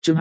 Chương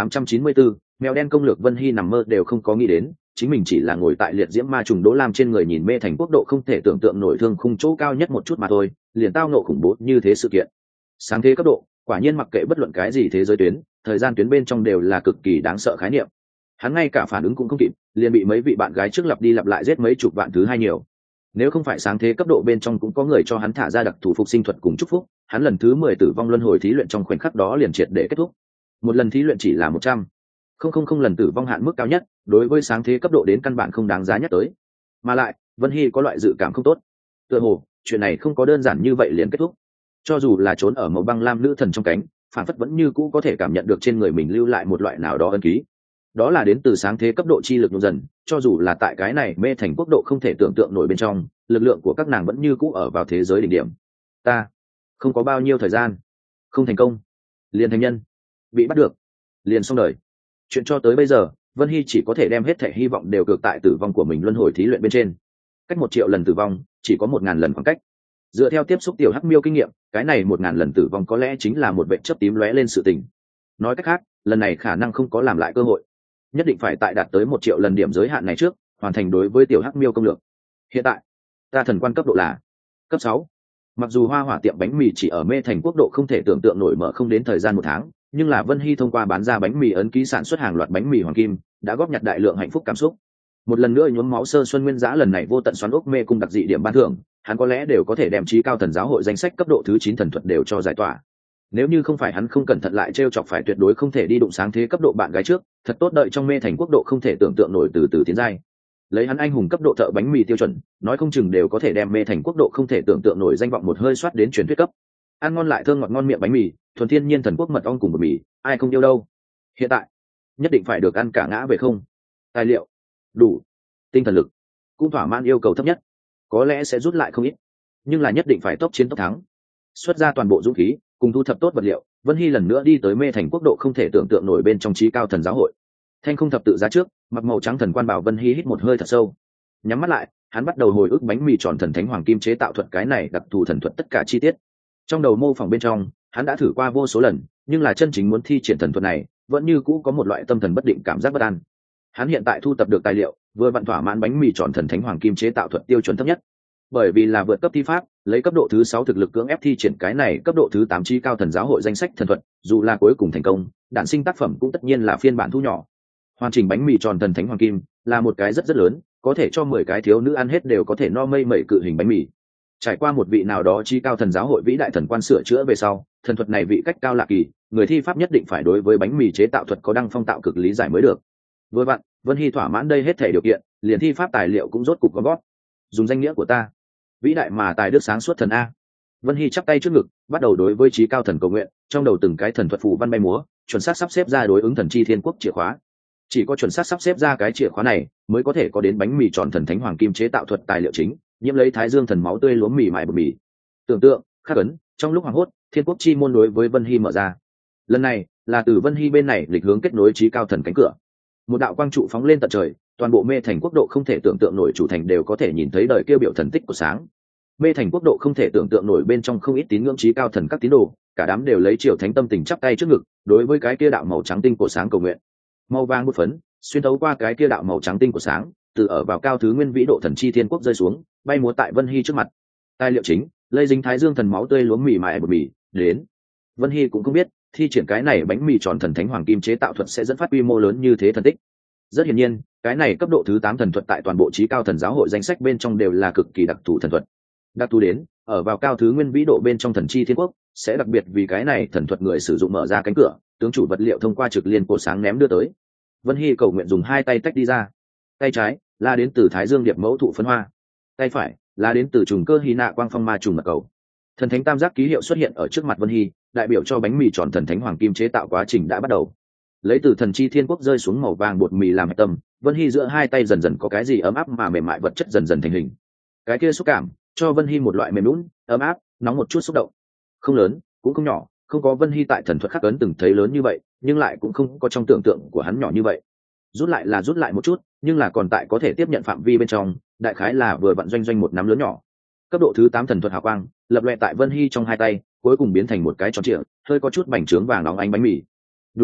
2894, mèo đen công lược. Vân Hy nằm mơ đều không có nghĩ đến, chính mình chỉ là ngồi tại liệt diễm ma trùng Đỗ Lam trên người nhìn mê thành quốc độ không thể tưởng tượng nổi thương khung chỗ cao nhất một chút mà thôi, liền tao nộ khủng bố như thế sự kiện. Sáng thế cấp độ, quả nhiên mặc kệ bất luận cái gì thế giới tuyến, thời gian tuyến bên trong đều là cực kỳ đáng sợ khái niệm. Hắn ngay cả phản ứng cũng không kịp, liền bị mấy vị bạn gái trước lặp đi lặp lại giết mấy chục vạn thứ hai nhiều. Nếu không phải sáng thế cấp độ bên trong cũng có người cho hắn thả ra đặc thù phục sinh thuật cùng chúc phúc, hắn lần thứ 10 tử vong luân hồi thí luyện trong khoảnh khắc đó liền triệt để kết thúc. Một lần thí luyện chỉ là 100,000 lần tử vong hạn mức cao nhất, đối với sáng thế cấp độ đến căn bản không đáng giá nhắc tới. Mà lại, Vân Hy có loại dự cảm không tốt. Tựa hồ, chuyện này không có đơn giản như vậy liền kết thúc. Cho dù là trốn ở màu băng lam nữ thần trong cánh, phản phất vẫn như cũ có thể cảm nhận được trên người mình lưu lại một loại nào đó ân ký. Đó là đến từ sáng thế cấp độ chi lực nhuộm dần, cho dù là tại cái này mê thành quốc độ không thể tưởng tượng nổi bên trong, lực lượng của các nàng vẫn như cũ ở vào thế giới đỉnh điểm. Ta không có bao nhiêu thời gian, không thành công liền thành nhân, bị bắt được liền xong đời. Chuyện cho tới bây giờ, Vân Hy chỉ có thể đem hết thể hy vọng đều cược tại tử vong của mình luân hồi thí luyện bên trên. Cách 1 triệu lần tử vong, chỉ có 1000 lần khoảng cách. Dựa theo tiếp xúc tiểu hắc miêu kinh nghiệm, cái này 1000 lần tử vong có lẽ chính là một vệ chớp tím lóe lên sự tình. Nói cách khác, lần này khả năng không có làm lại cơ hội. Nhất định phải tại đạt tới 1 triệu lần điểm giới hạn này trước, hoàn thành đối với tiểu hắc miêu công lược. Hiện tại, ta thần quan cấp độ là cấp 6. Mặc dù hoa hỏa tiệm bánh mì chỉ ở mê thành quốc độ không thể tưởng tượng nổi mở không đến thời gian 1 tháng, nhưng là Vân Hy thông qua bán ra bánh mì ấn ký sản xuất hàng loạt bánh mì hoàng kim, đã góp nhặt đại lượng hạnh phúc cảm xúc. Một lần nữa nhuốm máu sơ xuân nguyên giã lần này vô tận xoắn ốc mê cung đặc dị điểm ban thưởng, hắn có lẽ đều có thể đem trí cao thần giáo hội danh sách cấp độ thứ 9 thần thuật đều cho giải tỏa. Nếu như không phải hắn không cẩn thận lại trêu chọc phải tuyệt đối không thể đi đụng sáng thế cấp độ bạn gái trước, thật tốt đợi trong mê thành quốc độ không thể tưởng tượng nổi từ từ tiến giai. Lấy hắn anh hùng cấp độ thợ bánh mì tiêu chuẩn, nói không chừng đều có thể đem mê thành quốc độ không thể tưởng tượng nổi danh vọng một hơi soát đến truyền thuyết cấp. Ăn ngon lại thơm ngọt ngon miệng bánh mì, thuần thiên nhiên thần quốc mật ong cùng bột mì, ai không yêu đâu. Hiện tại, nhất định phải được ăn cả ngã về không. Tài liệu đủ, tinh thần lực cũng thỏa mãn yêu cầu thấp nhất, có lẽ sẽ rút lại không ít, nhưng là nhất định phải tốc chiến tốc thắng. Xuất ra toàn bộ dũng khí, cùng thu thập tốt vật liệu, Vân Hy lần nữa đi tới mê thành quốc độ không thể tưởng tượng nổi bên trong trí cao thần giáo hội. Thanh không thập tự giá trước, mặc màu trắng thần quan bảo Vân Hy hít một hơi thật sâu, nhắm mắt lại, hắn bắt đầu hồi ức bánh mì tròn thần thánh hoàng kim chế tạo thuật, cái này đặc thù thần thuật tất cả chi tiết. Trong đầu mô phỏng bên trong, hắn đã thử qua vô số lần, nhưng là chân chính muốn thi triển thần thuật này, vẫn như cũ có một loại tâm thần bất định cảm giác bất an. Hắn hiện tại thu tập được tài liệu, vừa vặn thỏa mãn bánh mì tròn thần thánh hoàng kim chế tạo thuật tiêu chuẩn thấp nhất. Bởi vì là vượt cấp thi pháp, lấy cấp độ thứ 6 thực lực cưỡng ép thi triển cái này cấp độ thứ 8 trí cao thần giáo hội danh sách thần thuật, dù là cuối cùng thành công, đản sinh tác phẩm cũng tất nhiên là phiên bản thu nhỏ. Hoàn chỉnh bánh mì tròn thần thánh hoàng kim là một cái rất lớn, có thể cho 10 cái thiếu nữ ăn hết đều có thể no mây mẩy cự hình bánh mì. Trải qua một vị nào đó trí cao thần giáo hội vĩ đại thần quan sửa chữa về sau, thần thuật này vị cách cao lạ kỳ, người thi pháp nhất định phải đối với bánh mì chế tạo thuật có đăng phong tạo cực lý giải mới được. Vừa vặn, Vân Hy thỏa mãn đây hết thể điều kiện, liền thi pháp tài liệu cũng rốt cục gom gót. Dùng danh nghĩa của ta, vĩ đại mà tài đức sáng suốt thần a. Vân Hy chắp tay trước ngực, bắt đầu đối với trí cao thần cầu nguyện, trong đầu từng cái thần thuật phù văn bay múa, chuẩn xác sắp xếp ra đối ứng thần chi thiên quốc chìa khóa. Chỉ có chuẩn xác sắp xếp ra cái chìa khóa này, mới có thể có đến bánh mì tròn thần thánh hoàng kim chế tạo thuật tài liệu chính, nhiễm lấy thái dương thần máu tươi lúa mì mại bột mì. Tưởng tượng, khắc ấn, trong lúc hoảng hốt, thiên quốc chi môn đối với Vân Hy mở ra. Lần này, là từ Vân Hy bên này lịch hướng kết nối trí cao thần cánh cửa. Một đạo quang trụ phóng lên tận trời, toàn bộ mê thành quốc độ không thể tưởng tượng nổi chủ thành đều có thể nhìn thấy đời kêu biểu thần tích của sáng. Mê thành quốc độ không thể tưởng tượng nổi bên trong không ít tín ngưỡng trí cao thần các tín đồ, cả đám đều lấy triều thánh tâm tình chắp tay trước ngực, đối với cái kia đạo màu trắng tinh của sáng cầu nguyện. Màu vàng bút phấn xuyên thấu qua cái kia đạo màu trắng tinh của sáng, từ ở vào cao thứ nguyên vĩ độ thần chi thiên quốc rơi xuống, bay múa tại Vân Hy trước mặt. Tài liệu chính, lây dính thái dương thần máu tươi lúa mì mại bột mì đến. Vân Hy cũng không biết thi triển cái này bánh mì tròn thần thánh hoàng kim chế tạo thuật sẽ dẫn phát quy mô lớn như thế thần tích. Rất hiển nhiên, cái này cấp độ thứ 8 thần thuật tại toàn bộ trí cao thần giáo hội danh sách bên trong đều là cực kỳ đặc thù thần thuật. Đặc thù đến, ở vào cao thứ nguyên vĩ độ bên trong thần chi thiên quốc, sẽ đặc biệt vì cái này thần thuật người sử dụng mở ra cánh cửa, tướng chủ vật liệu thông qua trực liên cổ sáng ném đưa tới. Vân Hy cầu nguyện dùng 2 tay tách đi ra. Tay trái là đến từ thái dương điệp mẫu thụ phân hoa, tay phải là đến từ trùng cơ hy nạ quang phong ma trùng mật cầu. Thần thánh tam giác ký hiệu xuất hiện ở trước mặt Vân Hy, đại biểu cho bánh mì tròn thần thánh hoàng kim chế tạo quá trình đã bắt đầu. Lấy từ thần chi thiên quốc rơi xuống màu vàng bột mì làm hạch tâm, Vân Hy giữa 2 tay dần dần có cái gì ấm áp mà mềm mại vật chất dần dần thành hình. Cái kia xúc cảm cho Vân Hy một loại mềm nhũn, ấm áp, nóng một chút xúc động. Không lớn, cũng không nhỏ, không có Vân Hy tại thần thuật khắc ấn từng thấy lớn như vậy, nhưng lại cũng không có trong tưởng tượng của hắn nhỏ như vậy. Rút lại là rút lại một chút, nhưng là còn tại có thể tiếp nhận phạm vi bên trong, đại khái là vừa vặn doanh một nắm lớn nhỏ. Cấp độ thứ 8 thần thuật hào quang lập loè tại Vân Hy trong 2 tay, cuối cùng biến thành một cái tròn trịa, hơi có chút bành trướng vàng nóng ánh bánh mì. Đúng vậy,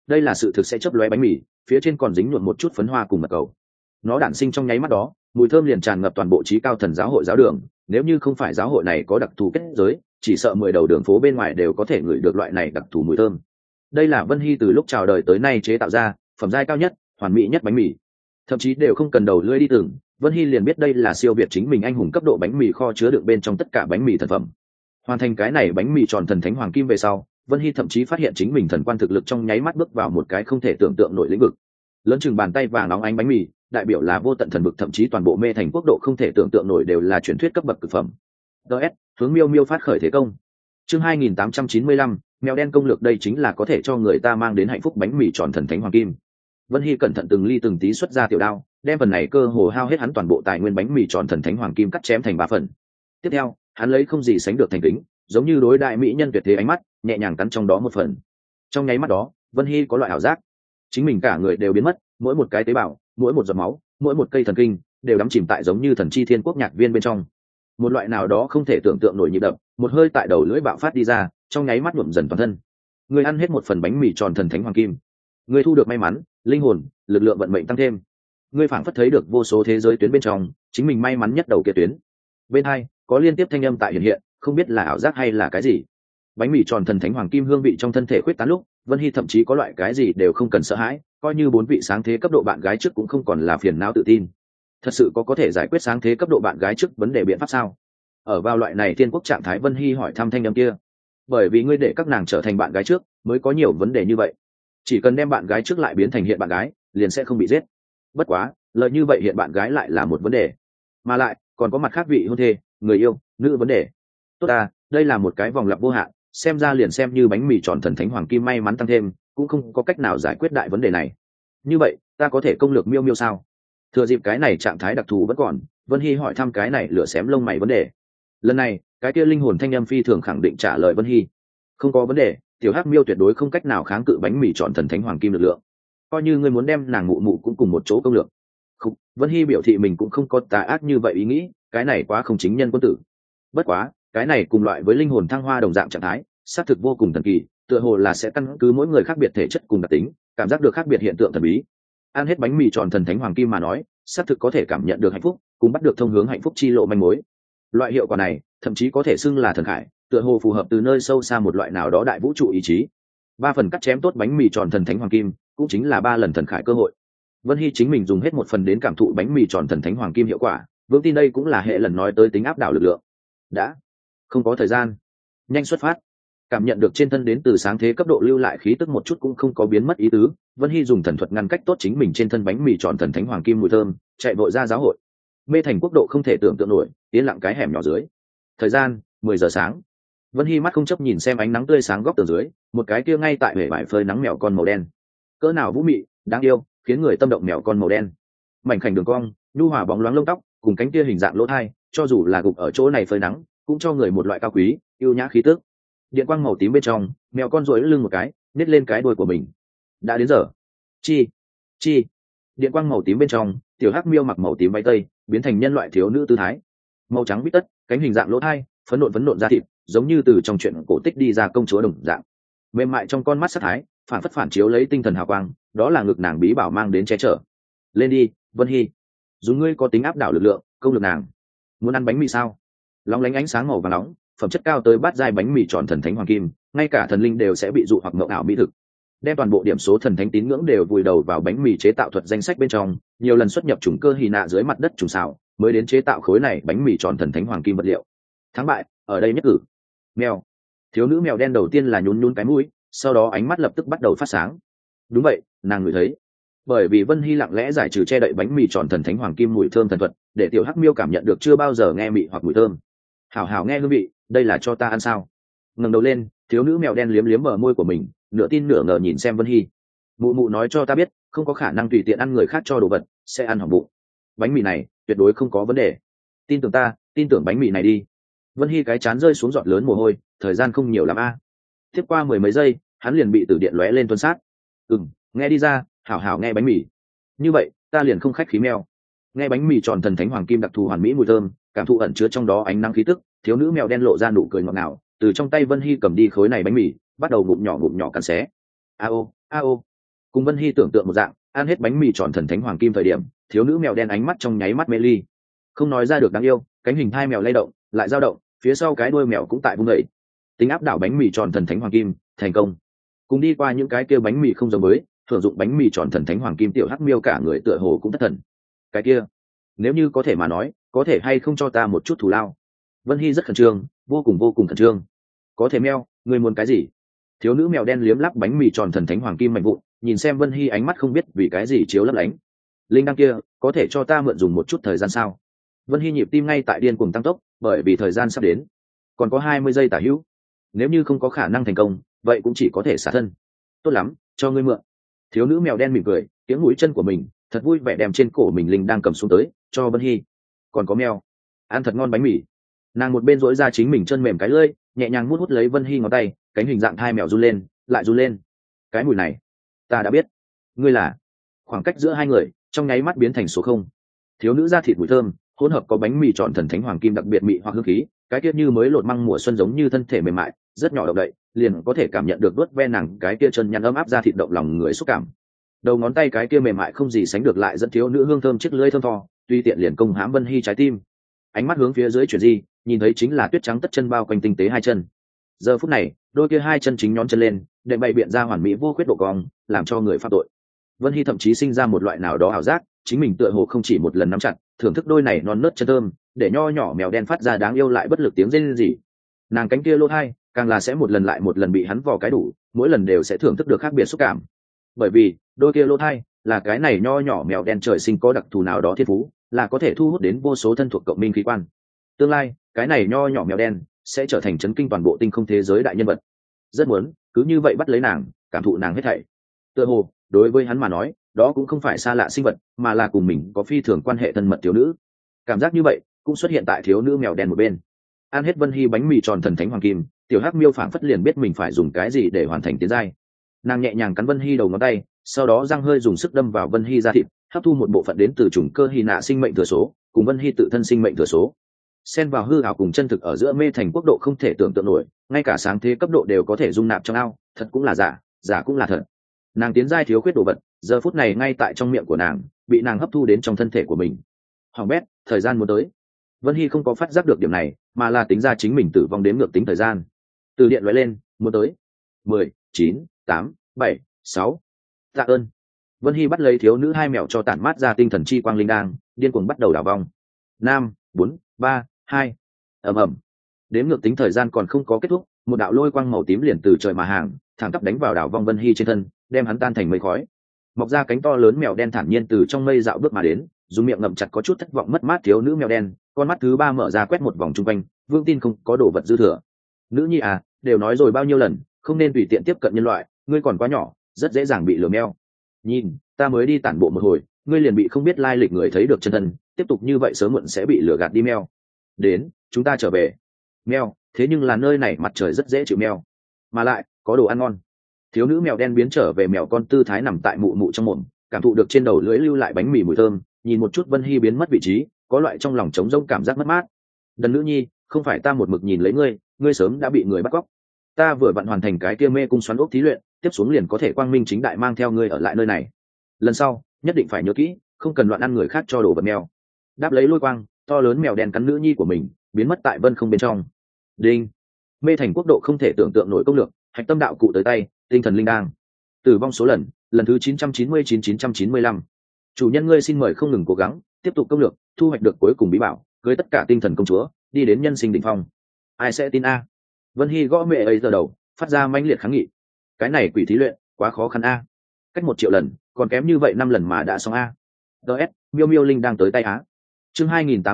đây là sự thực sẽ chớp lóe bánh mì, phía trên còn dính nhuộm một chút phấn hoa cùng mật cầu. Nó đản sinh trong nháy mắt đó, mùi thơm liền tràn ngập toàn bộ trí cao thần giáo hội giáo đường. Nếu như không phải giáo hội này có đặc thù kết giới, chỉ sợ 10 đầu đường phố bên ngoài đều có thể ngửi được loại này đặc thù mùi thơm. Đây là Vân Hy từ lúc chào đời tới nay chế tạo ra phẩm giai cao nhất, hoàn mỹ nhất bánh mì, thậm chí đều không cần đầu lưỡi đi từng, Vân Hy liền biết đây là siêu việt chính mình anh hùng cấp độ bánh mì kho chứa đựng bên trong tất cả bánh mì thần phẩm. Hoàn thành cái này bánh mì tròn thần thánh hoàng kim về sau, Vân Hy thậm chí phát hiện chính mình thần quan thực lực trong nháy mắt bước vào một cái không thể tưởng tượng nổi lĩnh vực. Lớn chừng bàn tay vàng nóng ánh bánh mì, đại biểu là vô tận thần vực, thậm chí toàn bộ mê thành quốc độ không thể tưởng tượng nổi đều là truyền thuyết cấp bậc cực phẩm. DS, hướng Miêu Miêu phát khởi thế công. Chương 2895, mèo đen công lược, đây chính là có thể cho người ta mang đến hạnh phúc bánh mì tròn thần thánh hoàng kim. Vân Hy cẩn thận từng ly từng tí xuất ra tiểu đao, đem phần này cơ hồ hao hết hắn toàn bộ tài nguyên bánh mì tròn thần thánh hoàng kim cắt chém thành 3 phần. Tiếp theo, hắn lấy không gì sánh được thành kính, giống như đối đại mỹ nhân tuyệt thế ánh mắt, nhẹ nhàng cắn trong đó một phần. Trong nháy mắt đó, Vân Hy có loại ảo giác, chính mình cả người đều biến mất, mỗi một cái tế bào, mỗi một giọt máu, mỗi một cây thần kinh đều đắm chìm tại giống như thần chi thiên quốc nhạc viên bên trong. Một loại nào đó không thể tưởng tượng nổi nhịp đập, một hơi tại đầu lưỡi bạo phát đi ra, trong nháy mắt nhuộm dần toàn thân. Người ăn hết một phần bánh mì tròn thần thánh hoàng kim, người thu được may mắn, linh hồn, lực lượng vận mệnh tăng thêm. Người phảng phất thấy được vô số thế giới tuyến bên trong, chính mình may mắn nhất đầu kia tuyến. Bên hai có liên tiếp thanh âm tại hiện hiện, không biết là ảo giác hay là cái gì. Bánh mì tròn thần thánh hoàng kim hương vị trong thân thể khuyết tán lúc, Vân Hy thậm chí có loại cái gì đều không cần sợ hãi, coi như 4 vị sáng thế cấp độ bạn gái trước cũng không còn là phiền não tự tin. Thật sự có thể giải quyết sáng thế cấp độ bạn gái trước vấn đề biện pháp sao? Ở vào loại này thiên quốc trạng thái, Vân Hy hỏi thăm thanh âm kia. Bởi vì ngươi để các nàng trở thành bạn gái trước, mới có nhiều vấn đề như vậy. Chỉ cần đem bạn gái trước lại biến thành hiện bạn gái, liền sẽ không bị giết. Bất quá, lợi như vậy hiện bạn gái lại là một vấn đề, mà lại còn có mặt khác vị hôn thê, người yêu, nữ vấn đề. Tốt à, đây là một cái vòng lặp vô hạn, xem ra liền xem như bánh mì tròn thần thánh hoàng kim may mắn tăng thêm, cũng không có cách nào giải quyết đại vấn đề này. Như vậy, ta có thể công lược Miêu Miêu sao? Thừa dịp cái này trạng thái đặc thù vẫn còn, Vân Hy hỏi thăm cái này lửa xém lông mày vấn đề. Lần này, cái kia linh hồn thanh âm phi thường khẳng định trả lời Vân Hy. Không có vấn đề, tiểu hắc miêu tuyệt đối không cách nào kháng cự bánh mì tròn thần thánh hoàng kim lực lượng. Coi như ngươi muốn đem nàng mụ mụ cũng cùng một chỗ công lược. Không, Vân Hy biểu thị mình cũng không có tà ác như vậy ý nghĩ, cái này quá không chính nhân quân tử. Bất quá, cái này cùng loại với linh hồn thăng hoa đồng dạng trạng thái, xác thực vô cùng thần kỳ, tựa hồ là sẽ căn cứ mỗi người khác biệt thể chất cùng đặc tính, cảm giác được khác biệt hiện tượng thần bí. Ăn hết bánh mì tròn thần thánh hoàng kim mà nói, xác thực có thể cảm nhận được hạnh phúc, cùng bắt được thông hướng hạnh phúc chi lộ manh mối. Loại hiệu quả này, thậm chí có thể xưng là thần khải, tựa hồ phù hợp từ nơi sâu xa một loại nào đó đại vũ trụ ý chí. 3 phần cắt chém tốt bánh mì tròn thần thánh hoàng kim, cũng chính là 3 lần thần khải cơ hội. Vân Hy chính mình dùng hết 1 phần đến cảm thụ bánh mì tròn thần thánh hoàng kim hiệu quả, vững tin đây cũng là hệ lần nói tới tính áp đảo lực lượng. Đã, không có thời gian, nhanh xuất phát. Cảm nhận được trên thân đến từ sáng thế cấp độ lưu lại khí tức một chút cũng không có biến mất ý tứ, Vân Hy dùng thần thuật ngăn cách tốt chính mình trên thân bánh mì tròn thần thánh hoàng kim mùi thơm, chạy vội ra giáo hội. Mê thành quốc độ không thể tưởng tượng nổi, yên lặng cái hẻm nhỏ dưới. Thời gian 10 giờ sáng. Vân Hy mắt không chấp nhìn xem ánh nắng tươi sáng góc tường dưới, một cái kia ngay tại bể bãi phơi nắng mèo con màu đen. Cỡ nào vũ mị, đáng yêu, khiến người tâm động mèo con màu đen. Mảnh khảnh đường cong, nhu hòa bóng loáng lông tóc, cùng cánh kia hình dạng lỗ thai, cho dù là gục ở chỗ này phơi nắng, cũng cho người một loại cao quý, yêu nhã khí tức. Điện quang màu tím bên trong, mèo con duỗi lưng một cái, nết lên cái đuôi của mình. Đã đến giờ. Chi, chi. Điện quang màu tím bên trong, tiểu hắc miêu mặc màu tím váy tây, biến thành nhân loại thiếu nữ tư thái. Màu trắng bít tất, cánh hình dạng lỗ thai, phấn nộn da thịt, giống như từ trong chuyện cổ tích đi ra công chúa đồng dạng. Mềm mại trong con mắt sắc thái, phản phất phản chiếu lấy tinh thần hào quang, đó là ngực nàng bí bảo mang đến che chở. Lên đi, Vân Hy. Dùng ngươi có tính áp đảo lực lượng, công lực nàng. Muốn ăn bánh mì sao? Lóng lánh ánh sáng màu vàng nóng, phẩm chất cao tới bát giai bánh mì tròn thần thánh hoàng kim, ngay cả thần linh đều sẽ bị dụ hoặc mộng ảo mỹ thực. Đem toàn bộ điểm số thần thánh tín ngưỡng đều vùi đầu vào bánh mì chế tạo thuật danh sách bên trong, nhiều lần xuất nhập trùng cơ hy nạ dưới mặt đất trùng xào, mới đến chế tạo khối này bánh mì tròn thần thánh hoàng kim vật liệu. Thắng bại ở đây nhất cử. Mèo. Thiếu nữ mèo đen đầu tiên là nhún cái mũi, sau đó ánh mắt lập tức bắt đầu phát sáng. Đúng vậy, nàng ngửi thấy. Bởi vì Vân Hy lặng lẽ giải trừ che đậy bánh mì tròn thần thánh hoàng kim mùi thơm thần thuật, để tiểu hắc miêu cảm nhận được chưa bao giờ nghe mị hoặc mùi thơm. Hảo hảo nghe hương vị, đây là cho ta ăn sao? Ngẩng đầu lên, thiếu nữ mèo đen liếm liếm bờ môi của mình, nửa tin nửa ngờ nhìn xem Vân Hy. Mụ mụ nói cho ta biết, không có khả năng tùy tiện ăn người khác cho đồ vật, sẽ ăn hỏng bụng. Bánh mì này tuyệt đối không có vấn đề. Tin tưởng ta, tin tưởng bánh mì này đi. Vân Hy cái chán rơi xuống giọt lớn mồ hôi, thời gian không nhiều lắm a. Tiếp qua 10 mấy giây, hắn liền bị tử điện lóe lên tuôn sát. Nghe đi ra, hảo hảo nghe bánh mì. Như vậy, ta liền không khách khí mèo. Nghe bánh mì tròn thần thánh hoàng kim đặc thù hoàn mỹ mùi thơm, cảm thụ ẩn chứa trong đó ánh nắng khí tức, thiếu nữ mèo đen lộ ra nụ cười ngọt ngào, từ trong tay Vân Hy cầm đi khối này bánh mì, bắt đầu ngụm nhỏ cắn xé. A ô, Cùng Vân Hy tưởng tượng một dạng, ăn hết bánh mì tròn thần thánh hoàng kim thời điểm, thiếu nữ mèo đen ánh mắt trong nháy mắt mê ly, không nói ra được đáng yêu, cánh hình hai mèo lay động lại dao động, phía sau cái đuôi mèo cũng tại vung đẩy. Tính áp đảo bánh mì tròn thần thánh hoàng kim thành công. Cùng đi qua những cái kia bánh mì không giống với, thưởng dụng bánh mì tròn thần thánh hoàng kim tiểu hắc miêu cả người tựa hồ cũng thất thần. Cái kia, nếu như có thể mà nói, có thể hay không cho ta một chút thù lao? Vân Hy rất khẩn trương, vô cùng khẩn trương. Có thể meo, người muốn cái gì? Thiếu nữ mèo đen liếm lắp bánh mì tròn thần thánh hoàng kim mạnh vụn, nhìn xem Vân Hy ánh mắt không biết vì cái gì chiếu lấp lánh. Linh đăng kia, có thể cho ta mượn dùng một chút thời gian sao? Vân Hy nhịp tim ngay tại điên cuồng tăng tốc, bởi vì thời gian sắp đến, còn có 20 giây tả hữu. Nếu như không có khả năng thành công, vậy cũng chỉ có thể xả thân. Tốt lắm, cho ngươi mượn. Thiếu nữ mèo đen mỉm cười, tiếng mũi chân của mình thật vui vẻ đem trên cổ mình linh đang cầm xuống tới, cho Vân Hy. Còn có mèo, ăn thật ngon bánh mì. Nàng một bên dỗi ra chính mình chân mềm cái lưỡi, nhẹ nhàng mút hút lấy Vân Hy ngón tay, cánh hình dạng hai mèo run lên, lại run lên. Cái mùi này, ta đã biết. Ngươi là? Khoảng cách giữa hai người trong nháy mắt biến thành số không. Thiếu nữ da thịt mùi thơm, hỗn hợp có bánh mì tròn thần thánh hoàng kim đặc biệt mị hoặc hương khí, cái kia như mới lột măng mùa xuân giống như thân thể mềm mại, rất nhỏ động đậy, liền có thể cảm nhận được đốt ve nàng cái kia chân nhăn ấm áp da thịt động lòng người xúc cảm. Đầu ngón tay cái kia mềm mại không gì sánh được lại dẫn thiếu nữ hương thơm chiếc lưỡi thơm tho, tuy tiện liền công hãm Vân Hy trái tim. Ánh mắt hướng phía dưới chuyển di, nhìn thấy chính là tuyết trắng tất chân bao quanh tinh tế hai chân. Giờ phút này, đôi kia hai chân chính nhón chân lên, đệm bày biện ra hoàn mỹ vô khuyết độ cong, làm cho người phạm tội. Vân Hy thậm chí sinh ra một loại nào đó ảo giác, chính mình tựa hồ không chỉ một lần nắm chặt, thưởng thức đôi này non nớt chân thơm, để nho nhỏ mèo đen phát ra đáng yêu lại bất lực tiếng rên rỉ. Nàng cánh kia lỗ hai, càng là sẽ một lần lại một lần bị hắn vò cái đủ, mỗi lần đều sẽ thưởng thức được khác biệt xúc cảm. Bởi vì, đôi kia lỗ thai là cái này nho nhỏ mèo đen trời sinh có đặc thù nào đó thiên phú, là có thể thu hút đến vô số thân thuộc cộng minh khí quan. Tương lai, cái này nho nhỏ mèo đen sẽ trở thành chấn kinh toàn bộ tinh không thế giới đại nhân vật. Rất muốn cứ như vậy bắt lấy nàng, cảm thụ nàng hết thảy. Tựa hồ, đối với hắn mà nói, đó cũng không phải xa lạ sinh vật, mà là cùng mình có phi thường quan hệ thân mật thiếu nữ. Cảm giác như vậy cũng xuất hiện tại thiếu nữ mèo đen một bên. Ăn hết Vân Hy bánh mì tròn thần thánh hoàng kim, tiểu hắc miêu phảng phất liền biết mình phải dùng cái gì để hoàn thành tiến giai. Nàng nhẹ nhàng cắn Vân Hy đầu ngón tay, sau đó răng hơi dùng sức đâm vào Vân Hy da thịt, hấp thu một bộ phận đến từ chủng cơ hy nạ sinh mệnh thừa số, cùng Vân Hy tự thân sinh mệnh thừa số. Xen vào hư ảo cùng chân thực ở giữa mê thành quốc độ không thể tưởng tượng nổi, ngay cả sáng thế cấp độ đều có thể dung nạp trong ao, thật cũng là giả, giả cũng là thật. Nàng tiến giai thiếu khuyết đồ vật, giờ phút này ngay tại trong miệng của nàng, bị nàng hấp thu đến trong thân thể của mình. Hoàng bét, thời gian muốn tới. Vân Hy không có phát giác được điểm này, mà là tính ra chính mình tử vong đếm ngược tính thời gian. Từ điện lóe lên, muốn tới. 10, 9, 8, 7, 6. Tạ ơn. Vân Hy bắt lấy thiếu nữ hai mèo cho tản mát ra tinh thần chi quang linh đang, điên cuồng bắt đầu đảo vòng. 5, 4, 3, 2. Ầm ầm. Đếm ngược tính thời gian còn không có kết thúc, một đạo lôi quang màu tím liền từ trời mà hàng, thẳng tắp đánh vào đảo vong Vân Hy trên thân, đem hắn tan thành mây khói. Mọc ra cánh to lớn mèo đen thản nhiên từ trong mây dạo bước mà đến, dùng miệng ngậm chặt có chút thất vọng mất mát thiếu nữ mèo đen, con mắt thứ ba mở ra quét một vòng chung quanh, vương tin không có đồ vật dư thừa. Nữ nhi à, đều nói rồi bao nhiêu lần, không nên tùy tiện tiếp cận nhân loại, ngươi còn quá nhỏ, rất dễ dàng bị lừa meo. Nhìn, ta mới đi tản bộ một hồi, ngươi liền bị không biết lai lịch người thấy được chân thân, tiếp tục như vậy sớm muộn sẽ bị lừa gạt đi meo. Đến, chúng ta trở về. Meo, thế nhưng là nơi này mặt trời rất dễ chịu meo, mà lại có đồ ăn ngon. Thiếu nữ mèo đen biến trở về mèo con tư thái nằm tại mụ mụ trong mồm, cảm thụ được trên đầu lưỡi lưu lại bánh mì mùi thơm, nhìn một chút Vân Hy biến mất vị trí, có loại trong lòng trống rỗng cảm giác mất mát. Đần nữ nhi, không phải ta một mực nhìn lấy ngươi, ngươi sớm đã bị người bắt cóc. Ta vừa vặn hoàn thành cái kia mê cung xoắn ốc thí luyện, tiếp xuống liền có thể quang minh chính đại mang theo ngươi ở lại nơi này. Lần sau nhất định phải nhớ kỹ, không cần loạn ăn người khác cho đồ vật mèo. Đáp lấy lôi quang, to lớn mèo đen cắn nữ nhi của mình, biến mất tại vân không bên trong. Đinh. Mê thành quốc độ không thể tưởng tượng nổi công lược, hạch tâm đạo cụ tới tay, tinh thần linh đang. Tử vong số lần, lần thứ 999-995. Chủ nhân ngươi xin mời không ngừng cố gắng, tiếp tục công lược, thu hoạch được cuối cùng bí bảo, cưới tất cả tinh thần công chúa, đi đến nhân sinh đỉnh phong. Ai sẽ tin a? Vân Hy gõ mẹ ấy giờ đầu, phát ra mãnh liệt kháng nghị. Cái này quỷ thí luyện, quá khó khăn a. Cách 1 triệu lần, còn kém như vậy 5 lần mà đã xong a. DS, miêu miêu linh đang tới tay á. Chương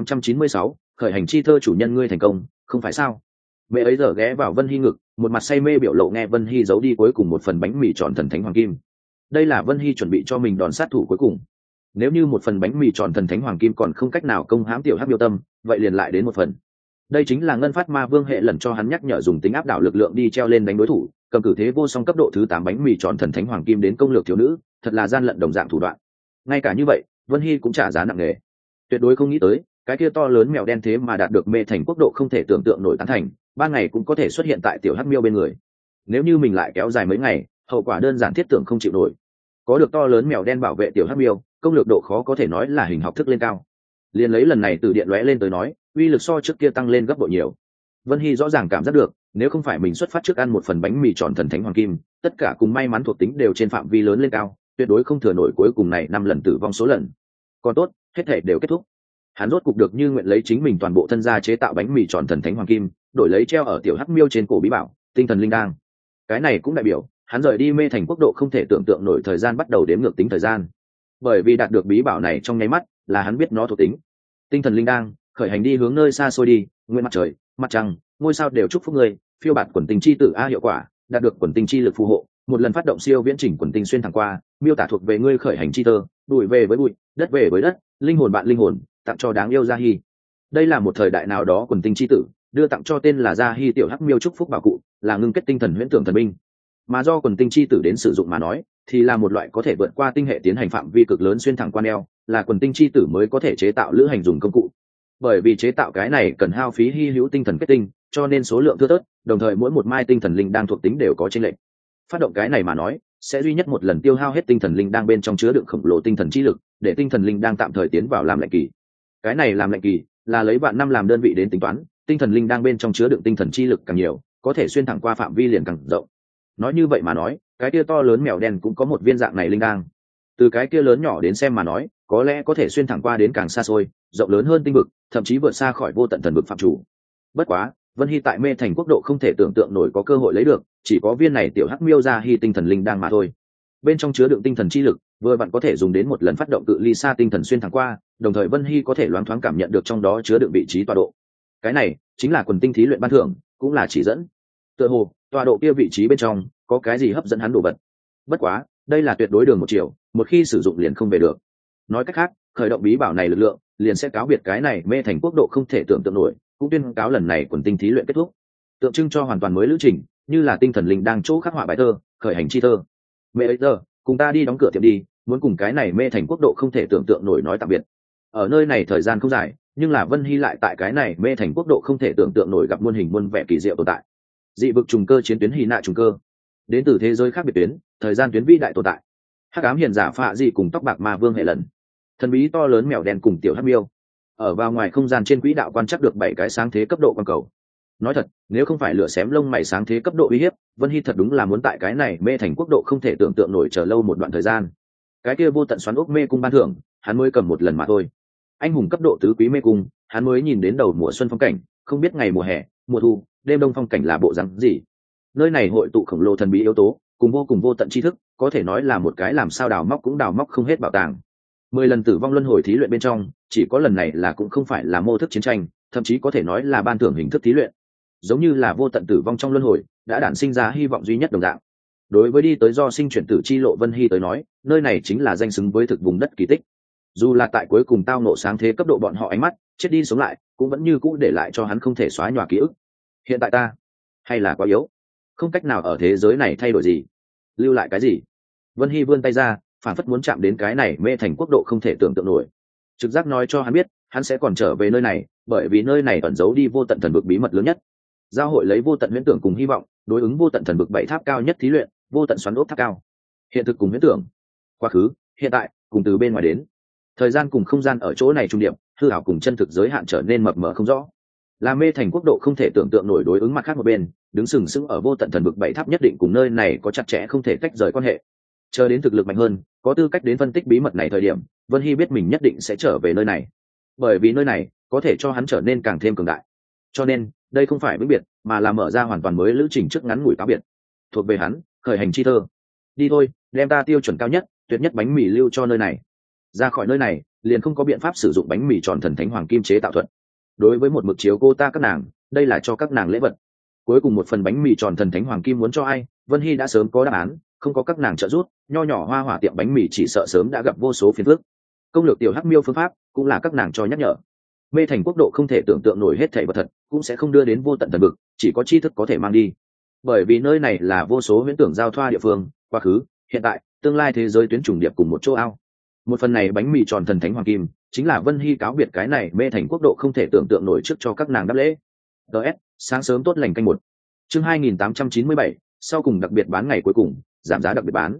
2896, khởi hành chi thơ chủ nhân ngươi thành công, không phải sao? Mẹ ấy giờ ghé vào Vân Hy ngực, một mặt say mê biểu lộ nghe Vân Hy giấu đi cuối cùng một phần bánh mì tròn thần thánh hoàng kim. Đây là Vân Hy chuẩn bị cho mình đòn sát thủ cuối cùng. Nếu như một phần bánh mì tròn thần thánh hoàng kim còn không cách nào công hãm tiểu hắc miêu tâm, vậy liền lại đến một phần. Đây chính là ngân phát ma vương hệ lần cho hắn nhắc nhở dùng tính áp đảo lực lượng đi treo lên đánh đối thủ, cầm cử thế vô song cấp độ thứ 8 bánh mì tròn thần thánh hoàng kim đến công lược thiếu nữ, thật là gian lận đồng dạng thủ đoạn. Ngay cả như vậy, Vân Hy cũng trả giá nặng nề. Tuyệt đối không nghĩ tới, cái kia to lớn mèo đen thế mà đạt được mê thành quốc độ không thể tưởng tượng nổi tán thành, ban ngày cũng có thể xuất hiện tại tiểu hắc miêu bên người. Nếu như mình lại kéo dài mấy ngày, hậu quả đơn giản thiết tưởng không chịu nổi. có được to lớn mèo đen bảo vệ tiểu hắc miêu, công lược độ khó có thể nói là hình học thức lên cao. Liền lấy lần này từ điện lóe lên tới nói, uy lực so trước kia tăng lên gấp bội nhiều. Vân Hy rõ ràng cảm giác được, nếu không phải mình xuất phát trước ăn một phần bánh mì tròn thần thánh hoàng kim, tất cả cùng may mắn thuộc tính đều trên phạm vi lớn lên cao, tuyệt đối không thừa nổi cuối cùng này 5 lần tử vong số lần. Còn tốt, hết thể đều kết thúc. Hắn rốt cục được như nguyện lấy chính mình toàn bộ thân gia chế tạo bánh mì tròn thần thánh hoàng kim, đổi lấy treo ở tiểu hắc miêu trên cổ bí bảo, tinh thần linh đang. Cái này cũng đại biểu, hắn rời đi mê thành quốc độ không thể tưởng tượng nổi thời gian bắt đầu đếm ngược tính thời gian. Bởi vì đạt được bí bảo này trong nháy mắt, là hắn biết nó thuộc tính. Tinh thần linh đang, khởi hành đi hướng nơi xa xôi đi, nguyên mặt trời, mặt trăng, ngôi sao đều chúc phúc ngươi, phiêu bạt quần tinh chi tử a hiệu quả, đạt được quần tinh chi lực phù hộ, một lần phát động siêu viễn chỉnh quần tinh xuyên thẳng qua, miêu tả thuộc về ngươi khởi hành chi tơ, bụi về với bụi, đất về với đất, linh hồn bạn linh hồn, tặng cho đáng yêu Gia Hi. Đây là một thời đại nào đó quần tinh chi tử, đưa tặng cho tên là Gia Hi tiểu hắc miêu chúc phúc bảo cụ, là ngưng kết tinh thần huyễn tưởng thần binh. Mà do quần tinh chi tử đến sử dụng mà nói, thì là một loại có thể vượt qua tinh hệ tiến hành phạm vi cực lớn xuyên thẳng qua neo, là quần tinh chi tử mới có thể chế tạo lữ hành dùng công cụ. Bởi vì chế tạo cái này cần hao phí hy hữu tinh thần kết tinh, cho nên số lượng thưa thớt, đồng thời mỗi một mai tinh thần linh đang thuộc tính đều có chênh lệch. Phát động cái này mà nói, sẽ duy nhất một lần tiêu hao hết tinh thần linh đang bên trong chứa đựng khổng lồ tinh thần chi lực, để tinh thần linh đang tạm thời tiến vào làm lệnh kỳ. Cái này làm lệnh kỳ là lấy vạn năm làm đơn vị đến tính toán, tinh thần linh đang bên trong chứa đựng tinh thần chi lực càng nhiều, có thể xuyên thẳng qua phạm vi liền càng rộng. Nói như vậy mà nói, cái kia to lớn mèo đen cũng có một viên dạng này linh đang. Từ cái kia lớn nhỏ đến xem mà nói, có lẽ có thể xuyên thẳng qua đến càng xa xôi, rộng lớn hơn tinh vực, thậm chí vượt xa khỏi vô tận thần vực phạm chủ. Bất quá, Vân Hy tại mê thành quốc độ không thể tưởng tượng nổi có cơ hội lấy được, chỉ có viên này tiểu hắc miêu Gia Hi tinh thần linh đang mà thôi. Bên trong chứa đựng tinh thần chi lực, vừa vặn có thể dùng đến một lần phát động cự ly xa tinh thần xuyên thẳng qua, đồng thời Vân Hy có thể loáng thoáng cảm nhận được trong đó chứa đựng vị trí tọa độ. Cái này chính là quần tinh thí luyện ban thưởng, cũng là chỉ dẫn. Tựa hồ, tọa độ kia vị trí bên trong có cái gì hấp dẫn hắn đồ vật. Bất quá, đây là tuyệt đối đường một chiều, một khi sử dụng liền không về được. Nói cách khác, khởi động bí bảo này lực lượng, liền sẽ cáo biệt cái này mê thành quốc độ không thể tưởng tượng nổi, cũng tuyên cáo lần này quần tinh thí luyện kết thúc, tượng trưng cho hoàn toàn mới lữ trình, như là tinh thần linh đang chỗ khắc họa bài thơ, khởi hành chi thơ. Mẹ ấy giờ, cùng ta đi đóng cửa tiệm đi, muốn cùng cái này mê thành quốc độ không thể tưởng tượng nổi nói tạm biệt. Ở nơi này thời gian không dài, nhưng là Vân Hy lại tại cái này mê thành quốc độ không thể tưởng tượng nổi gặp muôn hình muôn vẻ kỳ diệu tồn tại. Dị vực trùng cơ chiến tuyến Hy nạ trùng cơ, đến từ thế giới khác biệt tuyến, thời gian tuyến vĩ đại tồn tại. Hắc ám hiền giả Phạ Dị cùng tóc bạc ma vương hệ lần, thần bí to lớn mèo đen cùng tiểu hắc miêu, ở vào ngoài không gian trên quỹ đạo quan trắc được 7 cái sáng thế cấp độ quan cầu. Nói thật, nếu không phải lửa xém lông mày sáng thế cấp độ uy hiếp, Vân Hy thật đúng là muốn tại cái này mê thành quốc độ không thể tưởng tượng nổi chờ lâu một đoạn thời gian. Cái kia vô tận xoắn ốc mê cung ban thưởng, hắn mới cầm một lần mà thôi. Anh hùng cấp độ tứ quý mê cung, hắn mới nhìn đến đầu mùa xuân phong cảnh, không biết ngày mùa hè, mùa thu, đêm đông phong cảnh là bộ dáng gì. Nơi này hội tụ khổng lồ thần bí yếu tố, cùng vô tận tri thức, có thể nói là một cái làm sao đào móc cũng đào móc không hết bảo tàng. 10 lần tử vong luân hồi thí luyện bên trong, chỉ có lần này là cũng không phải là mô thức chiến tranh, thậm chí có thể nói là ban thưởng hình thức thí luyện. Giống như là vô tận tử vong trong luân hồi, đã đản sinh ra hy vọng duy nhất đồng dạng. Đối với đi tới do sinh chuyển tử chi lộ Vân Hy tới nói, nơi này chính là danh xứng với thực vùng đất kỳ tích. Dù là tại cuối cùng tao nộ sáng thế cấp độ bọn họ ánh mắt, chết đi sống lại, cũng vẫn như cũ để lại cho hắn không thể xóa nhòa ký ức. Hiện tại ta, hay là quá yếu, không cách nào ở thế giới này thay đổi gì, lưu lại cái gì. Vân Hy vươn tay ra, phản phất muốn chạm đến cái này mê thành quốc độ không thể tưởng tượng nổi. Trực giác nói cho hắn biết, hắn sẽ còn trở về nơi này, bởi vì nơi này ẩn giấu đi vô tận thần vực bí mật lớn nhất. Giao hội lấy vô tận huyễn tưởng cùng hy vọng, đối ứng vô tận thần vực 7 tháp cao nhất thí luyện, vô tận xoắn ốc tháp cao. Hiện thực cùng huyễn tưởng, quá khứ, hiện tại, cùng từ bên ngoài đến. Thời gian cùng không gian ở chỗ này trung điểm, hư ảo cùng chân thực giới hạn trở nên mập mờ không rõ. Là mê thành quốc độ không thể tưởng tượng nổi đối ứng mặt khác một bên, đứng sừng sững ở vô tận thần vực 7 tháp nhất định cùng nơi này có chặt chẽ không thể tách rời quan hệ. Chờ đến thực lực mạnh hơn, có tư cách đến phân tích bí mật này thời điểm, Vân Hy biết mình nhất định sẽ trở về nơi này, bởi vì nơi này có thể cho hắn trở nên càng thêm cường đại. Cho nên đây không phải vĩnh biệt, mà là mở ra hoàn toàn mới lữ trình trước ngắn ngủi cáo biệt. Thuộc về hắn, khởi hành chi thơ. Đi thôi, đem ta tiêu chuẩn cao nhất, tuyệt nhất bánh mì lưu cho nơi này. Ra khỏi nơi này, liền không có biện pháp sử dụng bánh mì tròn thần thánh hoàng kim chế tạo thuật. Đối với một mực chiếu cô ta các nàng, đây là cho các nàng lễ vật. Cuối cùng một phần bánh mì tròn thần thánh hoàng kim muốn cho ai, Vân Hy đã sớm có đáp án, không có các nàng trợ giúp, nho nhỏ hoa hỏa tiệm bánh mì chỉ sợ sớm đã gặp vô số phiền phức. Công lược tiểu hắc miêu phương pháp cũng là các nàng cho nhắc nhở. Mê thành quốc độ không thể tưởng tượng nổi hết thảy vật thật, cũng sẽ không đưa đến vô tận thần vực, chỉ có tri thức có thể mang đi. Bởi vì nơi này là vô số huyễn tưởng giao thoa địa phương, quá khứ, hiện tại, tương lai thế giới tuyến trùng điệp cùng một chỗ ao. Một phần này bánh mì tròn thần thánh hoàng kim, chính là Vân Hy cáo biệt cái này mê thành quốc độ không thể tưởng tượng nổi trước cho các nàng đáp lễ. DS, sáng sớm tốt lành canh 1. Chương 2897, sau cùng đặc biệt bán ngày cuối cùng, giảm giá đặc biệt bán.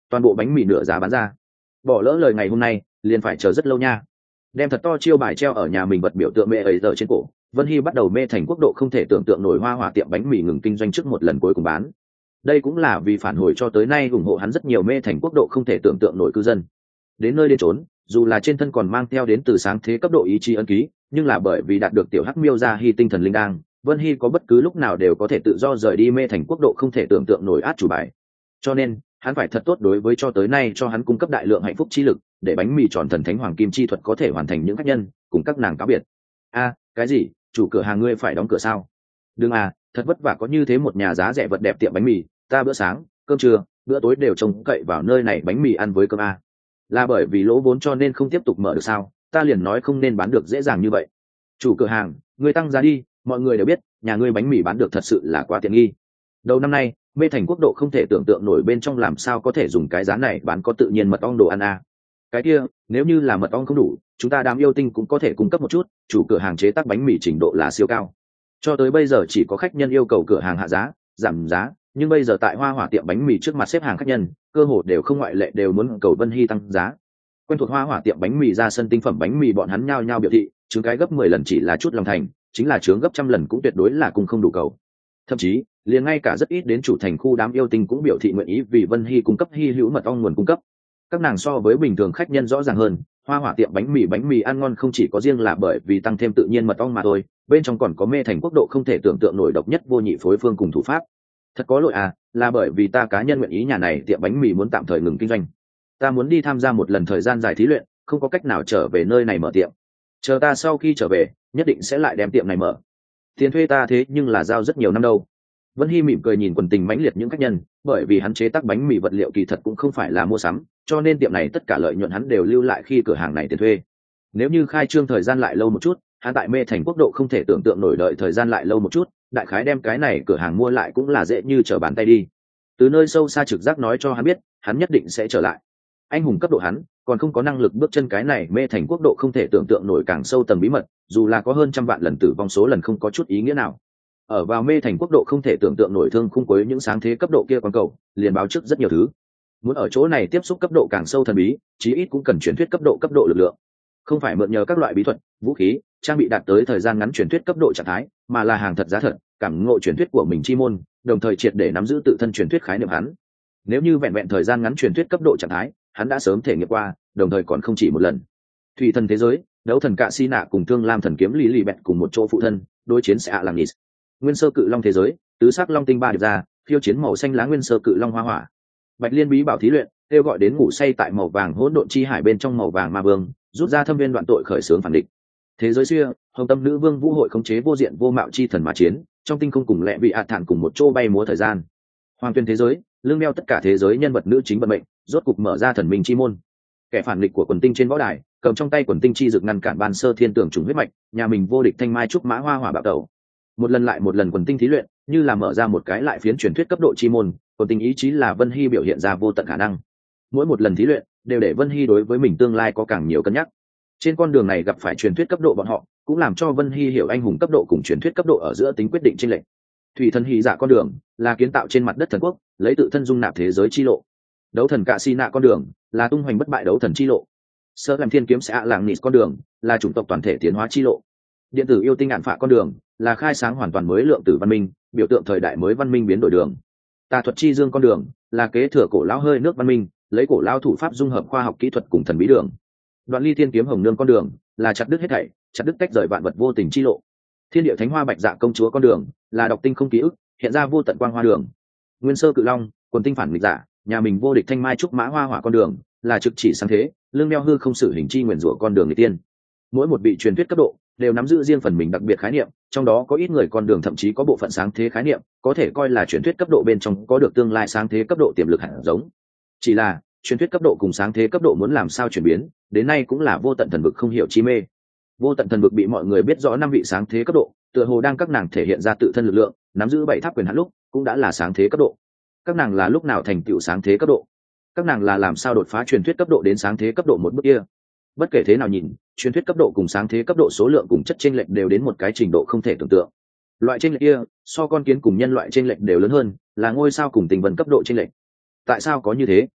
toàn bộ bánh mì nửa giá bán ra. Bỏ lỡ lời ngày hôm nay liền phải chờ rất lâu nha. Đem thật to chiêu bài treo ở nhà mình vật biểu tượng mẹ ấy giờ trên cổ, Vân Hy bắt đầu mê thành quốc độ không thể tưởng tượng nổi hoa hỏa tiệm bánh mì ngừng kinh doanh trước một lần cuối cùng bán. Đây cũng là vì phản hồi cho tới nay ủng hộ hắn rất nhiều mê thành quốc độ không thể tưởng tượng nổi cư dân. Đến nơi đến trốn, dù là trên thân còn mang theo đến từ sáng thế cấp độ ý chí ấn ký, nhưng là bởi vì đạt được tiểu hắc miêu ra hy tinh thần linh đang, Vân Hy có bất cứ lúc nào đều có thể tự do rời đi mê thành quốc độ không thể tưởng tượng nổi át chủ bài. Cho nên hắn phải thật tốt đối với cho tới nay cho hắn cung cấp đại lượng hạnh phúc chi lực, để bánh mì tròn thần thánh hoàng kim chi thuật có thể hoàn thành những khách nhân cùng các nàng cáo biệt. Cái gì? Chủ cửa hàng ngươi phải đóng cửa sao? Đừng thật vất vả có như thế một nhà giá rẻ vật đẹp tiệm bánh mì, ta bữa sáng, cơm trưa, bữa tối đều trông cậy vào nơi này bánh mì ăn với cơm là bởi vì lỗ vốn cho nên không tiếp tục mở được sao? Ta liền nói không nên bán được dễ dàng như vậy. Chủ cửa hàng, ngươi tăng giá đi, mọi người đều biết nhà ngươi bánh mì bán được thật sự là quá tiện nghi. Đầu năm nay mê thành quốc độ không thể tưởng tượng nổi bên trong làm sao có thể dùng cái giá này bán có tự nhiên mật ong đồ ăn cái kia nếu như là mật ong không đủ, chúng ta đám yêu tinh cũng có thể cung cấp một chút. Chủ cửa hàng chế tác bánh mì trình độ là siêu cao, cho tới bây giờ chỉ có khách nhân yêu cầu cửa hàng hạ giá giảm giá, nhưng bây giờ tại hoa hỏa tiệm bánh mì trước mặt xếp hàng khách nhân cơ hồ đều không ngoại lệ đều muốn cầu Vân Hy tăng giá. Quen thuộc hoa hỏa tiệm bánh mì ra sân tinh phẩm bánh mì bọn hắn nhao nhao biểu thị trứng cái gấp 10 lần chỉ là chút lòng thành, chính là trứng gấp trăm lần cũng tuyệt đối là cùng không đủ cầu. Thậm chí liền ngay cả rất ít đến chủ thành khu đám yêu tinh cũng biểu thị nguyện ý vì Vân Hy cung cấp hy hữu mật ong nguồn cung cấp. Các nàng so với bình thường khách nhân rõ ràng hơn, hoa hỏa tiệm bánh mì ăn ngon không chỉ có riêng là bởi vì tăng thêm tự nhiên mật ong mà thôi, bên trong còn có mê thành quốc độ không thể tưởng tượng nổi độc nhất vô nhị phối phương cùng thủ pháp. Thật có lỗi là bởi vì ta cá nhân nguyện ý nhà này tiệm bánh mì muốn tạm thời ngừng kinh doanh. Ta muốn đi tham gia một lần thời gian dài thí luyện, không có cách nào trở về nơi này mở tiệm. Chờ ta sau khi trở về nhất định sẽ lại đem tiệm này mở. Tiền thuê ta thế nhưng là giao rất nhiều năm đâu. Vân Hy mỉm cười nhìn quần tình mãnh liệt những khách nhân, bởi vì hắn chế tác bánh mì vật liệu kỳ thật cũng không phải là mua sắm, cho nên tiệm này tất cả lợi nhuận hắn đều lưu lại khi cửa hàng này tiền thuê. Nếu như khai trương thời gian lại lâu một chút, hắn tại mê thành quốc độ không thể tưởng tượng nổi đợi thời gian lại lâu một chút, đại khái đem cái này cửa hàng mua lại cũng là dễ như trở bàn tay đi. Từ nơi sâu xa trực giác nói cho hắn biết, hắn nhất định sẽ trở lại. Anh hùng cấp độ hắn còn không có năng lực bước chân cái này mê thành quốc độ không thể tưởng tượng nổi càng sâu tầng bí mật, dù là có hơn trăm vạn lần tử vong số lần không có chút ý nghĩa nào. Ở vào mê thành quốc độ không thể tưởng tượng nổi thương khung với những sáng thế cấp độ kia quán cầu liền báo trước rất nhiều thứ. Muốn ở chỗ này tiếp xúc cấp độ càng sâu thần bí, chí ít cũng cần truyền thuyết cấp độ lực lượng, không phải mượn nhờ các loại bí thuật vũ khí trang bị đạt tới thời gian ngắn truyền thuyết cấp độ trạng thái, mà là hàng thật giá thật cảm ngộ truyền thuyết của mình chi môn, đồng thời triệt để nắm giữ tự thân truyền thuyết khái niệm hắn. Nếu như vẹn vẹn thời gian ngắn truyền thuyết cấp độ trạng thái, hắn đã sớm thể nghiệm qua, đồng thời còn không chỉ một lần. Thủy thần thế giới, đấu thần cạ si nạ cùng thương lam thần kiếm lý lì bẹt cùng một chỗ phụ thân đối chiến sẽ làm nis. Nguyên sơ cự long thế giới, tứ sắc long tinh ba điệp ra phiêu chiến màu xanh lá nguyên sơ cự long hoa hỏa. Bạch liên bí bảo thí luyện kêu gọi đến ngủ say tại màu vàng hỗn độn chi hải bên trong màu vàng ma vương, rút ra thâm viên đoạn tội khởi xướng phản địch. Thế giới xưa, hồng tâm nữ vương vũ hội khống chế vô diện vô mạo chi thần mà chiến, trong tinh không cùng lẹ vị thản cùng một chỗ bay múa thời gian. Hoàng tuyên thế giới, lương đeo tất cả thế giới nhân vật nữ chính vận mệnh, rốt cục mở ra thần minh chi môn. Kẻ phản địch của quần tinh trên võ đài, cầm trong tay quần tinh chi dược ngăn cản ban sơ thiên tưởng trùng huyết mạch, nhà mình vô địch thanh mai trúc mã hoa hỏa bạo tẩu. Một lần lại một lần quần tinh thí luyện, như là mở ra một cái lại phiến truyền thuyết cấp độ chi môn, quần tinh ý chí là Vân Hy biểu hiện ra vô tận khả năng. Mỗi một lần thí luyện đều để Vân Hy đối với mình tương lai có càng nhiều cân nhắc. Trên con đường này gặp phải truyền thuyết cấp độ bọn họ, cũng làm cho Vân Hy hiểu anh hùng cấp độ cùng truyền thuyết cấp độ ở giữa tính quyết định chênh lệch. Thủy thần hy dạ con đường là kiến tạo trên mặt đất thần quốc, lấy tự thân dung nạp thế giới chi lộ. Đấu thần cạ si nạ con đường là tung hoành bất bại đấu thần chi lộ. Sơ làm thiên kiếm sẽ làng nịt con đường là chủng tộc toàn thể tiến hóa chi lộ. Điện tử yêu tinh ạn phạ con đường là khai sáng hoàn toàn mới lượng tử văn minh, biểu tượng thời đại mới văn minh biến đổi đường. Tà thuật chi dương con đường là kế thừa cổ lão hơi nước văn minh, lấy cổ lão thủ pháp dung hợp khoa học kỹ thuật cùng thần bí đường. Đoạn ly thiên kiếm hồng nương con đường là chặt đứt hết thảy, chặt đứt tách rời vạn vật vô tình chi lộ. Thiên địa thánh hoa bạch dạ công chúa con đường là đọc tinh không ký ức, hiện ra vô tận quang hoa đường. Nguyên sơ cự long quần tinh phản nghịch giả, nhà mình vô địch thanh mai trúc mã hoa hỏa con đường là trực chỉ sáng thế, lương đeo hư không sử hình chi nguyền rủa con đường người tiên. Mỗi một vị truyền thuyết cấp độ đều nắm giữ riêng phần mình đặc biệt khái niệm, trong đó có ít người con đường thậm chí có bộ phận sáng thế khái niệm, có thể coi là truyền thuyết cấp độ bên trong có được tương lai sáng thế cấp độ tiềm lực hẳn giống. Chỉ là truyền thuyết cấp độ cùng sáng thế cấp độ muốn làm sao chuyển biến, đến nay cũng là vô tận thần vực không hiểu chi mê. Vô tận thần vực bị mọi người biết rõ năm vị sáng thế cấp độ, tựa hồ đang các nàng thể hiện ra tự thân lực lượng, nắm giữ bảy tháp quyền hạn lúc cũng đã là sáng thế cấp độ. Các nàng là lúc nào thành tựu sáng thế cấp độ? Các nàng là làm sao đột phá truyền thuyết cấp độ đến sáng thế cấp độ một bước kia? Bất kể thế nào nhìn, truyền thuyết cấp độ cùng sáng thế cấp độ số lượng cùng chất chênh lệch đều đến một cái trình độ không thể tưởng tượng. Loại chênh lệch kia, so con kiến cùng nhân loại chênh lệch đều lớn hơn, là ngôi sao cùng tình vân cấp độ chênh lệch. Tại sao có như thế?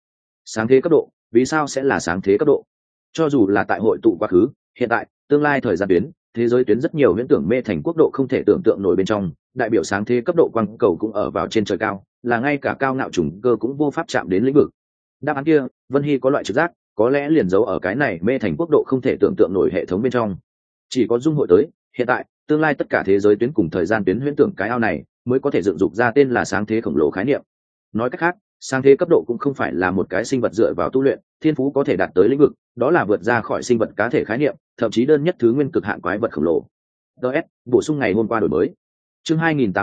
Sáng thế cấp độ, vì sao sẽ là sáng thế cấp độ? Cho dù là tại hội tụ quá khứ, hiện tại, tương lai thời gian tuyến, thế giới tuyến rất nhiều viễn tưởng mê thành quốc độ không thể tưởng tượng nổi bên trong, đại biểu sáng thế cấp độ quang cầu cũng ở vào trên trời cao, là ngay cả cao ngạo trùng cơ cũng vô pháp chạm đến lĩnh vực. Đáp án kia, Vân Hy có loại trực giác, có lẽ liền giấu ở cái này mê thành quốc độ không thể tưởng tượng nổi hệ thống bên trong. Chỉ có dung hội tới, hiện tại, tương lai tất cả thế giới tuyến cùng thời gian tuyến huyễn tưởng cái ao này, mới có thể dựng dục ra tên là sáng thế khổng lồ khái niệm. Nói cách khác, sáng thế cấp độ cũng không phải là một cái sinh vật dựa vào tu luyện, thiên phú có thể đạt tới lĩnh vực, đó là vượt ra khỏi sinh vật cá thể khái niệm, thậm chí đơn nhất thứ nguyên cực hạn quái vật khổng lồ. DS, bổ sung ngày hôm qua đổi mới. Chương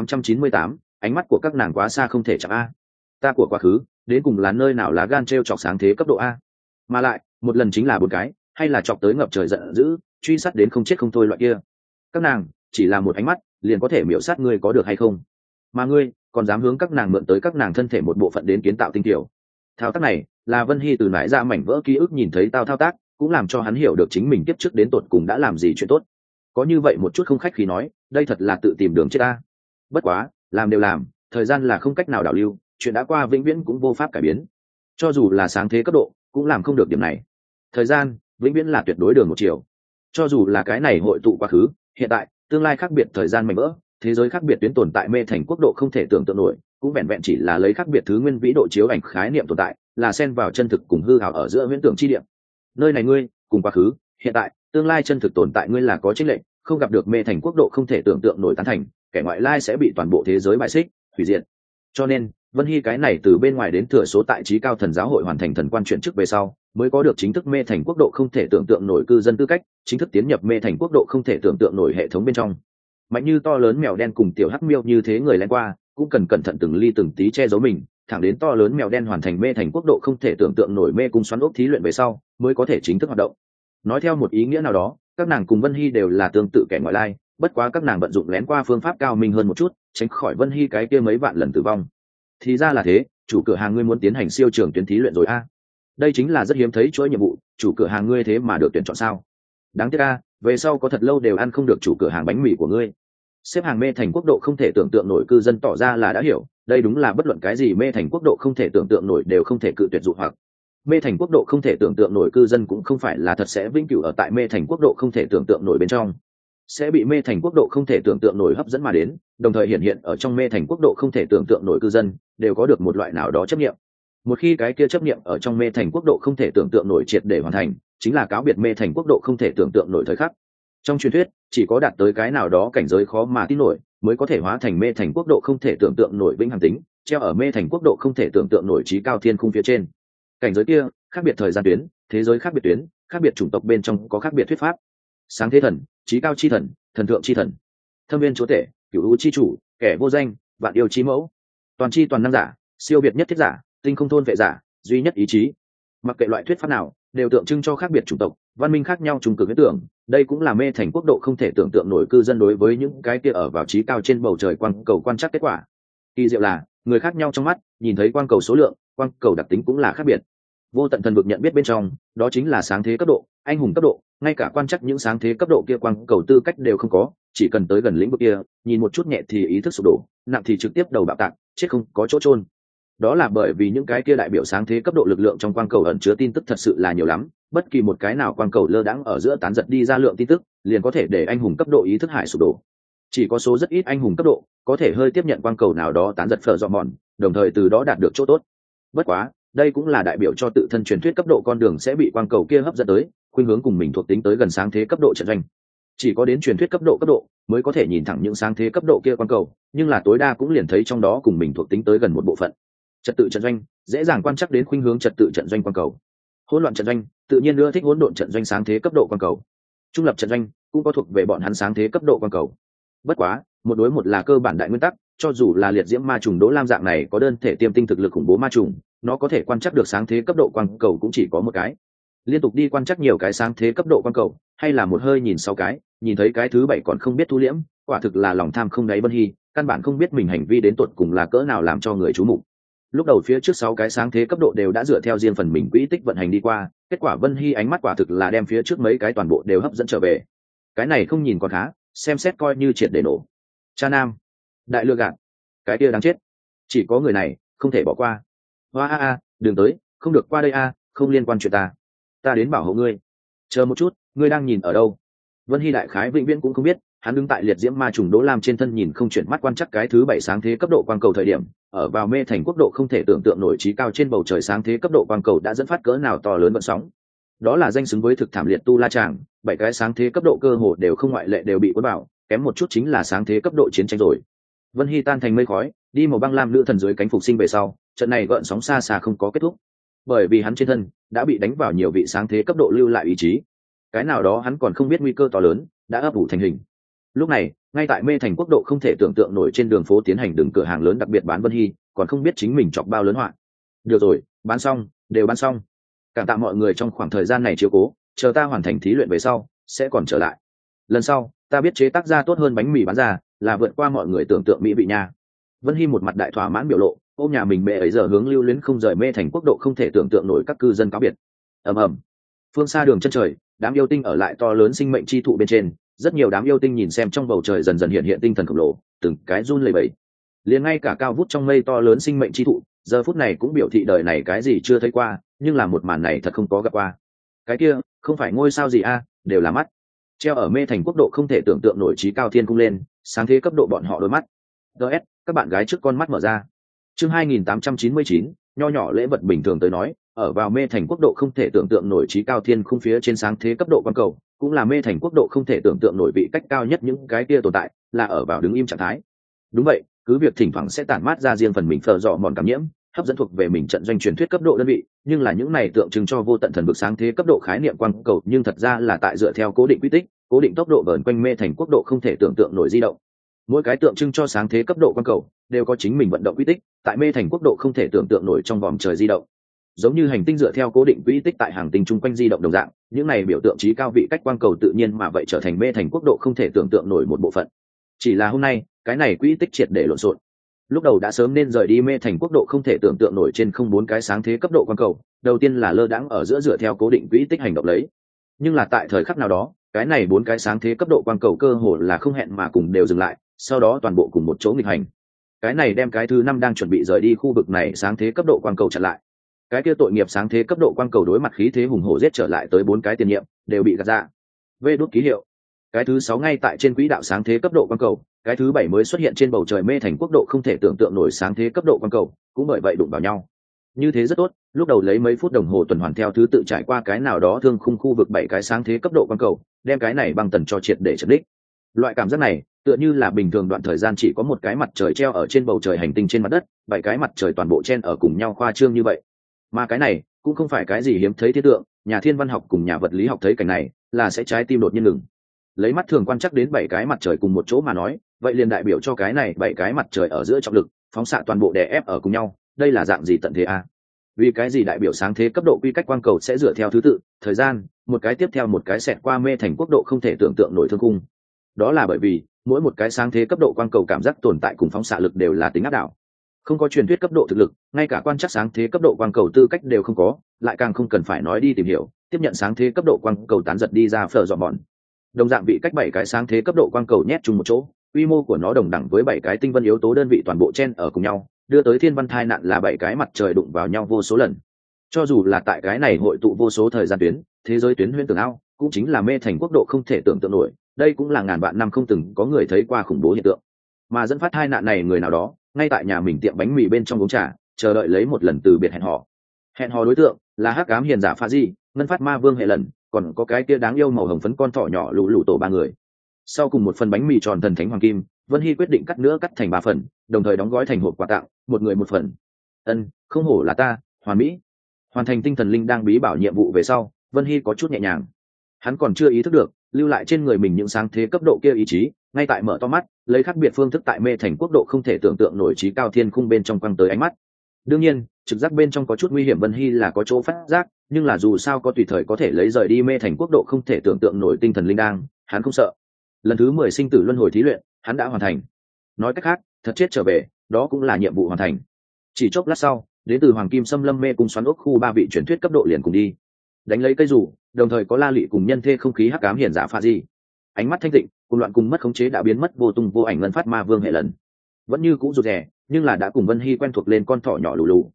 2898, ánh mắt của các nàng quá xa không thể chạm a. Ta của quá khứ, đến cùng là nơi nào lá gan trêu chọc sáng thế cấp độ a? Mà lại, một lần chính là một cái, hay là chọc tới ngập trời giận dữ, truy sát đến không chết không thôi loại kia. Các nàng, chỉ là một ánh mắt, liền có thể miểu sát ngươi có được hay không? Mà ngươi, còn dám hướng các nàng mượn tới các nàng thân thể một bộ phận đến kiến tạo tinh tiểu. Thao tác này, là Vân Hy từ nãy ra mảnh vỡ ký ức nhìn thấy tao thao tác, cũng làm cho hắn hiểu được chính mình kiếp trước đến tột cùng đã làm gì chuyện tốt. Có như vậy một chút không khách khí nói, đây thật là tự tìm đường chết ta. Bất quá, làm đều làm, thời gian là không cách nào đảo lưu, chuyện đã qua vĩnh viễn cũng vô pháp cải biến. Cho dù là sáng thế cấp độ, cũng làm không được điểm này. Thời gian, vĩnh viễn là tuyệt đối đường một chiều. Cho dù là cái này hội tụ quá khứ, hiện tại, tương lai khác biệt thời gian mảnh vỡ, thế giới khác biệt tuyến tồn tại mê thành quốc độ không thể tưởng tượng nổi, cũng vẹn vẹn chỉ là lấy khác biệt thứ nguyên vĩ độ chiếu ảnh khái niệm tồn tại, là xen vào chân thực cùng hư ảo ở giữa huyễn tưởng chi điểm. Nơi này ngươi, cùng quá khứ, hiện tại, tương lai chân thực tồn tại ngươi là có chênh lệch, không gặp được mê thành quốc độ không thể tưởng tượng nổi tán thành, kẻ ngoại lai sẽ bị toàn bộ thế giới bại xích, hủy diệt. Cho nên, Vân Hy cái này từ bên ngoài đến thừa số tại trí cao thần giáo hội hoàn thành thần quan chuyển chức về sau, mới có được chính thức mê thành quốc độ không thể tưởng tượng nổi cư dân tư cách, chính thức tiến nhập mê thành quốc độ không thể tưởng tượng nổi hệ thống bên trong. Mạnh như to lớn mèo đen cùng tiểu hắc miêu như thế người lén qua, cũng cần cẩn thận từng ly từng tí che giấu mình, thẳng đến to lớn mèo đen hoàn thành mê thành quốc độ không thể tưởng tượng nổi mê cung xoắn ốc thí luyện về sau, mới có thể chính thức hoạt động. Nói theo một ý nghĩa nào đó, các nàng cùng Vân Hy đều là tương tự kẻ ngoại lai, bất quá các nàng vận dụng lén qua phương pháp cao minh hơn một chút, tránh khỏi Vân Hy cái kia mấy vạn lần tử vong. Thì ra là thế, chủ cửa hàng ngươi muốn tiến hành siêu trường tuyến thí luyện rồi a. Đây chính là rất hiếm thấy chuỗi nhiệm vụ, chủ cửa hàng ngươi thế mà được tuyển chọn sao? Đáng tiếc a, về sau có thật lâu đều ăn không được chủ cửa hàng bánh mì của ngươi. Xếp hàng mê thành quốc độ không thể tưởng tượng nổi cư dân tỏ ra là đã hiểu, đây đúng là bất luận cái gì mê thành quốc độ không thể tưởng tượng nổi đều không thể cự tuyệt dụ hoặc. Mê thành quốc độ không thể tưởng tượng nổi cư dân cũng không phải là thật sẽ vĩnh cửu ở tại mê thành quốc độ không thể tưởng tượng nổi bên trong, sẽ bị mê thành quốc độ không thể tưởng tượng nổi hấp dẫn mà đến, đồng thời hiện ở trong mê thành quốc độ không thể tưởng tượng nổi cư dân đều có được một loại nào đó chấp niệm. Một khi cái kia chấp niệm ở trong mê thành quốc độ không thể tưởng tượng nổi triệt để hoàn thành, chính là cáo biệt mê thành quốc độ không thể tưởng tượng nổi thời khắc. Trong truyền thuyết, chỉ có đạt tới cái nào đó cảnh giới khó mà tin nổi, mới có thể hóa thành mê thành quốc độ không thể tưởng tượng nổi vĩnh hằng tính, treo ở mê thành quốc độ không thể tưởng tượng nổi trí cao thiên khung phía trên. Cảnh giới kia, khác biệt thời gian tuyến, thế giới khác biệt tuyến, khác biệt chủng tộc bên trong có khác biệt thuyết pháp. Sáng thế thần, trí cao chi thần, thần thượng chi thần, thâm viên chúa tể, cửu u chi chủ, kẻ vô danh, vạn yêu chi mẫu, toàn chi toàn năng giả, siêu việt nhất thiết giả, tinh không thôn vệ giả, duy nhất ý chí. Mặc kệ loại thuyết pháp nào, đều tượng trưng cho khác biệt chủng tộc, văn minh khác nhau trùng cực huyết tưởng. Đây cũng là mê thành quốc độ không thể tưởng tượng nổi cư dân đối với những cái kia ở vào trí cao trên bầu trời quang cầu quan trắc kết quả. Kỳ diệu là, người khác nhau trong mắt, nhìn thấy quang cầu số lượng, quang cầu đặc tính cũng là khác biệt. Vô tận thần vực nhận biết bên trong, đó chính là sáng thế cấp độ, anh hùng cấp độ, ngay cả quan trắc những sáng thế cấp độ kia quang cầu tư cách đều không có, chỉ cần tới gần lĩnh vực kia, nhìn một chút nhẹ thì ý thức sụp đổ, nặng thì trực tiếp đầu bạo tạc, chết không có chỗ chôn. Đó là bởi vì những cái kia đại biểu sáng thế cấp độ lực lượng trong quang cầu ẩn chứa tin tức thật sự là nhiều lắm, bất kỳ một cái nào quang cầu lơ đãng ở giữa tán giật đi ra lượng tin tức, liền có thể để anh hùng cấp độ ý thức hải sụp đổ. Chỉ có số rất ít anh hùng cấp độ có thể hơi tiếp nhận quang cầu nào đó tán giật phở dọ mòn, đồng thời từ đó đạt được chỗ tốt. Bất quá, đây cũng là đại biểu cho tự thân truyền thuyết cấp độ con đường sẽ bị quang cầu kia hấp dẫn tới, khuynh hướng cùng mình thuộc tính tới gần sáng thế cấp độ trận doanh. Chỉ có đến truyền thuyết cấp độ mới có thể nhìn thẳng những sáng thế cấp độ kia quang cầu, nhưng là tối đa cũng liền thấy trong đó cùng mình thuộc tính tới gần một bộ phận. Trật tự trận doanh dễ dàng quan trắc đến khuynh hướng trật tự trận doanh quang cầu. Hỗn loạn trận doanh tự nhiên ưa thích hỗn độn trận doanh sáng thế cấp độ quang cầu. Trung lập trận doanh cũng có thuộc về bọn hắn sáng thế cấp độ quang cầu. Bất quá, một đối một là cơ bản đại nguyên tắc, cho dù là liệt diễm ma trùng Đỗ Lam dạng này có đơn thể tiêm tinh thực lực khủng bố ma trùng, nó có thể quan trắc được sáng thế cấp độ quang cầu cũng chỉ có một cái. Liên tục đi quan trắc nhiều cái sáng thế cấp độ quang cầu, hay là một hơi nhìn 6 cái, nhìn thấy cái thứ 7 còn không biết thu liễm, quả thực là lòng tham không đáy Vân Hy, căn bản không biết mình hành vi đến tột cùng là cỡ nào làm cho người chú mục. Lúc đầu phía trước 6 cái sáng thế cấp độ đều đã dựa theo riêng phần mình quỹ tích vận hành đi qua, kết quả Vân Hy ánh mắt quả thực là đem phía trước mấy cái toàn bộ đều hấp dẫn trở về. Cái này không nhìn còn khá, xem xét coi như triệt để nổ. Cha nam, đại lừa gạt, cái kia đáng chết, chỉ có người này không thể bỏ qua. Hoa a a, đừng tới, không được qua đây a, không liên quan chuyện ta đến bảo hộ ngươi. Chờ một chút, ngươi đang nhìn ở đâu? Vân Hy đại khái vĩnh viễn cũng không biết, hắn đứng tại liệt diễm ma trùng Đỗ Lam trên thân nhìn không chuyển mắt quan chắc cái thứ 7 sáng thế cấp độ quang cầu thời điểm, ở vào mê thành quốc độ không thể tưởng tượng nổi trí cao trên bầu trời sáng thế cấp độ quang cầu đã dẫn phát cỡ nào to lớn vận sóng. Đó là danh xứng với thực thảm liệt tu la tràng, 7 cái sáng thế cấp độ cơ hồ đều không ngoại lệ đều bị cuốn vào, kém một chút chính là sáng thế cấp độ chiến tranh rồi. Vân Hy tan thành mây khói, đi màu băng lam nữ thần dưới cánh phục sinh về sau, trận này gợn sóng xa xa không có kết thúc, bởi vì hắn trên thân đã bị đánh vào nhiều vị sáng thế cấp độ lưu lại ý chí. Cái nào đó hắn còn không biết nguy cơ to lớn đã ấp ủ thành hình. Lúc này, ngay tại mê thành quốc độ không thể tưởng tượng nổi trên đường phố tiến hành đường cửa hàng lớn đặc biệt bán Vân Hy, còn không biết chính mình chọc bao lớn họa. Được rồi, bán xong, đều bán xong. Cảm tạ mọi người trong khoảng thời gian này chiếu cố, chờ ta hoàn thành thí luyện về sau sẽ còn trở lại. Lần sau ta biết chế tác ra tốt hơn bánh mì bán ra, là vượt qua mọi người tưởng tượng mỹ vị nha. Vân Hy một mặt đại thỏa mãn biểu lộ, ôm nhà mình mẹ ấy giờ hướng lưu luyến không rời mê thành quốc độ không thể tưởng tượng nổi các cư dân cáo biệt. Ầm ầm. Phương xa đường chân trời, đám yêu tinh ở lại to lớn sinh mệnh chi thụ bên trên, rất nhiều đám yêu tinh nhìn xem trong bầu trời dần dần hiện hiện tinh thần khổng lồ, từng cái run lẩy bẩy. Liền ngay cả cao vút trong mây to lớn sinh mệnh chi thụ, giờ phút này cũng biểu thị đời này cái gì chưa thấy qua, nhưng là một màn này thật không có gặp qua. Cái kia không phải ngôi sao gì a, đều là mắt. Treo ở mê thành quốc độ không thể tưởng tượng nổi trí cao thiên cung lên, sáng thế cấp độ bọn họ đôi mắt. DS, các bạn gái trước con mắt mở ra. Chương 2899, nho nhỏ lễ vật bình thường tới nói, ở vào mê thành quốc độ không thể tưởng tượng nổi trí cao thiên khung phía trên sáng thế cấp độ quan cầu, cũng là mê thành quốc độ không thể tưởng tượng nổi vị cách cao nhất những cái kia tồn tại, là ở vào đứng im trạng thái. Đúng vậy, cứ việc thỉnh thoảng sẽ tản mát ra riêng phần mình phờ dọ mòn cảm nhiễm, hấp dẫn thuộc về mình trận doanh truyền thuyết cấp độ đơn vị, nhưng là những này tượng trưng cho vô tận thần vực sáng thế cấp độ khái niệm quang cầu, nhưng thật ra là tại dựa theo cố định quy tích, cố định tốc độ vờn quanh mê thành quốc độ không thể tưởng tượng nổi di động. Mỗi cái tượng trưng cho sáng thế cấp độ quang cầu đều có chính mình vận động quy tích, tại mê thành quốc độ không thể tưởng tượng nổi trong vòng trời di động. Giống như hành tinh dựa theo cố định quỹ tích tại hành tinh chung quanh di động đồng dạng, những này biểu tượng trí cao vị cách quang cầu tự nhiên mà vậy trở thành mê thành quốc độ không thể tưởng tượng nổi một bộ phận. Chỉ là hôm nay, cái này quỹ tích triệt để lộn xộn. Lúc đầu đã sớm nên rời đi mê thành quốc độ không thể tưởng tượng nổi trên không 4 cái sáng thế cấp độ quang cầu, đầu tiên là lơ đãng ở giữa dựa theo cố định quỹ tích hành động lấy. Nhưng là tại thời khắc nào đó, cái này 4 cái sáng thế cấp độ quang cầu cơ hồ là không hẹn mà cùng đều dừng lại, sau đó toàn bộ cùng một chỗ nghịch hành. Cái này đem cái thứ 5 đang chuẩn bị rời đi khu vực này sáng thế cấp độ quang cầu chặn lại. Cái kia tội nghiệp sáng thế cấp độ quang cầu đối mặt khí thế hùng hổ giết trở lại tới 4 cái tiền nhiệm, đều bị gạt ra. Vê đốt ký hiệu. Cái thứ 6 ngay tại trên quỹ đạo sáng thế cấp độ quang cầu, cái thứ 7 mới xuất hiện trên bầu trời mê thành quốc độ không thể tưởng tượng nổi sáng thế cấp độ quang cầu, cũng bởi vậy đụng vào nhau. Như thế rất tốt, lúc đầu lấy mấy phút đồng hồ tuần hoàn theo thứ tự trải qua cái nào đó thương khung khu vực 7 cái sáng thế cấp độ quang cầu, đem cái này băng tần cho triệt để chấn đích. Loại cảm giác này, tựa như là bình thường đoạn thời gian chỉ có một cái mặt trời treo ở trên bầu trời hành tinh trên mặt đất, 7 cái mặt trời toàn bộ chen ở cùng nhau khoa trương như vậy. Mà cái này cũng không phải cái gì hiếm thấy thiết tượng, nhà thiên văn học cùng nhà vật lý học thấy cảnh này là sẽ trái tim đột nhiên ngừng. Lấy mắt thường quan chắc đến 7 cái mặt trời cùng một chỗ mà nói, vậy liền đại biểu cho cái này 7 cái mặt trời ở giữa trọng lực phóng xạ toàn bộ đè ép ở cùng nhau, đây là dạng gì tận thế a? Vì cái gì đại biểu sáng thế cấp độ quy cách quang cầu sẽ dựa theo thứ tự thời gian, một cái tiếp theo một cái xẹt qua mê thành quốc độ không thể tưởng tượng nổi thương khung. Đó là bởi vì mỗi một cái sáng thế cấp độ quang cầu cảm giác tồn tại cùng phóng xạ lực đều là tính áp đảo, không có truyền thuyết cấp độ thực lực, ngay cả quan chắc sáng thế cấp độ quang cầu tư cách đều không có, lại càng không cần phải nói đi tìm hiểu tiếp nhận sáng thế cấp độ quang cầu tán giật đi ra phở dọn bọn. Đồng dạng bị cách 7 cái sáng thế cấp độ quang cầu nhét chung một chỗ, quy mô của nó đồng đẳng với 7 cái tinh vân yếu tố đơn vị toàn bộ chen ở cùng nhau, đưa tới thiên văn thai nạn là 7 cái mặt trời đụng vào nhau vô số lần. Cho dù là tại cái này hội tụ vô số thời gian tuyến, thế giới tuyến huyễn tưởng ao, cũng chính là mê thành quốc độ không thể tưởng tượng nổi, đây cũng là ngàn vạn năm không từng có người thấy qua khủng bố hiện tượng. Mà dẫn phát tai nạn này người nào đó, ngay tại nhà mình tiệm bánh mì bên trong uống trà, chờ đợi lấy một lần từ biệt hẹn hò. Hẹn hò đối tượng là hắc ám hiền giả Pha Di, ngân phát ma vương hệ lần, còn có cái kia đáng yêu màu hồng phấn con thỏ nhỏ lũ lũ tổ 3 người. Sau cùng một phần bánh mì tròn thần thánh hoàng kim, Vân Hy quyết định cắt nữa cắt thành 3 phần, đồng thời đóng gói thành hộp quà tặng, một người một phần. Không hổ là ta, hoàn mỹ. Hoàn thành tinh thần linh đang bí bảo nhiệm vụ về sau, Vân Hy có chút nhẹ nhàng. Hắn còn chưa ý thức được, lưu lại trên người mình những sáng thế cấp độ kia ý chí, ngay tại mở to mắt, lấy khác biệt phương thức tại mê thành quốc độ không thể tưởng tượng nổi trí cao thiên khung bên trong quăng tới ánh mắt. Đương nhiên, trực giác bên trong có chút nguy hiểm Vân Hy là có chỗ phát giác, nhưng là dù sao có tùy thời có thể lấy rời đi mê thành quốc độ không thể tưởng tượng nổi tinh thần linh đang, hắn không sợ. Lần thứ 10 sinh tử luân hồi thí luyện, hắn đã hoàn thành. Nói cách khác, thật chết trở về, đó cũng là nhiệm vụ hoàn thành. Chỉ chốc lát sau, đến từ Hoàng Kim Xâm Lâm mê cung xoắn ốc khu 3 vị truyền thuyết cấp độ liền cùng đi. Đánh lấy cây rủ, đồng thời có La Lị cùng nhân thê không khí hắc ám hiển giả Pha Di. Ánh mắt thanh tịnh, cùng loạn cùng mất khống chế đã biến mất vô tung vô ảnh ngân phát ma vương hệ lần. Vẫn như cũ rụt rè, nhưng là đã cùng Vân Hy quen thuộc lên con thỏ nhỏ lù lù.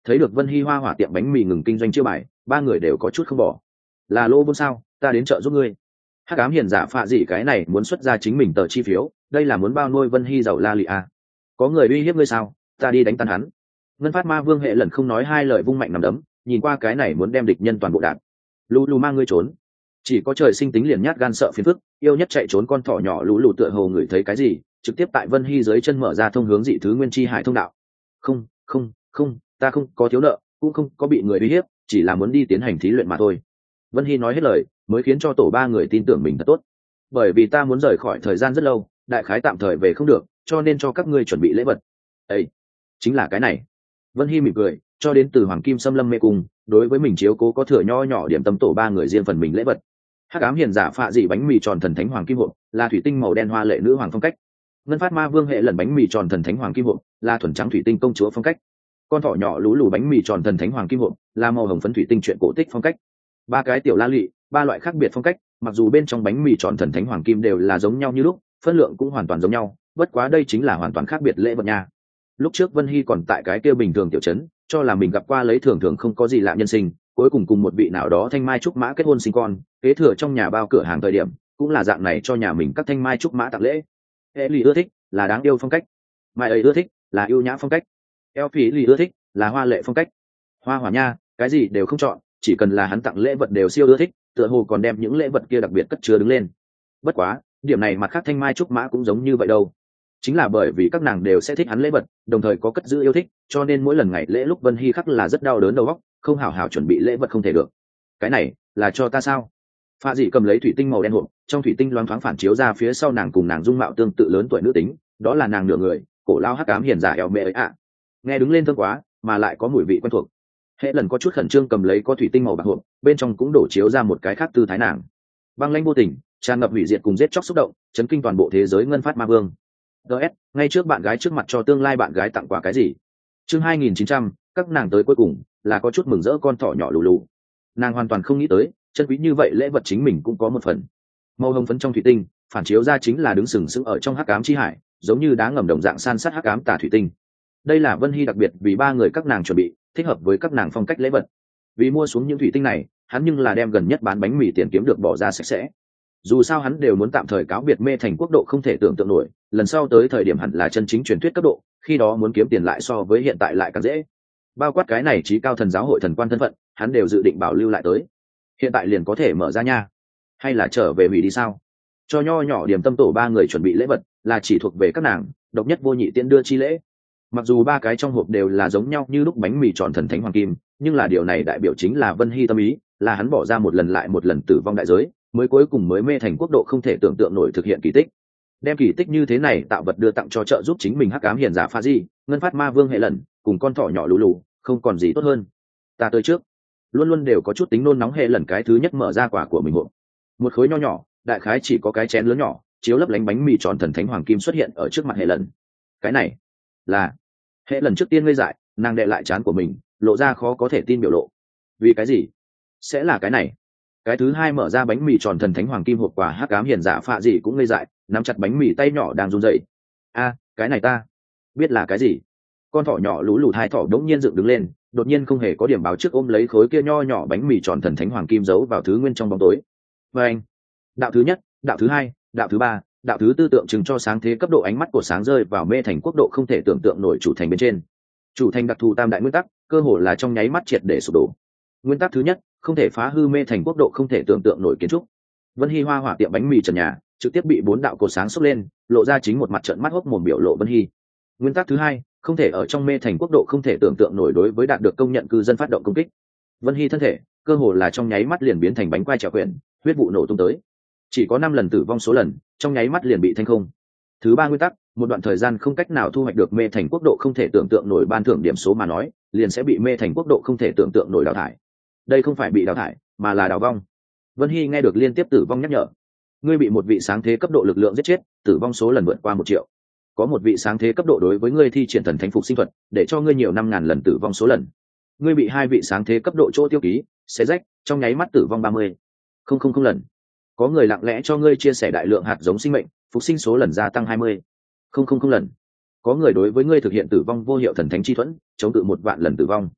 Thấy được Vân Hy hoa hỏa tiệm bánh mì ngừng kinh doanh chiêu bài, ba người đều có chút không bỏ. Là lô vốn sao, ta đến chợ giúp ngươi. Hắc ám hiền giả phạ gì cái này muốn xuất ra chính mình tờ chi phiếu, đây là muốn bao nuôi Vân Hy giàu la lị à. Có người uy hiếp ngươi sao, ta đi đánh tan hắn. Ngân phát ma vương hệ lần không nói hai lời vung mạnh nằm đấm, nhìn qua cái này muốn đem địch nhân toàn bộ đạn. Lù lù mang ngươi trốn. Chỉ có trời sinh tính liền nhát gan sợ phiền phức, yêu nhất chạy trốn con thỏ nhỏ lù lù tựa hồ ngửi thấy cái gì, trực tiếp tại Vân Hy dưới chân mở ra thông hướng dị thứ nguyên chi hải thông đạo. Không, không, không, ta không có thiếu nợ, cũng không có bị người uy hiếp, chỉ là muốn đi tiến hành thí luyện mà thôi. Vân Hy nói hết lời, mới khiến cho tổ ba người tin tưởng mình thật tốt. Bởi vì ta muốn rời khỏi thời gian rất lâu, đại khái tạm thời về không được, cho nên cho các ngươi chuẩn bị lễ vật. Ấy, chính là cái này. Vân Hy mỉm cười, cho đến từ Hoàng Kim Xâm Lâm mê cung, đối với mình chiếu cố có thừa nho nhỏ điểm tâm tổ ba người riêng phần mình lễ vật. Hắc ám hiền giả phạ dị bánh mì tròn thần thánh hoàng kim hộp, là thủy tinh màu đen hoa lệ nữ hoàng phong cách. Ngân phát ma vương hệ lần bánh mì tròn thần thánh hoàng kim hộp, là thuần trắng thủy tinh công chúa phong cách. Con thỏ nhỏ lú lù bánh mì tròn thần thánh hoàng kim hộp, là màu hồng phấn thủy tinh truyện cổ tích phong cách. Ba cái tiểu la lị, ba loại khác biệt phong cách, mặc dù bên trong bánh mì tròn thần thánh hoàng kim đều là giống nhau như lúc, phân lượng cũng hoàn toàn giống nhau, bất quá đây chính là hoàn toàn khác biệt lễ vật nha. Lúc trước Vân Hy còn tại cái kia bình thường tiểu trấn, cho là mình gặp qua lấy thường thường không có gì lạ nhân sinh, cuối cùng cùng một vị nào đó thanh mai trúc mã kết hôn sinh con, kế thừa trong nhà bao cửa hàng thời điểm, cũng là dạng này cho nhà mình các thanh mai trúc mã tặng lễ. Ellie ưa thích là đáng yêu phong cách, Mai ấy ưa thích là yêu nhã phong cách, Elphie ưa thích là hoa lệ phong cách. Hoa hỏa nha, cái gì đều không chọn, chỉ cần là hắn tặng lễ vật đều siêu ưa thích, tựa hồ còn đem những lễ vật kia đặc biệt cất chứa đứng lên. Bất quá, điểm này mặt khác thanh mai trúc mã cũng giống như vậy đâu. Chính là bởi vì các nàng đều sẽ thích hắn lễ vật, đồng thời có cất giữ yêu thích, cho nên mỗi lần ngày lễ lúc Vân Hy khắc là rất đau đớn đầu óc, không hảo hảo chuẩn bị lễ vật không thể được. Cái này là cho ta sao? Pha dị cầm lấy thủy tinh màu đen hộp, trong thủy tinh loáng thoáng phản chiếu ra phía sau nàng cùng nàng dung mạo tương tự lớn tuổi nữ tính, đó là nàng nửa người, cổ lao hắc ám hiền giả eo mẹ ấy ạ. Nghe đứng lên thơm quá, mà lại có mùi vị quen thuộc. Hệ lần có chút khẩn trương cầm lấy có thủy tinh màu bạc hộp, bên trong cũng đổ chiếu ra một cái khác tư thái nàng. Băng lãnh vô tình, tràn ngập hủy diệt cùng giết chóc xúc động, chấn kinh toàn bộ thế giới ngân phát ma vương. DS, ngay trước bạn gái trước mặt cho tương lai bạn gái tặng quà cái gì? Chương 2900, các nàng tới cuối cùng là có chút mừng rỡ con thỏ nhỏ lù lù. Nàng hoàn toàn không nghĩ tới, chân quý như vậy lễ vật chính mình cũng có một phần. Màu hồng phấn trong thủy tinh, phản chiếu ra chính là đứng sừng sững ở trong hắc ám chi hải, giống như đá ngầm đồng dạng san sát hắc ám tà thủy tinh. Đây là Vân Hy đặc biệt vì ba người các nàng chuẩn bị, thích hợp với các nàng phong cách lễ vật. Vì mua xuống những thủy tinh này, hắn nhưng là đem gần nhất bán bánh mì tiền kiếm được bỏ ra sạch sẽ. Dù sao hắn đều muốn tạm thời cáo biệt mê thành quốc độ không thể tưởng tượng nổi, lần sau tới thời điểm hẳn là chân chính truyền thuyết cấp độ, khi đó muốn kiếm tiền lại so với hiện tại lại càng dễ. Bao quát cái này chí cao thần giáo hội thần quan thân phận, hắn đều dự định bảo lưu lại tới. Hiện tại liền có thể mở ra nha, hay là trở về hủy đi sao? Cho nho nhỏ điểm tâm tổ ba người chuẩn bị lễ vật, là chỉ thuộc về các nàng, độc nhất vô nhị tiễn đưa chi lễ. Mặc dù ba cái trong hộp đều là giống nhau như lúc bánh mì tròn thần thánh hoàng kim, nhưng là điều này đại biểu chính là Vân Hy tâm ý, là hắn bỏ ra một lần lại một lần tử vong đại giới, mới cuối cùng mới mê thành quốc độ không thể tưởng tượng nổi thực hiện kỳ tích. Đem kỳ tích như thế này tạo vật đưa tặng cho trợ giúp chính mình hắc ám hiền giả pha di, ngân phát ma vương hệ lần, cùng con thỏ nhỏ lù lù, không còn gì tốt hơn. Ta tới trước. Luôn luôn đều có chút tính nôn nóng hệ lần cái thứ nhất mở ra quả của mình hộp. Một khối nho nhỏ, đại khái chỉ có cái chén lớn nhỏ, chiếu lấp lánh bánh mì tròn thần thánh hoàng kim xuất hiện ở trước mặt hệ lần. Cái này là hệ lần trước tiên ngây dại, nàng đệ lại trán của mình, lộ ra khó có thể tin biểu lộ. Vì cái gì sẽ là cái này? Cái thứ hai mở ra bánh mì tròn thần thánh hoàng kim hộp quà hắc ám hiền giả phạ gì cũng ngây dại, nắm chặt bánh mì tay nhỏ đang run rẩy. A, cái này ta biết là cái gì? Con thỏ nhỏ lú lụt hai thỏ đống nhiên dựng đứng lên, đột nhiên không hề có điểm báo trước ôm lấy khối kia nho nhỏ bánh mì tròn thần thánh hoàng kim giấu vào thứ nguyên trong bóng tối. Và anh, đạo thứ nhất, đạo thứ hai, đạo thứ ba, đạo thứ tư tượng trưng cho sáng thế cấp độ ánh mắt của sáng rơi vào mê thành quốc độ không thể tưởng tượng nổi chủ thành bên trên. Chủ thành đặc thù tam đại nguyên tắc, cơ hồ là trong nháy mắt triệt để sụp đổ. Nguyên tắc thứ nhất, không thể phá hư mê thành quốc độ không thể tưởng tượng nổi kiến trúc. Vân Hy hoa hỏa tiệm bánh mì trần nhà trực tiếp bị 4 đạo cột sáng xốc lên, lộ ra chính một mặt trợn mắt hốc mồm biểu lộ Vân Hy. Nguyên tắc thứ hai, không thể ở trong mê thành quốc độ không thể tưởng tượng nổi đối với đạt được công nhận cư dân phát động công kích. Vân Hy thân thể cơ hồ là trong nháy mắt liền biến thành bánh quai trèo quyển, huyết vụ nổ tung tới. Chỉ có 5 lần tử vong số lần, trong nháy mắt liền bị thanh không. Thứ ba nguyên tắc, một đoạn thời gian không cách nào thu hoạch được mê thành quốc độ không thể tưởng tượng nổi ban thưởng điểm số mà nói, liền sẽ bị mê thành quốc độ không thể tưởng tượng nổi đào thải. Đây không phải bị đào thải, mà là đào vong. Vân Hy nghe được liên tiếp tử vong nhắc nhở. Ngươi bị một vị sáng thế cấp độ lực lượng giết chết, tử vong số lần vượt qua 1 triệu. Có một vị sáng thế cấp độ đối với ngươi thi triển thần thánh phục sinh thuật, để cho ngươi nhiều 5.000 lần tử vong số lần. Ngươi bị 2 vị sáng thế cấp độ chỗ tiêu ký, xé rách, trong nháy mắt tử vong 30,000 lần. Có người lặng lẽ cho ngươi chia sẻ đại lượng hạt giống sinh mệnh, phục sinh số lần gia tăng 20,000 lần. Có người đối với ngươi thực hiện tử vong vô hiệu thần thánh chi thuẫn, chống cự 1 vạn lần tử vong.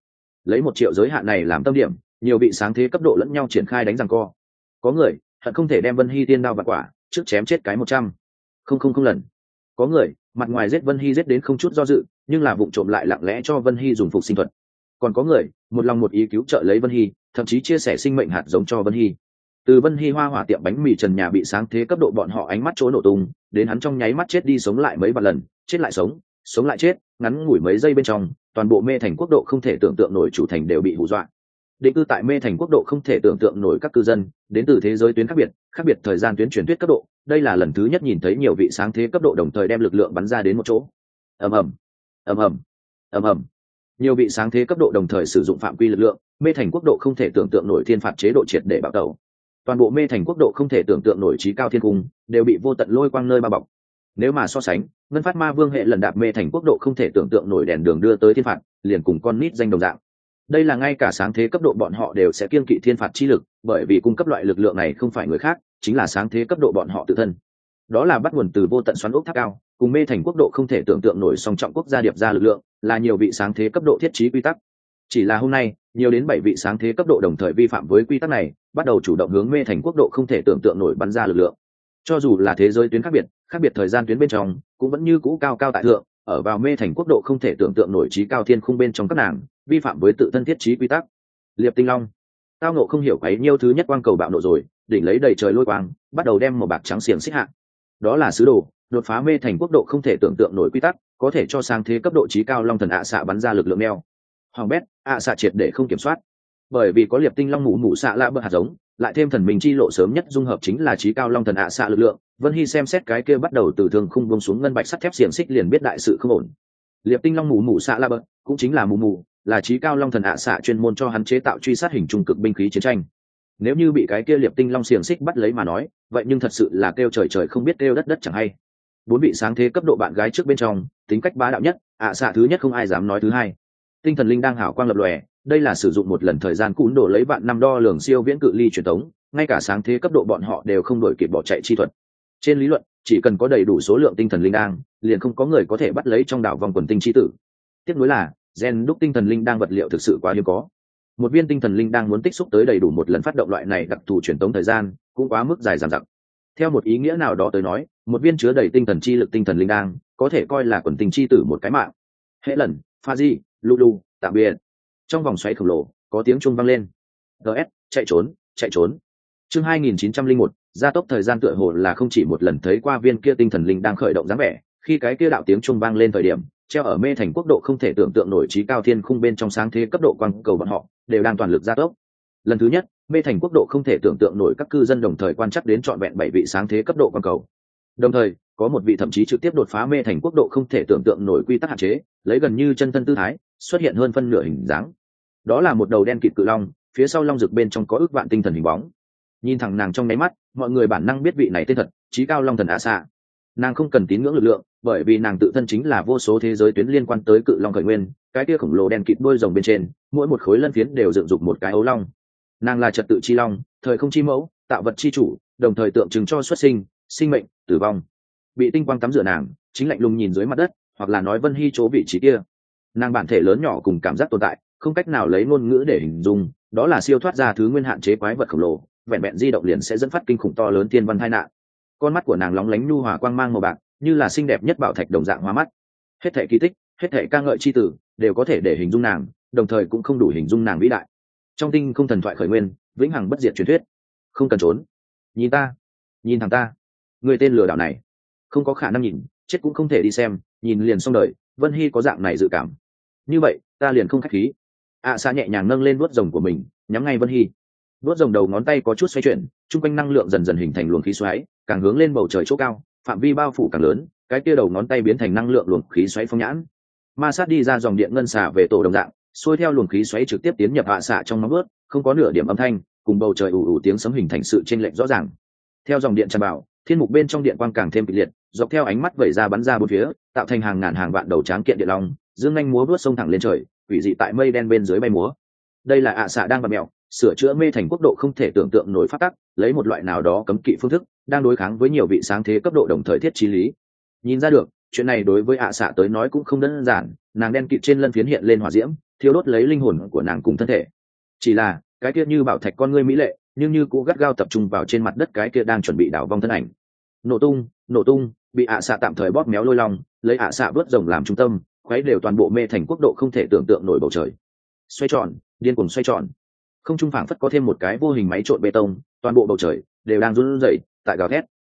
Lấy 1 triệu giới hạn này làm tâm điểm, nhiều vị sáng thế cấp độ lẫn nhau triển khai đánh giằng co. Có người hận không thể đem Vân Hy tiên đao vạn quả trước chém chết cái 100,000 lần. Có người mặt ngoài giết Vân Hy giết đến không chút do dự, nhưng là vụng trộm lại lặng lẽ cho Vân Hy dùng phục sinh thuật. Còn có người một lòng một ý cứu trợ lấy Vân Hy, thậm chí chia sẻ sinh mệnh hạt giống cho Vân Hy. Từ Vân Hy hoa hỏa tiệm bánh mì trần nhà bị sáng thế cấp độ bọn họ ánh mắt chỗ nổ tung, đến hắn trong nháy mắt chết đi sống lại mấy vạn lần, chết lại sống lại chết, ngắn ngủi mấy giây bên trong, toàn bộ Mê Thành quốc độ không thể tưởng tượng nổi chủ thành đều bị hù dọa. Định cư tại Mê Thành quốc độ không thể tưởng tượng nổi các cư dân, đến từ thế giới tuyến khác biệt thời gian tuyến truyền thuyết cấp độ, đây là lần thứ nhất nhìn thấy nhiều vị sáng thế cấp độ đồng thời đem lực lượng bắn ra đến một chỗ. Ầm ầm, ầm ầm, ầm ầm. Nhiều vị sáng thế cấp độ đồng thời sử dụng phạm quy lực lượng, Mê Thành quốc độ không thể tưởng tượng nổi thiên phạt chế độ triệt để bạo tẩu. Toàn bộ Mê Thành quốc độ không thể tưởng tượng nổi trí cao thiên cung đều bị vô tận lôi quang nơi bao bọc. Nếu mà so sánh, ngân phát ma vương hệ lần đạp Mê Thành quốc độ không thể tưởng tượng nổi đèn đường đưa tới thiên phạt, liền cùng con nít danh đồng dạng. Đây là ngay cả sáng thế cấp độ bọn họ đều sẽ kiêng kỵ thiên phạt chi lực, bởi vì cung cấp loại lực lượng này không phải người khác, chính là sáng thế cấp độ bọn họ tự thân. Đó là bắt nguồn từ vô tận xoắn ốc tháp cao, cùng Mê Thành quốc độ không thể tưởng tượng nổi song trọng quốc gia điệp ra lực lượng, là nhiều vị sáng thế cấp độ thiết trí quy tắc. Chỉ là hôm nay, nhiều đến 7 vị sáng thế cấp độ đồng thời vi phạm với quy tắc này, bắt đầu chủ động hướng Mê Thành quốc độ không thể tưởng tượng nổi bắn ra lực lượng. Cho dù là thế giới tuyến khác biệt thời gian tuyến bên trong, cũng vẫn như cũ cao cao tại thượng, ở vào Mê Thành quốc độ không thể tưởng tượng nổi trí cao thiên khung bên trong các nàng, vi phạm với tự thân thiết trí quy tắc. Liệp Tinh Long, tao nộ không hiểu quấy nhiêu thứ nhất quang cầu bạo nộ rồi, đỉnh lấy đầy trời lôi quang, bắt đầu đem màu bạc trắng xiềng xích hạ. Đó là sứ đồ, đột phá Mê Thành quốc độ không thể tưởng tượng nổi quy tắc, có thể cho sáng thế cấp độ trí cao long thần ạ xạ bắn ra lực lượng neo. Hoàng bét, ạ xạ triệt để không kiểm soát. Bởi vì có Liệp Tinh Long mụ xạ lạ bơ hạt giống, lại thêm thần minh chi lộ sớm nhất dung hợp chính là trí cao long thần ạ xạ lực lượng, Vân Hy xem xét cái kia bắt đầu từ thường khung buông xuống ngân bạch sắt thép xiềng xích liền biết đại sự không ổn. Liệp Tinh Long mụ xạ lạ bơ cũng chính là mụ, là trí cao long thần ạ xạ chuyên môn cho hắn chế tạo truy sát hình trung cực binh khí chiến tranh. Nếu như bị cái kia Liệp Tinh Long xiềng xích bắt lấy mà nói, vậy nhưng thật sự là kêu trời trời không biết kêu đất đất chẳng hay. 4 vị sáng thế cấp độ bạn gái trước bên trong, tính cách bá đạo nhất, ạ xạ thứ nhất không ai dám nói thứ hai. Tinh thần linh đang hảo quang lập lòe, đây là sử dụng một lần thời gian cún đổ lấy vạn năm đo lường siêu viễn cự ly truyền tống, ngay cả sáng thế cấp độ bọn họ đều không đổi kịp bỏ chạy chi thuật. Trên lý luận, chỉ cần có đầy đủ số lượng tinh thần linh đang, liền không có người có thể bắt lấy trong đảo vòng quần tinh chi tử. Tiếc nuối là, gen đúc tinh thần linh đang vật liệu thực sự quá hiếm có. Một viên tinh thần linh đang muốn tích xúc tới đầy đủ một lần phát động loại này đặc thù truyền tống thời gian, cũng quá mức dài dằng dặc. Theo một ý nghĩa nào đó tới nói, một viên chứa đầy tinh thần chi lực tinh thần linh đang, có thể coi là quần tinh chi tử một cái mạng. Hệ lần, pha di, lulu, tạm biệt. Trong vòng xoáy khổng lồ, có tiếng chuông vang lên. gs, chạy trốn. Chương 2901, gia tốc thời gian tựa hồ là không chỉ một lần thấy qua viên kia tinh thần linh đang khởi động dáng vẻ, khi cái kia đạo tiếng chuông vang lên thời điểm, treo ở Mê Thành quốc độ không thể tưởng tượng nổi trí cao thiên khung bên trong sáng thế cấp độ quang cầu bọn họ đều đang toàn lực gia tốc. Lần thứ nhất, Mê Thành quốc độ không thể tưởng tượng nổi các cư dân đồng thời quan chắc đến trọn vẹn 7 vị sáng thế cấp độ quang cầu. Đồng thời, có một vị thậm chí trực tiếp đột phá Mê Thành quốc độ không thể tưởng tượng nổi quy tắc hạn chế, lấy gần như chân thân tư thái, xuất hiện hơn phân nửa hình dáng. Đó là một đầu đen kịt cự long, phía sau long rực bên trong có ước vạn tinh thần hình bóng. Nhìn thẳng nàng trong nháy mắt, mọi người bản năng biết vị này tên thật, trí cao long thần ạ xạ. Nàng không cần tín ngưỡng lực lượng, bởi vì nàng tự thân chính là vô số thế giới tuyến liên quan tới cự long khởi nguyên, cái kia khổng lồ đen kịt đuôi rồng bên trên, mỗi một khối lân phiến đều dựng dục một cái ấu long. Nàng là trật tự chi long, thời không chi mẫu, tạo vật chi chủ, đồng thời tượng trưng cho xuất sinh, sinh mệnh, tử vong. Bị tinh quang tắm rửa nàng, chính lạnh lùng nhìn dưới mặt đất, hoặc là nói Vân Hy chỗ vị trí kia. Nàng bản thể lớn nhỏ cùng cảm giác tồn tại, không cách nào lấy ngôn ngữ để hình dung, đó là siêu thoát ra thứ nguyên hạn chế quái vật khổng lồ, vẹn vẹn di động liền sẽ dẫn phát kinh khủng to lớn thiên văn tai nạn. Con mắt của nàng lóng lánh nhu hòa quang mang màu bạc, như là xinh đẹp nhất bảo thạch đồng dạng hóa mắt. Hết thảy kỳ tích, hết thảy ca ngợi chi tử, đều có thể để hình dung nàng, đồng thời cũng không đủ hình dung nàng vĩ đại. Trong tinh không thần thoại khởi nguyên, vĩnh hằng bất diệt truyền thuyết. Không cần trốn, nhìn ta, nhìn thằng ta, người tên lừa đảo này, không có khả năng nhìn, chết cũng không thể đi xem, nhìn liền xong đời. Vân Hy có dạng này dự cảm. Như vậy, ta liền không khách khí. ạ xạ nhẹ nhàng nâng lên vuốt rồng của mình, nhắm ngay Vân Hy. Vuốt rồng đầu ngón tay có chút xoay chuyển, chung quanh năng lượng dần dần hình thành luồng khí xoáy, càng hướng lên bầu trời chỗ cao, phạm vi bao phủ càng lớn, cái kia đầu ngón tay biến thành năng lượng luồng khí xoáy phong nhãn. Ma sát đi ra dòng điện ngân xả về tổ đồng dạng, xuôi theo luồng khí xoáy trực tiếp tiến nhập ạ xạ trong móng vuốt, không có nửa điểm âm thanh, cùng bầu trời ù ù tiếng sấm hình thành sự chênh lệch rõ ràng. Theo dòng điện tràn vào, thiên mục bên trong điện quang càng thêm kịch liệt, dọc theo ánh mắt vẩy ra bắn ra bốn phía, tạo thành hàng ngàn hàng vạn đầu tráng kiện điện long, dương nhanh múa vuốt sông thẳng lên trời, quỷ dị tại mây đen bên dưới bay múa. Đây là ạ xạ đang vặn mèo, sửa chữa Mê Thành quốc độ không thể tưởng tượng nổi pháp tắc, lấy một loại nào đó cấm kỵ phương thức, đang đối kháng với nhiều vị sáng thế cấp độ đồng thời thiết trí lý. Nhìn ra được, chuyện này đối với ạ xạ tới nói cũng không đơn giản, nàng đen kịt trên lân phiến hiện lên hỏa diễm, thiêu đốt lấy linh hồn của nàng cùng thân thể. Chỉ là cái kia như bảo thạch con ngươi mỹ lệ nhưng như cũ gắt gao tập trung vào trên mặt đất cái kia đang chuẩn bị đảo vong thân ảnh. Nổ tung, bị ạ xạ tạm thời bóp méo lôi long, lấy ạ xạ vớt rồng làm trung tâm, khuấy đều toàn bộ mê thành quốc độ không thể tưởng tượng nổi bầu trời. Xoay tròn, điên cuồng xoay tròn. Không trung phảng phất có thêm một cái vô hình máy trộn bê tông, toàn bộ bầu trời đều đang run rẩy, tại gào thét.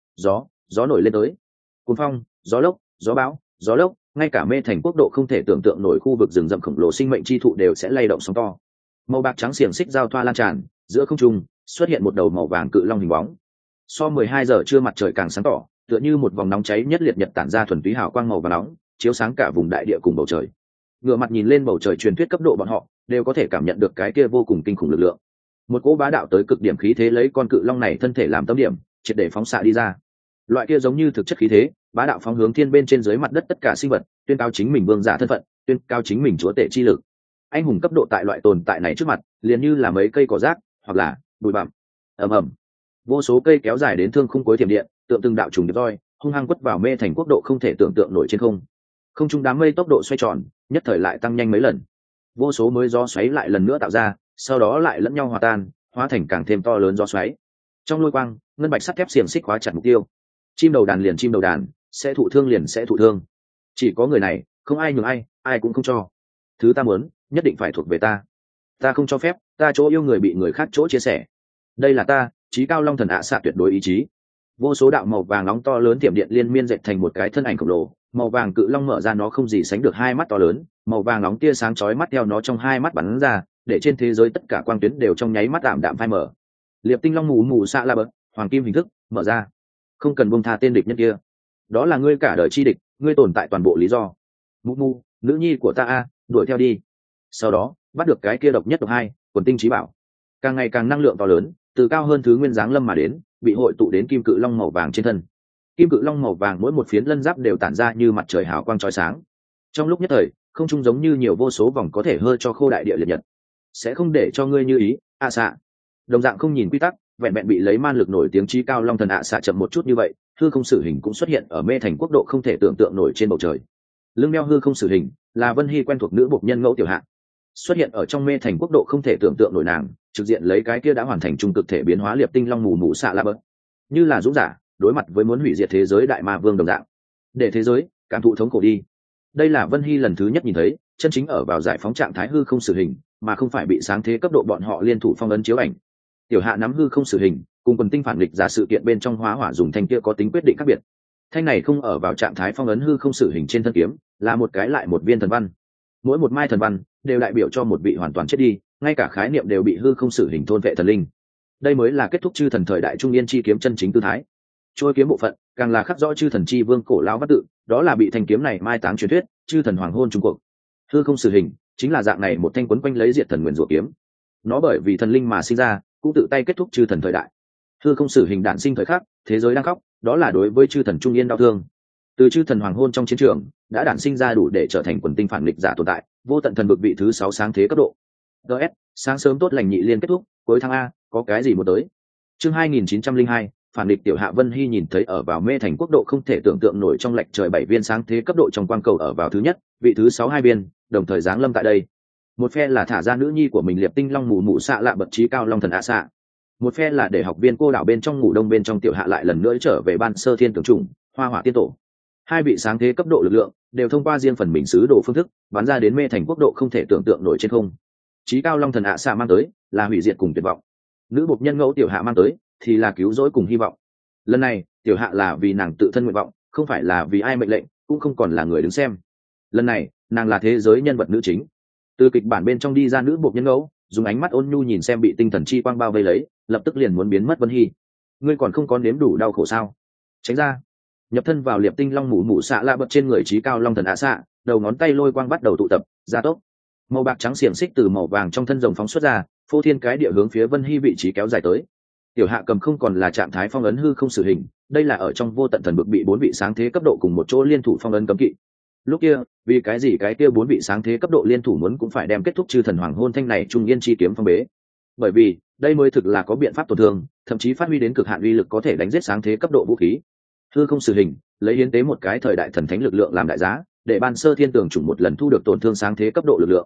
Gió nổi lên tới. Cuồng phong, gió lốc, gió bão, gió lốc, ngay cả mê thành quốc độ không thể tưởng tượng nổi khu vực rừng rậm khổng lồ sinh mệnh chi thụ đều sẽ lay động sóng to. Màu bạc trắng xiềng xích giao thoa lan tràn, giữa không trung xuất hiện một đầu màu vàng cự long hình bóng. So 12 giờ trưa mặt trời càng sáng tỏ, tựa như một vòng nóng cháy nhất liệt nhật tản ra thuần túy hào quang màu vàng nóng, chiếu sáng cả vùng đại địa cùng bầu trời. Ngửa mặt nhìn lên bầu trời truyền thuyết cấp độ bọn họ, đều có thể cảm nhận được cái kia vô cùng kinh khủng lực lượng. Một cỗ bá đạo tới cực điểm khí thế lấy con cự long này thân thể làm tâm điểm, triệt để phóng xạ đi ra. Loại kia giống như thực chất khí thế, bá đạo phóng hướng thiên bên trên dưới mặt đất tất cả sinh vật, tuyên cao chính mình vương giả thân phận, tuyên cao chính mình chúa tể chi lực. Anh hùng cấp độ tại loại tồn tại này trước mặt, liền như là mấy cây cỏ rác, hoặc là bụi bặm. Ầm ầm. Vô số cây kéo dài đến thương khung cuối thiểm điện, tượng từng đạo trùng điệp roi, hung hăng quất vào mê thành quốc độ không thể tưởng tượng nổi trên không. Không trung đám mây tốc độ xoay tròn, nhất thời lại tăng nhanh mấy lần. Vô số mới gió xoáy lại lần nữa tạo ra, sau đó lại lẫn nhau hòa tan, hóa thành càng thêm to lớn gió xoáy. Trong lôi quang, ngân bạch sắt thép xiềng xích khóa chặt mục tiêu. Chim đầu đàn liền chim đầu đàn, sẽ thụ thương liền sẽ thụ thương. Chỉ có người này, không ai nhường ai, ai cũng không cho. Thứ ta muốn, nhất định phải thuộc về ta. Ta không cho phép, ta chỗ yêu người bị người khác chỗ chia sẻ. Đây là ta, chí cao long thần ạ xạ tuyệt đối ý chí. Vô số đạo màu vàng nóng to lớn tiệm điện liên miên dệt thành một cái thân ảnh khổng lồ, màu vàng cự long mở ra nó không gì sánh được hai mắt to lớn, màu vàng nóng tia sáng chói mắt theo nó trong hai mắt bắn ra, để trên thế giới tất cả quang tuyến đều trong nháy mắt đạm đạm phai mở. Liệp tinh long mù mù xạ la bật, hoàng kim hình thức mở ra. Không cần buông tha tên địch nhân kia, đó là ngươi cả đời chi địch, ngươi tồn tại toàn bộ lý do. Mù mù, nữ nhi của ta a, đuổi theo đi. Sau đó bắt được cái kia độc nhất độc hai, quần tinh trí bảo. Càng ngày càng năng lượng to lớn, từ cao hơn thứ nguyên dáng lâm mà đến, bị hội tụ đến kim cự long màu vàng trên thân. Kim cự long màu vàng mỗi một phiến lân giáp đều tản ra như mặt trời hào quang chói sáng. Trong lúc nhất thời, không trung giống như nhiều vô số vòng có thể hơi cho khô đại địa liệt nhật. Sẽ không để cho ngươi như ý, ạ xạ. Đồng dạng không nhìn quy tắc, vẹn vẹn bị lấy man lực nổi tiếng chí cao long thần ạ xạ chậm một chút như vậy, hư không sử hình cũng xuất hiện ở mê thành quốc độ không thể tưởng tượng nổi trên bầu trời. Lưng đeo hư không sử hình, là Vân Hy quen thuộc nữ bộc nhân ngẫu tiểu hạ. Xuất hiện ở trong mê thành quốc độ không thể tưởng tượng nổi nàng, trực diện lấy cái kia đã hoàn thành trung cực thể biến hóa liệp tinh long mù mù xạ la bớt, như là dũng giả đối mặt với muốn hủy diệt thế giới đại ma vương đồng dạng, để thế giới cảm thụ thống khổ đi. Đây là Vân Hy lần thứ nhất nhìn thấy chân chính ở vào giải phóng trạng thái hư không sử hình, mà không phải bị sáng thế cấp độ bọn họ liên thủ phong ấn chiếu ảnh. Tiểu hạ nắm hư không sử hình, cùng quần tinh phản nghịch giả sự kiện bên trong hóa hỏa dùng thanh kia có tính quyết định khác biệt. Thanh này không ở vào trạng thái phong ấn hư không sử hình trên thân kiếm, là một cái lại một viên thần văn. Mỗi một mai thần văn đều đại biểu cho một vị hoàn toàn chết đi, ngay cả khái niệm đều bị hư không sử hình thôn vệ thần linh. Đây mới là kết thúc chư thần thời đại trung niên chi kiếm chân chính tư thái. Trôi kiếm bộ phận càng là khắc rõ chư thần chi vương cổ lão văn tự, đó là bị thanh kiếm này mai táng truyền thuyết, chư thần hoàng hôn trung cuộc. Hư không sử hình chính là dạng này một thanh quấn quanh lấy diệt thần nguyên rủa kiếm. Nó bởi vì thần linh mà sinh ra, cũng tự tay kết thúc chư thần thời đại. Hư không sử hình đản sinh thời khắc, thế giới đang khóc, đó là đối với chư thần trung niên đau thương. Từ chư thần hoàng hôn trong chiến trường đã đản sinh ra đủ để trở thành quần tinh phản nghịch giả tồn tại, vô tận thần vực vị thứ 6 sáng thế cấp độ. DS, sáng sớm tốt lành nhị liên kết thúc, cuối tháng A, có cái gì muốn tới. Chương 2902, phản địch tiểu hạ Vân Hy nhìn thấy ở vào mê thành quốc độ không thể tưởng tượng nổi trong lệch trời 7 viên sáng thế cấp độ trong quang cầu ở vào thứ nhất, vị thứ 6 hai biên, đồng thời giáng lâm tại đây. Một phe là thả ra nữ nhi của mình liệp tinh long mù mù xạ lạ bậc trí cao long thần ạ xạ. Một phe là để học viên cô đảo bên trong ngủ đông bên trong tiểu hạ lại lần nữa trở về ban sơ thiên tưởng trùng, hoa hỏa tiên tổ. Hai vị sáng thế cấp độ lực lượng đều thông qua riêng phần mình sứ đồ phương thức bắn ra đến mê thành quốc độ không thể tưởng tượng nổi trên không. Chí cao long thần ạ xạ mang tới là hủy diệt cùng tuyệt vọng, nữ bộc nhân ngẫu tiểu hạ mang tới thì là cứu rỗi cùng hy vọng. Lần này tiểu hạ là vì nàng tự thân nguyện vọng, không phải là vì ai mệnh lệnh, cũng không còn là người đứng xem. Lần này nàng là thế giới nhân vật nữ chính. Từ kịch bản bên trong đi ra nữ bộc nhân ngẫu, dùng ánh mắt ôn nhu nhìn xem bị tinh thần chi quang bao vây lấy, lập tức liền muốn biến mất Vân Hy. Ngươi còn không có nếm đủ đau khổ sao? Tránh ra! Nhập thân vào liệp tinh long mù mù xạ lạ bật trên người chí cao long thần ạ xạ, đầu ngón tay lôi quang bắt đầu tụ tập gia tốc. Màu bạc trắng xiềng xích từ màu vàng trong thân rồng phóng xuất ra, phô thiên cái địa hướng phía Vân Hy vị trí kéo dài tới. Tiểu hạ cầm không còn là trạng thái phong ấn hư không sử hình, đây là ở trong vô tận thần vực bị 4 vị sáng thế cấp độ cùng một chỗ liên thủ phong ấn cấm kỵ. Lúc kia vì cái gì cái kia 4 vị sáng thế cấp độ liên thủ muốn cũng phải đem kết thúc chư thần hoàng hôn thanh này trung yên chi kiếm phong bế, bởi vì đây mới thực là có biện pháp tổn thương, thậm chí phát huy đến cực hạn uy lực có thể đánh giết sáng thế cấp độ vũ khí. Hư không sử hình lấy hiến tế một cái thời đại thần thánh lực lượng làm đại giá, để ban sơ thiên tường chủng một lần thu được tổn thương sáng thế cấp độ lực lượng.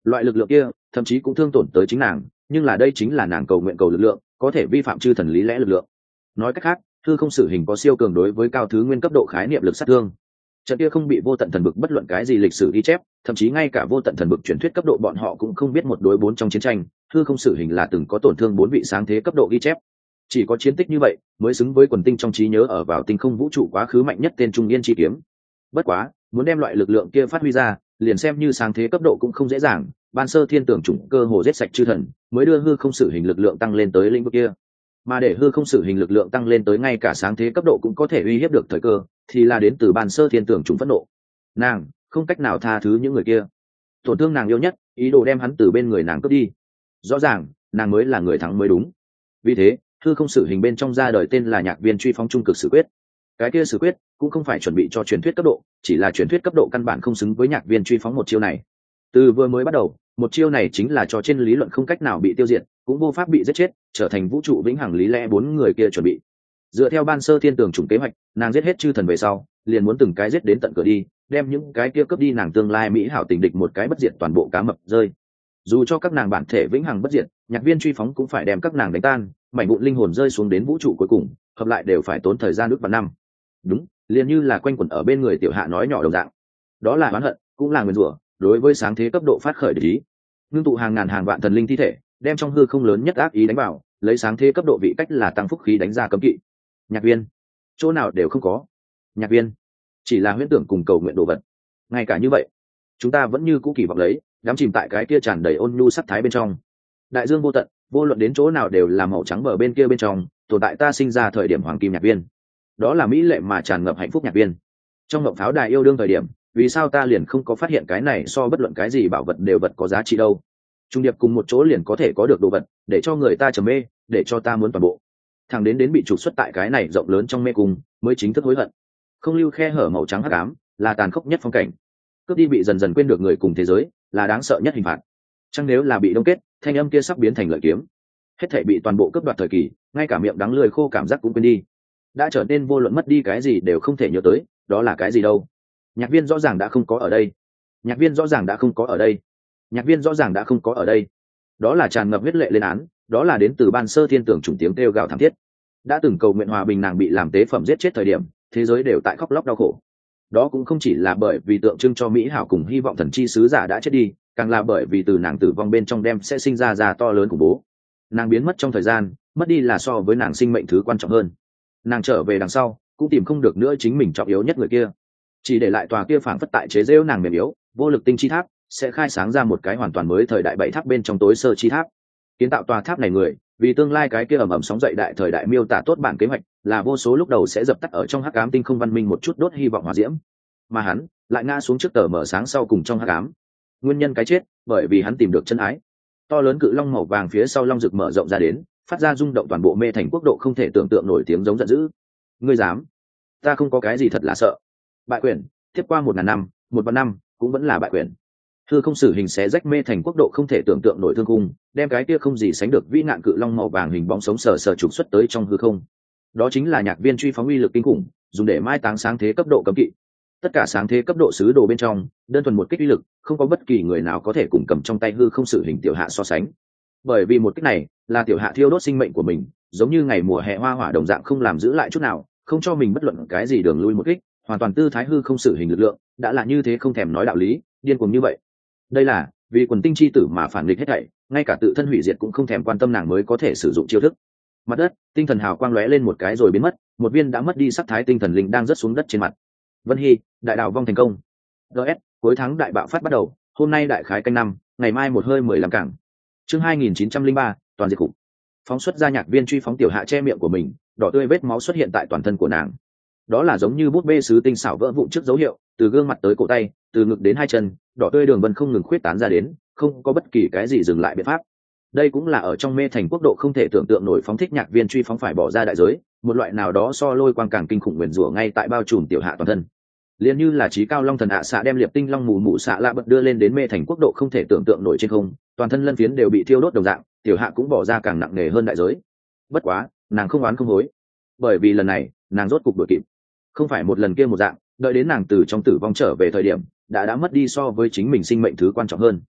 loại lực lượng kia thậm chí cũng thương tổn tới chính nàng, nhưng là đây chính là nàng cầu nguyện cầu lực lượng, có thể vi phạm chư thần lý lẽ lực lượng. Nói cách khác, hư không sử hình có siêu cường đối với cao thứ nguyên cấp độ khái niệm lực sát thương. Trận kia không bị vô tận thần vực bất luận cái gì lịch sử ghi chép, thậm chí ngay cả vô tận thần vực truyền thuyết cấp độ bọn họ cũng không biết 1 đối 4 trong chiến tranh, hư không sử hình là từng có tổn thương 4 vị sáng thế cấp độ ghi chép. Chỉ có chiến tích như vậy mới xứng với quần tinh trong trí nhớ ở vào tinh không vũ trụ quá khứ mạnh nhất tên Trung Yên chi kiếm. Bất quá, muốn đem loại lực lượng kia phát huy ra, liền xem như sáng thế cấp độ cũng không dễ dàng, ban sơ thiên tưởng chủng cơ hồ giết sạch chư thần, mới đưa hư không sử hình lực lượng tăng lên tới lĩnh vực kia. Mà để hư không sử hình lực lượng tăng lên tới ngay cả sáng thế cấp độ cũng có thể uy hiếp được thời cơ, thì là đến từ ban sơ thiên tưởng chủng phẫn nộ. Nàng không cách nào tha thứ những người kia, tổn thương nàng yêu nhất, ý đồ đem hắn từ bên người nàng cướp đi. Rõ ràng nàng mới là người thắng mới đúng. Vì thế hư không sử hình bên trong ra đời tên là Nhạc Viên truy phóng trung cực sử quyết. Cái kia sử quyết cũng không phải chuẩn bị cho truyền thuyết cấp độ, chỉ là truyền thuyết cấp độ căn bản không xứng với Nhạc Viên truy phóng một chiêu này. Từ vừa mới bắt đầu, một chiêu này chính là cho trên lý luận không cách nào bị tiêu diệt, cũng vô pháp bị giết chết, trở thành vũ trụ vĩnh hằng lý lẽ 4 người kia chuẩn bị. Dựa theo ban sơ thiên tường chủng kế hoạch, nàng giết hết chư thần về sau, liền muốn từng cái giết đến tận cửa đi, đem những cái kia cướp đi nàng tương lai mỹ hảo tình địch một cái bất diệt toàn bộ cá mập rơi. Dù cho các nàng bản thể vĩnh hằng bất diệt, Nhạc Viên truy phóng cũng phải đem các nàng đánh tan, mảnh vụn linh hồn rơi xuống đến vũ trụ cuối cùng, hợp lại đều phải tốn thời gian ước và năm. Đúng, liền như là quanh quẩn ở bên người tiểu hạ nói nhỏ đồng dạng. Đó là oán hận, cũng là nguyên rủa, đối với sáng thế cấp độ phát khởi địch ý. Ngưng tụ hàng ngàn hàng vạn thần linh thi thể, đem trong hư không lớn nhất ác ý đánh vào, lấy sáng thế cấp độ vị cách là tăng phúc khí đánh ra cấm kỵ. Nhạc Viên, chỗ nào đều không có. Nhạc Viên, chỉ là huyễn tưởng cùng cầu nguyện đồ vật. Ngay cả như vậy, chúng ta vẫn như cũ kỳ vọng lấy, đắm chìm tại cái kia tràn đầy ôn nhu sắc thái bên trong. Đại dương vô tận, vô luận đến chỗ nào đều là màu trắng bờ bên kia bên trong, tồn tại ta sinh ra thời điểm hoàng kim Nhạc Viên. Đó là mỹ lệ mà tràn ngập hạnh phúc Nhạc Viên. Trong ngộng pháo đài yêu đương thời điểm, vì sao ta liền không có phát hiện cái này so bất luận cái gì bảo vật đều vật có giá trị đâu. Trung điệp cùng một chỗ liền có thể có được đồ vật, để cho người ta trầm mê, để cho ta muốn toàn bộ. Thằng đến bị trục xuất tại cái này rộng lớn trong mê cung, mới chính thức hối hận. Không lưu khe hở màu trắng hắc ám, là tàn khốc nhất phong cảnh. Cướp đi bị dần dần quên được người cùng thế giới, là đáng sợ nhất hình phạt. Chẳng nếu là bị đông kết, thanh âm kia sắp biến thành lợi kiếm. Hết thảy bị toàn bộ cướp đoạt thời kỳ, ngay cả miệng đắng lưỡi khô cảm giác cũng quên đi. Đã trở nên vô luận mất đi cái gì đều không thể nhớ tới, đó là cái gì đâu. Nhạc Viên rõ ràng đã không có ở đây. Nhạc Viên rõ ràng đã không có ở đây. Nhạc Viên rõ ràng đã không có ở đây. Đó là tràn ngập huyết lệ lên án, đó là đến từ ban sơ thiên tưởng chủng tiếng kêu gào thảm thiết. Đã từng cầu nguyện hòa bình nàng bị làm tế phẩm giết chết thời điểm, thế giới đều tại khóc lóc đau khổ. Đó cũng không chỉ là bởi vì tượng trưng cho mỹ hảo cùng hy vọng thần chi sứ giả đã chết đi, càng là bởi vì từ nàng tử vong bên trong đem sẽ sinh ra to lớn khủng bố. Nàng biến mất trong thời gian, mất đi là so với nàng sinh mệnh thứ quan trọng hơn. Nàng trở về đằng sau, cũng tìm không được nữa chính mình trọng yếu nhất người kia, chỉ để lại tòa kia phảng phất tại chế giễu nàng mềm yếu vô lực tinh chi tháp, sẽ khai sáng ra một cái hoàn toàn mới thời đại bảy tháp bên trong tối sơ chi tháp. Kiến tạo tòa tháp này người, vì tương lai cái kia ầm ầm sóng dậy đại thời đại miêu tả tốt bản kế hoạch, là vô số lúc đầu sẽ dập tắt ở trong hắc ám tinh không văn minh một chút đốt hy vọng hỏa diễm, mà hắn lại ngã xuống trước tờ mở sáng sau cùng trong hắc ám. Nguyên nhân cái chết, bởi vì hắn tìm được chân ái. To lớn cự long màu vàng phía sau long rực mở rộng ra đến, phát ra rung động toàn bộ mê thành quốc độ không thể tưởng tượng nổi tiếng giống giận dữ. Ngươi dám? Ta không có cái gì thật là sợ. Bại quyền, tiếp qua 1000 năm, 1 năm, cũng vẫn là bại quyền. Hư không sử hình xé rách mê thành quốc độ không thể tưởng tượng nổi thương cung, đem cái kia không gì sánh được vĩ nạn cự long màu vàng hình bóng sống sờ sờ trục xuất tới trong hư không. Đó chính là Nhạc Viên truy phóng uy lực kinh khủng, dùng để mai táng sáng thế cấp độ cấm kỵ. Tất cả sáng thế cấp độ sứ đồ bên trong, đơn thuần một kích uy lực, không có bất kỳ người nào có thể cùng cầm trong tay hư không sử hình tiểu hạ so sánh. Bởi vì một kích này, là tiểu hạ thiêu đốt sinh mệnh của mình, giống như ngày mùa hè hoa hỏa đồng dạng không làm giữ lại chút nào, không cho mình bất luận cái gì đường lui một kích, hoàn toàn tư thái hư không sử hình lực lượng, đã là như thế không thèm nói đạo lý, điên cuồng như vậy. Đây là vì quần tinh chi tử mà phản nghịch hết thảy, ngay cả tự thân hủy diệt cũng không thèm quan tâm nàng mới có thể sử dụng chiêu thức. Mặt đất, tinh thần hào quang lóe lên một cái rồi biến mất, một viên đã mất đi sắc thái tinh thần linh đang rớt xuống đất trên mặt. Vân Hy, đại đảo vong thành công. DS, cuối tháng đại bạo phát bắt đầu, hôm nay đại khái canh năm, ngày mai một hơi 15 cảng. Chương 2903, toàn diệt khủng. Phóng xuất ra Nhạc Viên truy phóng tiểu hạ che miệng của mình, đỏ tươi vết máu xuất hiện tại toàn thân của nàng. Đó là giống như bút bê sứ tinh xảo vỡ vụn trước dấu hiệu, từ gương mặt tới cổ tay, từ ngực đến hai chân, đỏ tươi đường vân không ngừng khuyết tán ra đến, không có bất kỳ cái gì dừng lại biện pháp. Đây cũng là ở trong mê thành quốc độ không thể tưởng tượng nổi phóng thích Nhạc Viên truy phóng phải bỏ ra đại giới, một loại nào đó so lôi quang càng kinh khủng nguyền rủa ngay tại bao trùm tiểu hạ toàn thân. Liên như là trí cao long thần ạ xạ đem liệp tinh long mù mù xạ lạ bật đưa lên đến mê thành quốc độ không thể tưởng tượng nổi trên không, toàn thân lân phiến đều bị thiêu đốt đồng dạng, tiểu hạ cũng bỏ ra càng nặng nề hơn đại giới. Bất quá, nàng không oán không hối, bởi vì lần này, nàng rốt cục đuổi kịp. Không phải một lần kia một dạng, đợi đến nàng từ trong tử vong trở về thời điểm, đã mất đi so với chính mình sinh mệnh thứ quan trọng hơn.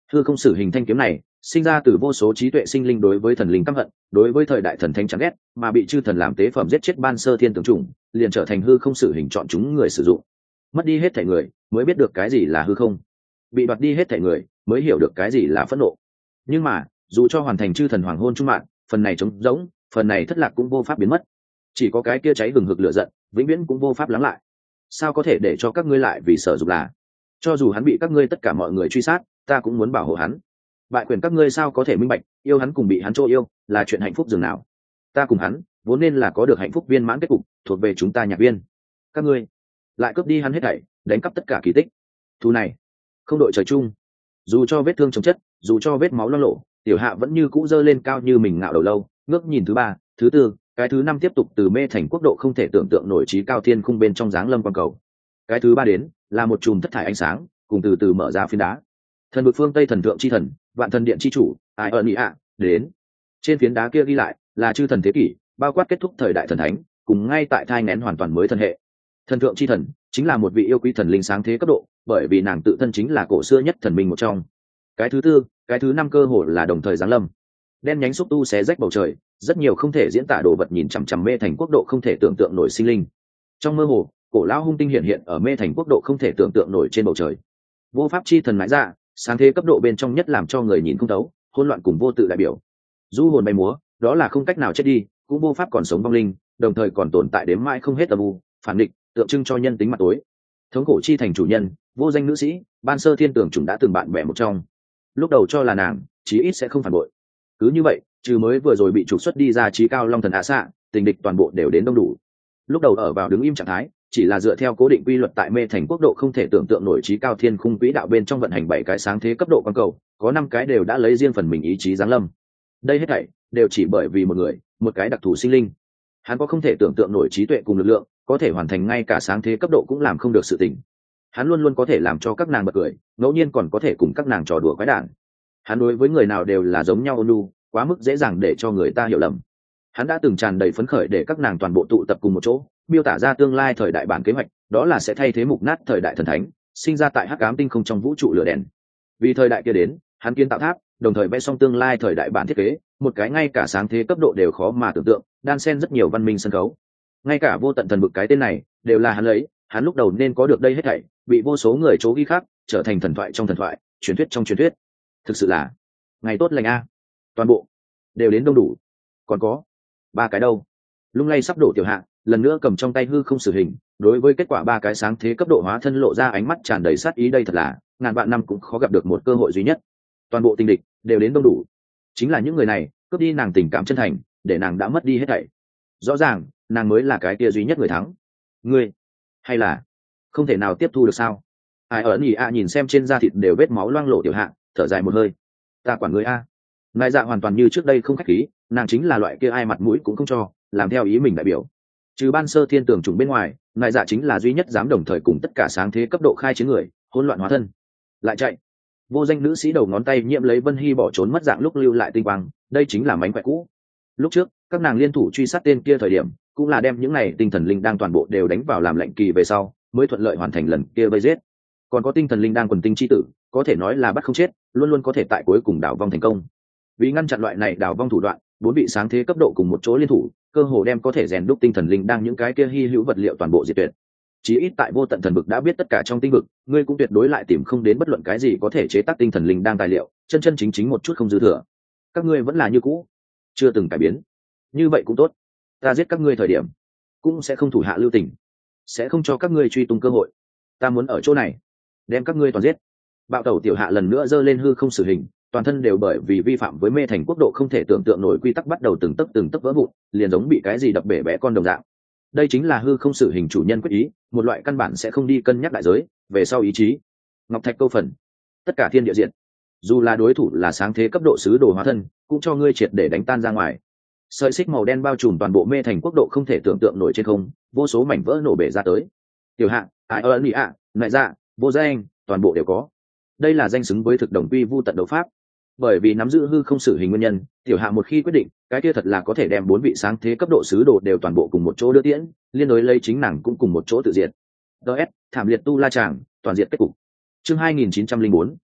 Hư không sử hình thanh kiếm này sinh ra từ vô số trí tuệ sinh linh đối với thần linh căm hận, đối với thời đại thần thánh chán ghét, mà bị chư thần làm tế phẩm giết chết ban sơ thiên tướng chủng, liền trở thành hư không sử hình chọn chúng người sử dụng. Mất đi hết thảy người mới biết được cái gì là hư không, bị đoạt đi hết thảy người mới hiểu được cái gì là phẫn nộ. Nhưng mà dù cho hoàn thành chư thần hoàng hôn trung mạng, phần này trống rỗng, phần này thất lạc cũng vô pháp biến mất. Chỉ có cái kia cháy hừng hực lửa giận vĩnh viễn cũng vô pháp lắng lại. Sao có thể để cho các ngươi lại vì sở dục là, cho dù hắn bị các ngươi tất cả mọi người truy sát, ta cũng muốn bảo hộ hắn. Bại quyền các ngươi sao có thể minh bạch, yêu hắn cùng bị hắn chỗ yêu là chuyện hạnh phúc dường nào. Ta cùng hắn vốn nên là có được hạnh phúc viên mãn kết cục, thuộc về chúng ta nhạc viên. Các ngươi lại cướp đi hắn hết thảy, đánh cắp tất cả kỳ tích. Thù này không đội trời chung. Dù cho vết thương chồng chất, dù cho vết máu loang lộ, tiểu hạ vẫn như cũ dơ lên cao như mình ngạo đầu lâu, ngước nhìn thứ ba, thứ tư, cái thứ năm tiếp tục từ mê thành quốc độ không thể tưởng tượng nổi trí cao thiên khung bên trong dáng lâm quang cầu. Cái thứ ba đến là một chùm thất thải ánh sáng, cùng từ từ mở ra phiến đá. Thần vực phương Tây thần thượng chi thần, vạn thần điện chi chủ, ai ơn ý ạ, đến. Trên phiến đá kia ghi lại là chư thần thế kỷ, bao quát kết thúc thời đại thần thánh, cùng ngay tại thai nghén hoàn toàn mới thần hệ. Thần thượng chi thần chính là một vị yêu quý thần linh sáng thế cấp độ, bởi vì nàng tự thân chính là cổ xưa nhất thần minh một trong. Cái thứ tư, cái thứ năm cơ hội là đồng thời giáng lâm. Đen nhánh xúc tu xé rách bầu trời, rất nhiều không thể diễn tả đồ vật nhìn chằm chằm mê thành quốc độ không thể tưởng tượng nổi sinh linh. Trong mơ hồ, cổ lão hung tinh hiện hiện ở mê thành quốc độ không thể tưởng tượng nổi trên bầu trời. Vô pháp chi thần mãi ra, sáng thế cấp độ bên trong nhất làm cho người nhìn không thấu, hỗn loạn cùng vô tự đại biểu. Du hồn bay múa, đó là không cách nào chết đi, cũng vô pháp còn sống vong linh, đồng thời còn tồn tại đến mãi không hết âm u, phản địch, tượng trưng cho nhân tính mặt tối. Thống cổ chi thành chủ nhân, vô danh nữ sĩ, ban sơ thiên tưởng chúng đã từng bạn bè một trong. Lúc đầu cho là nàng chí ít sẽ không phản bội, cứ như vậy trừ mới vừa rồi bị trục xuất đi ra trí cao long thần ạ xạ, tình địch toàn bộ đều đến đông đủ. Lúc đầu ở vào đứng im trạng thái, chỉ là dựa theo cố định quy luật tại mê thành quốc độ không thể tưởng tượng nổi trí cao thiên khung quỹ đạo bên trong vận hành 7 cái sáng thế cấp độ quang cầu, có 5 cái đều đã lấy riêng phần mình ý chí giáng lâm. Đây hết thảy đều chỉ bởi vì một người, một cái đặc thù sinh linh. Hắn có không thể tưởng tượng nổi trí tuệ cùng lực lượng, có thể hoàn thành ngay cả sáng thế cấp độ cũng làm không được sự tình. Hắn luôn luôn có thể làm cho các nàng bật cười, ngẫu nhiên còn có thể cùng các nàng trò đùa quái đản. Hắn đối với người nào đều là giống nhau ôn nhu, quá mức dễ dàng để cho người ta hiểu lầm. Hắn đã từng tràn đầy phấn khởi để các nàng toàn bộ tụ tập cùng một chỗ, miêu tả ra tương lai thời đại bản kế hoạch, đó là sẽ thay thế mục nát thời đại thần thánh, sinh ra tại hắc ám tinh không trong vũ trụ lửa đèn. Vì thời đại kia đến, hắn kiến tạo tháp, đồng thời vẽ xong tương lai thời đại bản thiết kế, một cái ngay cả sáng thế cấp độ đều khó mà tưởng tượng, đan xen rất nhiều văn minh sân khấu. Ngay cả vô tận thần vực cái tên này, đều là hắn lấy, hắn lúc đầu nên có được đây hết thảy, bị vô số người chố ghi khác, trở thành thần thoại trong thần thoại, truyền thuyết trong truyền thuyết. Thực sự là ngày tốt lành a, toàn bộ đều đến đông đủ. Còn có 3 cái đâu? Lung lay sắp đổ tiểu hạ lần nữa cầm trong tay hư không sử hình, đối với kết quả 3 cái sáng thế cấp độ hóa thân lộ ra ánh mắt tràn đầy sát ý. Đây thật là ngàn vạn năm cũng khó gặp được một cơ hội duy nhất. Toàn bộ tình địch đều đến đông đủ, chính là những người này cướp đi nàng tình cảm chân thành, để nàng đã mất đi hết thảy. Rõ ràng nàng mới là cái kia duy nhất người thắng. Ngươi hay là không thể nào tiếp thu được sao? Ai ở nhỉ a, nhìn xem trên da thịt đều vết máu loang lổ tiểu hạ thở dài một hơi. Ta quản ngươi a. Nại dạ hoàn toàn như trước đây không khách khí, nàng chính là loại kia ai mặt mũi cũng không cho, làm theo ý mình đại biểu. Trừ ban sơ thiên tưởng trùng bên ngoài, nại dạ chính là duy nhất dám đồng thời cùng tất cả sáng thế cấp độ khai chiến người, hỗn loạn hóa thân lại chạy. Vô danh nữ sĩ đầu ngón tay nhiễm lấy Vân Hy bỏ trốn mất dạng lúc lưu lại tinh quang, đây chính là mánh khỏe cũ. Lúc trước các nàng liên thủ truy sát tên kia thời điểm, cũng là đem những này tinh thần linh đang toàn bộ đều đánh vào làm lệnh kỳ về sau, mới thuận lợi hoàn thành lần kia vây giết. Còn có tinh thần linh đang quần tinh chi tử, có thể nói là bắt không chết, luôn luôn có thể tại cuối cùng đảo vong thành công. Vì ngăn chặn loại này đảo vong thủ đoạn, 4 vị sáng thế cấp độ cùng một chỗ liên thủ, cơ hồ đem có thể rèn đúc tinh thần linh đang những cái kia hy hữu vật liệu toàn bộ diệt tuyệt. Chí ít tại vô tận thần vực đã biết tất cả trong tinh vực, ngươi cũng tuyệt đối lại tìm không đến bất luận cái gì có thể chế tác tinh thần linh đang tài liệu, chân chân chính chính một chút không dư thừa. Các ngươi vẫn là như cũ, chưa từng cải biến. Như vậy cũng tốt, ta giết các ngươi thời điểm cũng sẽ không thủ hạ lưu tình, sẽ không cho các ngươi truy tung cơ hội. Ta muốn ở chỗ này đem các ngươi toàn giết. Bạo tẩu tiểu hạ lần nữa giơ lên hư không xử hình, toàn thân đều bởi vì vi phạm với mê thành quốc độ không thể tưởng tượng nổi quy tắc bắt đầu từng tấc vỡ vụn, liền giống bị cái gì đập bể bẽ con đồng dạng. Đây chính là hư không xử hình chủ nhân quyết ý, một loại căn bản sẽ không đi cân nhắc đại giới về sau ý chí. Ngọc thạch câu phần, tất cả thiên địa diện, dù là đối thủ là sáng thế cấp độ sứ đồ hóa thân, cũng cho ngươi triệt để đánh tan ra ngoài. Sợi xích màu đen bao trùm toàn bộ mê thành quốc độ không thể tưởng tượng nổi trên không, vô số mảnh vỡ nổ bể ra tới. Tiểu hạ, ai ơn nhỉ ạ, nại dạ, vô danh, toàn bộ đều có. Đây là danh xứng với thực đồng quy vu tận đấu pháp. Bởi vì nắm giữ hư không xử hình nguyên nhân, tiểu hạ một khi quyết định, cái kia thật là có thể đem 4 vị sáng thế cấp độ sứ đồ đều toàn bộ cùng một chỗ đưa tiễn, liên đối lấy chính nàng cũng cùng một chỗ tự diệt. DS, thảm liệt tu la tràng, toàn diệt kết cục. Chương 2904,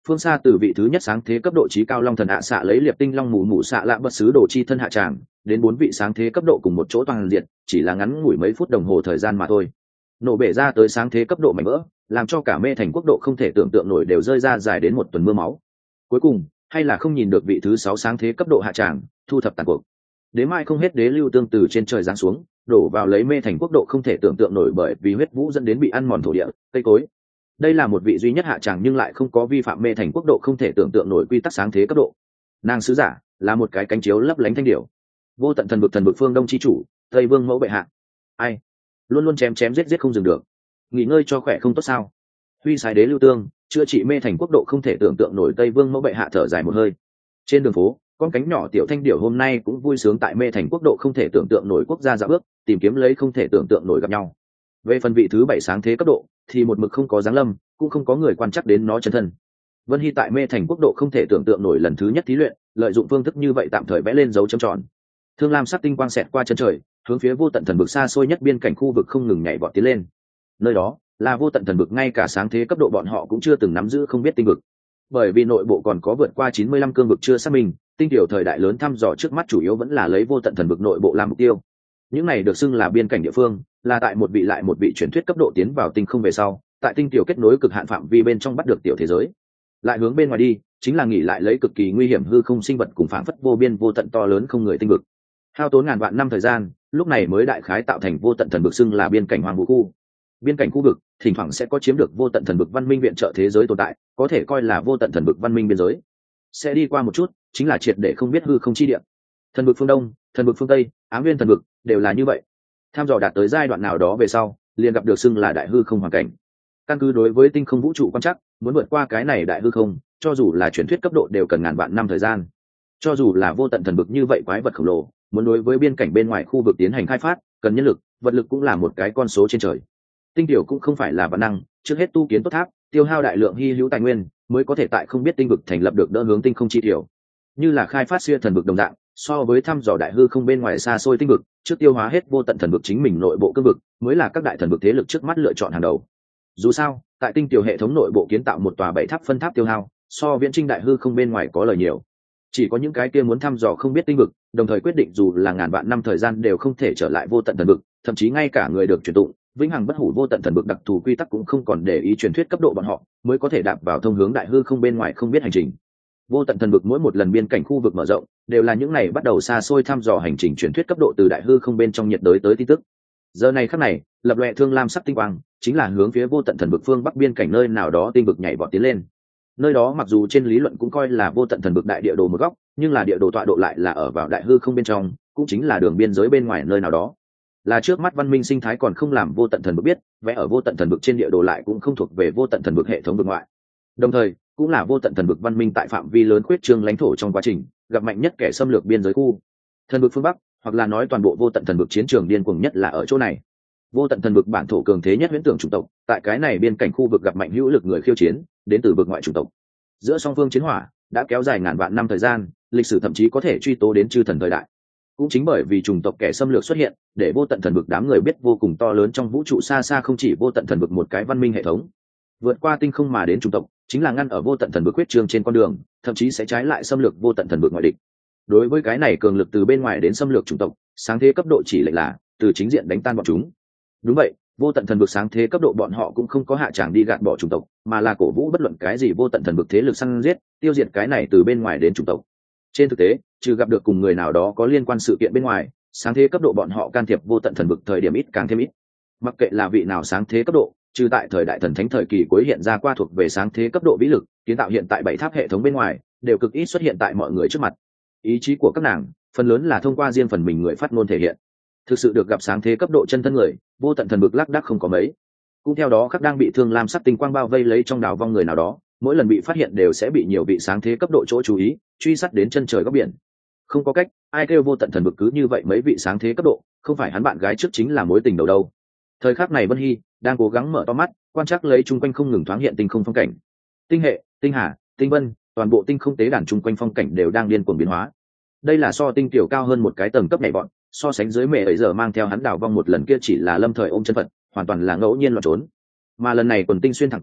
Phương xa từ vị thứ nhất sáng thế cấp độ trí cao long thần ạ xạ lấy liệp tinh long mù mù xạ lạ bất xứ đồ chi thân hạ tràng, đến 4 vị sáng thế cấp độ cùng một chỗ toàn diện, chỉ là ngắn ngủi mấy phút đồng hồ thời gian mà thôi. Nổ bể ra tới sáng thế cấp độ mảnh vỡ, làm cho cả mê thành quốc độ không thể tưởng tượng nổi đều rơi ra dài đến 1 tuần mưa máu. Cuối cùng, hay là không nhìn được vị thứ 6 sáng thế cấp độ hạ tràng, thu thập tàn cuộc. Đế mai không hết đế lưu tương từ trên trời giáng xuống, đổ vào lấy mê thành quốc độ không thể tưởng tượng nổi bởi vì huyết vũ dẫn đến bị ăn mòn thổ địa, cây cối. Đây là một vị duy nhất hạ tràng nhưng lại không có vi phạm mê thành quốc độ không thể tưởng tượng nổi quy tắc sáng thế cấp độ. Nàng sứ giả là một cái cánh chiếu lấp lánh thanh điểu. Vô tận thần vực phương đông chi chủ, Tây Vương mẫu bệ hạ. Ai? Luôn luôn chém chém giết giết không dừng được. Nghỉ ngơi cho khỏe không tốt sao? Huy sai đế lưu tương, chữa trị mê thành quốc độ không thể tưởng tượng nổi Tây Vương mẫu bệ hạ thở dài một hơi. Trên đường phố, con cánh nhỏ tiểu thanh điểu hôm nay cũng vui sướng tại mê thành quốc độ không thể tưởng tượng nổi quốc gia dạo bước, tìm kiếm lấy không thể tưởng tượng nổi gặp nhau. Về phần vị thứ 7 sáng thế cấp độ, thì một mực không có giáng lâm, cũng không có người quan chắc đến nó chân thân. Vân Hy tại mê thành quốc độ không thể tưởng tượng nổi lần thứ nhất thí luyện, lợi dụng phương thức như vậy tạm thời vẽ lên dấu chấm tròn. Thương lam sắc tinh quang xẹt qua chân trời, hướng phía vô tận thần vực xa xôi nhất biên cảnh khu vực không ngừng nhảy vọt tiến lên. Nơi đó là vô tận thần vực ngay cả sáng thế cấp độ bọn họ cũng chưa từng nắm giữ không biết tinh vực. Bởi vì nội bộ còn có vượt qua 95 cương vực chưa xác minh, tinh tiểu thời đại lớn thăm dò trước mắt chủ yếu vẫn là lấy vô tận thần vực nội bộ làm mục tiêu. Những này được xưng là biên cảnh địa phương, là tại một vị lại một vị truyền thuyết cấp độ tiến vào tinh không về sau, tại tinh tiểu kết nối cực hạn phạm vi bên trong bắt được tiểu thế giới. Lại hướng bên ngoài đi, chính là nghỉ lại lấy cực kỳ nguy hiểm hư không sinh vật cùng phảng phất vô biên vô tận to lớn không người tinh vực. Hao tốn ngàn vạn năm thời gian, lúc này mới đại khái tạo thành vô tận thần vực xưng là biên cảnh hoàng vũ khu. Biên cảnh khu vực, thỉnh thoảng sẽ có chiếm được vô tận thần vực văn minh viện trợ thế giới tồn tại, có thể coi là vô tận thần vực văn minh biên giới. Sẽ đi qua một chút, chính là triệt để không biết hư không chi địa. Thần vực phương đông, thần vực phương tây, ám nguyên thần vực đều là như vậy. Tham dò đạt tới giai đoạn nào đó về sau, liền gặp được xưng là đại hư không hoàn cảnh. Căn cứ đối với tinh không vũ trụ quan trắc, muốn vượt qua cái này đại hư không, cho dù là truyền thuyết cấp độ đều cần ngàn vạn năm thời gian. Cho dù là vô tận thần vực như vậy quái vật khổng lồ, muốn đối với biên cảnh bên ngoài khu vực tiến hành khai phát, cần nhân lực, vật lực cũng là một cái con số trên trời. Tinh tiểu cũng không phải là bản năng, trước hết tu kiến tốt tháp, tiêu hao đại lượng hy hữu tài nguyên, mới có thể tại không biết tinh vực thành lập được đỡ hướng tinh không chi tiểu. Như là khai phát xuyên thần vực đồng dạng, so với thăm dò đại hư không bên ngoài xa xôi tinh vực, trước tiêu hóa hết vô tận thần vực chính mình nội bộ cương vực, mới là các đại thần vực thế lực trước mắt lựa chọn hàng đầu. Dù sao, tại tinh tiểu hệ thống nội bộ kiến tạo một tòa 7 tháp phân tháp tiêu hao, so viễn trinh đại hư không bên ngoài có lời nhiều. Chỉ có những cái kia muốn thăm dò không biết tinh vực, đồng thời quyết định dù là ngàn vạn năm thời gian đều không thể trở lại vô tận thần vực, thậm chí ngay cả người được truyền tụng vĩnh hằng bất hủ vô tận thần vực đặc thù quy tắc cũng không còn để ý truyền thuyết cấp độ bọn họ, mới có thể đạp vào thông hướng đại hư không bên ngoài không biết hành trình. Vô tận thần vực mỗi một lần biên cảnh khu vực mở rộng, đều là những này bắt đầu xa xôi thăm dò hành trình truyền thuyết cấp độ từ đại hư không bên trong nhiệt đới tới tin tức. Giờ này khắc này, lập loè thương lam sắc tinh quang, chính là hướng phía vô tận thần vực phương bắc biên cảnh nơi nào đó tinh vực nhảy vọt tiến lên. Nơi đó mặc dù trên lý luận cũng coi là vô tận thần vực đại địa đồ một góc, nhưng là địa đồ tọa độ lại là ở vào đại hư không bên trong, cũng chính là đường biên giới bên ngoài nơi nào đó. Là trước mắt văn minh sinh thái còn không làm vô tận thần vực biết, vẽ ở vô tận thần vực trên địa đồ lại cũng không thuộc về vô tận thần vực hệ thống vực ngoại. Đồng thời, cũng là vô tận thần vực văn minh tại phạm vi lớn khuyết trương lãnh thổ trong quá trình gặp mạnh nhất kẻ xâm lược biên giới khu. Thần vực phương bắc, hoặc là nói toàn bộ vô tận thần vực chiến trường điên cuồng nhất là ở chỗ này. Vô tận thần vực bản thổ cường thế nhất huyễn tưởng chủng tộc, tại cái này biên cảnh khu vực gặp mạnh hữu lực người khiêu chiến, đến từ vực ngoại chủng tộc. Giữa song phương chiến hỏa đã kéo dài ngàn vạn năm thời gian, lịch sử thậm chí có thể truy tố đến chư thần thời đại. Cũng chính bởi vì chủng tộc kẻ xâm lược xuất hiện, để vô tận thần vực đám người biết vô cùng to lớn trong vũ trụ xa xa không chỉ vô tận thần vực một cái văn minh hệ thống. Vượt qua tinh không mà đến chủng tộc, chính là ngăn ở vô tận thần vực quyết trương trên con đường, thậm chí sẽ trái lại xâm lược vô tận thần vực ngoại địch. Đối với cái này cường lực từ bên ngoài đến xâm lược chủng tộc, sáng thế cấp độ chỉ lệnh là từ chính diện đánh tan bọn chúng. Đúng vậy, vô tận thần vực sáng thế cấp độ bọn họ cũng không có hạ tràng đi gạt bỏ chủng tộc, mà là cổ vũ bất luận cái gì vô tận thần vực thế lực săn giết, tiêu diệt cái này từ bên ngoài đến chủng tộc. Trên thực tế, trừ gặp được cùng người nào đó có liên quan sự kiện bên ngoài, sáng thế cấp độ bọn họ can thiệp vô tận thần vực thời điểm ít càng thêm ít. Mặc kệ là vị nào sáng thế cấp độ, trừ tại thời đại thần thánh thời kỳ cuối hiện ra qua thuộc về sáng thế cấp độ vĩ lực, kiến tạo hiện tại 7 tháp hệ thống bên ngoài, đều cực ít xuất hiện tại mọi người trước mặt. Ý chí của các nàng, phần lớn là thông qua riêng phần mình người phát ngôn thể hiện. Thực sự được gặp sáng thế cấp độ chân thân người, vô tận thần vực lác đác không có mấy. Cũng theo đó khắc đang bị thương lam sắc tinh quang bao vây lấy trong đảo vong người nào đó, mỗi lần bị phát hiện đều sẽ bị nhiều vị sáng thế cấp độ chỗ chú ý, truy sát đến chân trời góc biển. Không có cách, ai kêu vô tận thần vực cứ như vậy mấy vị sáng thế cấp độ, không phải hắn bạn gái trước chính là mối tình đầu đâu. Thời khắc này Vân Hy đang cố gắng mở to mắt, quan trắc lấy chung quanh không ngừng thoáng hiện tinh không phong cảnh. Tinh hệ, tinh hà, tinh vân, toàn bộ tinh không tế đàn chung quanh phong cảnh đều đang điên cuồng biến hóa. Đây là so tinh tiểu cao hơn một cái tầng cấp nhảy bọn, so sánh dưới mẹ ấy giờ mang theo hắn đảo vong một lần kia chỉ là lâm thời ôm chân phật, hoàn toàn là ngẫu nhiên loạn trốn. Mà lần này quần tinh xuyên thẳng qua,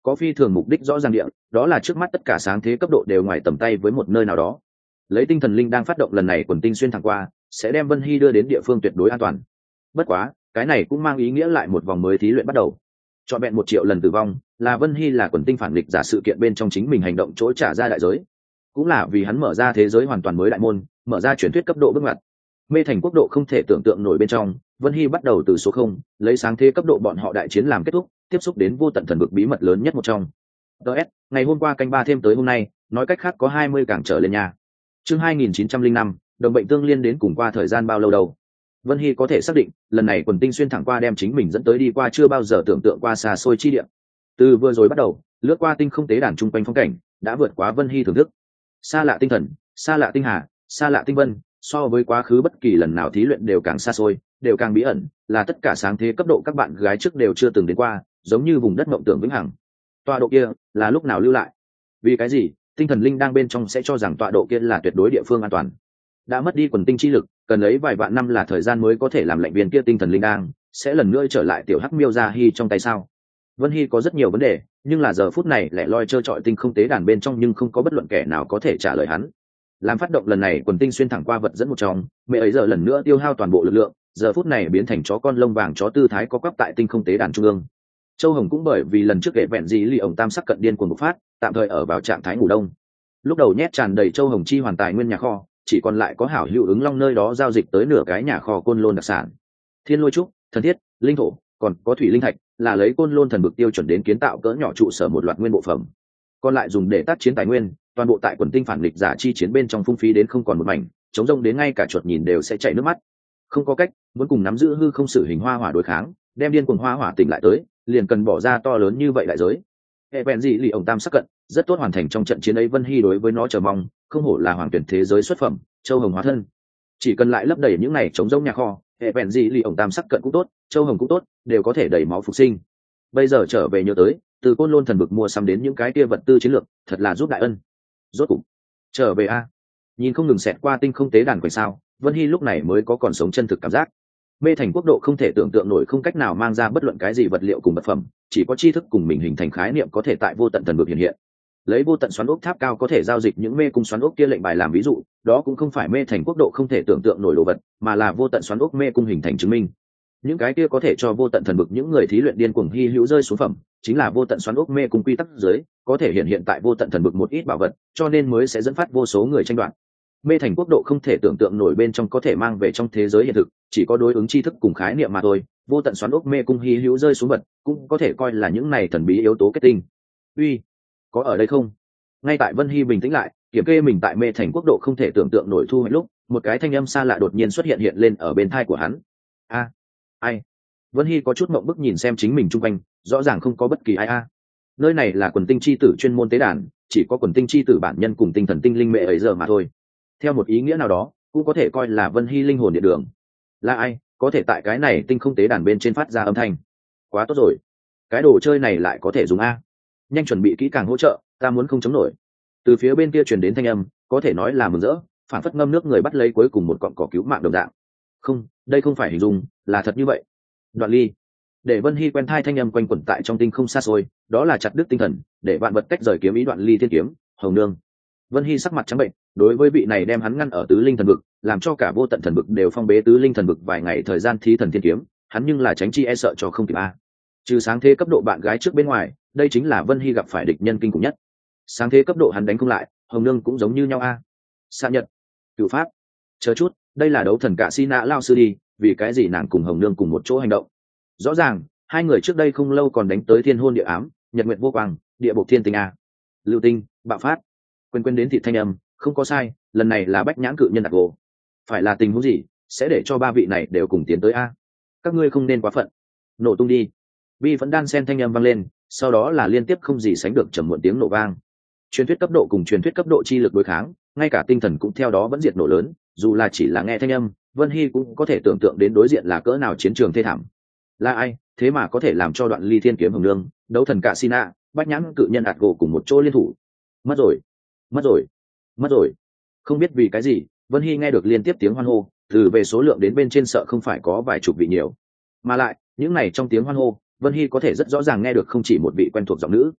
có phi thường mục đích rõ ràng địa, đó là trước mắt tất cả sáng thế cấp độ đều ngoài tầm tay với một nơi nào đó. Lấy tinh thần linh đang phát động lần này quần tinh xuyên thẳng qua, sẽ đem Vân Hy đưa đến địa phương tuyệt đối an toàn. Bất quá, cái này cũng mang ý nghĩa lại một vòng mới thí luyện bắt đầu. Trọn vẹn 1 triệu lần tử vong, là Vân Hy là quần tinh phản nghịch giả sự kiện bên trong chính mình hành động chỗ trả ra đại giới. Cũng là vì hắn mở ra thế giới hoàn toàn mới đại môn, mở ra truyền thuyết cấp độ bước ngoặt. Mê thành quốc độ không thể tưởng tượng nổi bên trong, Vân Hy bắt đầu từ số 0, lấy sáng thế cấp độ bọn họ đại chiến làm kết thúc, tiếp xúc đến vô tận thần vực bí mật lớn nhất một trong. DS, ngày hôm qua canh 3 thêm tới hôm nay, nói cách khác có 20 cảng trở lên nhà. Chương 2905, đồng bệnh tương liên đến cùng qua thời gian bao lâu đâu. Vân Hy có thể xác định, lần này quần tinh xuyên thẳng qua đem chính mình dẫn tới đi qua chưa bao giờ tưởng tượng qua xa xôi chi địa. Từ vừa rồi bắt đầu, lướt qua tinh không tế đàn chung quanh phong cảnh, đã vượt quá Vân Hy thưởng thức. Xa lạ tinh thần, xa lạ tinh hà, xa lạ tinh vân, so với quá khứ bất kỳ lần nào thí luyện đều càng xa xôi, đều càng bí ẩn, là tất cả sáng thế cấp độ các bạn gái trước đều chưa từng đến qua, giống như vùng đất mộng tưởng vĩnh hằng. Tọa độ kia là lúc nào lưu lại? Vì cái gì tinh thần linh đang bên trong sẽ cho rằng tọa độ kia là tuyệt đối địa phương an toàn? Đã mất đi quần tinh chi lực, cần lấy vài vạn năm là thời gian mới có thể làm lệnh viên kia tinh thần linh đang sẽ lần nữa trở lại tiểu hắc miêu gia hy trong tay sao? Vân Hy có rất nhiều vấn đề, nhưng là giờ phút này lẻ loi trơ trọi tinh không tế đàn bên trong nhưng không có bất luận kẻ nào có thể trả lời hắn. Làm phát động lần này quần tinh xuyên thẳng qua vật dẫn một trong, mẹ ấy giờ lần nữa tiêu hao toàn bộ lực lượng, giờ phút này biến thành chó con lông vàng chó tư thái có quắp tại tinh không tế đàn trung ương. Châu Hồng cũng bởi vì lần trước kể vẹn gì ly ổng tam sắc cận điên cuồng bộc phát, tạm thời ở vào trạng thái ngủ đông. Lúc đầu nhét tràn đầy Châu Hồng chi hoàn tài nguyên nhà kho, chỉ còn lại có hảo hữu ứng long nơi đó giao dịch tới nửa cái nhà kho côn lôn đặc sản. Thiên lôi trúc, thần thiết, linh thổ, còn có thủy linh thạch, là lấy côn lôn thần bực tiêu chuẩn đến kiến tạo cỡ nhỏ trụ sở một loạt nguyên bộ phẩm. Còn lại dùng để tác chiến tài nguyên, toàn bộ tại quần tinh phản nghịch giả chi chiến bên trong phung phí đến không còn một mảnh, chống rông đến ngay cả chuột nhìn đều sẽ chảy nước mắt. Không có cách, muốn cùng nắm giữ hư không sử hình hoa hỏa đối kháng, đem điên cuồng hoa hỏa tỉnh lại tới, liền cần bỏ ra to lớn như vậy đại giới. Hệ vẹn gì lì ổng tam sắc cận, rất tốt hoàn thành trong trận chiến ấy. Vân Hy đối với nó chờ mong, không hổ là hoàng tuyển thế giới xuất phẩm, Châu Hồng hóa thân. Chỉ cần lại lấp đầy những này chống rông nhà kho, hệ vẹn gì lì ổng tam sắc cận cũng tốt, Châu Hồng cũng tốt, đều có thể đẩy máu phục sinh. Bây giờ trở về nhớ tới, từ côn lôn thần bực mua sắm đến những cái kia vật tư chiến lược, thật là giúp đại ân. Rốt cục trở về a. Nhìn không ngừng xẹt qua tinh không tế đàn quanh sao, Vân Hy lúc này mới có còn sống chân thực cảm giác. Mê thành quốc độ không thể tưởng tượng nổi, không cách nào mang ra bất luận cái gì vật liệu cùng vật phẩm, chỉ có tri thức cùng mình hình thành khái niệm có thể tại vô tận thần vực hiện hiện. Lấy vô tận xoắn ốc tháp cao có thể giao dịch những mê cung xoắn ốc kia lệnh bài làm ví dụ, đó cũng không phải mê thành quốc độ không thể tưởng tượng nổi đồ vật, mà là vô tận xoắn ốc mê cung hình thành chứng minh. Những cái kia có thể cho vô tận thần vực những người thí luyện điên cuồng hy hữu rơi xuống phẩm, chính là vô tận xoắn ốc mê cung quy tắc dưới có thể hiện tại vô tận thần vực một ít bảo vật, cho nên mới sẽ dẫn phát vô số người tranh đoạt. Mê thành quốc độ không thể tưởng tượng nổi bên trong có thể mang về trong thế giới hiện thực, chỉ có đối ứng tri thức cùng khái niệm mà thôi. Vô tận xoắn ốc mê cung hy hữu rơi xuống vật cũng có thể coi là những này thần bí yếu tố kết tinh. Uy, có ở đây không? Ngay tại Vân Hy bình tĩnh lại, kiểm kê mình tại mê thành quốc độ không thể tưởng tượng nổi thu hoạch lúc, một cái thanh âm xa lạ đột nhiên xuất hiện lên ở bên tai của hắn. A, ai? Vân Hy có chút mộng bức nhìn xem chính mình chung quanh, rõ ràng không có bất kỳ ai a. Nơi này là quần tinh chi tử chuyên môn tế đàn, chỉ có quần tinh chi tử bản nhân cùng tinh thần tinh linh mẹ ấy giờ mà thôi. Theo một ý nghĩa nào đó, cũng có thể coi là Vân Hy linh hồn địa đường. Là ai có thể tại cái này tinh không tế đàn bên trên phát ra âm thanh? Quá tốt rồi, cái đồ chơi này lại có thể dùng a. Nhanh chuẩn bị kỹ càng hỗ trợ, ta muốn không chống nổi. Từ phía bên kia truyền đến thanh âm, có thể nói là mừng rỡ, phản phất ngâm nước người bắt lấy cuối cùng một cọng cỏ cứu mạng đồng dạng. Không, đây không phải hình dung, là thật như vậy. Đoạn ly. Để Vân Hy quen thai thanh âm quanh quẩn tại trong tinh không xa xôi, đó là chặt đứt tinh thần, để vạn vật cách rời kiếm ý Đoạn ly thiên kiếm, Hồng Nương. Vân Hy sắc mặt trắng bệnh, đối với vị này đem hắn ngăn ở tứ linh thần vực, làm cho cả vô tận thần vực đều phong bế tứ linh thần vực vài ngày thời gian thí thần thiên kiếm, hắn nhưng là tránh chi e sợ cho không kịp a. Trừ sáng thế cấp độ bạn gái trước bên ngoài, đây chính là Vân Hy gặp phải địch nhân kinh khủng nhất. Sáng thế cấp độ hắn đánh không lại, Hồng Nương cũng giống như nhau a. Sa Nhật, Cửu Pháp, chờ chút, đây là đấu thần cả Sina lao sư đi, vì cái gì nàng cùng Hồng Nương cùng một chỗ hành động? Rõ ràng, hai người trước đây không lâu còn đánh tới thiên hôn địa ám, nhật nguyệt vô quang, địa bộ thiên tinh a. Lưu tinh, bạo phát. Quên đến thị thanh âm, không có sai, lần này là bách nhãn cự nhân đặc gồ. Phải là tình huống gì, sẽ để cho ba vị này đều cùng tiến tới a? Các ngươi không nên quá phận. Nổ tung đi. Vi vẫn đan sen thanh âm vang lên, sau đó là liên tiếp không gì sánh được trầm muộn tiếng nổ vang. Truyền thuyết cấp độ cùng truyền thuyết cấp độ chi lực đối kháng, ngay cả tinh thần cũng theo đó vẫn diệt nổ lớn, dù là chỉ là nghe thanh âm, Vân Hy cũng có thể tưởng tượng đến đối diện là cỡ nào chiến trường thê thảm. Là ai, thế mà có thể làm cho Đoạn ly thiên kiếm Hồng Nương, đấu thần cả Sina, bách nhãn cự nhân ạt gỗ cùng một chỗ liên thủ? Mất rồi, mất rồi, mất rồi. Không biết vì cái gì, Vân Hy nghe được liên tiếp tiếng hoan hô, từ về số lượng đến bên trên sợ không phải có vài chục vị nhiều, mà lại những này trong tiếng hoan hô, Vân Hy có thể rất rõ ràng nghe được không chỉ một vị quen thuộc giọng nữ.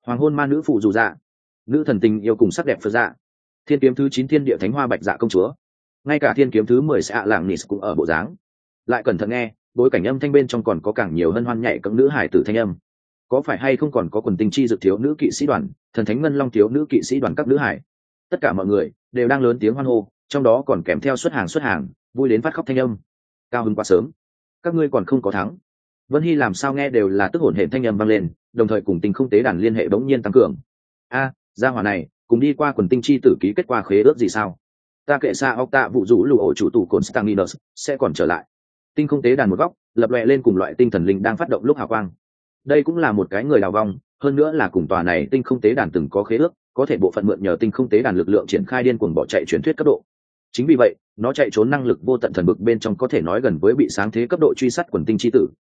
Hoàng hôn ma nữ phụ dù dạ, nữ thần tình yêu cùng sắc đẹp phật dạ, thiên kiếm thứ 9 thiên địa thánh hoa bạch dạ công chúa, ngay cả thiên kiếm thứ 10 xạ làng nis cũng ở bộ dáng. Lại cẩn thận nghe, bối cảnh âm thanh bên trong còn có càng nhiều hân hoan nhảy cẫng nữ hải tử thanh âm. Có phải hay không còn có quần tinh chi dược thiếu nữ kỵ sĩ đoàn, thần thánh ngân long thiếu nữ kỵ sĩ đoàn các nữ hải. Tất cả mọi người đều đang lớn tiếng hoan hô, trong đó còn kèm theo xuất hàng, vui đến phát khóc thanh âm. Cao hứng quá sớm, các ngươi còn không có thắng. Vân Hy làm sao nghe đều là tức hổn hển thanh âm vang lên, đồng thời cùng tinh không tế đàn liên hệ bỗng nhiên tăng cường. Gia hỏa này cùng đi qua quần tinh chi tử ký kết quả khế ước gì sao? Ta kệ xa óc tạ vụ rũ lù ổ chủ tụ Constantinus sẽ còn trở lại. Tinh không tế đàn một góc lập lòe lên cùng loại tinh thần linh đang phát động lúc hào quang. Đây cũng là một cái người đào vong, hơn nữa là cùng tòa này tinh không tế đàn từng có khế ước, có thể bộ phận mượn nhờ tinh không tế đàn lực lượng triển khai điên cuồng bỏ chạy truyền thuyết cấp độ. Chính vì vậy, nó chạy trốn năng lực vô tận thần bực bên trong có thể nói gần với bị sáng thế cấp độ truy sát quần tinh chi tử.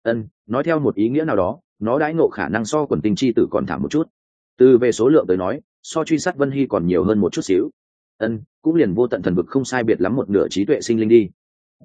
Nói theo một ý nghĩa nào đó, nó đãi ngộ khả năng so quần tinh chi tử còn thảm một chút. Từ về số lượng tới nói, so truy sát Vân Hy còn nhiều hơn một chút xíu. Cũng liền vô tận thần vực không sai biệt lắm một nửa trí tuệ sinh linh đi.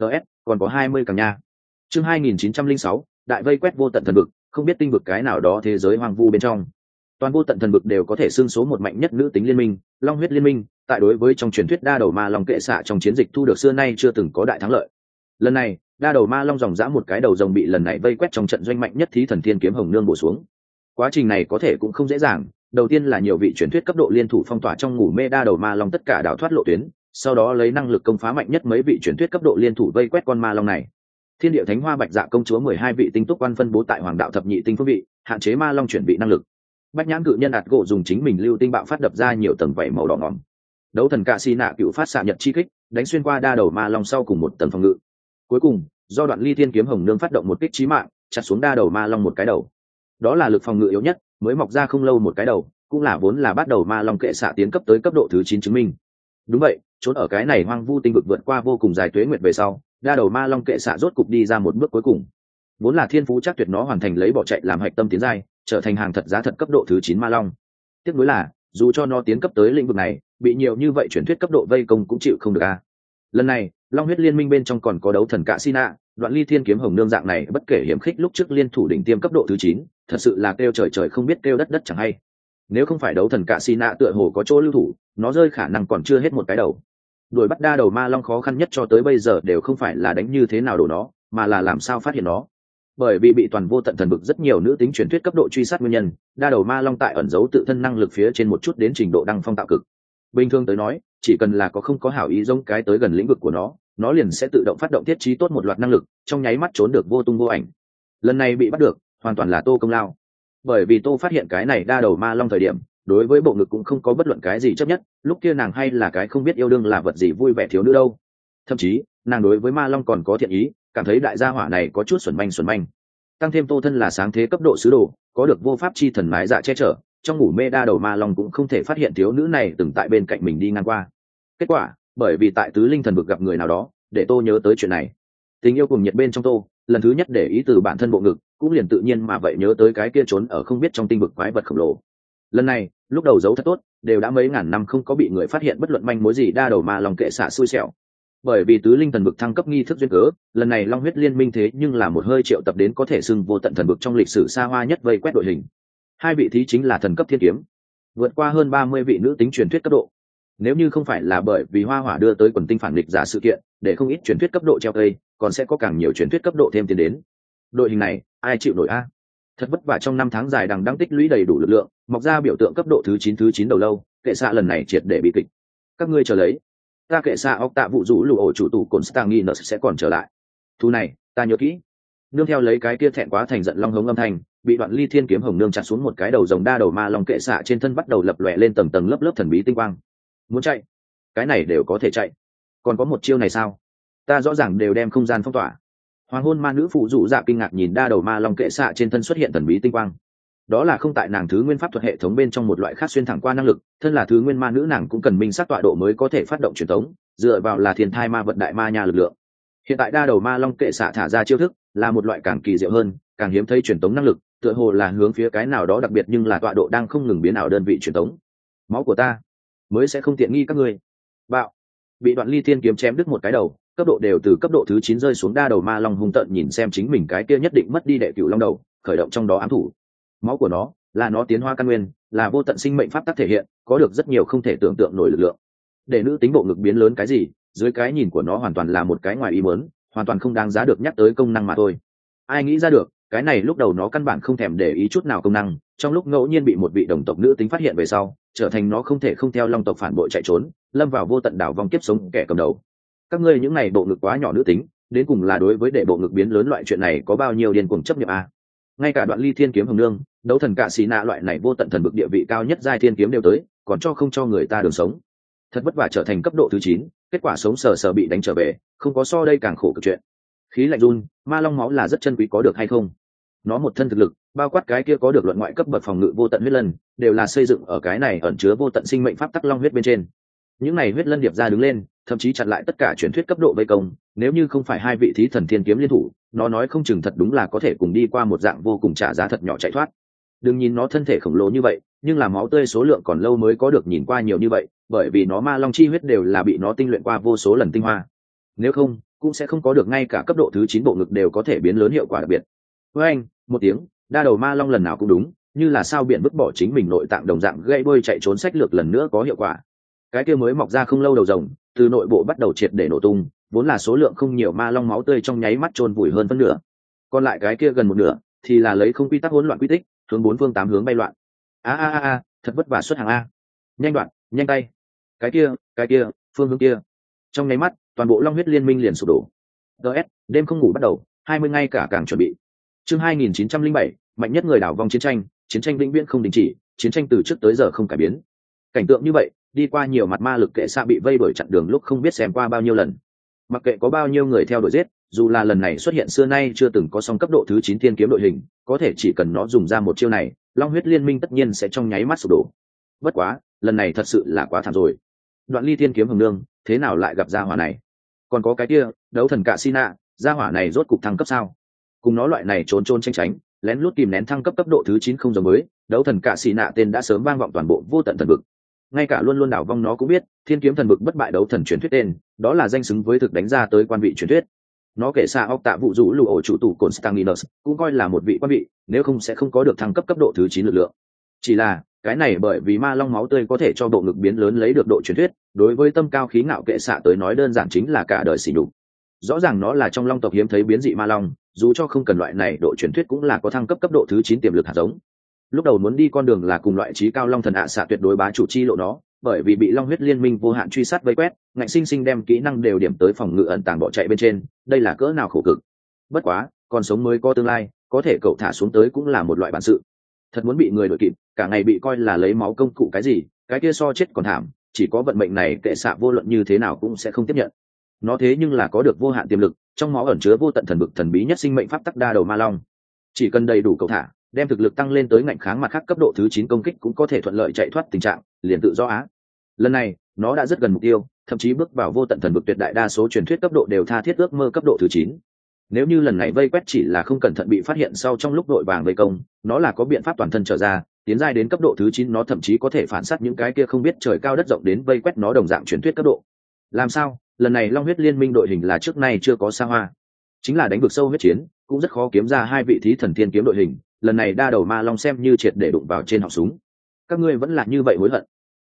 Còn có 20 càng nha. Chương 2906, đại vây quét vô tận thần vực, không biết tinh vực cái nào đó thế giới hoang vu bên trong. Toàn vô tận thần vực đều có thể xưng số một mạnh nhất nữ tính liên minh, Long huyết liên minh, tại đối với trong truyền thuyết đa đầu ma long kệ xạ trong chiến dịch thu được xưa nay chưa từng có đại thắng lợi. Lần này, đa đầu ma long dòng dã một cái đầu rồng bị lần này vây quét trong trận doanh mạnh nhất thí thần thiên kiếm hồng nương bổ xuống. Quá trình này có thể cũng không dễ dàng, đầu tiên là nhiều vị truyền thuyết cấp độ liên thủ phong tỏa trong ngủ mê đa đầu ma long tất cả đào thoát lộ tuyến, sau đó lấy năng lực công phá mạnh nhất mấy vị truyền thuyết cấp độ liên thủ vây quét con ma long này. Thiên địa thánh hoa bạch dạ công chúa 12 vị tinh túc quan phân bố tại hoàng đạo thập nhị tinh phương vị, hạn chế ma long chuyển vị năng lực. Bách nhãn cự nhân ạt gỗ dùng chính mình lưu tinh bạo phát đập ra nhiều tầng vảy màu đỏ ngòm. Đấu thần cạ xi nạ cựu phát xạ nhật chi kích, đánh xuyên qua đa đầu ma long sau cùng một tầng phòng ngự. Cuối cùng, do đoạn ly thiên kiếm hồng nương phát động một kích chí mạng, chặt xuống đa đầu ma long một cái đầu. Đó là lực phòng ngự yếu nhất, mới mọc ra không lâu một cái đầu, cũng là vốn là bắt đầu ma long kệ xạ tiến cấp tới cấp độ thứ 9 chứng minh. Đúng vậy, trốn ở cái này hoang vu tinh vực vượt qua vô cùng dài tuế nguyệt về sau, đa đầu ma long kệ xạ rốt cục đi ra một bước cuối cùng. Vốn là thiên phú chắc tuyệt nó hoàn thành lấy bỏ chạy làm hạch tâm tiến giai, trở thành hàng thật giá thật cấp độ thứ 9 ma long. Tiếc nuối là, dù cho nó tiến cấp tới lĩnh vực này, bị nhiều như vậy truyền thuyết cấp độ vây công cũng chịu không được a. Lần này, Long huyết liên minh bên trong còn có đấu thần cạ Sina, đoạn ly thiên kiếm hồng nương dạng này bất kể hiểm khích lúc trước liên thủ đỉnh tiêm cấp độ thứ 9, thật sự là kêu trời trời không biết kêu đất đất chẳng hay. Nếu không phải đấu thần cạ Sina tựa hồ có chỗ lưu thủ, nó rơi khả năng còn chưa hết một cái đầu. Đuổi bắt đa đầu ma long khó khăn nhất cho tới bây giờ đều không phải là đánh như thế nào đổ nó, mà là làm sao phát hiện nó. Bởi vì bị toàn vô tận thần bực rất nhiều nữ tính truyền thuyết cấp độ truy sát nguyên nhân, đa đầu ma long tại ẩn giấu tự thân năng lực phía trên một chút đến trình độ đăng phong tạo cực. Bình thường tới nói, chỉ cần là có không có hảo ý giống cái tới gần lĩnh vực của nó liền sẽ tự động phát động thiết trí tốt một loạt năng lực, trong nháy mắt trốn được vô tung vô ảnh. Lần này bị bắt được, hoàn toàn là Tô công lao. Bởi vì Tô phát hiện cái này đa đầu ma long thời điểm, đối với bộ ngực cũng không có bất luận cái gì chấp nhất, lúc kia nàng hay là cái không biết yêu đương là vật gì vui vẻ thiếu nữ đâu. Thậm chí, nàng đối với ma long còn có thiện ý, cảm thấy đại gia hỏa này có chút xuẩn manh. Tăng thêm Tô thân là sáng thế cấp độ sứ đồ, có được vô pháp chi thần mái dạ che chở, trong ngủ mê đa đầu ma long cũng không thể phát hiện thiếu nữ này từng tại bên cạnh mình đi ngang qua. Kết quả, bởi vì tại tứ linh thần vực gặp người nào đó, để Tô nhớ tới chuyện này. Tình yêu cùng nhiệt bên trong Tô, lần thứ nhất để ý từ bản thân bộ ngực, cũng liền tự nhiên mà vậy nhớ tới cái kia trốn ở không biết trong tinh vực quái vật khổng lồ. Lần này, lúc đầu giấu thật tốt, đều đã mấy ngàn năm không có bị người phát hiện bất luận manh mối gì đa đầu ma long kệ xạ xui xẻo. Bởi vì tứ linh thần vực thăng cấp nghi thức duyên cớ, lần này Long huyết liên minh thế nhưng là một hơi triệu tập đến có thể xưng vô tận thần vực trong lịch sử xa hoa nhất vây quét đội hình. Hai vị thí chính là thần cấp thiên kiếm, vượt qua hơn 30 vị nữ tính truyền thuyết cấp độ. Nếu như không phải là bởi vì hoa hỏa đưa tới quần tinh phản nghịch giả sự kiện, để không ít truyền thuyết cấp độ treo cây, còn sẽ có càng nhiều truyền thuyết cấp độ thêm tiến đến. Đội hình này, ai chịu nổi a? Thật vất vả trong 5 tháng dài đằng đẵng tích lũy đầy đủ lực lượng, mọc ra biểu tượng cấp độ thứ 9 đầu lâu, kệ xạ lần này triệt để bị kịch. Các ngươi chờ lấy, ta kệ xạ óc tạ vụ rũ lù ổ chủ tụ Constantinus sẽ còn trở lại. Thu này, ta nhớ kỹ. Nương theo lấy cái kia thẹn quá thành giận long hống âm thanh, bị đoạn ly thiên kiếm hồng nương chặt xuống một cái đầu rồng đa đầu ma long kệ xạ trên thân bắt đầu lập lòe lên tầng tầng lớp lớp thần bí tinh quang. Muốn chạy, cái này đều có thể chạy. Còn có một chiêu này sao? Ta rõ ràng đều đem không gian phong tỏa. Hoàng hôn ma nữ phụ dụ dạ kinh ngạc nhìn đa đầu ma long kệ xạ trên thân xuất hiện thần bí tinh quang. Đó là không tại nàng thứ nguyên pháp thuật hệ thống bên trong một loại khác xuyên thẳng qua năng lực, thân là thứ nguyên ma nữ nàng cũng cần minh xác tọa độ mới có thể phát động truyền thống, dựa vào là thiên thai ma vận đại ma nha lực lượng. Hiện tại đa đầu ma long kệ xạ thả ra chiêu thức là một loại càng kỳ diệu hơn, càng hiếm thấy truyền thống năng lực, tựa hồ là hướng phía cái nào đó đặc biệt nhưng là tọa độ đang không ngừng biến ảo đơn vị truyền thống. Máu của ta mới sẽ không tiện nghi các ngươi. Bạo, bị đoạn ly thiên kiếm chém đứt một cái đầu, cấp độ đều từ cấp độ thứ 9 rơi xuống đa đầu ma long hung tợn nhìn xem chính mình cái kia nhất định mất đi đệ cửu long đầu, khởi động trong đó ám thủ. Máu của nó là nó tiến hóa căn nguyên, là vô tận sinh mệnh pháp tắc thể hiện, có được rất nhiều không thể tưởng tượng nổi lực lượng. Để nữ tính bộ ngực biến lớn cái gì, dưới cái nhìn của nó hoàn toàn là một cái ngoài ý muốn, hoàn toàn không đáng giá được nhắc tới công năng mà thôi. Ai nghĩ ra được, cái này lúc đầu nó căn bản không thèm để ý chút nào công năng, trong lúc ngẫu nhiên bị một vị đồng tộc nữ tính phát hiện về sau, trở thành nó không thể không theo long tộc phản bội chạy trốn, lâm vào vô tận đảo vong kiếp sống kẻ cầm đầu. Các ngươi những này bộ ngực quá nhỏ nữ tính, đến cùng là đối với để bộ ngực biến lớn loại chuyện này có bao nhiêu điên cuồng chấp nhận a? Ngay cả Đoạn Ly Thiên kiếm hồng nương, đấu thần cạ xì nạ loại này vô tận thần bực địa vị cao nhất giai thiên kiếm đều tới, còn không cho người ta đường sống. Thật vất vả trở thành cấp độ thứ 9, kết quả sống sờ sờ bị đánh trở về, không có so đây càng khổ cực chuyện. Khí lạnh run, ma long máu là rất chân quý có được hay không? Nó một thân thực lực, bao quát cái kia có được luận ngoại cấp bậc phòng ngự vô tận huyết lân, đều là xây dựng ở cái này ẩn chứa vô tận sinh mệnh pháp tắc long huyết bên trên. Những này huyết lân điệp ra đứng lên, thậm chí chặn lại tất cả truyền thuyết cấp độ vây công, nếu như không phải hai vị thí thần thiên kiếm liên thủ, nó nói không chừng thật đúng là có thể cùng đi qua một dạng vô cùng trả giá thật nhỏ chạy thoát. Đừng nhìn nó thân thể khổng lồ như vậy, nhưng là máu tươi số lượng còn lâu mới có được nhìn qua nhiều như vậy, bởi vì nó ma long chi huyết đều là bị nó tinh luyện qua vô số lần tinh hoa. Nếu không, cũng sẽ không có được ngay cả cấp độ thứ 9 bộ ngực đều có thể biến lớn hiệu quả đặc biệt. Với anh, một tiếng, đa đầu ma long lần nào cũng đúng, như là sao biển vứt bỏ chính mình nội tạng đồng dạng gãy đuôi chạy trốn sách lược lần nữa có hiệu quả. Cái kia mới mọc ra không lâu đầu rồng, từ nội bộ bắt đầu triệt để nổ tung, vốn là số lượng không nhiều ma long máu tươi trong nháy mắt chôn vùi hơn phân nửa. Còn lại cái kia gần một nửa thì là lấy không quy tắc hỗn loạn quy tích, hướng bốn phương tám hướng bay loạn. Thật vất vả xuất hàng a. Nhanh đoạn, nhanh tay. Cái kia, phương hướng kia. Trong nháy mắt, toàn bộ long huyết liên minh liền sụp đổ. Đêm không ngủ bắt đầu, 20 ngay cả càng chuẩn bị. Chương 2907, mạnh nhất người đảo vong chiến tranh vĩnh viễn không đình chỉ, chiến tranh từ trước tới giờ không cải biến. Cảnh tượng như vậy, đi qua nhiều mặt ma lực kệ xạ bị vây đuổi chặn đường lúc không biết xem qua bao nhiêu lần. Mặc kệ có bao nhiêu người theo đuổi giết, dù là lần này xuất hiện xưa nay chưa từng có song cấp độ thứ 9 thiên kiếm đội hình, có thể chỉ cần nó dùng ra một chiêu này, long huyết liên minh tất nhiên sẽ trong nháy mắt sụp đổ. Bất quá, lần này thật sự là quá thảm rồi. Đoạn Ly thiên kiếm hồng nương, thế nào lại gặp gia hỏa này? Còn có cái kia, đấu thần cạ xì nạ, gia hỏa này rốt cục thăng cấp sao? Cùng nó loại này trốn tránh, lén lút kìm nén thăng cấp cấp độ thứ 9 không giống mới, đấu thần cạ xì nạ tên đã sớm vang vọng toàn bộ vô tận thần vực. Ngay cả luôn luôn đảo vong nó cũng biết, thiên kiếm thần vực bất bại đấu thần truyền thuyết tên, đó là danh xứng với thực đánh ra tới quan vị truyền thuyết. Nó kể xa óc tạ vụ rũ lù ổ chủ tủ Constantinus, cũng coi là một vị quan vị, nếu không sẽ không có được thăng cấp cấp độ thứ 9 lực lượng. Chỉ là, cái này bởi vì ma long máu tươi có thể cho bộ ngực biến lớn lấy được độ truyền thuyết, đối với tâm cao khí ngạo kệ xạ tới nói đơn giản chính là cả đời sỉ nhục. Rõ ràng nó là trong long tộc hiếm thấy biến dị ma long, dù cho không cần loại này độ truyền thuyết cũng là có thăng cấp cấp độ thứ 9 tiềm lực hạt giống. Lúc đầu muốn đi con đường là cùng loại trí cao long thần ạ xạ tuyệt đối bá chủ chi lộ nó, bởi vì bị long huyết liên minh vô hạn truy sát vây quét, ngạnh sinh sinh đem kỹ năng đều điểm tới phòng ngự ẩn tàng bỏ chạy bên trên, đây là cỡ nào khổ cực. Bất quá, còn sống mới có tương lai, có thể cậu thả xuống tới cũng là một loại bản sự. Thật muốn bị người đuổi kịp, cả ngày bị coi là lấy máu công cụ cái gì, cái kia so chết còn thảm, chỉ có vận mệnh này kệ xạ vô luận như thế nào cũng sẽ không tiếp nhận. Nó thế nhưng là có được vô hạn tiềm lực, trong máu ẩn chứa vô tận thần bực thần bí nhất sinh mệnh pháp tắc đa đầu ma long. Chỉ cần đầy đủ cậu thả, đem thực lực tăng lên tới ngạnh kháng mặt khác cấp độ thứ 9 công kích cũng có thể thuận lợi chạy thoát tình trạng liền tự do á. Lần này, nó đã rất gần mục tiêu, thậm chí bước vào vô tận thần bực tuyệt đại đa số truyền thuyết cấp độ đều tha thiết ước mơ cấp độ thứ 9. Nếu như lần này vây quét chỉ là không cẩn thận bị phát hiện sau trong lúc đội vàng vây công, nó là có biện pháp toàn thân trở ra, tiến giai đến cấp độ thứ 9 nó thậm chí có thể phản sát những cái kia không biết trời cao đất rộng đến vây quét nó đồng dạng truyền thuyết cấp độ. Làm sao? Lần này Long huyết liên minh đội hình là trước nay chưa có xa hoa. Chính là đánh vực sâu huyết chiến, cũng rất khó kiếm ra hai vị thí thần thiên kiếm đội hình, lần này đa đầu ma long xem như triệt để đụng vào trên họng súng. Các ngươi vẫn là như vậy hối hận.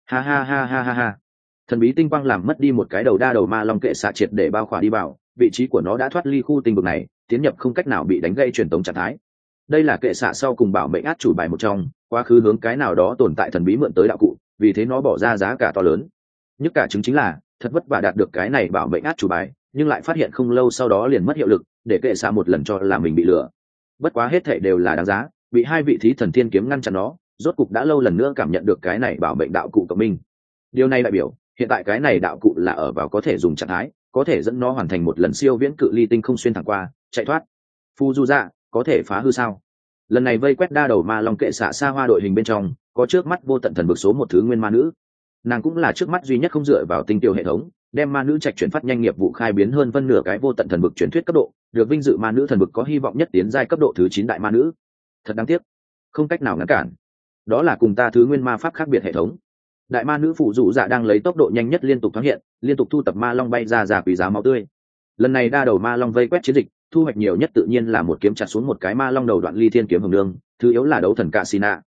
Ha. Thần bí tinh quang làm mất đi một cái đầu đa đầu ma long kệ xạ triệt để bao khỏa đi vào, vị trí của nó đã thoát ly khu tinh vực này, tiến nhập không cách nào bị đánh gây truyền tống trạng thái. Đây là kệ xạ sau cùng bảo mệnh át chủ bài một trong, quá khứ hướng cái nào đó tồn tại thần bí mượn tới đạo cụ, vì thế nó bỏ ra giá cả to lớn. Nhất cả chứng chính là, thật vất vả đạt được cái này bảo mệnh át chủ bài, nhưng lại phát hiện không lâu sau đó liền mất hiệu lực, để kệ xạ một lần cho là mình bị lừa. Bất quá hết thảy đều là đáng giá, bị hai vị thí thần thiên kiếm ngăn chặn nó, rốt cục đã lâu lần nữa cảm nhận được cái này bảo mệnh đạo cụ cộng minh. Điều này đại biểu, hiện tại cái này đạo cụ là ở vào có thể dùng trạng thái, có thể dẫn nó hoàn thành một lần siêu viễn cự ly tinh không xuyên thẳng qua, chạy thoát. Phu du dạ, có thể phá hư sao? Lần này vây quét đa đầu ma long kệ xạ xa hoa đội hình bên trong, có trước mắt vô tận thần vực số một thứ nguyên ma nữ. Nàng cũng là trước mắt duy nhất không dựa vào tinh tiêu hệ thống, đem ma nữ trạch chuyển phát nhanh nghiệp vụ khai biến hơn phân nửa cái vô tận thần vực truyền thuyết cấp độ, được vinh dự ma nữ thần vực có hy vọng nhất tiến giai cấp độ thứ 9 đại ma nữ. Thật đáng tiếc, không cách nào ngăn cản. Đó là cùng ta thứ nguyên ma pháp khác biệt hệ thống. Đại ma nữ phụ dụ dạ đang lấy tốc độ nhanh nhất liên tục thoáng hiện, liên tục thu tập ma long bay ra quý giá máu tươi. Lần này đa đầu ma long vây quét chiến dịch, thu hoạch nhiều nhất tự nhiên là một kiếm chặt xuống một cái ma long đầu Đoạn Ly thiên kiếm hồng nương, thứ yếu là đấu thần Cassina.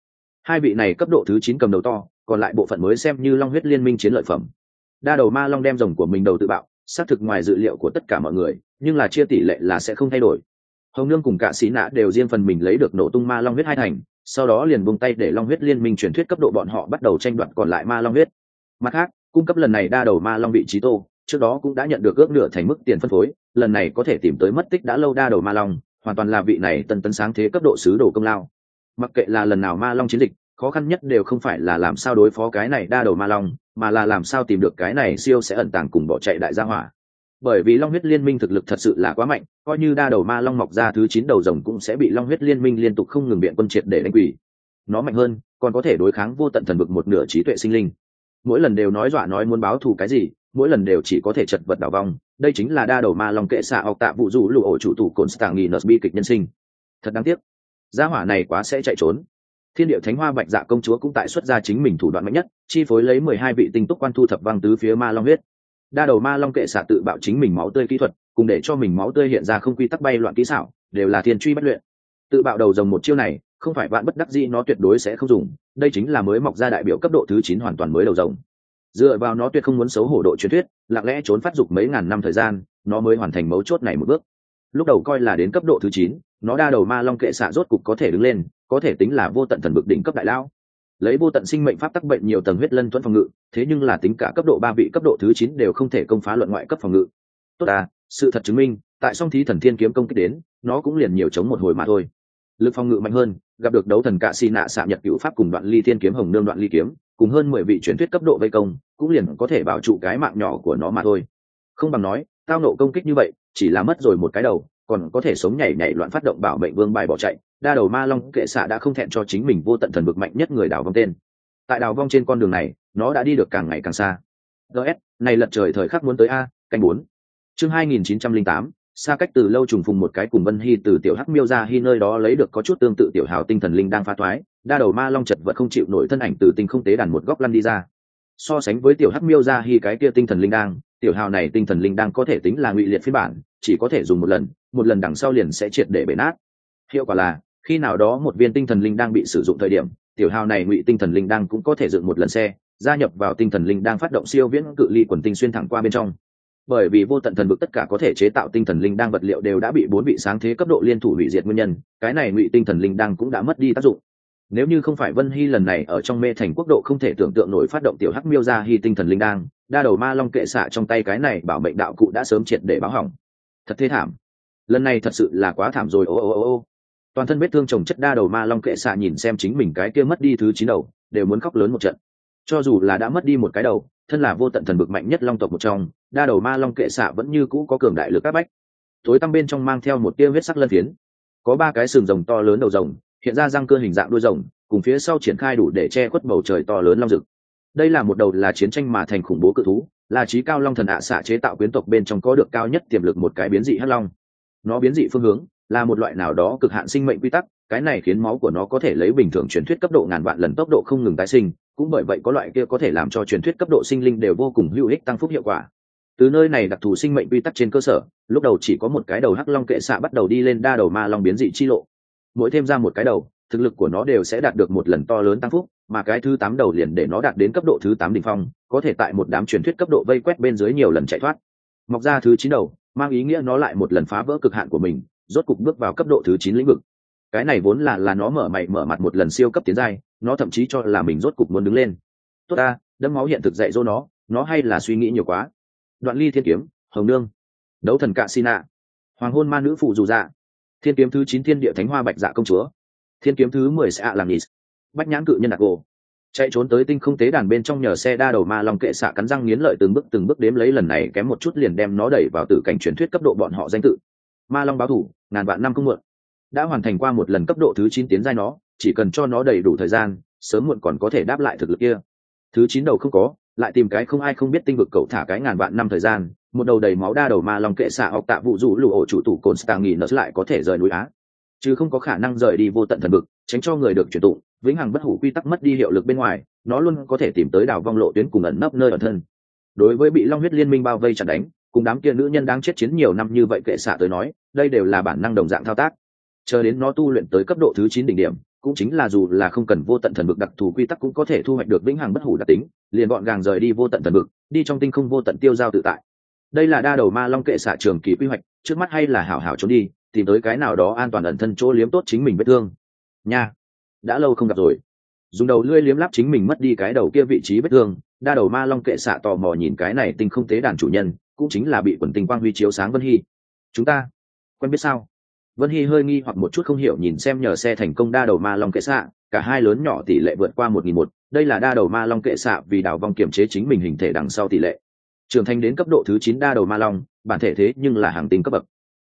Hai vị này cấp độ thứ 9 cầm đầu to, còn lại bộ phận mới xem như long huyết liên minh chiến lợi phẩm. Đa đầu ma long đem rồng của mình đầu tự bạo, xác thực ngoài dự liệu của tất cả mọi người, nhưng là chia tỷ lệ là sẽ không thay đổi. Hồng Nương cùng cả Xí Nã đều riêng phần mình lấy được nổ tung ma long huyết hai thành, sau đó liền buông tay để long huyết liên minh truyền thuyết cấp độ bọn họ bắt đầu tranh đoạt còn lại ma long huyết. Mặt khác, cung cấp lần này đa đầu ma long vị trí tô, trước đó cũng đã nhận được ước nửa thành mức tiền phân phối, lần này có thể tìm tới mất tích đã lâu đa đầu ma long, hoàn toàn là vị này tân tấn sáng thế cấp độ sứ đồ công lao. Mặc kệ là lần nào ma long chiến dịch, khó khăn nhất đều không phải là làm sao đối phó cái này đa đầu ma long, mà là làm sao tìm được cái này siêu sẽ ẩn tàng cùng bỏ chạy đại gia hỏa. Bởi vì long huyết liên minh thực lực thật sự là quá mạnh, coi như đa đầu ma long mọc ra thứ 9 đầu rồng cũng sẽ bị long huyết liên minh liên tục không ngừng biện quân triệt để đánh quỷ. Nó mạnh hơn, còn có thể đối kháng vô tận thần vực một nửa trí tuệ sinh linh. Mỗi lần đều nói dọa nói muốn báo thù cái gì, mỗi lần đều chỉ có thể chật vật đảo vong. Đây chính là đa đầu ma long kệ xạ học tạ vụ dụ lụ ổ chủ tụ cồn stạng nghi bi kịch nhân sinh. Thật đáng tiếc, gia hỏa này quá sẽ chạy trốn. Thiên điệu thánh hoa bạch dạ công chúa cũng tại xuất ra chính mình thủ đoạn mạnh nhất, chi phối lấy 12 vị tinh túc quan thu thập văng tứ phía ma long huyết. Đa đầu ma long kệ xạ tự bạo chính mình máu tươi kỹ thuật, cùng để cho mình máu tươi hiện ra không quy tắc bay loạn kỹ xảo, đều là thiên truy bất luyện. Tự bạo đầu rồng một chiêu này, không phải vạn bất đắc dĩ nó tuyệt đối sẽ không dùng, đây chính là mới mọc ra đại biểu cấp độ thứ 9 hoàn toàn mới đầu rồng. Dựa vào nó tuyệt không muốn xấu hổ độ truyền thuyết, lặng lẽ trốn phát dục mấy ngàn năm thời gian, nó mới hoàn thành mấu chốt này một bước. Lúc đầu coi là đến cấp độ thứ 9, nó đa đầu ma long kệ xạ rốt cục có thể đứng lên, có thể tính là vô tận thần vực đỉnh cấp đại lao. Lấy vô tận sinh mệnh pháp tắc bệnh nhiều tầng huyết lân tuấn phòng ngự, thế nhưng là tính cả cấp độ 3 vị cấp độ thứ 9 đều không thể công phá luận ngoại cấp phòng ngự. Tốt à, sự thật chứng minh, tại song thí thần thiên kiếm công kích đến, nó cũng liền nhiều chống một hồi mà thôi. Lực phòng ngự mạnh hơn, gặp được đấu thần cạ xì nạ xạ nhật cửu pháp cùng đoạn ly thiên kiếm hồng nương đoạn ly kiếm, cùng hơn 10 vị truyền thuyết cấp độ vây công, cũng liền có thể bảo trụ cái mạng nhỏ của nó mà thôi. Không bằng nói, tao nộ công kích như vậy, chỉ là mất rồi một cái đầu, còn có thể sống nhảy nhảy loạn phát động bảo mệnh vương bài bỏ chạy. Đa đầu ma long kệ xạ đã không thẹn cho chính mình vô tận thần vực mạnh nhất người đào vong tên. Tại đào vong trên con đường này, nó đã đi được càng ngày càng xa. gs này lật trời thời khắc muốn tới a canh 4. Chương 2908, xa cách từ lâu trùng phùng một cái cùng Vân Hy từ tiểu hắc miêu ra hy nơi đó lấy được có chút tương tự tiểu hào tinh thần linh đang phá thoái, đa đầu ma long chật vật không chịu nổi thân ảnh từ tinh không tế đàn một góc lăn đi ra. So sánh với tiểu hắc miêu ra hy cái kia tinh thần linh đang, tiểu hào này tinh thần linh đang có thể tính là ngụy liệt phiên bản, chỉ có thể dùng một lần đằng sau liền sẽ triệt để bể nát. Hiệu quả là khi nào đó một viên tinh thần linh đang bị sử dụng thời điểm, tiểu hào này ngụy tinh thần linh đang cũng có thể dựng một lần xe, gia nhập vào tinh thần linh đang phát động siêu viễn cự ly quần tinh xuyên thẳng qua bên trong. Bởi vì vô tận thần vực tất cả có thể chế tạo tinh thần linh đang vật liệu đều đã bị 4 vị sáng thế cấp độ liên thủ hủy diệt nguyên nhân, cái này ngụy tinh thần linh đang cũng đã mất đi tác dụng. Nếu như không phải Vân Hy lần này ở trong mê thành quốc độ không thể tưởng tượng nổi phát động tiểu hắc miêu ra hy tinh thần linh đang, đa đầu ma long kệ xạ trong tay cái này bảo mệnh đạo cụ đã sớm triệt để báo hỏng. Thật thê thảm, lần này thật sự là quá thảm rồi. Ô. Toàn thân vết thương chồng chất đa đầu ma long kệ xạ nhìn xem chính mình cái kia mất đi thứ 9 đầu, đều muốn khóc lớn một trận. Cho dù là đã mất đi một cái đầu, thân là vô tận thần vực mạnh nhất long tộc một trong, đa đầu ma long kệ xạ vẫn như cũ có cường đại lực áp bách. Tối tăm bên trong mang theo một tia huyết sắc lân phiến, có 3 cái sừng rồng to lớn đầu rồng, hiện ra răng cưa hình dạng đuôi rồng, cùng phía sau triển khai đủ để che khuất bầu trời to lớn long rực. Đây là một đầu là chiến tranh mà thành khủng bố cự thú, là chí cao long thần ạ xạ chế tạo quyến tộc bên trong có được cao nhất tiềm lực một cái biến dị hắc long. Nó biến dị phương hướng là một loại nào đó cực hạn sinh mệnh quy tắc, cái này khiến máu của nó có thể lấy bình thường truyền thuyết cấp độ ngàn vạn lần tốc độ không ngừng tái sinh, cũng bởi vậy có loại kia có thể làm cho truyền thuyết cấp độ sinh linh đều vô cùng hữu ích tăng phúc hiệu quả. Từ nơi này đặc thù sinh mệnh quy tắc trên cơ sở, lúc đầu chỉ có một cái đầu hắc long kệ xạ bắt đầu đi lên đa đầu ma long biến dị chi lộ. Mỗi thêm ra một cái đầu, thực lực của nó đều sẽ đạt được một lần to lớn tăng phúc, mà cái thứ 8 đầu liền để nó đạt đến cấp độ thứ 8 đỉnh phong, có thể tại một đám truyền thuyết cấp độ vây quét bên dưới nhiều lần chạy thoát. Mọc ra thứ 9 đầu, mang ý nghĩa nó lại một lần phá vỡ cực hạn của mình, rốt cục bước vào cấp độ thứ 9 lĩnh vực. Cái này vốn là nó mở mày mở mặt một lần siêu cấp tiến giai, nó thậm chí cho là mình rốt cục muốn đứng lên. Tốt ta, đẫm máu hiện thực dạy dỗ nó hay là suy nghĩ nhiều quá. Đoạn ly thiên kiếm, hồng nương, đấu thần cạ xì nạ, hoàng hôn ma nữ phụ dù dạ, thiên kiếm thứ 9 thiên địa thánh hoa bạch dạ công chúa, thiên kiếm thứ 10 sẽ làm nis, bách nhãn cự nhân đặc gỗ, chạy trốn tới tinh không tế đàn bên trong nhờ xe đa đầu ma long kệ xạ cắn răng nghiến lợi từng bước đếm lấy lần này kém một chút liền đem nó đẩy vào tử cảnh truyền thuyết cấp độ bọn họ danh tự. Ma long báo thủ, ngàn vạn năm không muộn. Đã hoàn thành qua một lần cấp độ thứ 9 tiến giai nó, chỉ cần cho nó đầy đủ thời gian, sớm muộn còn có thể đáp lại thực lực kia. Thứ 9 đầu không có, lại tìm cái không ai không biết tinh vực cậu thả cái ngàn vạn năm thời gian, một đầu đầy máu đa đầu ma long kệ xạ học tạ vụ dụ lụ ổ chủ tủ cồn stang nghỉ nợ lại có thể rời núi Á, chứ không có khả năng rời đi vô tận thần vực, tránh cho người được truyền tụng vĩnh hằng bất hủ quy tắc mất đi hiệu lực bên ngoài, nó luôn có thể tìm tới đảo vong lộ tuyến cùng ẩn nấp nơi ẩn thân. Đối với bị long huyết liên minh bao vây chặn đánh, cùng đám kia nữ nhân đang chết chiến nhiều năm như vậy kệ xạ tới nói, đây đều là bản năng đồng dạng thao tác. Chờ đến nó tu luyện tới cấp độ thứ 9 đỉnh điểm, cũng chính là dù là không cần vô tận thần vực đặc thù quy tắc cũng có thể thu hoạch được vĩnh hằng bất hủ đặc tính, liền gọn gàng rời đi vô tận thần vực, đi trong tinh không vô tận tiêu giao tự tại. Đây là đa đầu ma long kệ xạ trường kỳ quy hoạch, trước mắt hay là hảo hảo trốn đi, tìm tới cái nào đó an toàn ẩn thân chỗ liếm tốt chính mình vết thương. Nha, đã lâu không gặp rồi. Dùng đầu lưỡi liếm láp chính mình mất đi cái đầu kia vị trí vết thương, đa đầu ma long kệ xạ tò mò nhìn cái này tinh không tế đàn chủ nhân, cũng chính là bị quần tinh quang huy chiếu sáng Vân Hy. Chúng ta quen biết sao? Vân Hy hơi nghi hoặc một chút không hiểu nhìn xem nhờ xe thành công đa đầu ma long kệ xạ, cả hai lớn nhỏ tỷ lệ vượt qua 1001, đây là đa đầu ma long kệ xạ vì đào vong kiểm chế chính mình hình thể đằng sau tỷ lệ. Trưởng thành đến cấp độ thứ 9 đa đầu ma long, bản thể thế nhưng là hàng tinh cấp bậc.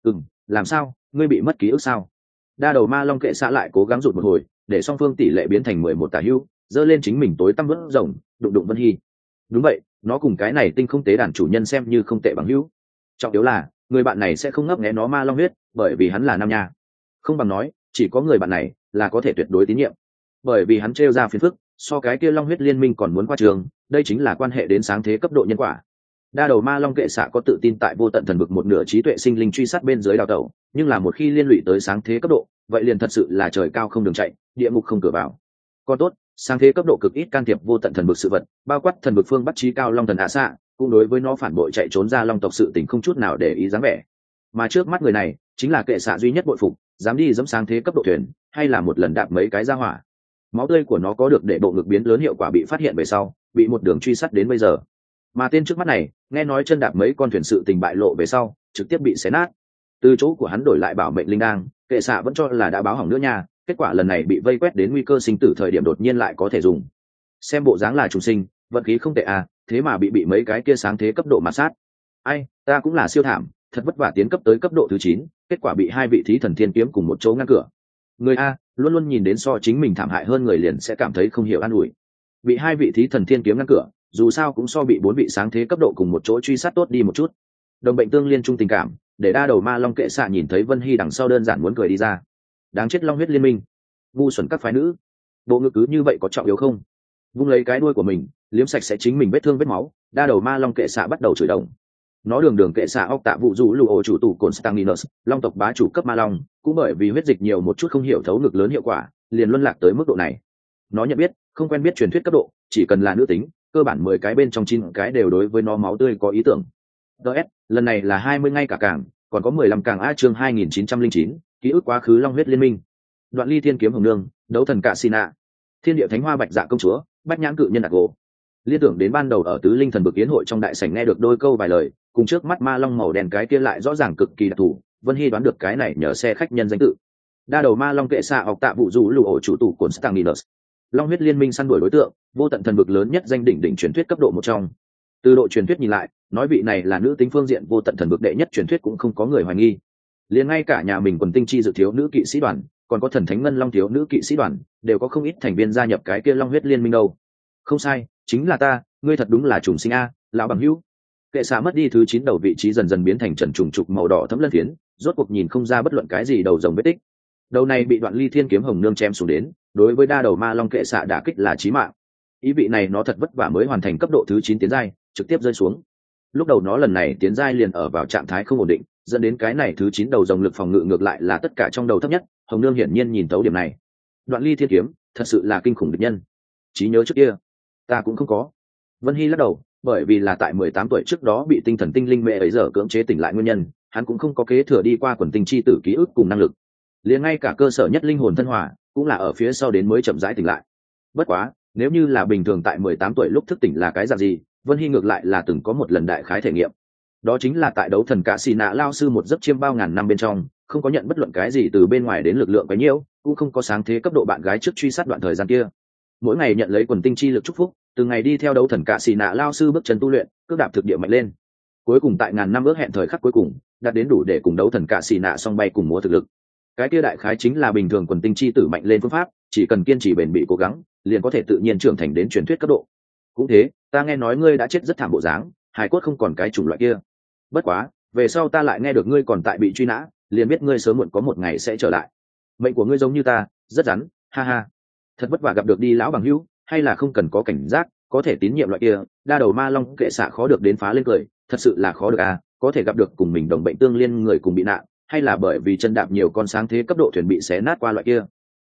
Làm sao, ngươi bị mất ký ức sao? Đa đầu ma long kệ xạ lại cố gắng rụt một hồi, để song phương tỷ lệ biến thành 11 tả hữu, dơ lên chính mình tối tăm vỡ rồng, đụng Vân Hy. Đúng vậy, nó cùng cái này tinh không tế đàn chủ nhân xem như không tệ bằng hữu. Trọng yếu là, người bạn này sẽ không ngấp nghé nó ma long huyết, bởi vì hắn là nam nha. Không bằng nói, chỉ có người bạn này là có thể tuyệt đối tín nhiệm. Bởi vì hắn trêu ra phiền phức, so cái kia long huyết liên minh còn muốn qua trường, đây chính là quan hệ đến sáng thế cấp độ nhân quả. Đa đầu ma long kệ xạ có tự tin tại vô tận thần vực một nửa trí tuệ sinh linh truy sát bên dưới đào tẩu, nhưng là một khi liên lụy tới sáng thế cấp độ, vậy liền thật sự là trời cao không đường chạy, địa ngục không cửa vào. Còn tốt, sáng thế cấp độ cực ít can thiệp vô tận thần vực sự vật, bao quát thần vực phương bắc trí cao long thần ạ xạ, cũng đối với nó phản bội chạy trốn ra long tộc sự tình không chút nào để ý dáng vẻ. Mà trước mắt người này chính là kệ xạ duy nhất bội phục, dám đi dẫm sáng thế cấp độ thuyền, hay là một lần đạp mấy cái ra hỏa. Máu tươi của nó có được để bộ ngực biến lớn hiệu quả bị phát hiện về sau, bị một đường truy sát đến bây giờ. Mà tên trước mắt này nghe nói chân đạp mấy con thuyền sự tình bại lộ về sau trực tiếp bị xé nát. Từ chỗ của hắn đổi lại bảo mệnh linh đang, kệ xạ vẫn cho là đã báo hỏng nữa nha, kết quả lần này bị vây quét đến nguy cơ sinh tử thời điểm đột nhiên lại có thể dùng. Xem bộ dáng là trùng sinh, vận khí không tệ à, thế mà bị mấy cái kia sáng thế cấp độ mà sát. Ai, ta cũng là siêu thảm, thật vất vả tiến cấp tới cấp độ thứ 9, kết quả bị hai vị thí thần thiên kiếm cùng một chỗ ngăn cửa. Người a luôn luôn nhìn đến so chính mình thảm hại hơn người liền sẽ cảm thấy không hiểu an ủi. Bị hai vị thí thần thiên kiếm ngăn cửa, dù sao cũng so bị 4 vị sáng thế cấp độ cùng một chỗ truy sát tốt đi một chút. Đồng bệnh tương liên chung tình cảm, để đa đầu ma long kệ xạ nhìn thấy Vân Hy đằng sau đơn giản muốn cười đi ra. Đáng chết long huyết liên minh, ngu xuẩn các phái nữ, bộ ngực cứ như vậy có trọng yếu không? Vung lấy cái đuôi của mình, liếm sạch sẽ chính mình vết thương vết máu, đa đầu ma long kệ xạ bắt đầu chửi đồng. Nó đường kệ xạ óc tạ vụ dụ lù ổ chủ tủ Constantinus, long tộc bá chủ cấp ma long, cũng bởi vì huyết dịch nhiều một chút không hiểu thấu ngực lớn hiệu quả, liền luân lạc tới mức độ này. Nó nhận biết, không quen biết truyền thuyết cấp độ, chỉ cần là nữ tính, cơ bản 10 cái bên trong 9 cái đều đối với nó máu tươi có ý tưởng. DS, lần này là 20 ngay cả càng, còn có 15 càng A chương 2909, ký ức quá khứ long huyết liên minh. Đoạn ly thiên kiếm hồng nương, đấu thần cạ Sina, thiên địa thánh hoa bạch dạ công chúa, bách nhãn cự nhân đặc gỗ. Liên tưởng đến ban đầu ở tứ linh thần bực yến hội trong đại sảnh nghe được đôi câu vài lời, cùng trước mắt ma long màu đen cái kia lại rõ ràng cực kỳ đặc thù, Vân Hy đoán được cái này nhờ xe khách nhân danh tự. Đa đầu ma long kệ xạ học tạ vụ dụ lù ổ chủ tủ Constantinus. Long huyết liên minh săn đuổi đối tượng, vô tận thần vực lớn nhất danh đỉnh truyền thuyết cấp độ một trong. Từ độ truyền thuyết nhìn lại, nói vị này là nữ tính phương diện vô tận thần vực đệ nhất truyền thuyết cũng không có người hoài nghi. Liền ngay cả nhà mình quần tinh chi dự thiếu nữ kỵ sĩ đoàn, còn có thần thánh ngân long thiếu nữ kỵ sĩ đoàn, đều có không ít thành viên gia nhập cái kia long huyết liên minh đâu. Không sai, chính là ta, ngươi thật đúng là trùng sinh a, lão bằng hữu. Kệ xạ mất đi thứ 9 đầu vị trí dần dần biến thành trần trùng trục màu đỏ thẫm lân phiến, rốt cuộc nhìn không ra bất luận cái gì đầu rồng vết tích. Đầu này bị đoạn ly thiên kiếm hồng nương chém xuống đến, đối với đa đầu ma long kệ xạ đả kích là chí mạng. Ý vị này nó thật vất vả mới hoàn thành cấp độ thứ 9 tiến giai, trực tiếp rơi xuống. Lúc đầu nó lần này tiến giai liền ở vào trạng thái không ổn định, dẫn đến cái này thứ 9 đầu rồng lực phòng ngự ngược lại là tất cả trong đầu thấp nhất, hồng nương hiển nhiên nhìn thấu điểm này. Đoạn ly thiên kiếm, thật sự là kinh khủng địch nhân. Trí nhớ trước kia, ta cũng không có. Vân Hy lắc đầu, bởi vì là tại 18 tuổi trước đó bị tinh thần tinh linh mẹ ấy giờ cưỡng chế tỉnh lại nguyên nhân, hắn cũng không có kế thừa đi qua quần tinh chi tử ký ức cùng năng lực. Liền ngay cả cơ sở nhất linh hồn thân hòa, cũng là ở phía sau đến mới chậm rãi tỉnh lại. Bất quá, nếu như là bình thường tại 18 tuổi lúc thức tỉnh là cái dạng gì, Vân Hy ngược lại là từng có một lần đại khái thể nghiệm. Đó chính là tại đấu thần cạ xì nạ lao sư một giấc chiêm bao ngàn năm bên trong, không có nhận bất luận cái gì từ bên ngoài đến lực lượng bấy nhiêu, cũng không có sáng thế cấp độ bạn gái trước truy sát đoạn thời gian kia. Mỗi ngày nhận lấy quần tinh chi lực chúc phúc, từng ngày đi theo đấu thần cạ xì nạ lao sư bước chân tu luyện, cước đạp thực địa mạnh lên. Cuối cùng tại ngàn năm ước hẹn thời khắc cuối cùng, đạt đến đủ để cùng đấu thần cạ xì nạ song bay cùng múa thực lực. Cái kia đại khái chính là bình thường quần tinh chi tử mạnh lên phương pháp, chỉ cần kiên trì bền bỉ cố gắng, liền có thể tự nhiên trưởng thành đến truyền thuyết cấp độ. Cũng thế, ta nghe nói ngươi đã chết rất thảm bộ dáng, hài cốt không còn cái chủng loại kia. Bất quá, về sau ta lại nghe được ngươi còn tại bị truy nã, liền biết ngươi sớm muộn có một ngày sẽ trở lại. Mệnh của ngươi giống như ta, rất rắn, ha ha. Thật vất vả gặp được đi lão bằng hữu, hay là không cần có cảnh giác, có thể tín nhiệm loại kia. Đa đầu ma long kệ xạ khó được đến phá lên cười, thật sự là khó được à, có thể gặp được cùng mình đồng bệnh tương liên người cùng bị nạn, hay là bởi vì chân đạp nhiều con sáng thế cấp độ thuyền bị xé nát qua loại kia.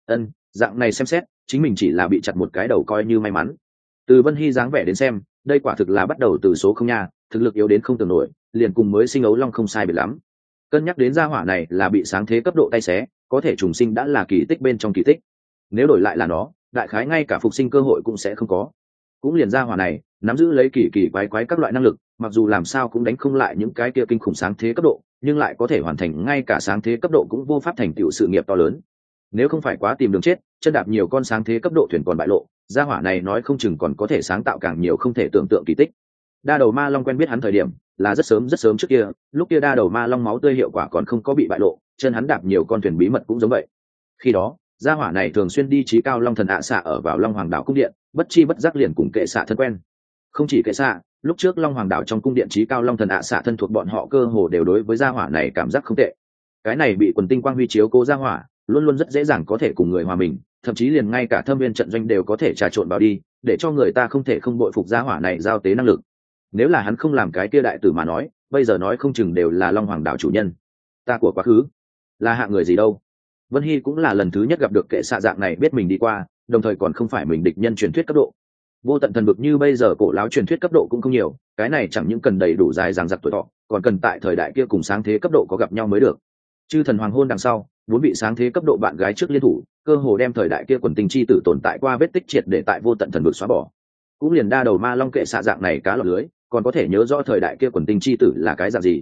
dạng này xem xét chính mình chỉ là bị chặt một cái đầu coi như may mắn. Từ Vân Hy dáng vẻ đến xem, đây quả thực là bắt đầu từ số không nha, thực lực yếu đến không tưởng nổi, liền cùng mới sinh ấu long không sai biệt lắm. Cân nhắc đến gia hỏa này là bị sáng thế cấp độ tay xé, có thể trùng sinh đã là kỳ tích bên trong kỳ tích. Nếu đổi lại là nó, đại khái ngay cả phục sinh cơ hội cũng sẽ không có. Cũng liền gia hỏa này nắm giữ lấy kỳ kỳ quái quái các loại năng lực, mặc dù làm sao cũng đánh không lại những cái kia kinh khủng sáng thế cấp độ, nhưng lại có thể hoàn thành ngay cả sáng thế cấp độ cũng vô pháp thành tựu sự nghiệp to lớn. Nếu không phải quá tìm đường chết, chân đạp nhiều con sáng thế cấp độ thuyền còn bại lộ, gia hỏa này nói không chừng còn có thể sáng tạo càng nhiều không thể tưởng tượng kỳ tích. Đa đầu ma long quen biết hắn thời điểm là rất sớm trước kia, lúc kia đa đầu ma long máu tươi hiệu quả còn không có bị bại lộ, chân hắn đạp nhiều con thuyền bí mật cũng giống vậy. Khi đó gia hỏa này thường xuyên đi trí cao long thần ạ xạ ở vào long hoàng đảo cung điện, bất chi bất giác liền cùng kệ xạ thân quen. Không chỉ kệ xạ, lúc trước long hoàng đảo trong cung điện trí cao long thần ạ xạ thân thuộc bọn họ cơ hồ đều đối với gia hỏa này cảm giác không tệ. Cái này bị quần tinh quang huy chiếu cố gia hỏa luôn luôn rất dễ dàng có thể cùng người hòa mình, thậm chí liền ngay cả thâm viên trận doanh đều có thể trà trộn vào đi, để cho người ta không thể không bội phục gia hỏa này giao tế năng lực. Nếu là hắn không làm cái kia đại tử mà nói, bây giờ nói không chừng đều là long hoàng đảo chủ nhân. Ta của quá khứ là hạng người gì đâu. Vân Hy cũng là lần thứ nhất gặp được kệ xạ dạng này biết mình đi qua, đồng thời còn không phải mình địch nhân truyền thuyết cấp độ. Vô tận thần vực như bây giờ cổ láo truyền thuyết cấp độ cũng không nhiều, cái này chẳng những cần đầy đủ dài dằng dặc tuổi thọ, còn cần tại thời đại kia cùng sáng thế cấp độ có gặp nhau mới được. Chư thần hoàng hôn đằng sau, muốn bị sáng thế cấp độ bạn gái trước liên thủ, cơ hồ đem thời đại kia quần tinh chi tử tồn tại qua vết tích triệt để tại vô tận thần vực xóa bỏ. Cũng liền đa đầu ma long kệ xạ dạng này cá lọt lưới, còn có thể nhớ rõ thời đại kia quần tinh chi tử là cái dạng gì.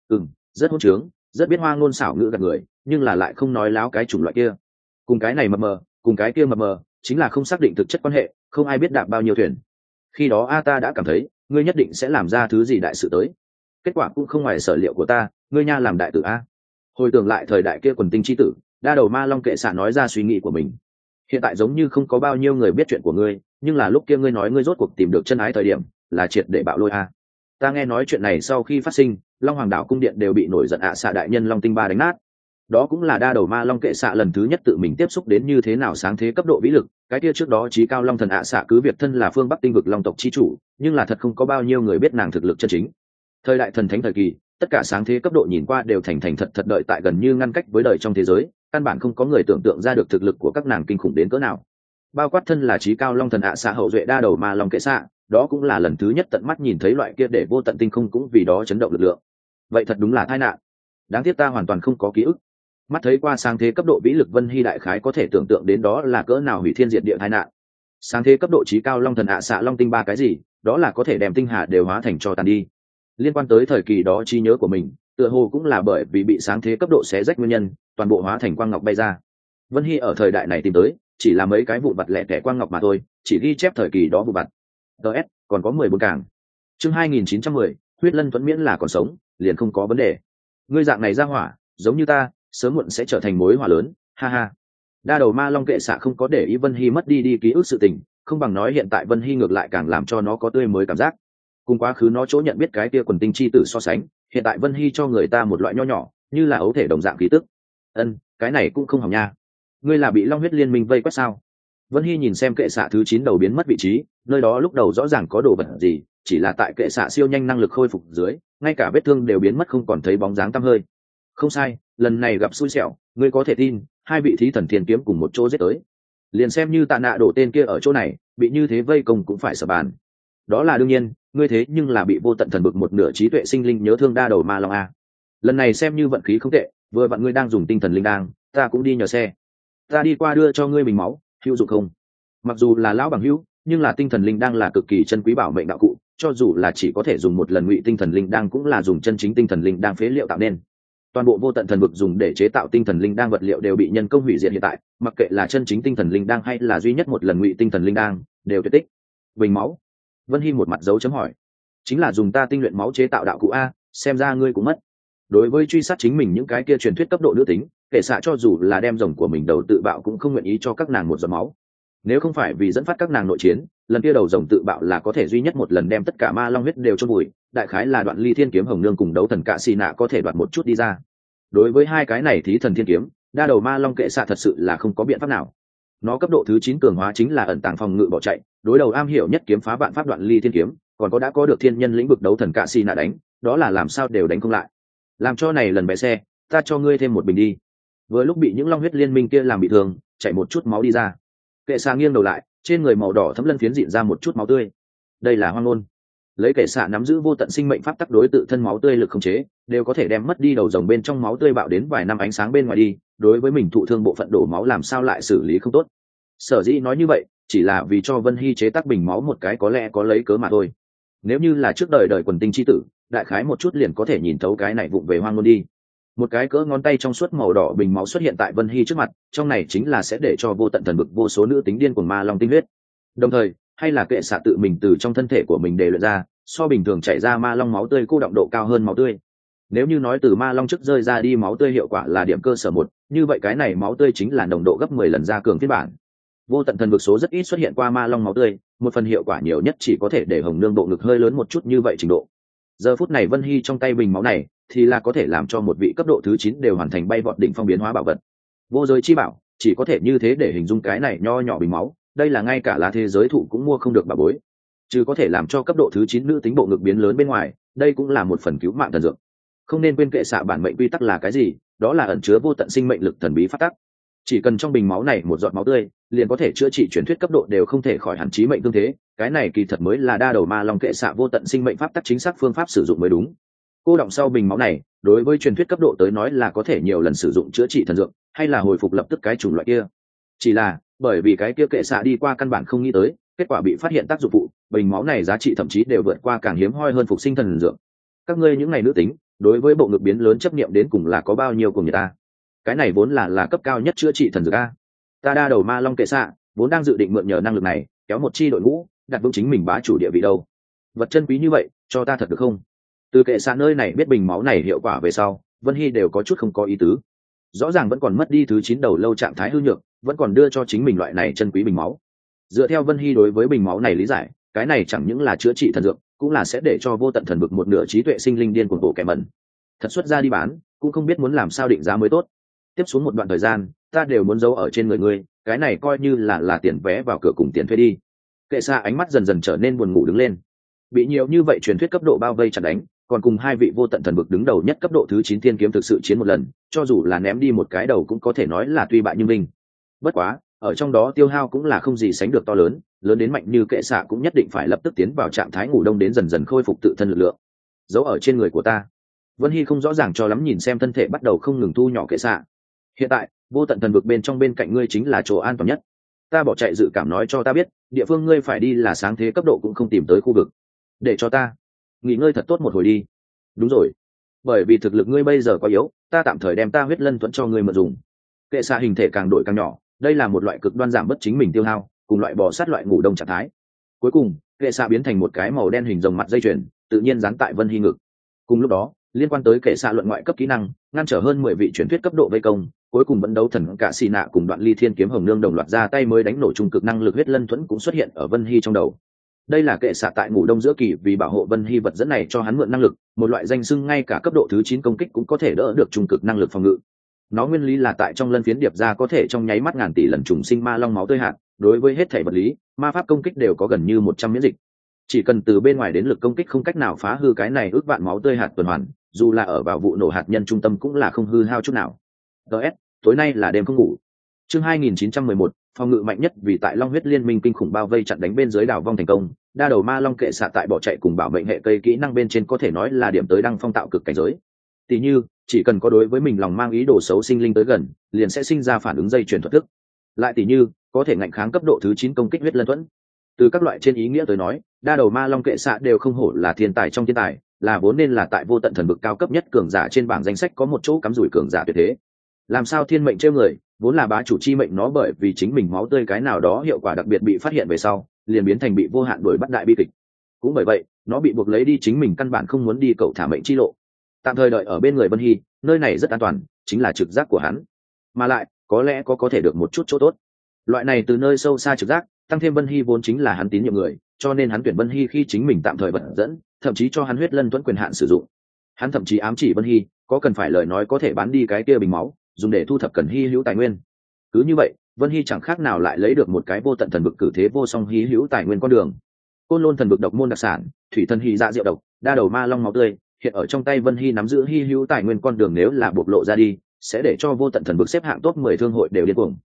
Rất hỗn trướng, rất biết hoa ngôn xảo ngữ gạt người, nhưng là lại không nói láo cái chủng loại kia. Cùng cái này mập mờ, cùng cái kia mập mờ, chính là không xác định thực chất quan hệ, không ai biết đạp bao nhiêu thuyền. Khi đó ta đã cảm thấy ngươi nhất định sẽ làm ra thứ gì đại sự tới, kết quả cũng không ngoài sở liệu của ta, ngươi nha làm đại tử a. Hồi tưởng lại thời đại kia quần tinh chi tử, đa đầu ma long kệ xạ nói ra suy nghĩ của mình. Hiện tại giống như không có bao nhiêu người biết chuyện của ngươi, nhưng là lúc kia ngươi nói ngươi rốt cuộc tìm được chân ái thời điểm, là triệt để bạo lôi a. Ta nghe nói chuyện này sau khi phát sinh, long hoàng đảo cung điện đều bị nổi giận ạ xạ đại nhân long tinh ba đánh nát. Đó cũng là đa đầu ma long kệ xạ lần thứ nhất tự mình tiếp xúc đến như thế nào sáng thế cấp độ vĩ lực. Cái kia trước đó trí cao long thần ạ xạ cứ việc thân là phương bắc tinh vực long tộc chi chủ, nhưng là thật không có bao nhiêu người biết nàng thực lực chân chính. Thời đại thần thánh thời kỳ, tất cả sáng thế cấp độ nhìn qua đều thành thành thật thật đợi tại gần như ngăn cách với đời trong thế giới, căn bản không có người tưởng tượng ra được thực lực của các nàng kinh khủng đến cỡ nào. Bao quát thân là trí cao long thần ạ xạ hậu duệ đa đầu ma long kệ xạ, đó cũng là lần thứ nhất tận mắt nhìn thấy loại kia để vô tận tinh không cũng vì đó chấn động lực lượng. Vậy thật đúng là tai nạn. Đáng tiếc ta hoàn toàn không có ký ức. Mắt thấy qua sáng thế cấp độ vĩ lực Vân Hy đại khái có thể tưởng tượng đến đó là cỡ nào hủy thiên diệt địa tai nạn. Sáng thế cấp độ trí cao long thần ạ xạ long tinh ba cái gì, đó là có thể đem tinh hà đều hóa thành cho tàn đi. Liên quan tới thời kỳ đó trí nhớ của mình, tựa hồ cũng là bởi vì bị sáng thế cấp độ xé rách nguyên nhân, toàn bộ hóa thành quang ngọc bay ra. Vân Hy ở thời đại này tìm tới chỉ là mấy cái vụn vặt lẻ tẻ quang ngọc mà thôi, chỉ ghi chép thời kỳ đó vụn vặt. DS còn có 14 càng. Chương 2910, huyết lân thuẫn miễn là còn sống, liền không có vấn đề. Ngươi dạng này ra hỏa, giống như ta, sớm muộn sẽ trở thành mối hỏa lớn, ha ha. Đa đầu ma long kệ xạ không có để ý Vân Hy mất đi ký ức sự tình, không bằng nói hiện tại Vân Hy ngược lại càng làm cho nó có tươi mới cảm giác. Cùng quá khứ nó chỗ nhận biết cái kia quần tinh chi tử so sánh, hiện tại Vân Hy cho người ta một loại nho nhỏ, như là ấu thể đồng dạng khí tức. Cái này cũng không hỏng nha. Ngươi là bị long huyết liên minh vây quét sao? Vân Hy nhìn xem kệ xạ thứ 9 đầu biến mất vị trí, nơi đó lúc đầu rõ ràng có đồ vật gì, chỉ là tại kệ xạ siêu nhanh năng lực khôi phục dưới, ngay cả vết thương đều biến mất không còn thấy bóng dáng tăm hơi. Không sai, lần này gặp xui xẻo, ngươi có thể tin, hai vị thí thần thiên kiếm cùng một chỗ giết tới. Liền xem như tạ nạ đổ tên kia ở chỗ này, bị như thế vây công cũng phải sợ bàn. Đó là đương nhiên, ngươi thế nhưng là bị vô tận thần bực một nửa trí tuệ sinh linh nhớ thương đa đầu ma long a. Lần này xem như vận khí không tệ, vừa vặn ngươi đang dùng tinh thần linh đang, ta cũng đi nhờ xe. Ta đi qua đưa cho ngươi bình máu, hữu dụng không? Mặc dù là lão bằng hữu, nhưng là tinh thần linh đang là cực kỳ chân quý bảo mệnh đạo cụ, cho dù là chỉ có thể dùng một lần ngụy tinh thần linh đang cũng là dùng chân chính tinh thần linh đang phế liệu tạo nên. Toàn bộ vô tận thần vực dùng để chế tạo tinh thần linh đang vật liệu đều bị nhân công hủy diệt hiện tại, mặc kệ là chân chính tinh thần linh đang hay là duy nhất một lần ngụy tinh thần linh đang, đều tuyệt tích. Bình máu. Vân Hy một mặt dấu chấm hỏi. Chính là dùng ta tinh luyện máu chế tạo đạo cụ a, xem ra ngươi cũng mất. Đối với truy sát chính mình những cái kia truyền thuyết cấp độ nữ tính, kể xạ cho dù là đem rồng của mình đầu tự bạo cũng không nguyện ý cho các nàng một giọt máu. Nếu không phải vì dẫn phát các nàng nội chiến, lần kia đầu rồng tự bạo là có thể duy nhất một lần đem tất cả ma long huyết đều chôn vùi, đại khái là đoạn ly thiên kiếm hồng nương cùng đấu thần cạ xì nạ có thể đoạt một chút đi ra. Đối với hai cái này thí thần thiên kiếm, đa đầu ma long kệ xạ thật sự là không có biện pháp nào. Nó cấp độ thứ 9 cường hóa chính là ẩn tàng phòng ngự bỏ chạy, đối đầu am hiểu nhất kiếm phá vạn pháp đoạn ly thiên kiếm, còn đã có được thiên nhân lĩnh vực đấu thần cạ xì nạ đánh, đó là làm sao đều đánh không lại. Làm cho này lần bé xe, ta cho ngươi thêm một bình đi. Vừa lúc bị những long huyết liên minh kia làm bị thương, chảy một chút máu đi ra. Kệ xạ nghiêng đầu lại, trên người màu đỏ thấm lân phiến dịn ra một chút máu tươi. Đây là hoang ngôn. Lấy kệ xạ nắm giữ vô tận sinh mệnh pháp tắc đối tự thân máu tươi lực khống chế, đều có thể đem mất đi đầu rồng bên trong máu tươi bạo đến vài năm ánh sáng bên ngoài đi, đối với mình thụ thương bộ phận đổ máu làm sao lại xử lý không tốt. Sở dĩ nói như vậy chỉ là vì cho Vân Hy chế tác bình máu một cái có lẽ có lấy cớ mà thôi. Nếu như là trước đời đời quần tinh chi tử, đại khái một chút liền có thể nhìn thấu cái này vụng về hoang ngôn đi. Một cái cỡ ngón tay trong suốt màu đỏ bình máu xuất hiện tại Vân Hy trước mặt, trong này chính là sẽ để cho vô tận thần vực vô số nữ tính điên của ma long tinh huyết. Đồng thời, hay là kệ xạ tự mình từ trong thân thể của mình để luyện ra, so bình thường chảy ra ma long máu tươi cô động độ cao hơn máu tươi. Nếu như nói từ ma long trước rơi ra đi máu tươi hiệu quả là điểm cơ sở một, như vậy cái này máu tươi chính là nồng độ gấp 10 lần gia cường phiên bản. Vô tận thần vực số rất ít xuất hiện qua ma long máu tươi, một phần hiệu quả nhiều nhất chỉ có thể để hồng nương bộ ngực hơi lớn một chút như vậy trình độ. Giờ phút này Vân Hy trong tay bình máu này thì là có thể làm cho một vị cấp độ thứ 9 đều hoàn thành bay vọt đỉnh phong biến hóa bảo vật. Vô giới chi bảo, chỉ có thể như thế để hình dung cái này nho nhỏ bình máu, đây là ngay cả lá thế giới thụ cũng mua không được bà bối. Chứ có thể làm cho cấp độ thứ 9 nữ tính bộ ngực biến lớn bên ngoài, đây cũng là một phần cứu mạng thần dược. Không nên quên kệ xạ bản mệnh quy tắc là cái gì, đó là ẩn chứa vô tận sinh mệnh lực thần bí phát tắc. Chỉ cần trong bình máu này một giọt máu tươi, liền có thể chữa trị truyền thuyết cấp độ đều không thể khỏi hẳn chí mệnh tương thế, cái này kỳ thật mới là đa đầu ma long kệ xạ vô tận sinh mệnh pháp tắc chính xác phương pháp sử dụng mới đúng. Cô động sau bình máu này, đối với truyền thuyết cấp độ tới nói là có thể nhiều lần sử dụng chữa trị thần dược, hay là hồi phục lập tức cái chủng loại kia. Chỉ là, bởi vì cái kia kệ xạ đi qua căn bản không nghĩ tới, kết quả bị phát hiện tác dụng phụ, bình máu này giá trị thậm chí đều vượt qua càng hiếm hoi hơn phục sinh thần dược. Các ngươi những ngày nữ tính, đối với bộ ngực biến lớn chấp niệm đến cùng là có bao nhiêu cùng người ta? Cái này vốn là cấp cao nhất chữa trị thần dược a. Ta đa đầu ma long kệ xạ vốn đang dự định mượn nhờ năng lực này kéo một chi đội ngũ đặt vững chính mình bá chủ địa vị đâu. Vật chân quý như vậy cho ta thật được không? Từ kệ xạ nơi này biết bình máu này hiệu quả về sau, Vân Hy đều có chút không có ý tứ. Rõ ràng vẫn còn mất đi thứ 9 đầu lâu trạng thái hư nhược, vẫn còn đưa cho chính mình loại này chân quý bình máu. Dựa theo Vân Hy đối với bình máu này lý giải, cái này chẳng những là chữa trị thần dược, cũng là sẽ để cho vô tận thần vực một nửa trí tuệ sinh linh điên cuồng bộ kẻ mẩn. Thật xuất ra đi bán, cũng không biết muốn làm sao định giá mới tốt. Tiếp xuống một đoạn thời gian, ta đều muốn giấu ở trên người ngươi, cái này coi như là tiền vé vào cửa cùng tiền thuê đi. Kệ xạ ánh mắt dần dần trở nên buồn ngủ đứng lên. Bị nhiều như vậy truyền thuyết cấp độ bao vây chặt đánh, còn cùng hai vị vô tận thần vực đứng đầu nhất cấp độ thứ 9 thiên kiếm thực sự chiến một lần, cho dù là ném đi một cái đầu cũng có thể nói là tuy bại nhưng vinh. Bất quá, ở trong đó tiêu hao cũng là không gì sánh được to lớn, lớn đến mạnh như kệ xạ cũng nhất định phải lập tức tiến vào trạng thái ngủ đông đến dần dần khôi phục tự thân lực lượng. Giấu ở trên người của ta. Vân Hy không rõ ràng cho lắm nhìn xem thân thể bắt đầu không ngừng thu nhỏ kệ xạ. Hiện tại, vô tận thần vực bên trong bên cạnh ngươi chính là chỗ an toàn nhất. Ta bỏ chạy dự cảm nói cho ta biết, địa phương ngươi phải đi là sáng thế cấp độ cũng không tìm tới khu vực. Để cho ta nghỉ ngơi thật tốt một hồi đi. Đúng rồi, bởi vì thực lực ngươi bây giờ quá yếu, ta tạm thời đem ta huyết lân thuẫn cho ngươi mượn dùng. Kệ xạ hình thể càng đổi càng nhỏ, đây là một loại cực đoan giảm bất chính mình tiêu hao, cùng loại bò sát loại ngủ đông trạng thái. Cuối cùng, kệ xạ biến thành một cái màu đen hình rồng mặt dây chuyền, tự nhiên dán tại Vân Hy ngực. Cùng lúc đó, liên quan tới kệ xạ luận ngoại cấp kỹ năng, ngăn trở hơn 10 vị truyền thuyết cấp độ vây công, cuối cùng vẫn đấu thần cả xì nạ cùng đoạn ly thiên kiếm hồng nương đồng loạt ra tay mới đánh nổ trung cực năng lực huyết lân thuẫn cũng xuất hiện ở Vân Hy trong đầu. Đây là kệ xạ tại ngủ đông giữa kỳ vì bảo hộ Vân Hy vật dẫn này cho hắn mượn năng lực, một loại danh xưng ngay cả cấp độ thứ 9 công kích cũng có thể đỡ được trung cực năng lực phòng ngự. Nó nguyên lý là tại trong lân phiến điệp ra có thể trong nháy mắt ngàn tỷ lần trùng sinh ma long máu tươi hạt, đối với hết thể vật lý, ma pháp công kích đều có gần như 100 miễn dịch. Chỉ cần từ bên ngoài đến lực công kích không cách nào phá hư cái này ước vạn máu tươi hạt tuần hoàn, dù là ở vào vụ nổ hạt nhân trung tâm cũng là không hư hao chút nào. DS, tối nay là đêm không ngủ. Chương 2911, phòng ngự mạnh nhất vì tại Long huyết liên minh kinh khủng bao vây chặn đánh bên dưới đảo vong thành công, đa đầu ma long kệ xạ tại bỏ chạy cùng bảo mệnh hệ cây kỹ năng bên trên có thể nói là điểm tới đăng phong tạo cực cảnh giới. Tỷ như, chỉ cần có đối với mình lòng mang ý đồ xấu sinh linh tới gần, liền sẽ sinh ra phản ứng dây chuyển thuật thức. Lại tỷ như, có thể ngạnh kháng cấp độ thứ 9 công kích huyết lân thuẫn. Từ các loại trên ý nghĩa tới nói, đa đầu ma long kệ xạ đều không hổ là thiên tài trong thiên tài, là vốn nên là tại vô tận thần vực cao cấp nhất cường giả trên bảng danh sách có một chỗ cắm rủi cường giả tuyệt thế. Làm sao thiên mệnh trêu người, vốn là bá chủ chi mệnh nó bởi vì chính mình máu tươi cái nào đó hiệu quả đặc biệt bị phát hiện về sau, liền biến thành bị vô hạn đuổi bắt đại bi kịch. Cũng bởi vậy, nó bị buộc lấy đi chính mình căn bản không muốn đi cậu thả mệnh chi lộ. Tạm thời đợi ở bên người Vân Hy, nơi này rất an toàn, chính là trực giác của hắn. Mà lại, có lẽ có thể được một chút chỗ tốt. Loại này từ nơi sâu xa trực giác, tăng thêm Vân Hy vốn chính là hắn tín nhiệm người, cho nên hắn tuyển Vân Hy khi chính mình tạm thời vận dẫn, thậm chí cho hắn huyết lân tuẫn quyền hạn sử dụng. Hắn thậm chí ám chỉ Vân Hy, có cần phải lời nói có thể bán đi cái kia bình máu, dùng để thu thập cần hy hữu tài nguyên. Cứ như vậy, Vân Hy chẳng khác nào lại lấy được một cái vô tận thần vực cử thế vô song hy hữu tài nguyên con đường. Côn Lôn thần vực độc môn đặc sản, thủy thần hy dạ diệu độc, đa đầu ma long máu tươi, hiện ở trong tay Vân Hy nắm giữ hy hữu tài nguyên con đường nếu là bộc lộ ra đi, sẽ để cho vô tận thần vực xếp hạng top 10 thương hội đều điên cuồng.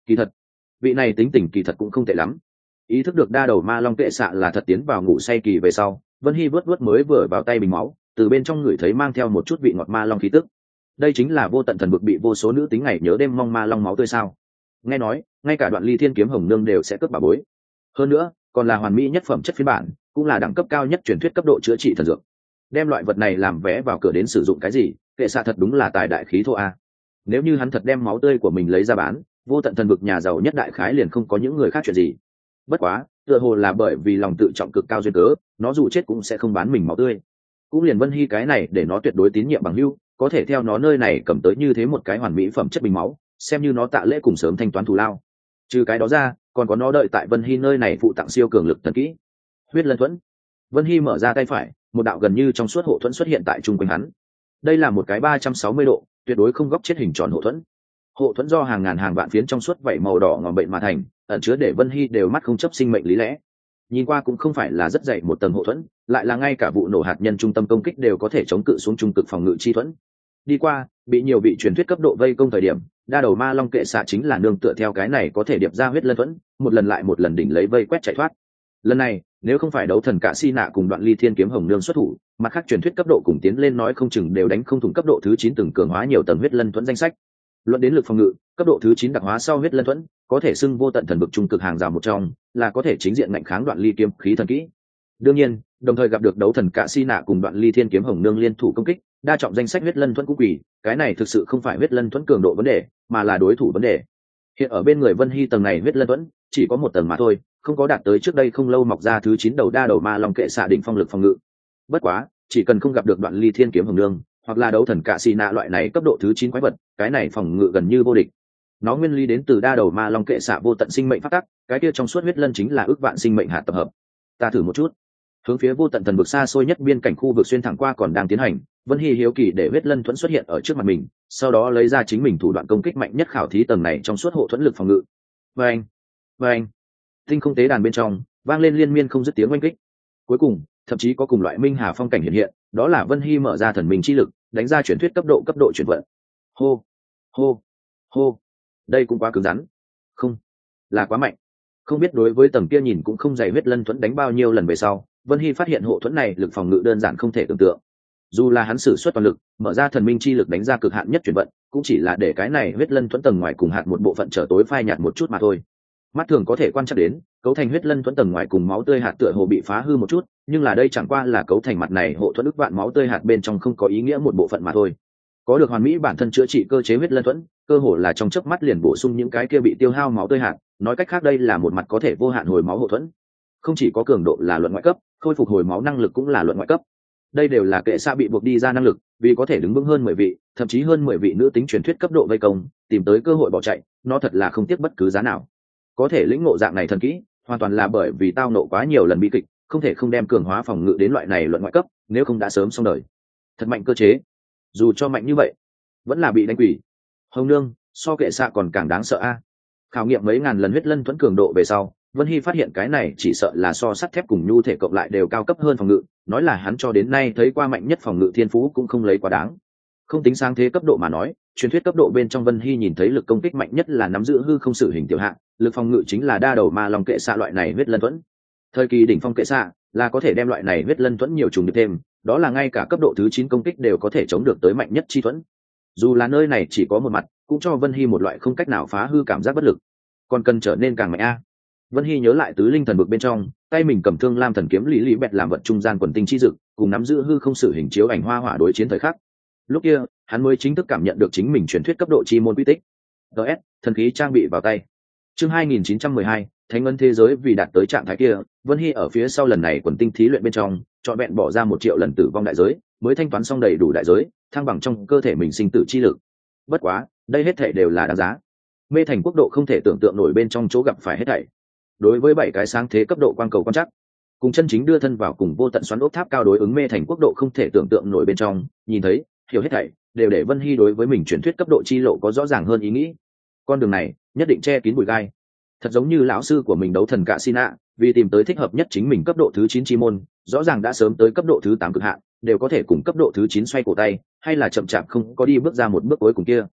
kỳ thật vị này tính tình kỳ thật cũng không tệ lắm. Ý thức được đa đầu ma long kệ xạ là thật tiến vào ngủ say kỳ về sau, Vân Hy vớt vớt mới vừa vào tay bình máu, từ bên trong người thấy mang theo một chút vị ngọt ma long khí tức. Đây chính là vô tận thần vực bị vô số nữ tính ngày nhớ đêm mong ma long máu tươi sao? Nghe nói ngay cả Đoạn Ly Thiên kiếm hồng nương đều sẽ cướp bà bối, hơn nữa còn là hoàn mỹ nhất phẩm chất phiên bản, cũng là đẳng cấp cao nhất truyền thuyết cấp độ chữa trị thần dược. Đem loại vật này làm vé vào cửa đến sử dụng cái gì, kệ xạ thật đúng là tài đại khí thô a. Nếu như hắn thật đem máu tươi của mình lấy ra bán, vô tận thần vực nhà giàu nhất đại khái liền không có những người khác chuyện gì. Bất quá tựa hồ là bởi vì lòng tự trọng cực cao duyên cớ, nó dù chết cũng sẽ không bán mình máu tươi. Cũng liền Vân Hy cái này để nó tuyệt đối tín nhiệm bằng hữu, có thể theo nó nơi này cầm tới như thế một cái hoàn mỹ phẩm chất bình máu, xem như nó tạ lễ cùng sớm thanh toán thù lao. Trừ cái đó ra còn có nó đợi tại Vân Hy nơi này phụ tặng siêu cường lực thần kỹ huyết lân thuẫn. Vân Hy mở ra tay phải, một đạo gần như trong suốt hộ thuẫn xuất hiện tại trung quanh hắn. Đây là một cái 360 độ tuyệt đối không góc chết hình tròn hộ thuẫn. Hộ thuẫn do hàng ngàn hàng vạn phiến trong suốt vảy màu đỏ ngòm bệnh mà thành, ẩn chứa để Vân Hy đều mắt không chấp sinh mệnh lý lẽ. Nhìn qua cũng không phải là rất dày một tầng hộ thuẫn, lại là ngay cả vụ nổ hạt nhân trung tâm công kích đều có thể chống cự xuống trung cực phòng ngự chi thuẫn. Đi qua bị nhiều vị truyền thuyết cấp độ vây công thời điểm, đa đầu ma long kệ xạ chính là nương tựa theo cái này có thể điệp ra huyết lân thuẫn, một lần lại một lần đỉnh lấy vây quét chạy thoát. Lần này nếu không phải đấu thần cả si nạ cùng Đoạn Ly Thiên kiếm hồng nương xuất thủ, mặt khác truyền thuyết cấp độ cùng tiến lên nói không chừng đều đánh không thủng cấp độ thứ 9 từng cường hóa nhiều tầng huyết lân thuẫn danh sách. Luận đến lực phòng ngự, cấp độ thứ 9 đặc hóa sau huyết lân thuẫn có thể xưng vô tận thần vực trung cực hàng rào một trong, là có thể chính diện ngạnh kháng Đoạn Ly kiếm khí thần kỹ. Đương nhiên đồng thời gặp được đấu thần cả si nạ cùng Đoạn Ly Thiên kiếm hồng nương liên thủ công kích, đa trọng danh sách huyết lân thuẫn cũng quỷ, cái này thực sự không phải huyết lân thuẫn cường độ vấn đề, mà là đối thủ vấn đề. Hiện ở bên người Vân Hy tầng này huyết lân thuẫn chỉ có một tầng mà thôi, không có đạt tới trước đây không lâu mọc ra thứ 9 đầu đa đầu ma long kệ xạ đỉnh phong lực phòng ngự. Bất quá chỉ cần không gặp được Đoạn Ly Thiên kiếm hồng nương hoặc là đấu thần cả xì nạ loại này cấp độ thứ 9 quái vật, cái này phòng ngự gần như vô địch. Nó nguyên lý đến từ đa đầu ma long kệ xạ vô tận sinh mệnh phát tắc, cái kia trong suốt huyết lân chính là ước vạn sinh mệnh hạt tập hợp. Ta thử một chút. Hướng phía vô tận thần vực xa xôi nhất biên cảnh khu vực xuyên thẳng qua còn đang tiến hành, Vân Hy hiếu kỳ để huyết lân thuẫn xuất hiện ở trước mặt mình, sau đó lấy ra chính mình thủ đoạn công kích mạnh nhất khảo thí tầng này trong suốt hộ thuẫn lực phòng ngự. Vâng, vâng. Tinh không tế đàn bên trong vang lên liên miên không dứt tiếng oanh kích. Cuối cùng thậm chí có cùng loại minh hà phong cảnh hiện hiện, đó là Vân Hy mở ra thần minh chi lực, đánh ra chuyển thuyết cấp độ chuyển vận. Hô hô hô, đây cũng quá cứng rắn, không là quá mạnh. Không biết đối với tầng kia nhìn cũng không dày huyết lân thuẫn đánh bao nhiêu lần về sau, Vân Hy phát hiện hộ thuẫn này lực phòng ngự đơn giản không thể tưởng tượng. Dù là hắn sử xuất toàn lực mở ra thần minh chi lực đánh ra cực hạn nhất chuyển vận, cũng chỉ là để cái này huyết lân thuẫn tầng ngoài cùng hạt một bộ phận trở tối phai nhạt một chút mà thôi. Mắt thường có thể quan trắc đến cấu thành huyết lân thuẫn tầng ngoài cùng máu tươi hạt tựa hồ bị phá hư một chút, nhưng là đây chẳng qua là cấu thành mặt này hộ thuẫn ức vạn máu tươi hạt bên trong không có ý nghĩa một bộ phận mà thôi. Có được hoàn mỹ bản thân chữa trị cơ chế huyết lân thuẫn, cơ hồ là trong chớp mắt liền bổ sung những cái kia bị tiêu hao máu tươi hạt, nói cách khác đây là một mặt có thể vô hạn hồi máu hộ thuẫn. Không chỉ có cường độ là luận ngoại cấp, khôi phục hồi máu năng lực cũng là luận ngoại cấp. Đây đều là kệ xạ bị buộc đi ra năng lực, vì có thể đứng vững hơn 10 vị, thậm chí hơn 10 vị nữ tính truyền thuyết cấp độ vây công, tìm tới cơ hội bỏ chạy, nó thật là không tiếc bất cứ giá nào. Có thể lĩnh ngộ dạng này thần kỹ, hoàn toàn là bởi vì tao nộ quá nhiều lần bi kịch, không thể không đem cường hóa phòng ngự đến loại này luận ngoại cấp, nếu không đã sớm xong đời. Thật mạnh cơ chế, dù cho mạnh như vậy, vẫn là bị đánh quỷ. Hồng nương, so kệ xạ còn càng đáng sợ a. Khảo nghiệm mấy ngàn lần huyết lân thuẫn cường độ về sau, Vân Hy phát hiện cái này chỉ sợ là so sắt thép cùng nhu thể cộng lại đều cao cấp hơn phòng ngự, nói là hắn cho đến nay thấy qua mạnh nhất phòng ngự thiên phú cũng không lấy quá đáng. Không tính sáng thế cấp độ mà nói, truyền thuyết cấp độ bên trong Vân Hy nhìn thấy lực công kích mạnh nhất là nắm giữ hư không sử hình tiểu hạng, lực phòng ngự chính là đa đầu ma long kệ xạ loại này huyết lân thuẫn. Thời kỳ đỉnh phong kệ xạ là có thể đem loại này huyết lân thuẫn nhiều trùng được thêm, đó là ngay cả cấp độ thứ 9 công kích đều có thể chống được tới mạnh nhất chi thuẫn. Dù là nơi này chỉ có một mặt, cũng cho Vân Hy một loại không cách nào phá hư cảm giác bất lực. Còn cần trở nên càng mạnh a. Vân Hy nhớ lại tứ linh thần vực bên trong, tay mình cầm thương lam thần kiếm lý lý bẹt làm vật trung gian quần tinh chi dực, cùng nắm giữ hư không sử hình chiếu ảnh hoa hỏa đối chiến thời khắc. Lúc kia, hắn mới chính thức cảm nhận được chính mình truyền thuyết cấp độ chi môn quy tích. DS, thần khí trang bị vào tay. Chương 2912, Thánh ấn thế giới vì đạt tới trạng thái kia, Vân Hy ở phía sau lần này quần tinh thí luyện bên trong, chọn vẹn bỏ ra 1 triệu lần tử vong đại giới, mới thanh toán xong đầy đủ đại giới, thăng bằng trong cơ thể mình sinh tử chi lực. Bất quá, đây hết thảy đều là đáng giá. Mê thành quốc độ không thể tưởng tượng nổi bên trong chỗ gặp phải hết thảy. Đối với 7 cái sáng thế cấp độ quan cầu quan chắc, cùng chân chính đưa thân vào cùng vô tận xoắn ốc tháp cao đối ứng mê thành quốc độ không thể tưởng tượng nổi bên trong, nhìn thấy, hiểu hết thảy, đều để Vân Hy đối với mình truyền thuyết cấp độ chi lộ có rõ ràng hơn ý nghĩ. Con đường này nhất định che kín bụi gai, thật giống như lão sư của mình đấu thần cả Sina, vì tìm tới thích hợp nhất chính mình cấp độ thứ 9 chi môn, rõ ràng đã sớm tới cấp độ thứ 8 cực hạn, đều có thể cùng cấp độ thứ 9 xoay cổ tay, hay là chậm chạp không có đi bước ra một bước cuối cùng kia.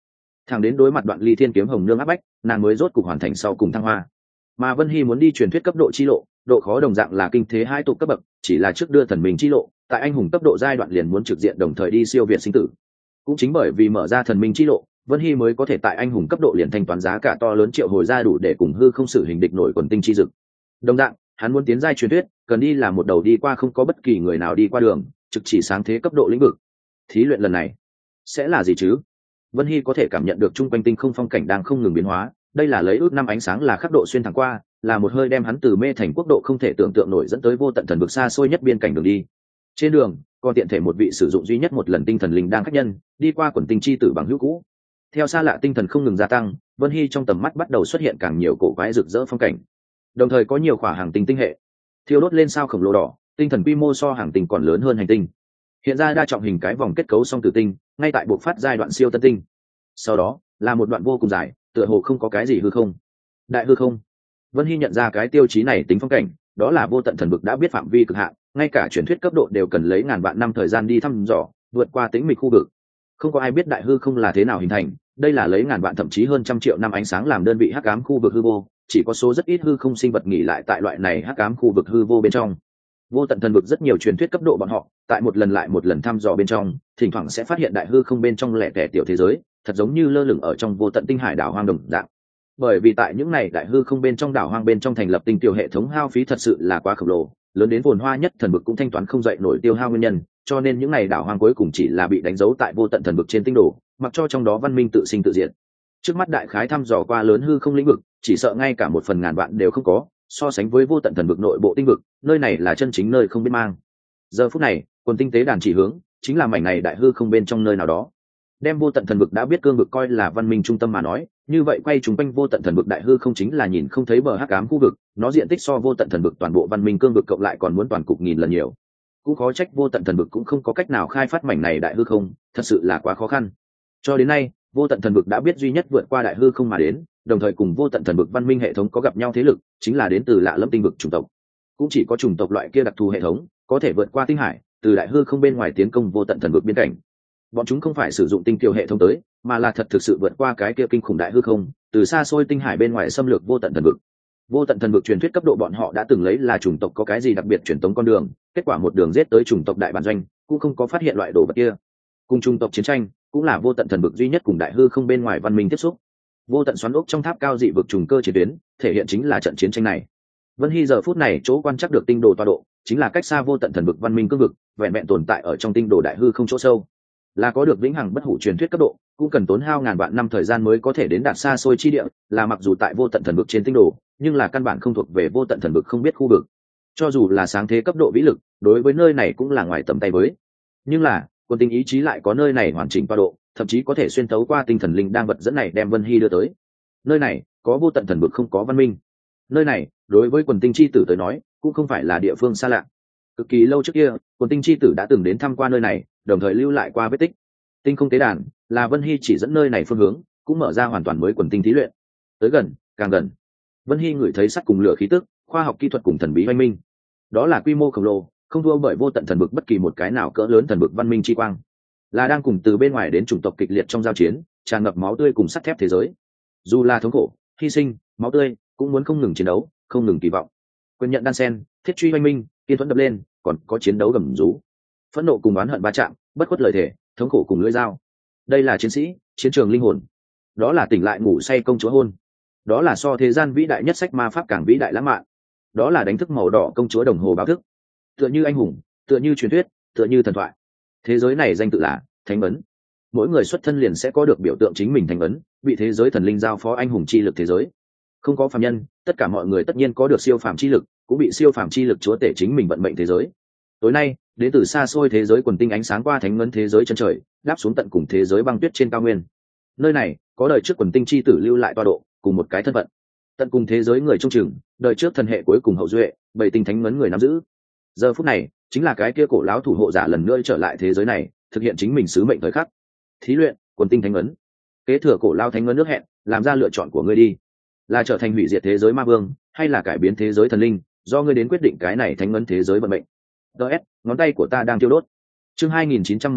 Thẳng đến đối mặt Đoạn Ly Thiên kiếm hồng nương áp bách, nàng mới rốt cục hoàn thành sau cùng thăng hoa. Mà Vân Hy muốn đi truyền thuyết cấp độ chi lộ, độ khó đồng dạng là kinh thế hai tụ cấp bậc, chỉ là trước đưa thần minh chi lộ, tại anh hùng cấp độ giai đoạn liền muốn trực diện đồng thời đi siêu việt sinh tử. Cũng chính bởi vì mở ra thần minh chi lộ, Vân Hy mới có thể tại anh hùng cấp độ liền thanh toán giá cả to lớn triệu hồi ra đủ để cùng hư không xử hình địch nổi quần tinh chi dực. Đồng dạng, hắn muốn tiến giai truyền thuyết, cần đi là một đầu đi qua không có bất kỳ người nào đi qua đường, trực chỉ sáng thế cấp độ lĩnh vực. Thí luyện lần này sẽ là gì chứ? Vân Hy có thể cảm nhận được chung quanh tinh không phong cảnh đang không ngừng biến hóa, đây là lấy ước năm ánh sáng là khắc độ xuyên thẳng qua, là một hơi đem hắn từ mê thành quốc độ không thể tưởng tượng nổi dẫn tới vô tận thần vực xa xôi nhất biên cảnh đường đi. Trên đường, còn tiện thể một vị sử dụng duy nhất một lần tinh thần linh đang khách nhân, đi qua quần tinh chi tử bằng hữu cũ. Theo xa lạ tinh thần không ngừng gia tăng, Vân Hy trong tầm mắt bắt đầu xuất hiện càng nhiều cổ quái rực rỡ phong cảnh. Đồng thời có nhiều khỏa hàng tinh tinh hệ thiêu đốt lên sao khổng lồ đỏ, tinh thần quy mô so hàng tinh còn lớn hơn hành tinh. Hiện ra đa trọng hình cái vòng kết cấu song tử tinh, ngay tại buộc phát giai đoạn siêu tân tinh. Sau đó là một đoạn vô cùng dài, tựa hồ không có cái gì hư không. Đại hư không. Vân Hy nhận ra cái tiêu chí này tính phong cảnh, đó là vô tận thần vực đã biết phạm vi cực hạn, ngay cả truyền thuyết cấp độ đều cần lấy ngàn vạn năm thời gian đi thăm dò, vượt qua tĩnh mịch khu vực. Không có ai biết đại hư không là thế nào hình thành, đây là lấy ngàn vạn thậm chí hơn trăm triệu năm ánh sáng làm đơn vị hắc ám khu vực hư vô, chỉ có số rất ít hư không sinh vật nghỉ lại tại loại này hắc ám khu vực hư vô bên trong. Vô tận thần vực rất nhiều truyền thuyết cấp độ bọn họ, tại một lần lại một lần thăm dò bên trong, thỉnh thoảng sẽ phát hiện đại hư không bên trong lẻ tẻ tiểu thế giới, thật giống như lơ lửng ở trong vô tận tinh hải đảo hoang đồng dạng. Bởi vì tại những này đại hư không bên trong đảo hoang bên trong thành lập tinh tiểu hệ thống hao phí thật sự là quá khổng lồ, lớn đến phồn hoa nhất thần vực cũng thanh toán không dậy nổi tiêu hao nguyên nhân, cho nên những này đảo hoang cuối cùng chỉ là bị đánh dấu tại vô tận thần vực trên tinh đồ, mặc cho trong đó văn minh tự sinh tự diệt. Trước mắt đại khái thăm dò qua lớn hư không lĩnh vực, chỉ sợ ngay cả một phần ngàn vạn đều không có, so sánh với vô tận thần vực nội bộ tinh vực, nơi này là chân chính nơi không biết mang. Giờ phút này, quần tinh tế đàn chỉ hướng chính là mảnh này đại hư không bên trong nơi nào đó. Đem vô tận thần vực đã biết cương vực coi là văn minh trung tâm mà nói, như vậy quay chúng quanh vô tận thần vực đại hư không chính là nhìn không thấy bờ hắc ám khu vực, nó diện tích so vô tận thần vực toàn bộ văn minh cương vực cộng lại còn muốn toàn cục nghìn lần nhiều. Cũng khó trách vô tận thần vực cũng không có cách nào khai phát mảnh này đại hư không, thật sự là quá khó khăn. Cho đến nay, vô tận thần vực đã biết duy nhất vượt qua đại hư không mà đến, đồng thời cùng vô tận thần vực văn minh hệ thống có gặp nhau thế lực, chính là đến từ lạ lẫm tinh vực chủng tộc. Cũng chỉ có chủng tộc loại kia đặc thù hệ thống, có thể vượt qua tinh hải, từ đại hư không bên ngoài tiến công vô tận thần vực biên cảnh. Bọn chúng không phải sử dụng tinh kiều hệ thống tới, mà là thật thực sự vượt qua cái kia kinh khủng đại hư không, từ xa xôi tinh hải bên ngoài xâm lược vô tận thần vực. Vô tận thần vực truyền thuyết cấp độ bọn họ đã từng lấy là chủng tộc có cái gì đặc biệt truyền tống con đường, kết quả một đường giết tới chủng tộc đại bản doanh, cũng không có phát hiện loại đồ vật kia. Cùng chủng tộc chiến tranh, cũng là vô tận thần vực duy nhất cùng đại hư không bên ngoài văn minh tiếp xúc. Vô tận xoắn ốc trong tháp cao dị vực trùng cơ chiến tuyến, thể hiện chính là trận chiến tranh này. Vân Hy giờ phút này chỗ quan chắc được tinh đồ tọa độ, chính là cách xa vô tận thần vực văn minh cương vực, vẹn vẹn tồn tại ở trong tinh đồ đại hư không chỗ sâu. Là có được vĩnh hằng bất hủ truyền thuyết cấp độ, cũng cần tốn hao ngàn vạn năm thời gian mới có thể đến đạt xa xôi chi địa, là mặc dù tại vô tận thần vực trên tinh đồ, nhưng là căn bản không thuộc về vô tận thần vực không biết khu vực. Cho dù là sáng thế cấp độ vĩ lực, đối với nơi này cũng là ngoài tầm tay với. Nhưng là, quân tinh ý chí lại có nơi này hoàn chỉnh tọa độ, thậm chí có thể xuyên tấu qua tinh thần linh đang vật dẫn này đem Vân Hy đưa tới. Nơi này có vô tận thần vực không có văn minh. Nơi này đối với quần tinh chi tử tới nói cũng không phải là địa phương xa lạ. Cực kỳ lâu trước kia, quần tinh chi tử đã từng đến thăm qua nơi này, đồng thời lưu lại qua vết tích. Tinh không tế đàn là Vân Hy chỉ dẫn nơi này phương hướng, cũng mở ra hoàn toàn mới quần tinh thí luyện. Tới gần, càng gần, Vân Hy ngửi thấy sắt cùng lửa khí tức, khoa học kỹ thuật cùng thần bí oanh minh. Đó là quy mô khổng lồ, không thua bởi vô tận thần vực bất kỳ một cái nào cỡ lớn thần vực văn minh chi quang, là đang cùng từ bên ngoài đến chủng tộc kịch liệt trong giao chiến, tràn ngập máu tươi cùng sắt thép thế giới. Dù là thống khổ, hy sinh, máu tươi, cũng muốn không ngừng chiến đấu, không ngừng kỳ vọng. Quyền nhận đan sen, thiết truy oanh minh, kiên thuẫn đập lên, còn có chiến đấu gầm rú, phẫn nộ cùng oán hận va chạm, bất khuất lời thể, thống khổ cùng lưỡi dao. Đây là chiến sĩ, chiến trường linh hồn. Đó là tỉnh lại ngủ say công chúa hôn. Đó là so thế gian vĩ đại nhất sách ma pháp càng vĩ đại lãng mạn. Đó là đánh thức màu đỏ công chúa đồng hồ báo thức. Tựa như anh hùng, tựa như truyền thuyết, tựa như thần thoại. Thế giới này danh tự là thánh ấn. Mỗi người xuất thân liền sẽ có được biểu tượng chính mình thánh ấn, bị thế giới thần linh giao phó anh hùng chi lực thế giới. Không có phàm nhân, tất cả mọi người tất nhiên có được siêu phàm chi lực, cũng bị siêu phàm chi lực chúa tể chính mình vận mệnh thế giới. Tối nay, đến từ xa xôi thế giới quần tinh ánh sáng qua thánh ấn thế giới chân trời, đáp xuống tận cùng thế giới băng tuyết trên cao nguyên. Nơi này có đời trước quần tinh chi tử lưu lại tọa độ, cùng một cái thân phận. Tận cùng thế giới người trung trừng, đời trước thần hệ cuối cùng hậu duệ, bảy tinh thánh ấn người nắm giữ. Giờ phút này, chính là cái kia cổ lão thủ hộ giả lần nữa trở lại thế giới này, thực hiện chính mình sứ mệnh thời khắc. Thí luyện quần tinh thánh ấn, kế thừa cổ lao thánh ấn nước hẹn, làm ra lựa chọn của ngươi đi, là trở thành hủy diệt thế giới ma vương, hay là cải biến thế giới thần linh, do ngươi đến quyết định cái này thánh ấn thế giới vận mệnh. DS, ngón tay của ta đang tiêu đốt. Chương 2913,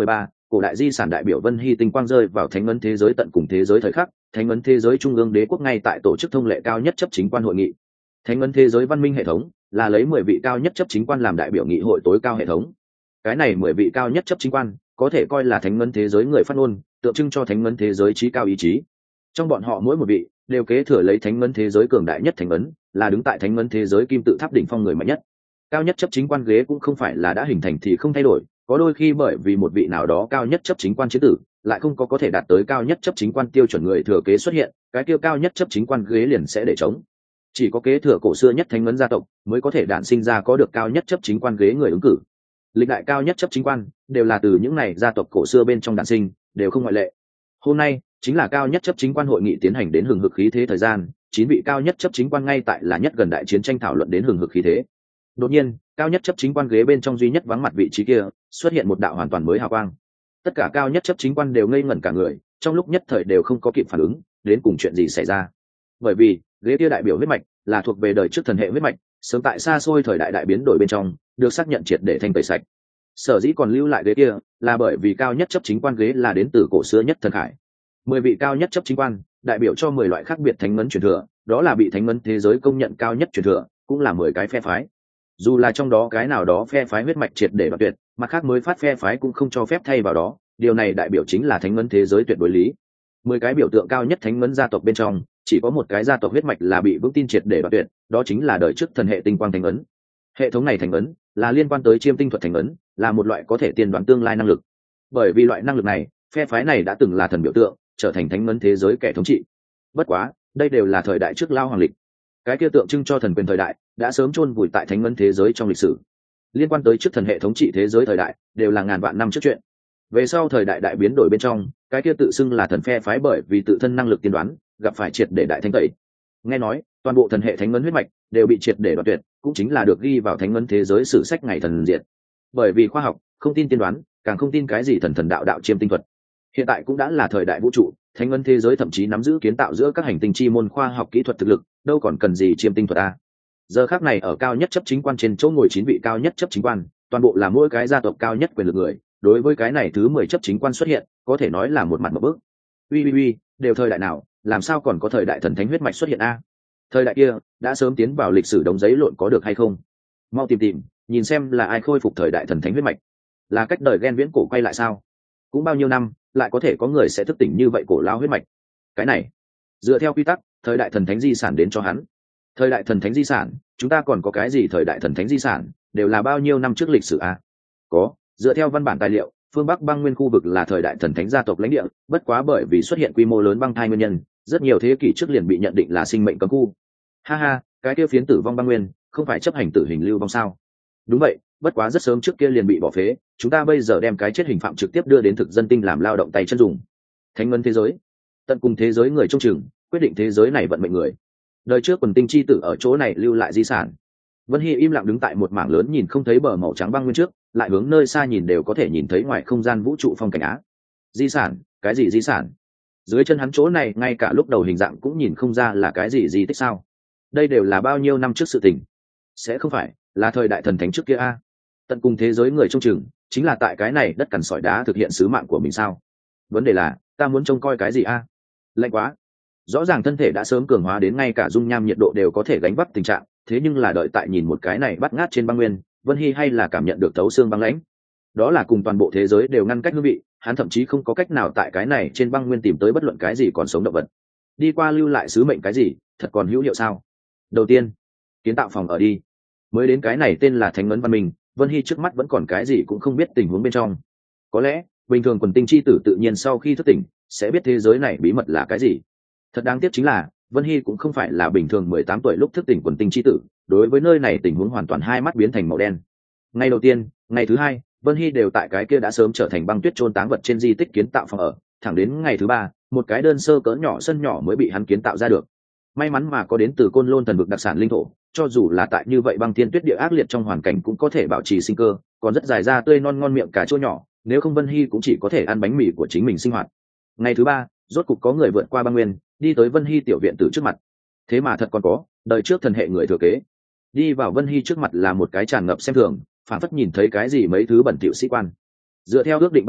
cổ đại di sản đại biểu Vân Hy tinh quang rơi vào thánh ấn thế giới tận cùng thế giới thời khắc, thánh ấn thế giới trung ương đế quốc ngay tại tổ chức thông lệ cao nhất chấp chính quan hội nghị. Thánh ấn thế giới văn minh hệ thống là lấy 10 vị cao nhất chấp chính quan làm đại biểu nghị hội tối cao hệ thống. Cái này 10 vị cao nhất chấp chính quan có thể coi là thánh ấn thế giới người phát ngôn, tượng trưng cho thánh ấn thế giới trí cao ý chí. Trong bọn họ mỗi một vị đều kế thừa lấy thánh ấn thế giới cường đại nhất thánh ấn, là đứng tại thánh ấn thế giới kim tự tháp đỉnh phong người mạnh nhất. Cao nhất chấp chính quan ghế cũng không phải là đã hình thành thì không thay đổi, có đôi khi bởi vì một vị nào đó cao nhất chấp chính quan chế tử lại không có thể đạt tới cao nhất chấp chính quan tiêu chuẩn người thừa kế xuất hiện, cái tiêu cao nhất chấp chính quan ghế liền sẽ để trống. Chỉ có kế thừa cổ xưa nhất thánh ấn gia tộc mới có thể đản sinh ra có được cao nhất chấp chính quan ghế người ứng cử. Lịch đại cao nhất chấp chính quan đều là từ những này gia tộc cổ xưa bên trong đản sinh, đều không ngoại lệ. Hôm nay chính là cao nhất chấp chính quan hội nghị tiến hành đến hừng hực khí thế thời gian, 9 vị cao nhất chấp chính quan ngay tại là nhất gần đại chiến tranh thảo luận đến hừng hực khí thế. Đột nhiên, cao nhất chấp chính quan ghế bên trong duy nhất vắng mặt vị trí kia xuất hiện một đạo hoàn toàn mới hào quang. Tất cả cao nhất chấp chính quan đều ngây ngẩn cả người, trong lúc nhất thời đều không có kịp phản ứng đến cùng chuyện gì xảy ra. Bởi vì ghế kia đại biểu huyết mạch là thuộc về đời trước thần hệ huyết mạch, sớm tại xa xôi thời đại đại biến đổi bên trong được xác nhận triệt để thanh tẩy sạch. Sở dĩ còn lưu lại ghế kia là bởi vì cao nhất chấp chính quan ghế là đến từ cổ xưa nhất thần khải. 10 vị cao nhất chấp chính quan đại biểu cho 10 loại khác biệt thánh ấn truyền thừa, đó là bị thánh ấn thế giới công nhận cao nhất truyền thừa, cũng là 10 cái phe phái. Dù là trong đó cái nào đó phe phái huyết mạch triệt để đoạt tuyệt, mặt khác mới phát phe phái cũng không cho phép thay vào đó, điều này đại biểu chính là thánh ấn thế giới tuyệt đối lý. 10 cái biểu tượng cao nhất thánh ấn gia tộc bên trong chỉ có một cái gia tộc huyết mạch là bị vững tin triệt để đoạt tuyệt, đó chính là đời trước thần hệ tinh quang thánh ấn. Hệ thống này thánh ấn là liên quan tới chiêm tinh thuật thánh ấn, là một loại có thể tiên đoán tương lai năng lực. Bởi vì loại năng lực này, phe phái này đã từng là thần biểu tượng, trở thành thánh ấn thế giới kẻ thống trị. Bất quá, đây đều là thời đại trước lao hoàng lịch. Cái kia tượng trưng cho thần quyền thời đại đã sớm chôn vùi tại thánh ấn thế giới trong lịch sử. Liên quan tới trước thần hệ thống trị thế giới thời đại đều là ngàn vạn năm trước chuyện. Về sau thời đại đại biến đổi bên trong, cái kia tự xưng là thần phe phái bởi vì tự thân năng lực tiên đoán gặp phải triệt để đại thanh tẩy. Nghe nói toàn bộ thần hệ thánh ấn huyết mạch đều bị triệt để đoạt tuyệt, cũng chính là được ghi vào thánh ấn thế giới sử sách ngày thần diệt. Bởi vì khoa học không tin tiên đoán, càng không tin cái gì thần thần đạo đạo chiêm tinh thuật. Hiện tại cũng đã là thời đại vũ trụ, thánh ấn thế giới thậm chí nắm giữ kiến tạo giữa các hành tinh chi môn khoa học kỹ thuật thực lực, đâu còn cần gì chiêm tinh thuật a. Giờ khác này ở cao nhất chấp chính quan trên chỗ ngồi 9 vị cao nhất chấp chính quan, toàn bộ là mỗi cái gia tộc cao nhất quyền lực người, đối với cái này thứ 10 chấp chính quan xuất hiện, có thể nói là một mặt một bước. Uy, đều thời đại nào, làm sao còn có thời đại thần thánh huyết mạch xuất hiện a? Thời đại kia đã sớm tiến vào lịch sử đống giấy lộn có được hay không? Mau tìm, nhìn xem là ai khôi phục thời đại thần thánh huyết mạch. Là cách đời ghen viễn cổ quay lại sao? Cũng bao nhiêu năm, lại có thể có người sẽ thức tỉnh như vậy cổ lao huyết mạch. Cái này, dựa theo quy tắc, thời đại thần thánh di sản đến cho hắn. Thời đại thần thánh di sản, chúng ta còn có cái gì thời đại thần thánh di sản, đều là bao nhiêu năm trước lịch sử a? Có, dựa theo văn bản tài liệu, phương Bắc băng nguyên khu vực là thời đại thần thánh gia tộc lãnh địa, bất quá bởi vì xuất hiện quy mô lớn băng thai nguyên nhân, rất nhiều thế kỷ trước liền bị nhận định là sinh mệnh cấm khu. Ha, cái kia phiến tử vong băng nguyên, không phải chấp hành tử hình lưu vong sao? Đúng vậy, bất quá rất sớm trước kia liền bị bỏ phế, chúng ta bây giờ đem cái chết hình phạm trực tiếp đưa đến thực dân tinh làm lao động tay chân dùng. Thánh ấn thế giới, tận cùng thế giới người trông chừng, quyết định thế giới này vận mệnh người. Đời trước quần tinh chi tử ở chỗ này lưu lại di sản. Vân Hy im lặng đứng tại một mảng lớn nhìn không thấy bờ màu trắng băng nguyên trước, lại hướng nơi xa nhìn đều có thể nhìn thấy ngoài không gian vũ trụ phong cảnh á. Di sản, cái gì di sản? Dưới chân hắn chỗ này ngay cả lúc đầu hình dạng cũng nhìn không ra là cái gì di tích sao? Đây đều là bao nhiêu năm trước sự tình? Sẽ không phải là thời đại thần thánh trước kia a? Tận cùng thế giới người trông chừng, chính là tại cái này đất cằn sỏi đá thực hiện sứ mạng của mình sao? Vấn đề là, ta muốn trông coi cái gì a? Lạnh quá. Rõ ràng thân thể đã sớm cường hóa đến ngay cả dung nham nhiệt độ đều có thể gánh vác tình trạng, thế nhưng là đợi tại nhìn một cái này bắt ngát trên băng nguyên, Vân Hy hay là cảm nhận được thấu xương băng lãnh. Đó là cùng toàn bộ thế giới đều ngăn cách hương vị, hắn thậm chí không có cách nào tại cái này trên băng nguyên tìm tới bất luận cái gì còn sống động vật. Đi qua lưu lại sứ mệnh cái gì, thật còn hữu hiệu sao? Đầu tiên, kiến tạo phòng ở đi. Mới đến cái này tên là Thánh ấn văn minh, Vân Hy trước mắt vẫn còn cái gì cũng không biết tình huống bên trong. Có lẽ, bình thường quần tinh chi tử tự nhiên sau khi thức tỉnh, sẽ biết thế giới này bí mật là cái gì. Thật đáng tiếc chính là, Vân Hy cũng không phải là bình thường 18 tuổi lúc thức tỉnh quần tinh chi tử, đối với nơi này tình huống hoàn toàn hai mắt biến thành màu đen. Ngày đầu tiên, ngày thứ hai, Vân Hy đều tại cái kia đã sớm trở thành băng tuyết chôn táng vật trên di tích kiến tạo phòng ở, thẳng đến ngày thứ ba, một cái đơn sơ cỡ nhỏ sân nhỏ mới bị hắn kiến tạo ra được. May mắn mà có đến từ Côn Lôn thần vực đặc sản linh thổ, cho dù là tại như vậy băng thiên tuyết địa ác liệt trong hoàn cảnh cũng có thể bảo trì sinh cơ, còn rất dài ra tươi non ngon miệng cà chua nhỏ, nếu không Vân Hy cũng chỉ có thể ăn bánh mì của chính mình sinh hoạt. Ngày thứ ba, rốt cục có người vượt qua băng nguyên, đi tới Vân Hy tiểu viện tử trước mặt. Thế mà thật còn có, đời trước thần hệ người thừa kế. Đi vào Vân Hy trước mặt là một cái tràn ngập xem thường, phản phất nhìn thấy cái gì mấy thứ bẩn thỉu sĩ quan. Dựa theo ước định ban đầu,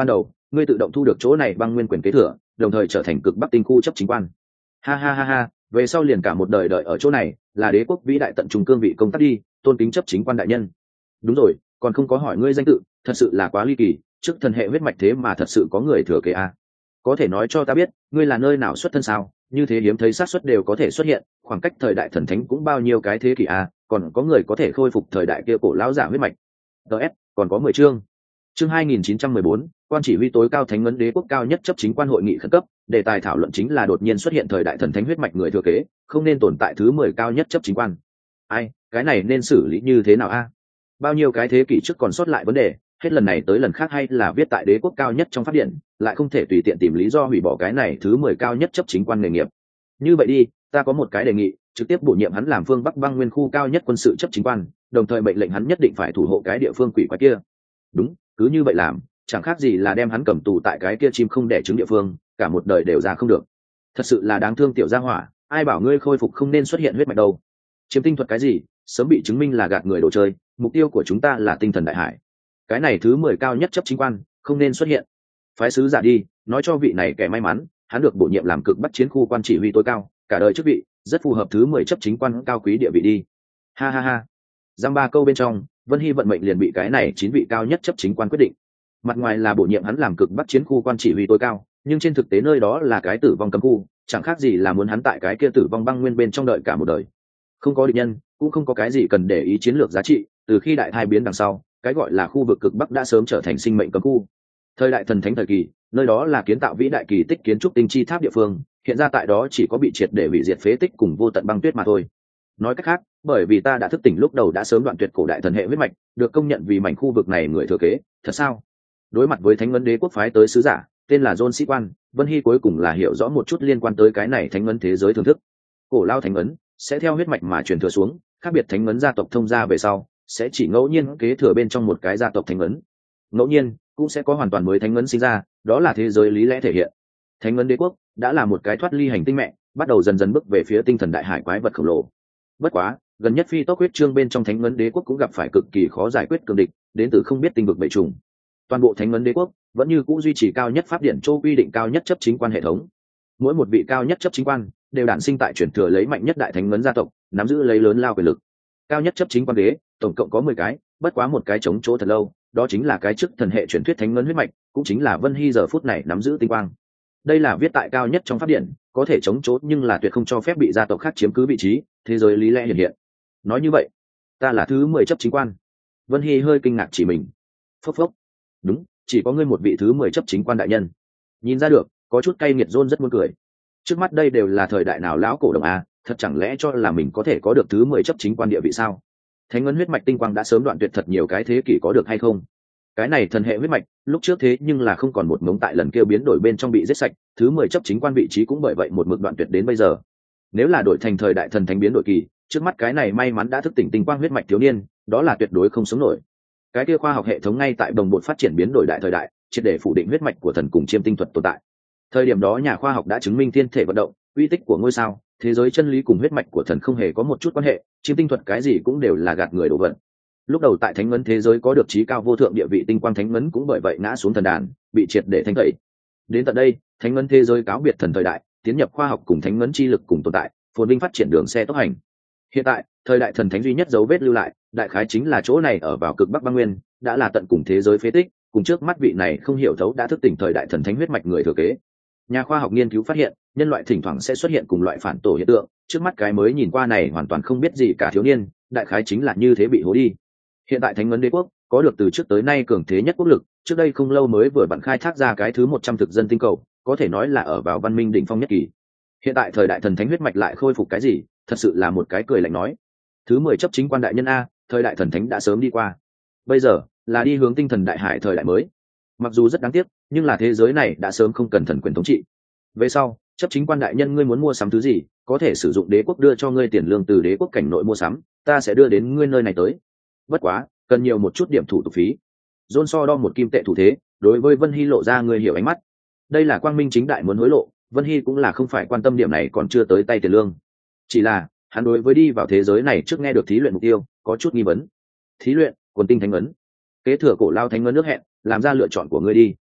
ngươi tự động thu được chỗ này băng nguyên quyền kế thừa, đồng thời trở thành cực bắc tinh khu chấp chính quan. Ha ha ha ha, về sau liền cả một đời đợi ở chỗ này, là đế quốc vĩ đại tận trung cương vị công tác đi, tôn kính chấp chính quan đại nhân. Đúng rồi, còn không có hỏi ngươi danh tự, thật sự là quá ly kỳ, trước thần hệ huyết mạch thế mà thật sự có người thừa kế a. Có thể nói cho ta biết, ngươi là nơi nào xuất thân sao? Như thế hiếm thấy xác suất đều có thể xuất hiện, khoảng cách thời đại thần thánh cũng bao nhiêu cái thế kỷ a, còn có người có thể khôi phục thời đại kia cổ lão giả huyết mạch. DS, còn có 10 chương. Chương 2914, quan chỉ huy tối cao thánh ấn đế quốc cao nhất chấp chính quan hội nghị khẩn cấp, đề tài thảo luận chính là đột nhiên xuất hiện thời đại thần thánh huyết mạch người thừa kế, không nên tồn tại thứ 10 cao nhất chấp chính quan. Ai, cái này nên xử lý như thế nào a? Bao nhiêu cái thế kỷ trước còn sót lại vấn đề, hết lần này tới lần khác hay là viết tại đế quốc cao nhất trong pháp điển, lại không thể tùy tiện tìm lý do hủy bỏ cái này thứ 10 cao nhất chấp chính quan nghề nghiệp. Như vậy đi, ta có một cái đề nghị, trực tiếp bổ nhiệm hắn làm phương Bắc băng nguyên khu cao nhất quân sự chấp chính quan, đồng thời mệnh lệnh hắn nhất định phải thủ hộ cái địa phương quỷ quái kia. Đúng, cứ như vậy làm, chẳng khác gì là đem hắn cầm tù tại cái kia chim không đẻ trứng địa phương, cả một đời đều ra không được. Thật sự là đáng thương tiểu gia hỏa, ai bảo ngươi khôi phục không nên xuất hiện huyết mạch đâu. Chiếm tinh thuật cái gì, sớm bị chứng minh là gạt người đồ chơi, mục tiêu của chúng ta là tinh thần đại hải. Cái này thứ 10 cao nhất chấp chính quan, không nên xuất hiện. Phái sứ giả đi, nói cho vị này kẻ may mắn, hắn được bổ nhiệm làm cực bắc chiến khu quan chỉ huy tối cao, cả đời chức vị, rất phù hợp thứ 10 chấp chính quan cao quý địa vị đi. Ha ha ha. Giang ba câu bên trong, Vân Hy vận mệnh liền bị cái này 9 vị cao nhất chấp chính quan quyết định. Mặt ngoài là bổ nhiệm hắn làm cực bắc chiến khu quan chỉ huy tối cao, nhưng trên thực tế nơi đó là cái tử vong cấm khu, chẳng khác gì là muốn hắn tại cái kia tử vong băng nguyên bên trong đợi cả một đời. Không có địch nhân, cũng không có cái gì cần để ý chiến lược giá trị, từ khi đại thai biến đằng sau, cái gọi là khu vực cực bắc đã sớm trở thành sinh mệnh cấm khu. Thời đại thần thánh thời kỳ, nơi đó là kiến tạo vĩ đại kỳ tích kiến trúc tinh chi tháp địa phương, hiện ra tại đó chỉ có bị triệt để hủy diệt phế tích cùng vô tận băng tuyết mà thôi. Nói cách khác, bởi vì ta đã thức tỉnh lúc đầu đã sớm đoạn tuyệt cổ đại thần hệ huyết mạch, được công nhận vì mảnh khu vực này người thừa kế, thật sao? Đối mặt với thánh ấn đế quốc phái tới sứ giả, tên là John Sĩ Quan, Vân Hy cuối cùng là hiểu rõ một chút liên quan tới cái này thánh ấn thế giới thưởng thức. Cổ lao thánh ấn sẽ theo huyết mạch mà truyền thừa xuống, khác biệt thánh ấn gia tộc thông gia về sau, sẽ chỉ ngẫu nhiên kế thừa bên trong một cái gia tộc thánh ấn. Ngẫu nhiên cũng sẽ có hoàn toàn mới thánh ấn sinh ra, đó là thế giới lý lẽ thể hiện. Thánh ấn đế quốc đã là một cái thoát ly hành tinh mẹ, bắt đầu dần dần bước về phía tinh thần đại hải quái vật khổng lồ. Bất quá, gần nhất phi tốc huyết chương bên trong thánh ấn đế quốc cũng gặp phải cực kỳ khó giải quyết cường địch, đến từ không biết tinh vực bệ trùng. Toàn bộ thánh ấn đế quốc vẫn như cũ duy trì cao nhất pháp điển châu quy định cao nhất chấp chính quan hệ thống. Mỗi một vị cao nhất chấp chính quan đều đản sinh tại chuyển thừa lấy mạnh nhất đại thánh ấn gia tộc, nắm giữ lấy lớn lao quyền lực. Cao nhất chấp chính quan đế tổng cộng có 10 cái, bất quá một cái chống chỗ thật lâu, đó chính là cái chức thần hệ truyền thuyết thánh ấn huyết mạch, cũng chính là Vân Hy giờ phút này nắm giữ tinh quang. Đây là viết tại cao nhất trong pháp điển, có thể chống chỗ nhưng là tuyệt không cho phép bị gia tộc khác chiếm cứ vị trí, thế giới lý lẽ hiện hiện. Nói như vậy, ta là thứ 10 chấp chính quan. Vân Hy hơi kinh ngạc chỉ mình. Phốc phốc. Đúng, chỉ có ngươi một vị thứ 10 chấp chính quan đại nhân. Nhìn ra được, có chút cay nghiệt John rất muốn cười. Trước mắt đây đều là thời đại nào lão cổ đồng a, thật chẳng lẽ cho là mình có thể có được thứ 10 chấp chính quan địa vị sao? Thánh ấn huyết mạch tinh quang đã sớm đoạn tuyệt thật nhiều cái thế kỷ có được hay không? Cái này thần hệ huyết mạch, lúc trước thế nhưng là không còn một mống tại lần kêu biến đổi bên trong bị giết sạch, thứ 10 chấp chính quan vị trí cũng bởi vậy một mực đoạn tuyệt đến bây giờ. Nếu là đổi thành thời đại thần thánh biến đổi kỳ, trước mắt cái này may mắn đã thức tỉnh tinh quang huyết mạch thiếu niên, đó là tuyệt đối không sống nổi. Cái kia khoa học hệ thống ngay tại đồng bộ phát triển biến đổi đại thời đại, triệt để phủ định huyết mạch của thần cùng chiêm tinh thuật tồn tại. Thời điểm đó nhà khoa học đã chứng minh thiên thể vận động, uy tích của ngôi sao, thế giới chân lý cùng huyết mạch của thần không hề có một chút quan hệ, chiêm tinh thuật cái gì cũng đều là gạt người đổ vật. Lúc đầu tại thánh ấn thế giới có được trí cao vô thượng địa vị tinh quang thánh ấn cũng bởi vậy ngã xuống thần đàn, bị triệt để thanh tẩy. Đến tận đây, thánh ấn thế giới cáo biệt thần thời đại, tiến nhập khoa học cùng thánh ấn chi lực cùng tồn tại, phồn vinh phát triển đường xe tốc hành. Hiện tại, thời đại thần thánh duy nhất dấu vết lưu lại, đại khái chính là chỗ này ở vào cực bắc băng nguyên, đã là tận cùng thế giới phế tích, cùng trước mắt vị này không hiểu thấu đã thức tỉnh thời đại thần thánh huyết mạch người thừa kế. Nhà khoa học nghiên cứu phát hiện, nhân loại thỉnh thoảng sẽ xuất hiện cùng loại phản tổ hiện tượng, trước mắt cái mới nhìn qua này hoàn toàn không biết gì cả thiếu niên, đại khái chính là như thế bị hố đi. Hiện tại thánh ấn đế quốc có được từ trước tới nay cường thế nhất quốc lực, trước đây không lâu mới vừa bận khai thác ra cái thứ 100 thực dân tinh cầu, có thể nói là ở vào văn minh đỉnh phong nhất kỳ. Hiện tại thời đại thần thánh huyết mạch lại khôi phục cái gì, thật sự là một cái cười lạnh nói. Thứ 10 chấp chính quan đại nhân a, thời đại thần thánh đã sớm đi qua. Bây giờ là đi hướng tinh thần đại hải thời đại mới. Mặc dù rất đáng tiếc, nhưng là thế giới này đã sớm không cần thần quyền thống trị. Về sau, chấp chính quan đại nhân ngươi muốn mua sắm thứ gì, có thể sử dụng đế quốc đưa cho ngươi tiền lương từ đế quốc cảnh nội mua sắm, ta sẽ đưa đến ngươi nơi này tới. Bất quá, cần nhiều một chút điểm thủ tục phí. John so đo một kim tệ thủ thế, đối với Vân Hy lộ ra người hiểu ánh mắt. Đây là quang minh chính đại muốn hối lộ, Vân Hy cũng là không phải quan tâm điểm này còn chưa tới tay tiền lương. Chỉ là, hắn đối với đi vào thế giới này trước nghe được thí luyện mục tiêu, có chút nghi vấn. Thí luyện, quần tinh thánh ấn. Kế thừa cổ lao thánh ấn nước hẹn, làm ra lựa chọn của ngươi đi.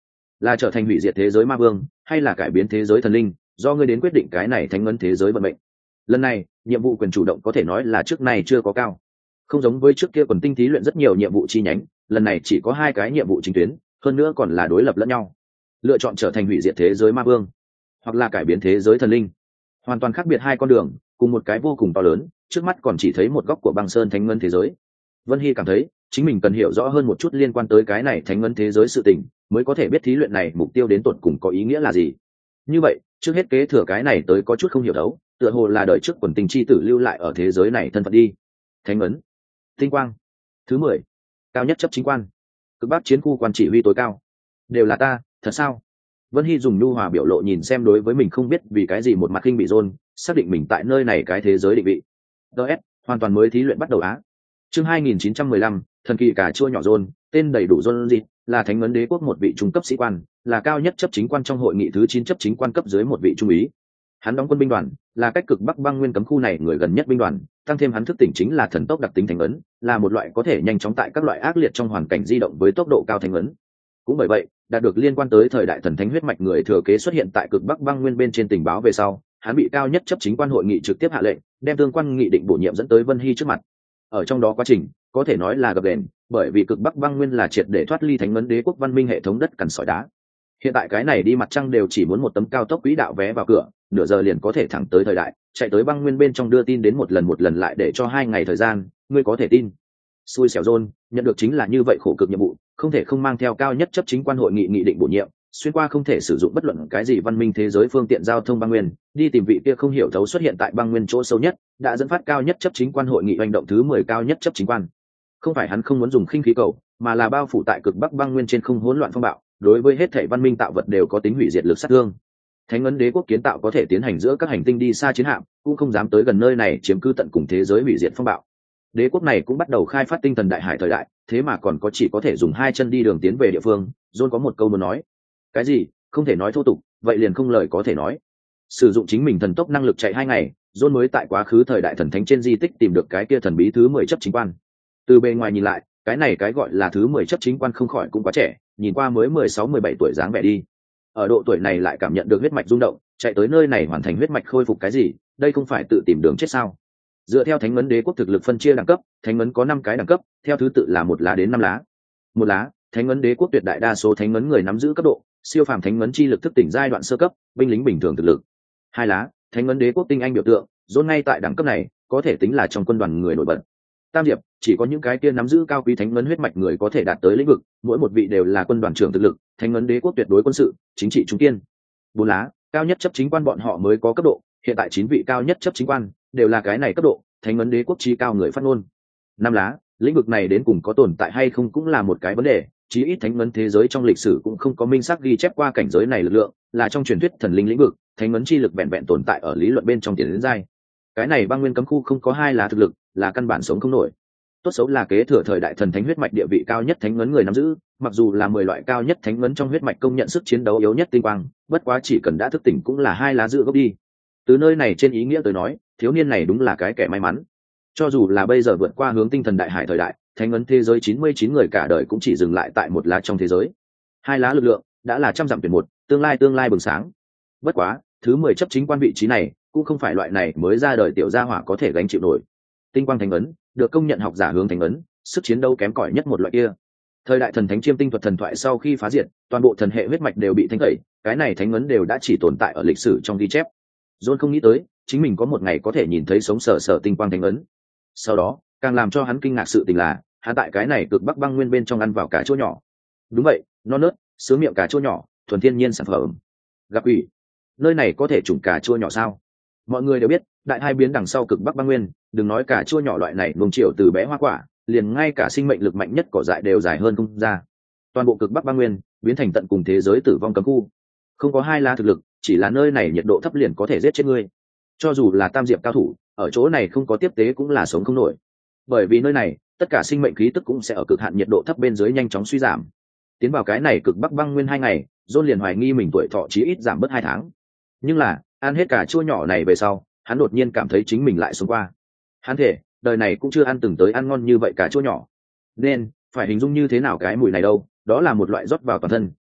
là trở thành hủy diệt thế giới ma vương hay là cải biến thế giới thần linh, do ngươi đến quyết định cái này thánh ấn thế giới vận mệnh. Lần này nhiệm vụ quyền chủ động có thể nói là trước này chưa có cao. Không giống với trước kia quần tinh thí luyện rất nhiều nhiệm vụ chi nhánh, lần này chỉ có 2 cái nhiệm vụ chính tuyến, hơn nữa còn là đối lập lẫn nhau. Lựa chọn trở thành hủy diệt thế giới ma vương hoặc là cải biến thế giới thần linh, hoàn toàn khác biệt 2 con đường, cùng một cái vô cùng to lớn, trước mắt còn chỉ thấy một góc của băng sơn thánh ngân thế giới. Vân Hy cảm thấy chính mình cần hiểu rõ hơn một chút liên quan tới cái này thánh ngân thế giới sự tình, mới có thể biết thí luyện này mục tiêu đến tột cùng có ý nghĩa là gì. Như vậy trước hết kế thừa cái này tới có chút không hiểu đấu, tựa hồ là đời trước quần tình chi tử lưu lại ở thế giới này thân phận đi. Thánh ấn, tinh quang, thứ 10, cao nhất chấp chính quan, cực bắc chiến khu quan chỉ huy tối cao, đều là ta, thật sao? Vân Hy dùng nhu hòa biểu lộ nhìn xem đối với mình không biết vì cái gì một mặt kinh bị dôn, xác định mình tại nơi này cái thế giới định vị. DS, hoàn toàn mới thí luyện bắt đầu á. Chương 2915, thần kỳ cà chua nhỏ dôn, tên đầy đủ dôn gì, là thánh ấn đế quốc một vị trung cấp sĩ quan, là cao nhất chấp chính quan trong hội nghị thứ 9 chấp chính quan cấp dưới một vị trung úy. Hắn đóng quân binh đoàn, là cách cực bắc băng nguyên cấm khu này người gần nhất binh đoàn, tăng thêm hắn thức tỉnh chính là thần tốc đặc tính thánh ấn, là một loại có thể nhanh chóng tại các loại ác liệt trong hoàn cảnh di động với tốc độ cao thánh ấn. Cũng bởi vậy, đạt được liên quan tới thời đại thần thánh huyết mạch người thừa kế xuất hiện tại cực bắc băng nguyên bên trên tình báo về sau, hắn bị cao nhất chấp chính quan hội nghị trực tiếp hạ lệnh, đem tương quan nghị định bổ nhiệm dẫn tới Vân Hy trước mặt. Ở trong đó quá trình, có thể nói là gập ghềnh, bởi vì cực bắc băng nguyên là triệt để thoát ly thánh ấn đế quốc văn minh hệ thống đất cằn sỏi đá. Hiện tại cái này đi mặt trăng đều chỉ muốn một tấm cao tốc quỹ đạo vé vào cửa, nửa giờ liền có thể thẳng tới thời đại, chạy tới băng nguyên bên trong đưa tin đến một lần lại để cho 2 ngày thời gian, ngươi có thể tin. Xui xẻo John, nhận được chính là như vậy khổ cực nhiệm vụ, không thể không mang theo cao nhất chấp chính quan hội nghị nghị định bổ nhiệm, xuyên qua không thể sử dụng bất luận cái gì văn minh thế giới phương tiện giao thông băng nguyên, đi tìm vị kia không hiểu thấu xuất hiện tại băng nguyên chỗ sâu nhất, đã dẫn phát cao nhất chấp chính quan hội nghị hành động thứ 10 cao nhất chấp chính quan. Không phải hắn không muốn dùng khinh khí cầu, mà là bao phủ tại cực bắc băng nguyên trên không hỗn loạn phong bạo, đối với hết thảy văn minh tạo vật đều có tính hủy diệt lực sát thương. Thánh ấn đế quốc kiến tạo có thể tiến hành giữa các hành tinh đi xa chiến hạm, cũng không dám tới gần nơi này chiếm cứ tận cùng thế giới hủy diệt phong bạo. Đế quốc này cũng bắt đầu khai phát tinh thần đại hải thời đại, thế mà còn có chỉ có thể dùng 2 chân đi đường tiến về địa phương. John có một câu muốn nói. Cái gì? Không thể nói thô tục, vậy liền không lời có thể nói. Sử dụng chính mình thần tốc năng lực chạy 2 ngày, John mới tại quá khứ thời đại thần thánh trên di tích tìm được cái kia thần bí thứ 10 chấp chính quan. Từ bề ngoài nhìn lại, cái này cái gọi là thứ 10 chấp chính quan không khỏi cũng quá trẻ, nhìn qua mới 16-17 tuổi dáng vẻ đi. Ở độ tuổi này lại cảm nhận được huyết mạch rung động, chạy tới nơi này hoàn thành huyết mạch khôi phục cái gì, đây không phải tự tìm đường chết sao? Dựa theo thánh ấn đế quốc thực lực phân chia đẳng cấp, thánh ấn có 5 cái đẳng cấp, theo thứ tự là 1 lá đến 5 lá. 1 lá, thánh ấn đế quốc tuyệt đại đa số thánh ấn người nắm giữ cấp độ, siêu phàm thánh ấn chi lực thức tỉnh giai đoạn sơ cấp, binh lính bình thường thực lực. 2 lá, thánh ấn đế quốc tinh anh biểu tượng, John ngay tại đẳng cấp này, có thể tính là trong quân đoàn người nổi bật. Tam diệp, chỉ có những cái kia nắm giữ cao quý thánh ấn huyết mạch người có thể đạt tới lĩnh vực, mỗi một vị đều là quân đoàn trưởng thực lực, thánh ấn đế quốc tuyệt đối quân sự, chính trị trung kiên. 4 lá, cao nhất chấp chính quan bọn họ mới có cấp độ, hiện tại 9 vị cao nhất chấp chính quan đều là cái này cấp độ, thánh ấn đế quốc chí cao người phát ngôn. 5 lá, lĩnh vực này đến cùng có tồn tại hay không cũng là một cái vấn đề, chí ít thánh ấn thế giới trong lịch sử cũng không có minh xác ghi chép qua cảnh giới này lực lượng, là trong truyền thuyết thần linh lĩnh vực, thánh ấn chi lực vẹn vẹn tồn tại ở lý luận bên trong tiền đến giai. Cái này băng nguyên cấm khu không có 2 lá thực lực, là căn bản sống không nổi. Tốt xấu là kế thừa thời đại thần thánh huyết mạch địa vị cao nhất thánh ấn người nắm giữ, mặc dù là 10 loại cao nhất thánh ấn trong huyết mạch công nhận sức chiến đấu yếu nhất tinh quang, bất quá chỉ cần đã thức tỉnh cũng là 2 lá dựa gốc đi. Từ nơi này trên ý nghĩa tới nói, thiếu niên này đúng là cái kẻ may mắn. Cho dù là bây giờ vượt qua hướng tinh thần đại hải thời đại, thánh ấn thế giới 99 người cả đời cũng chỉ dừng lại tại 1 lá trong thế giới. 2 lá lực lượng đã là trăm dặm tuyệt một, tương lai bừng sáng. Bất quá, thứ 10 chấp chính quan vị trí này cũng không phải loại này mới ra đời tiểu gia hỏa có thể gánh chịu nổi. Tinh quang thánh ấn được công nhận học giả hướng thánh ấn, sức chiến đấu kém cỏi nhất một loại kia. Thời đại thần thánh chiêm tinh thuật thần thoại sau khi phá diệt, toàn bộ thần hệ huyết mạch đều bị thanh tẩy, cái này thánh ấn đều đã chỉ tồn tại ở lịch sử trong ghi chép. John không nghĩ tới, chính mình có một ngày có thể nhìn thấy sống sờ sờ tinh quang thánh ấn. Sau đó, càng làm cho hắn kinh ngạc sự tình là, hắn tại cái này cực bắc băng nguyên bên trong ăn vào cà chua nhỏ. Đúng vậy, non nớt, sướng miệng cà chua nhỏ, thuần thiên nhiên sản phẩm. Gặp ủy, nơi này có thể trùng cà chua nhỏ sao? Mọi người đều biết, đại hai biến đằng sau cực bắc băng nguyên, đừng nói cà chua nhỏ loại này nuông chiều từ bé hoa quả, liền ngay cả sinh mệnh lực mạnh nhất cỏ dại đều dài hơn không ra. Toàn bộ cực bắc băng nguyên biến thành tận cùng thế giới tử vong cấm khu, không có 2 lá thực lực, chỉ là nơi này nhiệt độ thấp liền có thể giết chết ngươi. Cho dù là tam diệp cao thủ, ở chỗ này không có tiếp tế cũng là sống không nổi, bởi vì nơi này tất cả sinh mệnh khí tức cũng sẽ ở cực hạn nhiệt độ thấp bên dưới nhanh chóng suy giảm. Tiến vào cái này cực bắc băng nguyên 2 ngày, John liền hoài nghi mình tuổi thọ chí ít giảm bớt 2 tháng. Nhưng là ăn hết cà chua nhỏ này về sau, hắn đột nhiên cảm thấy chính mình lại sống qua. Hắn thể đời này cũng chưa ăn từng tới ăn ngon như vậy cà chua nhỏ, nên phải hình dung như thế nào cái mùi này đâu, đó là một loại rót vào toàn thân,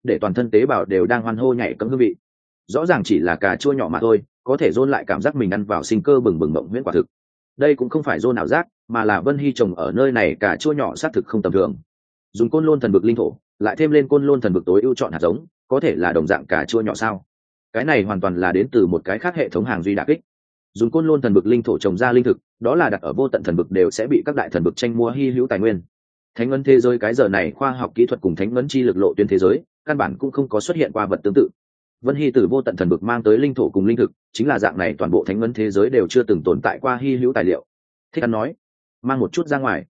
để toàn thân tế bào đều đang hoan hô nhảy cẫng hương vị. Rõ ràng chỉ là cà chua nhỏ mà thôi, có thể John lại cảm giác mình ăn vào sinh cơ bừng bừng mộng huyễn quả thực. Đây cũng không phải John ảo giác, mà là Vân Hy trồng ở nơi này cà chua nhỏ xác thực không tầm thường. Dùng côn lôn thần vực linh thổ, lại thêm lên côn lôn thần vực tối ưu chọn hạt giống, có thể là đồng dạng cà chua nhỏ sao? Cái này hoàn toàn là đến từ một cái khác hệ thống hàng duy đả kích. Dùng côn lôn thần vực linh thổ trồng ra linh thực, đó là đặt ở vô tận thần vực đều sẽ bị các đại thần vực tranh mua hy hữu tài nguyên. Thánh ấn thế giới cái giờ này khoa học kỹ thuật cùng thánh ấn chi lực lộ tuyến thế giới, căn bản cũng không có xuất hiện qua vật tương tự. Vân Hy từ vô tận thần vực mang tới linh thổ cùng linh thực, chính là dạng này toàn bộ thánh ấn thế giới đều chưa từng tồn tại qua hy hữu tài liệu. Thích ăn nói, mang một chút ra ngoài.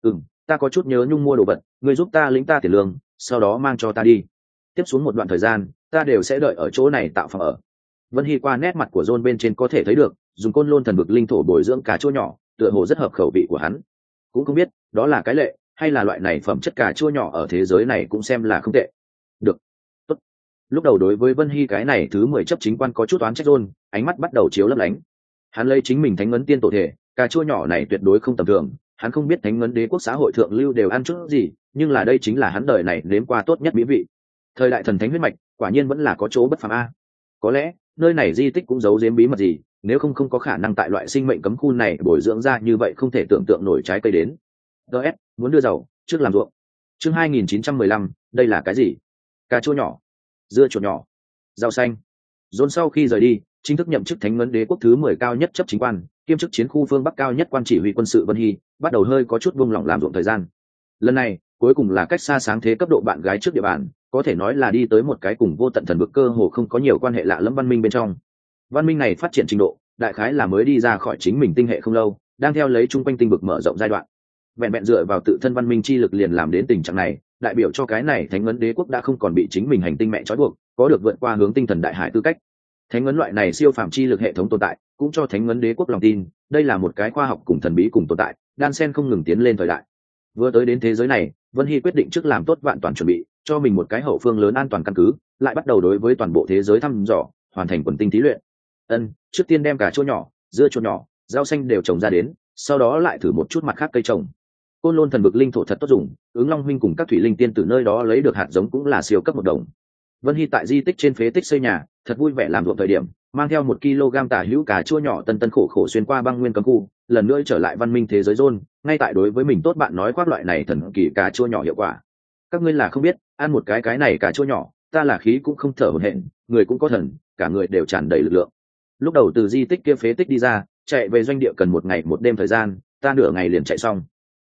Ta có chút nhớ nhung mua đồ vật, ngươi giúp ta lĩnh ta tiền lương, sau đó mang cho ta đi. Tiếp xuống một đoạn thời gian, ta đều sẽ đợi ở chỗ này tạo phòng ở. Vân Hy qua nét mặt của John bên trên có thể thấy được, dùng côn lôn thần vực linh thổ bồi dưỡng cà chua nhỏ, tựa hồ rất hợp khẩu vị của hắn. Cũng không biết, đó là cái lệ, hay là loại này phẩm chất cà chua nhỏ ở thế giới này cũng xem là không tệ. Được, tốt. Lúc đầu đối với Vân Hy cái này thứ 10 chấp chính quan có chút oán trách John, ánh mắt bắt đầu chiếu lấp lánh. Hắn lấy chính mình thánh ấn tiên tổ thể, cà chua nhỏ này tuyệt đối không tầm thường. Hắn không biết thánh ấn đế quốc xã hội thượng lưu đều ăn chút gì, nhưng là đây chính là hắn đời này nếm qua tốt nhất mỹ vị. Thời đại thần thánh huyết mạch, quả nhiên vẫn là có chỗ bất phàm a. Có lẽ nơi này di tích cũng giấu giếm bí mật gì, nếu không có khả năng tại loại sinh mệnh cấm khu này bồi dưỡng ra như vậy không thể tưởng tượng nổi trái cây đến. DS, muốn đưa giàu trước làm ruộng. Chương 2915, đây là cái gì? Cà chua nhỏ, dưa chuột nhỏ, rau xanh. John sau khi rời đi, chính thức nhậm chức thánh ấn đế quốc thứ 10 cao nhất chấp chính quan, kiêm chức chiến khu phương Bắc cao nhất quan chỉ huy quân sự Vân Hy, bắt đầu hơi có chút buông lỏng làm ruộng thời gian. Lần này, cuối cùng là cách xa sáng thế cấp độ bạn gái trước địa bàn, có thể nói là đi tới một cái cùng vô tận thần vực cơ hồ không có nhiều quan hệ lạ lẫm văn minh bên trong. Văn minh này phát triển trình độ, đại khái là mới đi ra khỏi chính mình tinh hệ không lâu, đang theo lấy chung quanh tinh vực mở rộng giai đoạn. Vẹn dựa vào tự thân văn minh chi lực liền làm đến tình trạng này, đại biểu cho cái này thánh ấn đế quốc đã không còn bị chính mình hành tinh mẹ trói buộc, có được vượt qua hướng tinh thần đại hải tư cách. Thánh ấn loại này siêu phàm chi lực hệ thống tồn tại, cũng cho thánh ấn đế quốc lòng tin, đây là một cái khoa học cùng thần bí cùng tồn tại, đan sen không ngừng tiến lên thời đại. Vừa tới đến thế giới này, Vân Hy quyết định trước làm tốt vạn toàn chuẩn bị, cho mình một cái hậu phương lớn an toàn căn cứ, lại bắt đầu đối với toàn bộ thế giới thăm dò, hoàn thành quần tinh thí luyện. Trước tiên đem cà chua nhỏ, dưa chuột nhỏ, rau xanh đều trồng ra đến, sau đó lại thử một chút mặt khác cây trồng. Côn lôn thần vực linh thổ thật tốt dùng, ứng long huynh cùng các thủy linh tiên từ nơi đó lấy được hạt giống cũng là siêu cấp một đồng. Vân Hy tại di tích trên phế tích xây nhà, thật vui vẻ làm ruộng thời điểm, mang theo 1 kg tả hữu cà chua nhỏ tân khổ khổ xuyên qua băng nguyên cấm khu, lần nữa trở lại văn minh thế giới John, ngay tại đối với mình tốt bạn nói khoác loại này thần kỳ cà chua nhỏ hiệu quả. Các ngươi là không biết, ăn một cái này cà chua nhỏ, ta là khí cũng không thở hổn hển, người cũng có thần, cả người đều tràn đầy lực lượng. Lúc đầu từ di tích kia phế tích đi ra, chạy về doanh địa cần 1 ngày 1 đêm thời gian, ta nửa ngày liền chạy xong.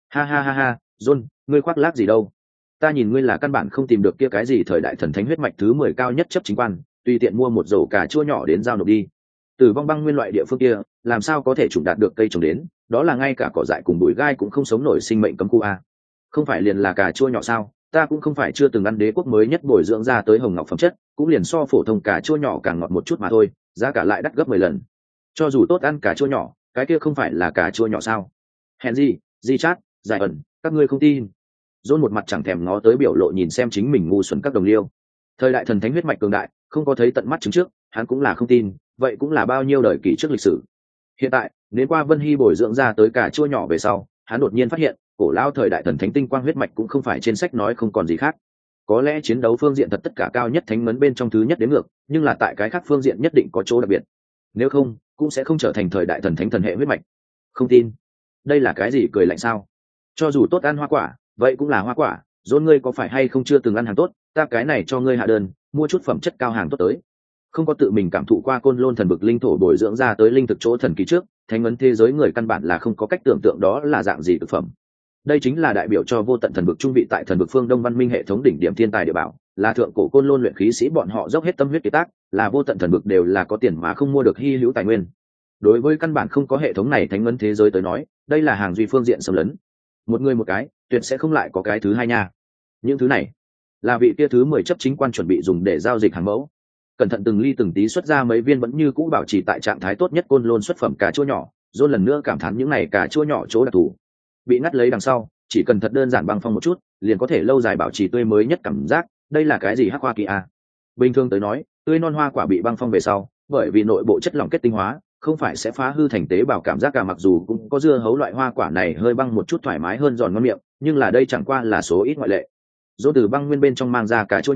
Ha, John, ngươi khoác lác gì đâu? Ta nhìn ngươi là căn bản không tìm được kia cái gì thời đại thần thánh huyết mạch thứ 10 cao nhất chấp chính quan, tùy tiện mua một rổ cà chua nhỏ đến giao nộp đi. Tử vong băng nguyên loại địa phương kia, làm sao có thể trùng đạt được cây trồng đến, đó là ngay cả cỏ dại cùng bụi gai cũng không sống nổi sinh mệnh cấm khu a. Không phải liền là cà chua nhỏ sao? Ta cũng không phải chưa từng ăn đế quốc mới nhất bồi dưỡng ra tới hồng ngọc phẩm chất, cũng liền so phổ thông cà chua nhỏ càng ngọt một chút mà thôi, giá cả lại đắt gấp 10 lần. Cho dù tốt ăn cà chua nhỏ, cái kia không phải là cà chua nhỏ sao? Henry, Di Chát, Giải ẩn, các ngươi không tin. John một mặt chẳng thèm ngó tới biểu lộ nhìn xem chính mình ngu xuẩn các đồng liêu. Thời đại thần thánh huyết mạch cường đại, không có thấy tận mắt chứng trước, hắn cũng là không tin, vậy cũng là bao nhiêu đời kỷ trước lịch sử. Hiện tại, đến qua Vân Hy bồi dưỡng ra tới cà chua nhỏ về sau, hắn đột nhiên phát hiện, cổ lao thời đại thần thánh tinh quang huyết mạch cũng không phải trên sách nói không còn gì khác. Có lẽ chiến đấu phương diện thật tất cả cao nhất thánh mấn bên trong thứ nhất đến ngược, nhưng là tại cái khác phương diện nhất định có chỗ đặc biệt. Nếu không, cũng sẽ không trở thành thời đại thần thánh thần hệ huyết mạch. Không tin. Đây là cái gì cười lạnh sao? Cho dù tốt ăn hoa quả, vậy cũng là hoa quả. John, ngươi có phải hay không chưa từng ăn hàng tốt, ta cái này cho ngươi hạ đơn, mua chút phẩm chất cao hàng tốt tới. Không có tự mình cảm thụ qua côn lôn thần vực linh thổ bồi dưỡng ra tới linh thực chỗ thần kỳ trước, thánh ấn thế giới người căn bản là không có cách tưởng tượng đó là dạng gì thực phẩm. Đây chính là đại biểu cho vô tận thần vực trung vị tại thần vực phương đông văn minh hệ thống đỉnh điểm thiên tài địa bảo, là thượng cổ côn lôn luyện khí sĩ bọn họ dốc hết tâm huyết kiệt tác, là vô tận thần vực đều là có tiền mà không mua được hi hữu tài nguyên. Đối với căn bản không có hệ thống này thánh ấn thế giới tới nói, đây là hàng duy phương diện xâm lấn. Một người một cái, tuyệt sẽ không lại có cái thứ hai nha. Những thứ này là vị kia thứ 10 chấp chính quan chuẩn bị dùng để giao dịch hàng mẫu. Cẩn thận từng ly từng tí xuất ra mấy viên vẫn như cũ bảo trì tại trạng thái tốt nhất côn lôn xuất phẩm cà chua nhỏ. John lần nữa cảm thán những này cà chua nhỏ chỗ đặc thù. Bị ngắt lấy đằng sau, chỉ cần thật đơn giản băng phong một chút, liền có thể lâu dài bảo trì tươi mới nhất cảm giác. Đây là cái gì hắc hoa kỳ a? Bình thường tới nói, tươi non hoa quả bị băng phong về sau, bởi vì nội bộ chất lỏng kết tinh hóa, không phải sẽ phá hư thành tế bào cảm giác cả, mặc dù cũng có dưa hấu loại hoa quả này hơi băng một chút thoải mái hơn giòn ngon miệng, nhưng là đây chẳng qua là số ít ngoại lệ. Dỗ từ băng nguyên bên trong mang ra cà chua nhỏ,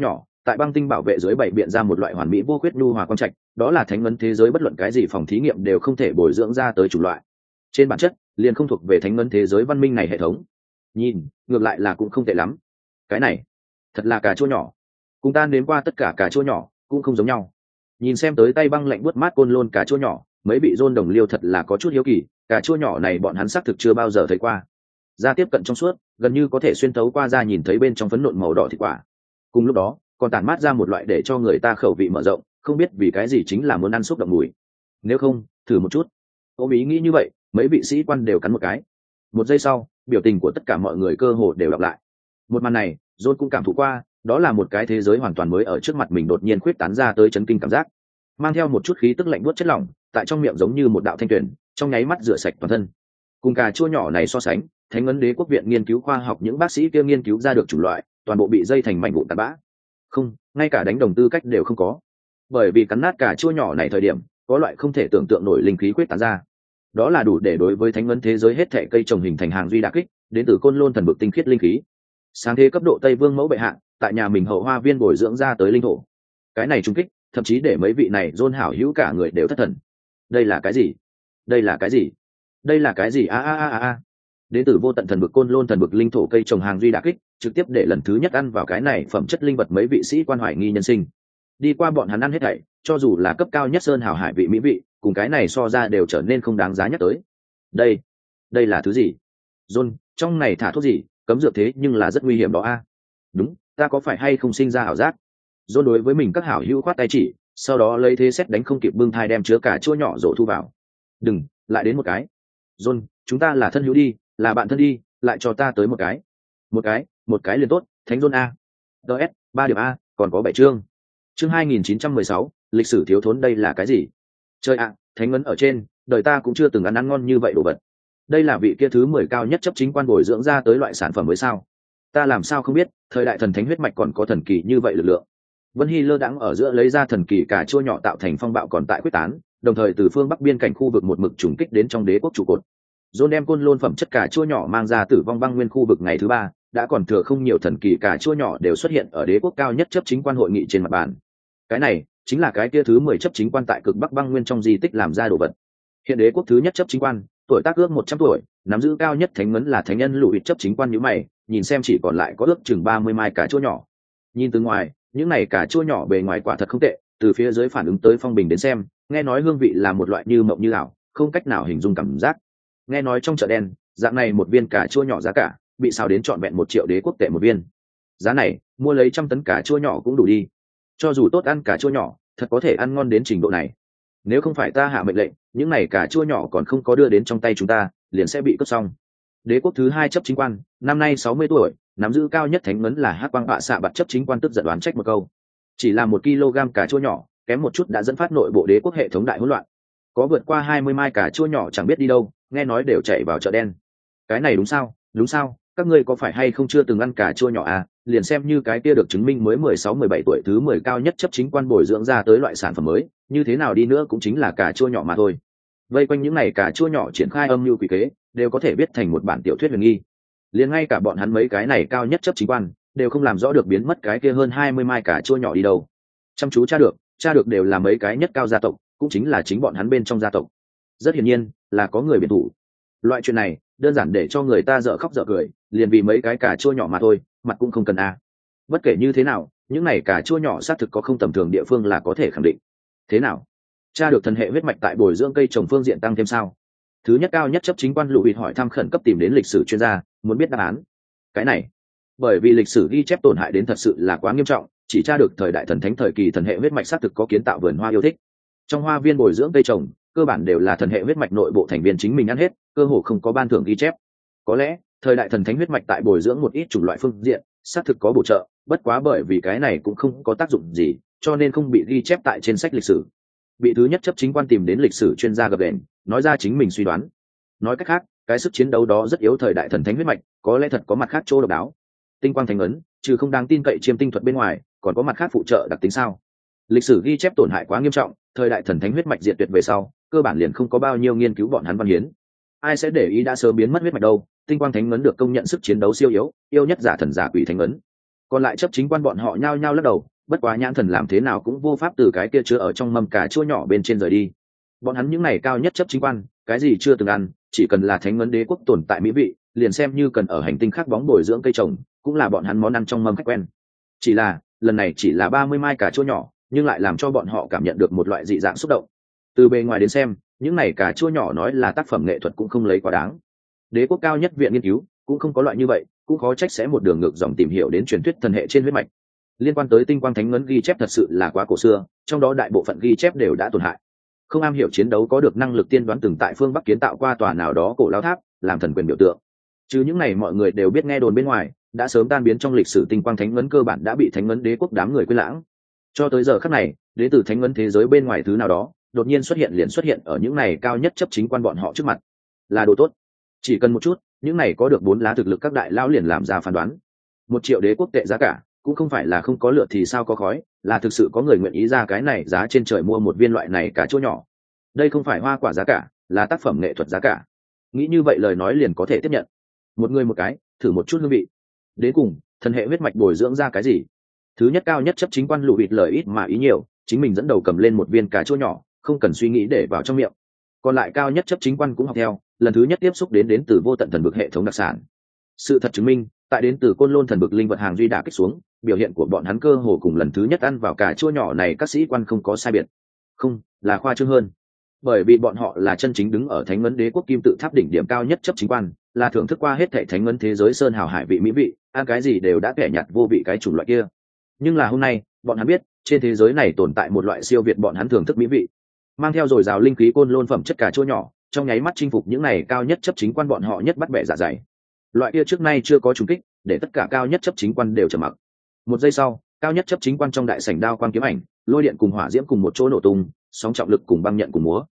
tại băng tinh bảo vệ dưới bảy biện ra một loại hoàn mỹ vô khuyết nhu hòa quang trạch, đó là thánh ấn thế giới bất luận cái gì phòng thí nghiệm đều không thể bồi dưỡng ra tới chủng loại. Trên bản chất liền không thuộc về thánh ấn thế giới văn minh này hệ thống. Nhìn ngược lại là cũng không tệ lắm. Cái này thật là cà chua nhỏ, cùng ta nếm qua tất cả cà chua nhỏ cũng không giống nhau. Nhìn xem tới tay băng lạnh buốt mát côn lôn cà chua nhỏ, mấy vị John đồng liêu thật là có chút hiếu kỳ, cà chua nhỏ này bọn hắn xác thực chưa bao giờ thấy qua. Da tiếp cận trong suốt, gần như có thể xuyên thấu qua da nhìn thấy bên trong phấn nộn màu đỏ thịt quả. Cùng lúc đó còn tản mát ra một loại để cho người ta khẩu vị mở rộng, không biết vì cái gì chính là muốn ăn xúc động mùi. Nếu không thử một chút. Ôm ý nghĩ như vậy, mấy vị sĩ quan đều cắn một cái. Một giây sau, biểu tình của tất cả mọi người cơ hồ đều đọc lại. Một màn này John cũng cảm thụ qua, đó là một cái thế giới hoàn toàn mới ở trước mặt mình đột nhiên khuyết tán ra tới chấn kinh cảm giác, mang theo một chút khí tức lạnh buốt chất lỏng tại trong miệng giống như một đạo thanh tuyển, trong nháy mắt rửa sạch toàn thân. Cùng cà chua nhỏ này so sánh, thánh ấn đế quốc viện nghiên cứu khoa học những bác sĩ kia nghiên cứu ra được chủng loại toàn bộ bị dây thành mảnh vụn tàn bã, không, ngay cả đánh đồng tư cách đều không có. Bởi vì cắn nát cà chua nhỏ này thời điểm có loại không thể tưởng tượng nổi linh khí khuyết tán ra, đó là đủ để đối với thánh ấn thế giới hết thảy cây trồng hình thành hàng duy đả kích, đến từ côn lôn thần vực tinh khiết linh khí. Sáng thế cấp độ Tây Vương mẫu bệ hạ tại nhà mình hậu hoa viên bồi dưỡng ra tới linh thổ, cái này trung kích thậm chí để mấy vị này John hảo hữu cả người đều thất thần. Đây là cái gì? Đây là cái gì? Đây là cái gì? A. Đến từ vô tận thần vực côn lôn thần vực linh thổ cây trồng hàng duy đả kích, trực tiếp để lần thứ nhất ăn vào cái này phẩm chất linh vật mấy vị sĩ quan hoài nghi nhân sinh. Đi qua bọn hắn ăn hết thảy, cho dù là cấp cao nhất sơn hào hải vị mỹ vị, cùng cái này so ra đều trở nên không đáng giá nhắc tới. Đây là thứ gì? John, trong này thả thuốc gì? Cấm dược thế nhưng là rất nguy hiểm đó a. Đúng, ta có phải hay không sinh ra ảo giác? John đối với mình các hảo hữu khoát tay chỉ, sau đó lấy thế xét đánh không kịp bưng thai đem chứa cà chua nhỏ rổ thu vào. Đừng, lại đến một cái. John, chúng ta là thân hữu đi, là bạn thân đi, lại cho ta tới một cái. Một cái liền tốt, Thánh John a. DS, 3 điểm A, còn có 7 chương. Chương 2916, lịch sử thiếu thốn đây là cái gì? Chơi ạ, thánh ấn ở trên, đời ta cũng chưa từng ăn ngon như vậy đồ vật. Đây là vị kia thứ 10 cao nhất chấp chính quan bồi dưỡng ra tới loại sản phẩm mới sao? Ta làm sao không biết, thời đại thần thánh huyết mạch còn có thần kỳ như vậy lực lượng. Vân Hy lơ đãng ở giữa lấy ra thần kỳ cà chua nhỏ tạo thành phong bạo còn tại quyết tán, đồng thời từ phương bắc biên cảnh khu vực một mực trùng kích đến trong đế quốc trụ cột. John đem côn lôn phẩm chất cà chua nhỏ mang ra tử vong băng nguyên khu vực ngày thứ 3, đã còn thừa không nhiều thần kỳ cà chua nhỏ đều xuất hiện ở đế quốc cao nhất chấp chính quan hội nghị trên mặt bàn. Cái này chính là cái kia thứ 10 chấp chính quan tại cực bắc băng nguyên trong di tích làm ra đồ vật. Hiện đế quốc thứ nhất chấp chính quan, tuổi tác ước 100 tuổi, nắm giữ cao nhất thánh ấn là thánh nhân lùi chấp chính quan như mày, nhìn xem chỉ còn lại có ước chừng 30 mai cà chua nhỏ. Nhìn từ ngoài, những này cà chua nhỏ bề ngoài quả thật không tệ, từ phía dưới phản ứng tới phong bình đến xem, nghe nói hương vị là một loại như mộng như ảo, không cách nào hình dung cảm giác. Nghe nói trong chợ đen, dạng này một viên cà chua nhỏ giá cả bị xào đến trọn vẹn 1 triệu đế quốc tệ một viên. Giá này, mua lấy 100 tấn cà chua nhỏ cũng đủ đi. Cho dù tốt ăn cà chua nhỏ, thật có thể ăn ngon đến trình độ này. Nếu không phải ta hạ mệnh lệnh, những này cà chua nhỏ còn không có đưa đến trong tay chúng ta, liền sẽ bị cướp xong. Đế quốc thứ 2 chấp chính quan, năm nay 60 tuổi, nắm giữ cao nhất thánh ấn là Hắc Quang Bạ Xạ Bạt chấp chính quan tức giận đoán trách một câu. Chỉ là 1 kg cà chua nhỏ, kém một chút đã dẫn phát nội bộ đế quốc hệ thống đại hỗn loạn. Có vượt qua 20 mai cà chua nhỏ chẳng biết đi đâu, nghe nói đều chạy vào chợ đen. Cái này đúng sao? Đúng sao? Các ngươi có phải hay không chưa từng ăn cà chua nhỏ à? Liền xem như cái kia được chứng minh mới 16-17 tuổi thứ 10 cao nhất chấp chính quan bồi dưỡng ra tới loại sản phẩm mới, như thế nào đi nữa cũng chính là cà chua nhỏ mà thôi. Vây quanh những này cà chua nhỏ triển khai âm mưu quỷ kế, đều có thể viết thành một bản tiểu thuyết huyền nghi. Liền ngay cả bọn hắn mấy cái này cao nhất chấp chính quan, đều không làm rõ được biến mất cái kia hơn 20 mai cà chua nhỏ đi đâu. Chăm chú tra được đều là mấy cái nhất cao gia tộc, cũng chính là chính bọn hắn bên trong gia tộc. Rất hiển nhiên là có người biện thủ. Loại chuyện này đơn giản để cho người ta dở khóc dở cười, liền vì mấy cái cà chua nhỏ mà thôi, mặt cũng không cần a. Bất kể như thế nào, những này cà chua nhỏ xác thực có không tầm thường địa phương là có thể khẳng định. Thế nào? Tra được thần hệ huyết mạch tại bồi dưỡng cây trồng phương diện tăng thêm sao? Thứ nhất cao nhất chấp chính quan Lục Vịt hỏi thăm khẩn cấp tìm đến lịch sử chuyên gia, muốn biết đáp án. Cái này, bởi vì lịch sử ghi chép tổn hại đến thật sự là quá nghiêm trọng, chỉ tra được thời đại thần thánh thời kỳ thần hệ huyết mạch xác thực có kiến tạo vườn hoa yêu thích. Trong hoa viên bồi dưỡng cây trồng, cơ bản đều là thần hệ huyết mạch nội bộ thành viên chính mình ăn hết, cơ hồ không có ban thưởng ghi chép. Có lẽ thời đại thần thánh huyết mạch tại bồi dưỡng một ít chủng loại phương diện xác thực có bổ trợ, bất quá bởi vì cái này cũng không có tác dụng gì, cho nên không bị ghi chép tại trên sách lịch sử. Bị thứ nhất chấp chính quan tìm đến lịch sử chuyên gia gập đền, nói ra chính mình suy đoán. Nói cách khác, cái sức chiến đấu đó rất yếu thời đại thần thánh huyết mạch, có lẽ thật có mặt khác chỗ độc đáo. Tinh quang thánh ấn, trừ không đáng tin cậy chiêm tinh thuật bên ngoài, còn có mặt khác phụ trợ đặc tính sao? Lịch sử ghi chép tổn hại quá nghiêm trọng, thời đại thần thánh huyết mạch diệt tuyệt về sau, cơ bản liền không có bao nhiêu nghiên cứu bọn hắn văn hiến. Ai sẽ để ý đã sớm biến mất huyết mạch đâu? Tinh quang thánh ấn được công nhận sức chiến đấu siêu yếu, yêu nhất giả thần giả quỷ thánh ấn. Còn lại chấp chính quan bọn họ nhao nhao lắc đầu, bất quá nhãn thần làm thế nào cũng vô pháp từ cái kia chứa ở trong mâm cà chua nhỏ bên trên rời đi. Bọn hắn những này cao nhất chấp chính quan, cái gì chưa từng ăn, chỉ cần là thánh ngấn đế quốc tồn tại mỹ vị, liền xem như cần ở hành tinh khác bóng bồi dưỡng cây trồng, cũng là bọn hắn món ăn trong mâm khách quen. Chỉ là lần này chỉ là 30 mai cà chua nhỏ, nhưng lại làm cho bọn họ cảm nhận được một loại dị dạng xúc động. Từ bề ngoài đến xem, những này cà chua nhỏ nói là tác phẩm nghệ thuật cũng không lấy quá đáng. Đế quốc cao nhất viện nghiên cứu cũng không có loại như vậy, cũng khó trách sẽ một đường ngược dòng tìm hiểu đến truyền thuyết thần hệ trên huyết mạch. Liên quan tới tinh quang thánh ngấn ghi chép thật sự là quá cổ xưa, trong đó đại bộ phận ghi chép đều đã tổn hại. Không am hiểu chiến đấu có được năng lực tiên đoán từng tại phương Bắc kiến tạo qua tòa nào đó cổ lao tháp, làm thần quyền biểu tượng. Chứ những này mọi người đều biết nghe đồn bên ngoài, đã sớm tan biến trong lịch sử tinh quang thánh ngấn cơ bản đã bị thánh ngấn đế quốc đám người quên lãng. Cho tới giờ khắc này, đến từ thánh ngấn thế giới bên ngoài thứ nào đó, đột nhiên xuất hiện ở những này cao nhất chấp chính quan bọn họ trước mặt. Là đồ tốt. Chỉ cần một chút, những này có được 4 lá thực lực các đại lão liền làm ra phán đoán. 1 triệu đế quốc tệ giá cả, cũng không phải là không có lửa thì sao có khói, là thực sự có người nguyện ý ra cái này giá trên trời mua một viên loại này cà chua nhỏ. Đây không phải hoa quả giá cả, là tác phẩm nghệ thuật giá cả. Nghĩ như vậy lời nói liền có thể tiếp nhận. Một người một cái, thử một chút hương vị. Đến cùng, thần hệ huyết mạch bồi dưỡng ra cái gì? Thứ nhất cao nhất chấp chính quan lù bịt lời ít mà ý nhiều, chính mình dẫn đầu cầm lên một viên cà chua nhỏ, không cần suy nghĩ để vào trong miệng. Còn lại cao nhất chấp chính quan cũng học theo, lần thứ nhất tiếp xúc đến từ vô tận thần vực hệ thống đặc sản. Sự thật chứng minh, tại đến từ côn lôn thần vực linh vật hàng duy đả kích xuống, biểu hiện của bọn hắn cơ hồ cùng lần thứ nhất ăn vào cà chua nhỏ này các sĩ quan không có sai biệt. Không, là khoa trương hơn. Bởi vì bọn họ là chân chính đứng ở thánh ngấn đế quốc kim tự tháp đỉnh điểm cao nhất chấp chính quan, là thưởng thức qua hết thảy thánh ngấn thế giới sơn hào hải vị mỹ vị, ăn cái gì đều đã kẻ nhạt vô vị cái chủng loại kia. Nhưng là hôm nay, bọn hắn biết, trên thế giới này tồn tại một loại siêu việt bọn hắn thưởng thức mỹ vị. Mang theo dồi dào linh khí côn lôn phẩm chất cà chua nhỏ, trong nháy mắt chinh phục những này cao nhất chấp chính quan bọn họ nhất bắt bẻ dạ dày. Loại kia trước nay chưa có trùng kích, để tất cả cao nhất chấp chính quan đều trầm mặc. Một giây sau, cao nhất chấp chính quan trong đại sảnh đao quang kiếm ảnh, lôi điện cùng hỏa diễm cùng một chỗ nổ tung, sóng trọng lực cùng băng nhận cùng múa.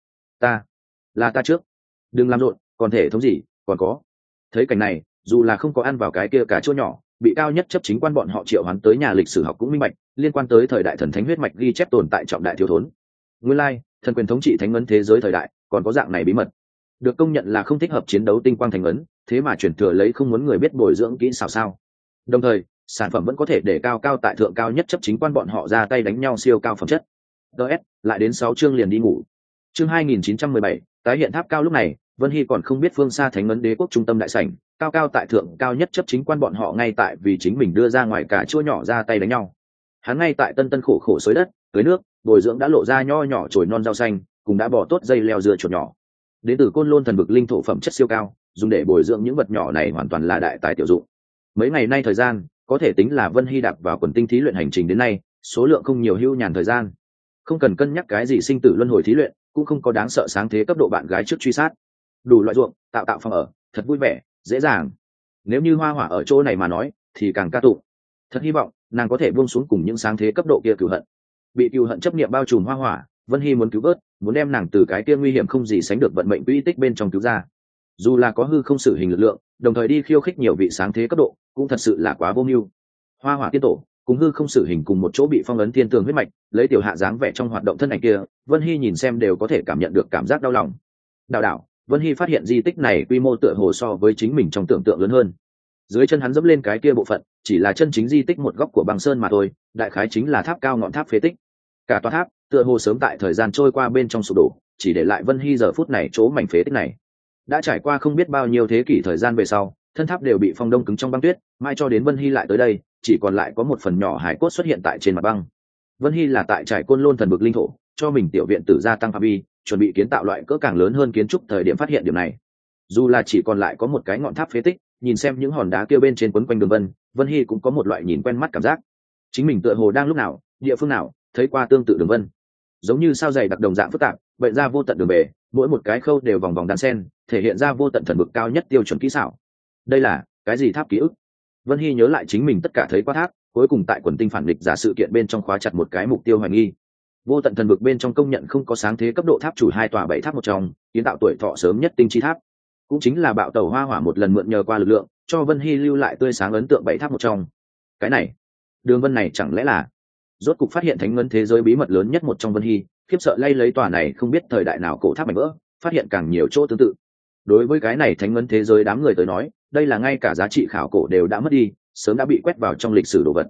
Ta trước, đừng làm rộn, còn thể thống gì, còn có. Thấy cảnh này, dù là không có ăn vào cái kia cà chua nhỏ, bị cao nhất chấp chính quan bọn họ triệu hoán tới nhà lịch sử học cũng minh bạch, liên quan tới thời đại thần thánh huyết mạch ghi chép tồn tại trọng đại thiếu thốn. Nguyên lai, thần quyền thống trị thánh ấn thế giới thời đại, còn có dạng này bí mật. Được công nhận là không thích hợp chiến đấu tinh quang thánh ấn, thế mà truyền thừa lấy không muốn người biết bồi dưỡng kỹ xảo sao. Đồng thời, sản phẩm vẫn có thể để cao tại thượng cao nhất chấp chính quan bọn họ ra tay đánh nhau siêu cao phẩm chất. DS, lại đến 6 chương liền đi ngủ. Chương 2917, tái hiện tháp cao lúc này, Vân Hy còn không biết phương xa thánh ấn đế quốc trung tâm đại sảnh, cao tại thượng cao nhất chấp chính quan bọn họ ngay tại vì chính mình đưa ra ngoài cả chua nhỏ ra tay đánh nhau. Hắn ngay tại tân khổ xới đất, tưới nước, bồi dưỡng đã lộ ra nho nhỏ chồi non rau xanh, cùng đã bỏ tốt dây leo dưa chuột nhỏ. Đến từ côn lôn thần vực linh thổ phẩm chất siêu cao, dùng để bồi dưỡng những vật nhỏ này hoàn toàn là đại tài tiểu dụng. Mấy ngày nay thời gian, có thể tính là Vân Hy đạp vào quần tinh thí luyện hành trình đến nay, số lượng không nhiều hưu nhàn thời gian. Không cần cân nhắc cái gì sinh tử luân hồi thí luyện, cũng không có đáng sợ sáng thế cấp độ bạn gái trước truy sát. Đủ loại ruộng, tạo phòng ở, thật vui vẻ, dễ dàng. Nếu như Hoa Hỏa ở chỗ này mà nói, thì càng ca tụng. Thật hy vọng nàng có thể buông xuống cùng những sáng thế cấp độ kia cừu hận. Bị cừu hận chấp niệm bao trùm Hoa Hỏa, Vân Hy muốn cứu vớt, muốn đem nàng từ cái kia nguy hiểm không gì sánh được vận mệnh quỹ tích bên trong cứu ra. Dù là có hư không sử hình lực lượng, đồng thời đi khiêu khích nhiều vị sáng thế cấp độ, cũng thật sự là quá vô mưu. Hoa Hỏa tiên tổ cùng hư không sử hình cùng một chỗ bị phong ấn thiên tường huyết mạch, lấy tiểu hạ dáng vẻ trong hoạt động thân ảnh kia, Vân Hy nhìn xem đều có thể cảm nhận được cảm giác đau lòng. Đảo, Vân Hy phát hiện di tích này quy mô tựa hồ so với chính mình trong tưởng tượng lớn hơn. Dưới chân hắn dẫm lên cái kia bộ phận, chỉ là chân chính di tích một góc của băng sơn mà thôi, đại khái chính là tháp cao ngọn tháp phế tích. Cả tòa tháp tựa hồ sớm tại thời gian trôi qua bên trong sụp đổ, chỉ để lại Vân Hy giờ phút này chỗ mảnh phế tích này. Đã trải qua không biết bao nhiêu thế kỷ thời gian về sau, thân tháp đều bị phong đông cứng trong băng tuyết, mai cho đến Vân Hy lại tới đây, chỉ còn lại có một phần nhỏ hải cốt xuất hiện tại trên mặt băng. Vân Hy là tại trải côn lôn thần vực linh thổ, cho mình tiểu viện tử gia tăng phạm vi, chuẩn bị kiến tạo loại cỡ càng lớn hơn kiến trúc thời điểm phát hiện điểm này. Dù là chỉ còn lại có một cái ngọn tháp phế tích, nhìn xem những hòn đá kia bên trên quấn quanh đường vân, Vân Hy cũng có một loại nhìn quen mắt cảm giác. Chính mình tựa hồ đang lúc nào, địa phương nào, thấy qua tương tự đường vân. Giống như sao dày đặc đồng dạng phức tạp, bệnh ra vô tận đường bề, mỗi một cái khâu đều vòng vòng đan sen, thể hiện ra vô tận thần vực cao nhất tiêu chuẩn kỹ xảo. Đây là cái gì tháp ký ức? Vân Hy nhớ lại chính mình tất cả thấy qua tháp, cuối cùng tại quần tinh phản nghịch giả sự kiện bên trong khóa chặt một cái mục tiêu hoài nghi. Vô tận thần vực bên trong công nhận không có sáng thế cấp độ tháp chủ 2 tòa 7 tháp một trong, kiến tạo tuổi thọ sớm nhất tinh chi tháp. Cũng chính là bạo tẩu Hoa Hỏa một lần mượn nhờ qua lực lượng, cho Vân Hy lưu lại tươi sáng ấn tượng 7 tháp một trong. Cái này, đường vân này chẳng lẽ là rốt cục phát hiện thánh ngân thế giới bí mật lớn nhất một trong Vân Hy, khiếp sợ lay lấy tòa này không biết thời đại nào cổ tháp mảnh vỡ, phát hiện càng nhiều chỗ tương tự. Đối với cái này thánh ngân thế giới đám người tới nói, đây là ngay cả giá trị khảo cổ đều đã mất đi, sớm đã bị quét vào trong lịch sử đồ vật.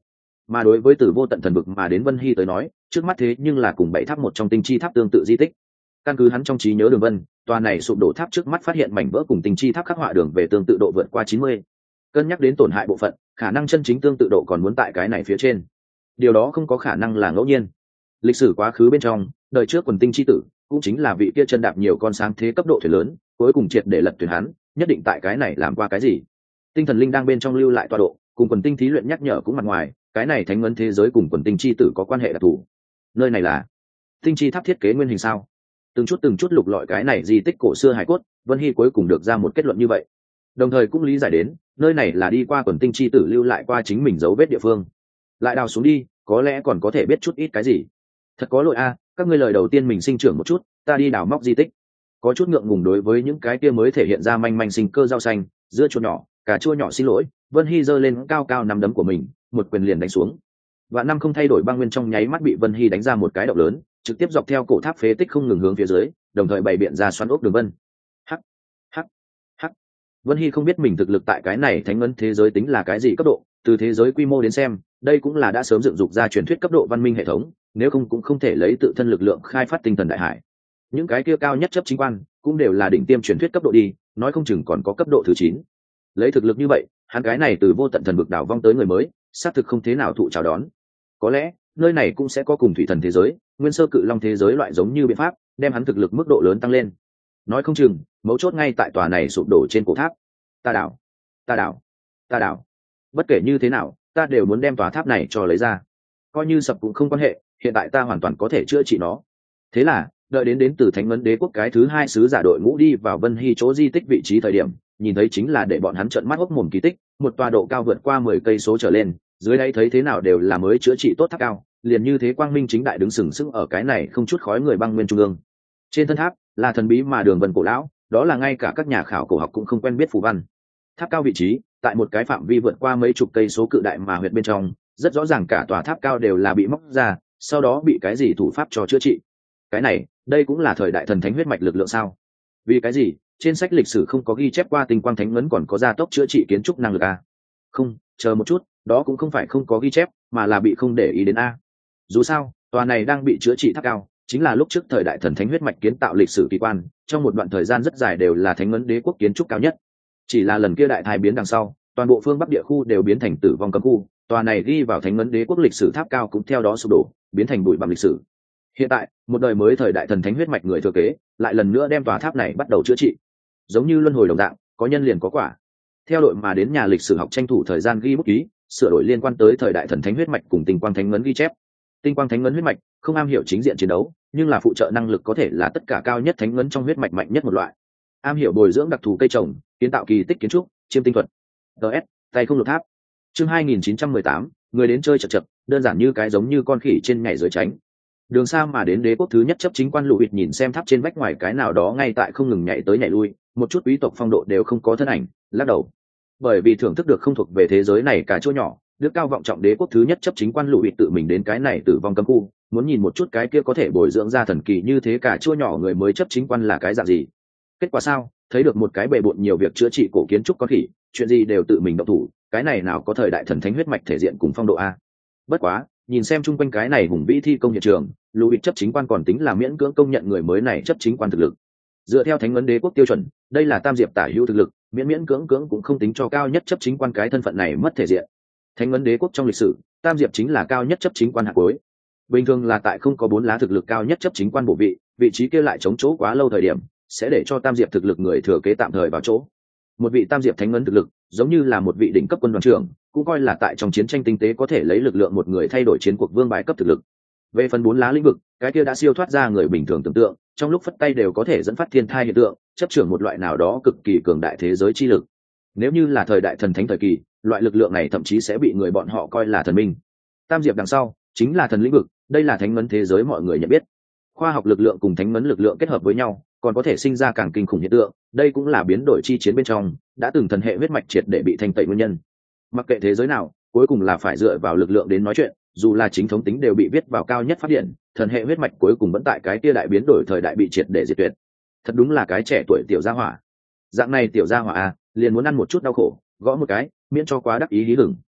Mà đối với từ vô tận thần vực mà đến Vân Hy tới nói, trước mắt thế nhưng là cùng bảy tháp một trong tinh chi tháp tương tự di tích. Căn cứ hắn trong trí nhớ đường vân, tòa này sụp đổ tháp trước mắt phát hiện mảnh vỡ cùng tinh chi tháp khắc họa đường về tương tự độ vượt qua 90. Cân nhắc đến tổn hại bộ phận, khả năng chân chính tương tự độ còn muốn tại cái này phía trên. Điều đó không có khả năng là ngẫu nhiên. Lịch sử quá khứ bên trong, đời trước quần tinh chi tử, cũng chính là vị kia chân đạp nhiều con sáng thế cấp độ thuyền lớn, cuối cùng triệt để lật thuyền hắn, nhất định tại cái này làm qua cái gì. Tinh thần linh đang bên trong lưu lại tọa độ, cùng quần tinh thí luyện nhắc nhở cũng mặt ngoài, cái này thánh ấn thế giới cùng quần tinh chi tử có quan hệ đặc thù. Nơi này là tinh chi tháp thiết kế nguyên hình sao? Từng chút lục lọi cái này di tích cổ xưa hài cốt, Vân Hy cuối cùng được ra một kết luận như vậy. Đồng thời cũng lý giải đến, nơi này là đi qua quần tinh chi tử lưu lại qua chính mình dấu vết địa phương. Lại đào xuống đi, có lẽ còn có thể biết chút ít cái gì. Thật có lỗi a, các ngươi lời đầu tiên mình sinh trưởng một chút, ta đi đào móc di tích. Có chút ngượng ngùng đối với những cái kia mới thể hiện ra manh manh sinh cơ rau xanh, dưa chua nhỏ, cà chua nhỏ xin lỗi. Vân Hy giơ lên cao cao nắm đấm của mình, một quyền liền đánh xuống. Vạn năm không thay đổi băng nguyên trong nháy mắt bị Vân Hy đánh ra một cái động lớn, trực tiếp dọc theo cổ tháp phế tích không ngừng hướng phía dưới, đồng thời bày biện ra xoắn ốc đường vân. Hắc, hắc, hắc. Vân Hy không biết mình thực lực tại cái này thánh ấn thế giới tính là cái gì cấp độ, từ thế giới quy mô đến xem, đây cũng là đã sớm dựng dục ra truyền thuyết cấp độ văn minh hệ thống, nếu không cũng không thể lấy tự thân lực lượng khai phát tinh thần đại hải. Những cái kia cao nhất chấp chính quan, cũng đều là đỉnh tiêm truyền thuyết cấp độ đi, nói không chừng còn có cấp độ thứ 9. Lấy thực lực như vậy, hắn cái này từ vô tận thần vực đảo vong tới người mới, xác thực không thế nào thụ chào đón. Có lẽ nơi này cũng sẽ có cùng thủy thần thế giới, nguyên sơ cự long thế giới loại giống như biện pháp đem hắn thực lực mức độ lớn tăng lên. Nói không chừng mấu chốt ngay tại tòa này sụp đổ trên cổ tháp. Ta đảo, ta đảo, ta đảo, bất kể như thế nào ta đều muốn đem tòa tháp này cho lấy ra. Coi như sập cũng không quan hệ, hiện tại ta hoàn toàn có thể chữa trị nó. Thế là đợi đến từ thánh ấn đế quốc cái thứ 2 sứ giả đội ngũ đi vào Vân Hy chỗ di tích vị trí thời điểm, nhìn thấy chính là để bọn hắn trợn mắt hốc mồm kỳ tích, một tòa độ cao vượt qua 10 cây số trở lên, dưới đây thấy thế nào đều là mới chữa trị tốt tháp cao, liền như thế quang minh chính đại đứng sừng sững ở cái này không chút khói người băng nguyên trung ương. Trên thân tháp là thần bí mà đường vân cổ lão, đó là ngay cả các nhà khảo cổ học cũng không quen biết phù văn. Tháp cao vị trí tại một cái phạm vi vượt qua mấy chục cây số cự đại mà huyệt bên trong, rất rõ ràng cả tòa tháp cao đều là bị móc ra, sau đó bị cái gì thủ pháp cho chữa trị. Cái này, đây cũng là thời đại thần thánh huyết mạch lực lượng sao? Vì cái gì trên sách lịch sử không có ghi chép qua tinh quang thánh ấn còn có gia tốc chữa trị kiến trúc năng lực a? Không, chờ một chút, đó cũng không phải không có ghi chép, mà là bị không để ý đến a. Dù sao tòa này đang bị chữa trị tháp cao, chính là lúc trước thời đại thần thánh huyết mạch kiến tạo lịch sử kỳ quan, trong một đoạn thời gian rất dài đều là thánh ấn đế quốc kiến trúc cao nhất. Chỉ là lần kia đại thai biến đằng sau, toàn bộ phương bắc địa khu đều biến thành tử vong cấm khu, tòa này ghi vào thánh ấn đế quốc lịch sử tháp cao cũng theo đó sụp đổ, biến thành bụi bặm lịch sử. Hiện tại một đời mới thời đại thần thánh huyết mạch người thừa kế lại lần nữa đem tòa tháp này bắt đầu chữa trị, giống như luân hồi đồng dạng, có nhân liền có quả. Theo đội mà đến nhà lịch sử học tranh thủ thời gian ghi bút ký sửa đổi liên quan tới thời đại thần thánh huyết mạch cùng tinh quang thánh ấn ghi chép. Tinh quang thánh ấn huyết mạch không am hiểu chính diện chiến đấu, nhưng là phụ trợ năng lực có thể là tất cả cao nhất thánh ấn trong huyết mạch mạnh nhất một loại. Am hiểu bồi dưỡng đặc thù cây trồng, kiến tạo kỳ tích kiến trúc, chiêm tinh thuật. DS, tay không lột tháp. Chương 2918, người đến chơi chật chật, đơn giản như cái giống như con khỉ trên nhảy dưới tránh. Đường xa mà đến đế quốc thứ nhất chấp chính quan Lũ Bịt nhìn xem tháp trên vách ngoài cái nào đó ngay tại không ngừng nhảy tới nhảy lui, một chút quý tộc phong độ đều không có thân ảnh, lắc đầu. Bởi vì thưởng thức được không thuộc về thế giới này cả chỗ nhỏ, đức cao vọng trọng đế quốc thứ nhất chấp chính quan Lũ Bịt tự mình đến cái này tử vong cấm khu, muốn nhìn một chút cái kia có thể bồi dưỡng ra thần kỳ như thế cả chỗ nhỏ người mới chấp chính quan là cái dạng gì. Kết quả sao? Thấy được một cái bề bộn nhiều việc chữa trị cổ kiến trúc con khỉ, chuyện gì đều tự mình động thủ, cái này nào có thời đại thần thánh huyết mạch thể diện cùng phong độ a. Bất quá, nhìn xem chung quanh cái này hùng vĩ thi công hiện trường, Lũ Bịt chấp chính quan còn tính là miễn cưỡng công nhận người mới này chấp chính quan thực lực. Dựa theo thánh ấn đế quốc tiêu chuẩn, đây là tam diệp tả hữu thực lực, miễn cưỡng cũng không tính cho cao nhất chấp chính quan cái thân phận này mất thể diện. Thánh ấn đế quốc trong lịch sử, tam diệp chính là cao nhất chấp chính quan hạng cuối. Bình thường là tại không có 4 lá thực lực cao nhất chấp chính quan bổ vị trí kia lại chống chỗ quá lâu thời điểm, sẽ để cho tam diệp thực lực người thừa kế tạm thời vào chỗ. Một vị tam diệp thánh ấn thực lực, giống như là một vị đỉnh cấp quân đoàn trưởng, cũng coi là tại trong chiến tranh tinh tế có thể lấy lực lượng một người thay đổi chiến cuộc vương bại cấp thực lực. Về phần 4 lá lĩnh vực, cái kia đã siêu thoát ra người bình thường tưởng tượng, trong lúc phất tay đều có thể dẫn phát thiên thai hiện tượng, chấp trưởng một loại nào đó cực kỳ cường đại thế giới chi lực. Nếu như là thời đại thần thánh thời kỳ, loại lực lượng này thậm chí sẽ bị người bọn họ coi là thần minh. Tam diệp đằng sau chính là thần lĩnh vực, đây là thánh ấn thế giới mọi người nhận biết. Khoa học lực lượng cùng thánh ấn lực lượng kết hợp với nhau, còn có thể sinh ra càng kinh khủng hiện tượng, đây cũng là biến đổi chi chiến bên trong đã từng thần hệ huyết mạch triệt để bị thanh tẩy nguyên nhân. Mặc kệ thế giới nào, cuối cùng là phải dựa vào lực lượng đến nói chuyện, dù là chính thống tính đều bị viết vào cao nhất phát điện, thần hệ huyết mạch cuối cùng vẫn tại cái kia đại biến đổi thời đại bị triệt để diệt tuyệt. Thật đúng là cái trẻ tuổi tiểu gia hỏa. Dạng này tiểu gia hỏa liền muốn ăn một chút đau khổ, gõ một cái, miễn cho quá đắc ý hí hửng.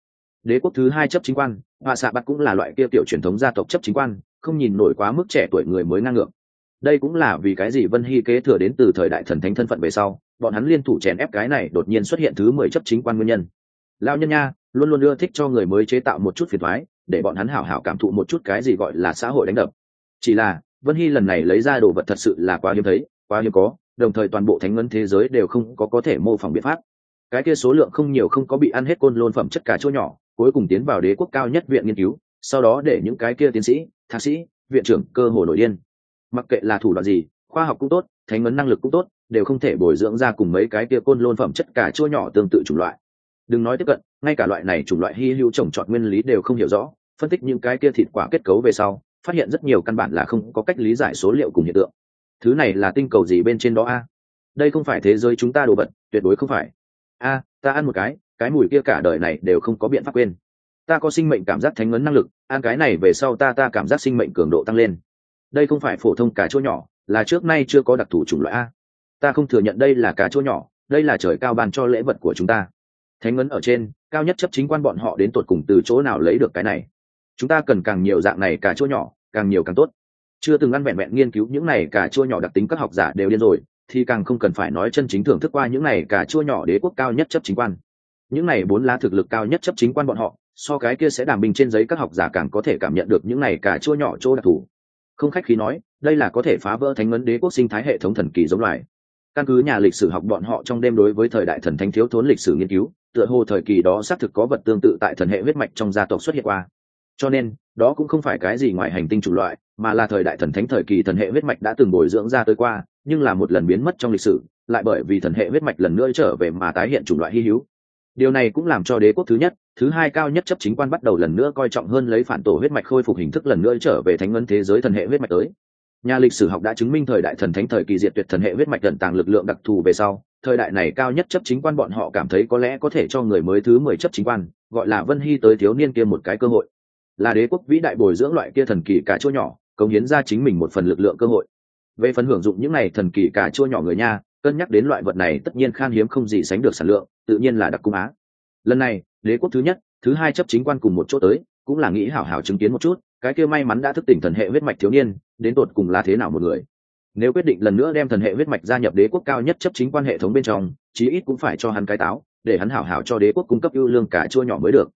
Đế quốc thứ hai chấp chính quan họa xạ bắt cũng là loại kia tiểu truyền thống gia tộc chấp chính quan, không nhìn nổi quá mức trẻ tuổi người mới ngang ngược. Đây cũng là vì cái gì Vân Hy kế thừa đến từ thời đại thần thánh thân phận về sau, bọn hắn liên thủ chèn ép cái này đột nhiên xuất hiện thứ 10 chấp chính quan nguyên nhân. Lão nhân nha, luôn luôn ưa thích cho người mới chế tạo một chút phiền toái, để bọn hắn hảo hảo cảm thụ một chút cái gì gọi là xã hội đánh đập. Chỉ là Vân Hy lần này lấy ra đồ vật thật sự là quá hiếm thấy, quá hiếm có, đồng thời toàn bộ thánh ngân thế giới đều không có thể mô phỏng biện pháp. Cái kia số lượng không nhiều, không có bị ăn hết côn lôn phẩm chất cà chua nhỏ, cuối cùng tiến vào đế quốc cao nhất viện nghiên cứu, sau đó để những cái kia tiến sĩ, thạc sĩ, viện trưởng cơ hồ nổi điên. Mặc kệ là thủ đoạn gì, khoa học cũng tốt, thánh ngân năng lực cũng tốt, đều không thể bồi dưỡng ra cùng mấy cái kia côn lôn phẩm chất cà chua nhỏ tương tự chủng loại. Đừng nói tiếp cận, ngay cả loại này chủng loại hy hữu trồng trọt nguyên lý đều không hiểu rõ, phân tích những cái kia thịt quả kết cấu về sau, phát hiện rất nhiều căn bản là không có cách lý giải số liệu cùng hiện tượng. Thứ này là tinh cầu gì bên trên đó a? Đây không phải thế giới chúng ta đồ vật, tuyệt đối không phải. A, ta ăn một cái mùi kia cả đời này đều không có biện pháp quên. Ta có sinh mệnh cảm giác thánh ngấn năng lực, ăn cái này về sau ta cảm giác sinh mệnh cường độ tăng lên. Đây không phải phổ thông cà chua nhỏ, là trước nay chưa có đặc thù chủng loại a. Ta không thừa nhận đây là cà chua nhỏ, đây là trời cao ban cho lễ vật của chúng ta. Thánh ngấn ở trên, cao nhất chấp chính quan bọn họ đến tột cùng từ chỗ nào lấy được cái này? Chúng ta cần càng nhiều dạng này cà chua nhỏ, càng nhiều càng tốt. Chưa từng ăn vẹn vẹn nghiên cứu những này cà chua nhỏ đặc tính các học giả đều điên rồi, thì càng không cần phải nói chân chính thưởng thức qua những này cà chua nhỏ đế quốc cao nhất chấp chính quan. Những này 4 lá thực lực cao nhất chấp chính quan bọn họ, so cái kia sẽ đảm bình trên giấy các học giả càng có thể cảm nhận được những này cà chua nhỏ chỗ đặc thù. Không khách khí nói, đây là có thể phá vỡ thánh ngấn đế quốc sinh thái hệ thống thần kỳ giống loài. Căn cứ nhà lịch sử học bọn họ trong đêm đối với thời đại thần thánh thiếu thốn lịch sử nghiên cứu, tựa hồ thời kỳ đó xác thực có vật tương tự tại thần hệ huyết mạch trong gia tộc xuất hiện qua. Cho nên, đó cũng không phải cái gì ngoài hành tinh chủng loại, mà là thời đại thần thánh thời kỳ thần hệ huyết mạch đã từng bồi dưỡng ra tới qua, nhưng là một lần biến mất trong lịch sử, lại bởi vì thần hệ huyết mạch lần nữa trở về mà tái hiện chủng loại hy hữu. Điều này cũng làm cho đế quốc thứ nhất, thứ hai cao nhất chấp chính quan bắt đầu lần nữa coi trọng hơn lấy phản tổ huyết mạch khôi phục hình thức lần nữa trở về thánh ngân thế giới thần hệ huyết mạch tới. Nhà lịch sử học đã chứng minh thời đại thần thánh thời kỳ diệt tuyệt thần hệ huyết mạch tận tàng lực lượng đặc thù về sau, thời đại này cao nhất chấp chính quan bọn họ cảm thấy có lẽ có thể cho người mới thứ 10 chấp chính quan, gọi là Vân Hy tới thiếu niên kia một cái cơ hội. Là đế quốc vĩ đại bồi dưỡng loại kia thần kỳ cà chua nhỏ, cống hiến ra chính mình một phần lực lượng cơ hội. Về phần hưởng dụng những này thần kỳ cà chua nhỏ người nha, cân nhắc đến loại vật này tất nhiên khan hiếm không gì sánh được sản lượng, tự nhiên là đặc cung á. Lần này, đế quốc thứ nhất, thứ hai chấp chính quan cùng một chỗ tới, cũng là nghĩ hảo hảo chứng kiến một chút, cái kia may mắn đã thức tỉnh thần hệ huyết mạch thiếu niên, đến tột cùng là thế nào một người. Nếu quyết định lần nữa đem thần hệ huyết mạch gia nhập đế quốc cao nhất chấp chính quan hệ thống bên trong, chí ít cũng phải cho hắn cái táo, để hắn hảo hảo cho đế quốc cung cấp ưu lương cà chua nhỏ mới được.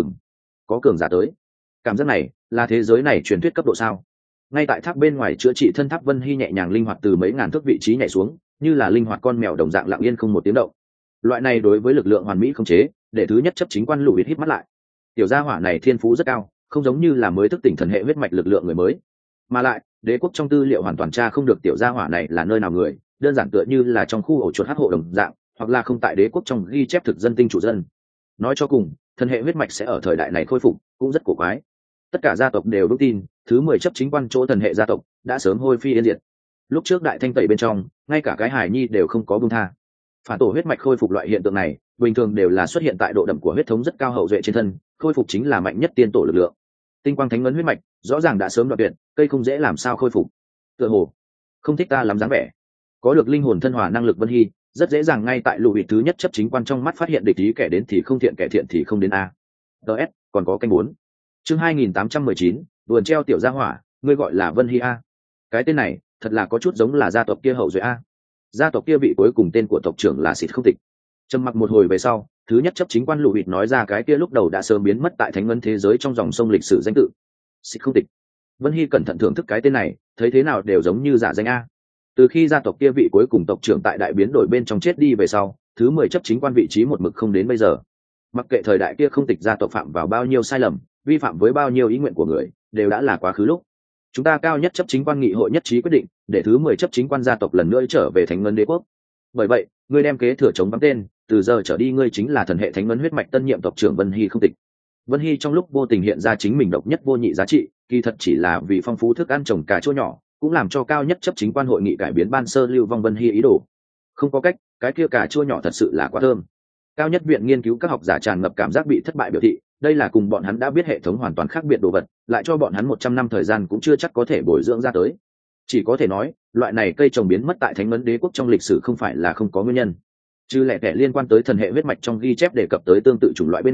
Có cường giả tới. Cảm giác này là thế giới này truyền thuyết cấp độ sao? Ngay tại tháp bên ngoài chữa trị thân tháp, Vân Hy nhẹ nhàng linh hoạt từ mấy ngàn thước vị trí nhảy xuống, như là linh hoạt con mèo đồng dạng lặng yên không một tiếng động. Loại này đối với lực lượng hoàn mỹ không chế, để thứ nhất chấp chính quan lùi hít mắt lại. Tiểu gia hỏa này thiên phú rất cao, không giống như là mới thức tỉnh thần hệ huyết mạch lực lượng người mới, mà lại đế quốc trong tư liệu hoàn toàn tra không được tiểu gia hỏa này là nơi nào người, đơn giản tựa như là trong khu ổ chuột hắc hộ đồng dạng, hoặc là không tại đế quốc trong ghi chép thực dân tinh chủ dân. Nói cho cùng, thần hệ huyết mạch sẽ ở thời đại này khôi phục, cũng rất cổ quái. Tất cả gia tộc đều vững tin, thứ 10 chấp chính quan chỗ thần hệ gia tộc đã sớm hôi phi yên diệt. Lúc trước đại thanh tẩy bên trong, ngay cả cái hài nhi đều không có buông tha. Phản tổ huyết mạch khôi phục loại hiện tượng này, bình thường đều là xuất hiện tại độ đậm của huyết thống rất cao hậu duệ trên thân, khôi phục chính là mạnh nhất tiên tổ lực lượng. Tinh quang thánh ngấn huyết mạch, rõ ràng đã sớm đoạn tuyệt, cây không dễ làm sao khôi phục. Tựa hồ không thích ta lắm dáng vẻ. Có được linh hồn thân hòa năng lực Vân Hy, rất dễ dàng ngay tại lũ vị thứ nhất chấp chính quan trong mắt phát hiện địch ý, kẻ đến thì không thiện, kẻ thiện thì không đến a. DS, còn có canh 4. Chương 2819, vườn treo tiểu gia hỏa, ngươi gọi là Vân Hy a. Cái tên này, thật là có chút giống là gia tộc kia hậu duệ a. Gia tộc kia vị cuối cùng tên của tộc trưởng là Xịt Không Tịch. Trầm mặc một hồi về sau, thứ nhất chấp chính quan lũ vị nói ra cái kia lúc đầu đã sớm biến mất tại thánh ngân thế giới trong dòng sông lịch sử danh tự. Xịt Không Tịch. Vân Hy cẩn thận thưởng thức cái tên này, thấy thế nào đều giống như giả danh a. Từ khi gia tộc kia vị cuối cùng tộc trưởng tại đại biến đổi bên trong chết đi về sau, thứ 10 chấp chính quan vị trí một mực không đến bây giờ. Mặc kệ thời đại kia Không Tịch gia tộc phạm vào bao nhiêu sai lầm, vi phạm với bao nhiêu ý nguyện của người, đều đã là quá khứ lúc. Chúng ta cao nhất chấp chính quan nghị hội nhất trí quyết định, để thứ 10 chấp chính quan gia tộc lần nữa trở về thánh ngân đế quốc. Bởi vậy, ngươi đem kế thừa chống vắng tên, từ giờ trở đi ngươi chính là thần hệ thánh ngân huyết mạch tân nhiệm tộc trưởng Vân Hy Không Tịch. Vân Hy trong lúc vô tình hiện ra chính mình độc nhất vô nhị giá trị, kỳ thật chỉ là vì phong phú thức ăn trồng cà chua nhỏ, cũng làm cho cao nhất chấp chính quan hội nghị cải biến ban sơ lưu vong Vân Hy ý đồ. Không có cách, cái kia cà chua nhỏ thật sự là quá thơm. Cao nhất viện nghiên cứu các học giả tràn ngập cảm giác bị thất bại biểu thị, đây là cùng bọn hắn đã biết hệ thống hoàn toàn khác biệt đồ vật, lại cho bọn hắn 100 năm thời gian cũng chưa chắc có thể bồi dưỡng ra tới. Chỉ có thể nói, loại này cây trồng biến mất tại thánh ngân đế quốc trong lịch sử không phải là không có nguyên nhân. Chứ lẻ tẻ liên quan tới thần hệ huyết mạch trong ghi chép đề cập tới tương tự chủng loại bên ngoài,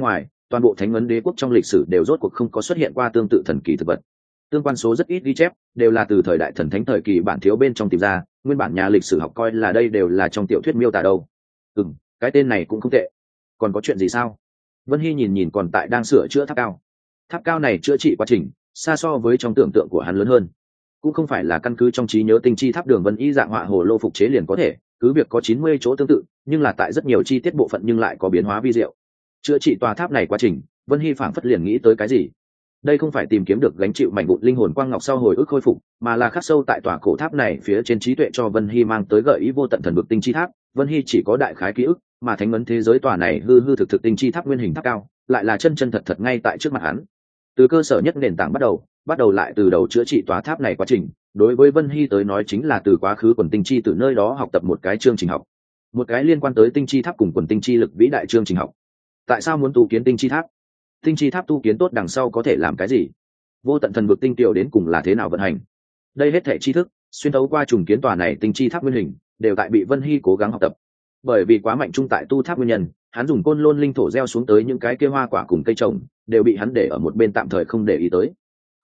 toàn bộ thánh ấn đế quốc trong lịch sử đều rốt cuộc không có xuất hiện qua tương tự thần kỳ thực vật. Tương quan số rất ít ghi chép, đều là từ thời đại thần thánh thời kỳ bản thiếu bên trong tìm ra, nguyên bản nhà lịch sử học coi là đây đều là trong tiểu thuyết miêu tả đâu. Cái tên này cũng không tệ. Còn có chuyện gì sao? Vân Hy nhìn còn tại đang sửa chữa tháp cao. Tháp cao này chữa trị quá trình xa so với trong tưởng tượng của hắn lớn hơn, cũng không phải là căn cứ trong trí nhớ tinh chi tháp đường vân y dạng họa hồ lô phục chế liền có thể, cứ việc có 90 chỗ tương tự, nhưng là tại rất nhiều chi tiết bộ phận nhưng lại có biến hóa vi diệu. Chữa trị tòa tháp này quá trình, Vân Hy phảng phất liền nghĩ tới cái gì. Đây không phải tìm kiếm được gánh chịu mảnh vụn linh hồn quang ngọc sau hồi ức khôi phục, mà là khắc sâu tại tòa cổ tháp này phía trên trí tuệ cho Vân Hy mang tới gợi ý vô tận thần vực tinh chi tháp. Vân Hy chỉ có đại khái ký ức, mà thánh ấn thế giới tòa này hư hư thực thực tinh chi tháp nguyên hình tháp cao, lại là chân chân thật thật ngay tại trước mặt hắn. Từ cơ sở nhất nền tảng bắt đầu lại từ đầu chữa trị tòa tháp này quá trình, đối với Vân Hy tới nói chính là từ quá khứ quần tinh chi từ nơi đó học tập một cái chương trình học, một cái liên quan tới tinh chi tháp cùng quần tinh chi lực vĩ đại chương trình học. Tại sao muốn tu kiến tinh chi tháp? Tinh chi tháp tu kiến tốt đằng sau có thể làm cái gì? Vô tận thần vực tinh tiểu đến cùng là thế nào vận hành? Đây hết thảy tri thức xuyên thấu qua trùng kiến tòa này tinh chi tháp nguyên hình, đều tại bị Vân Hy cố gắng học tập. Bởi vì quá mạnh trung tại tu tháp nguyên nhân, hắn dùng côn lôn linh thổ gieo xuống tới những cái kia hoa quả cùng cây trồng, đều bị hắn để ở một bên tạm thời không để ý tới.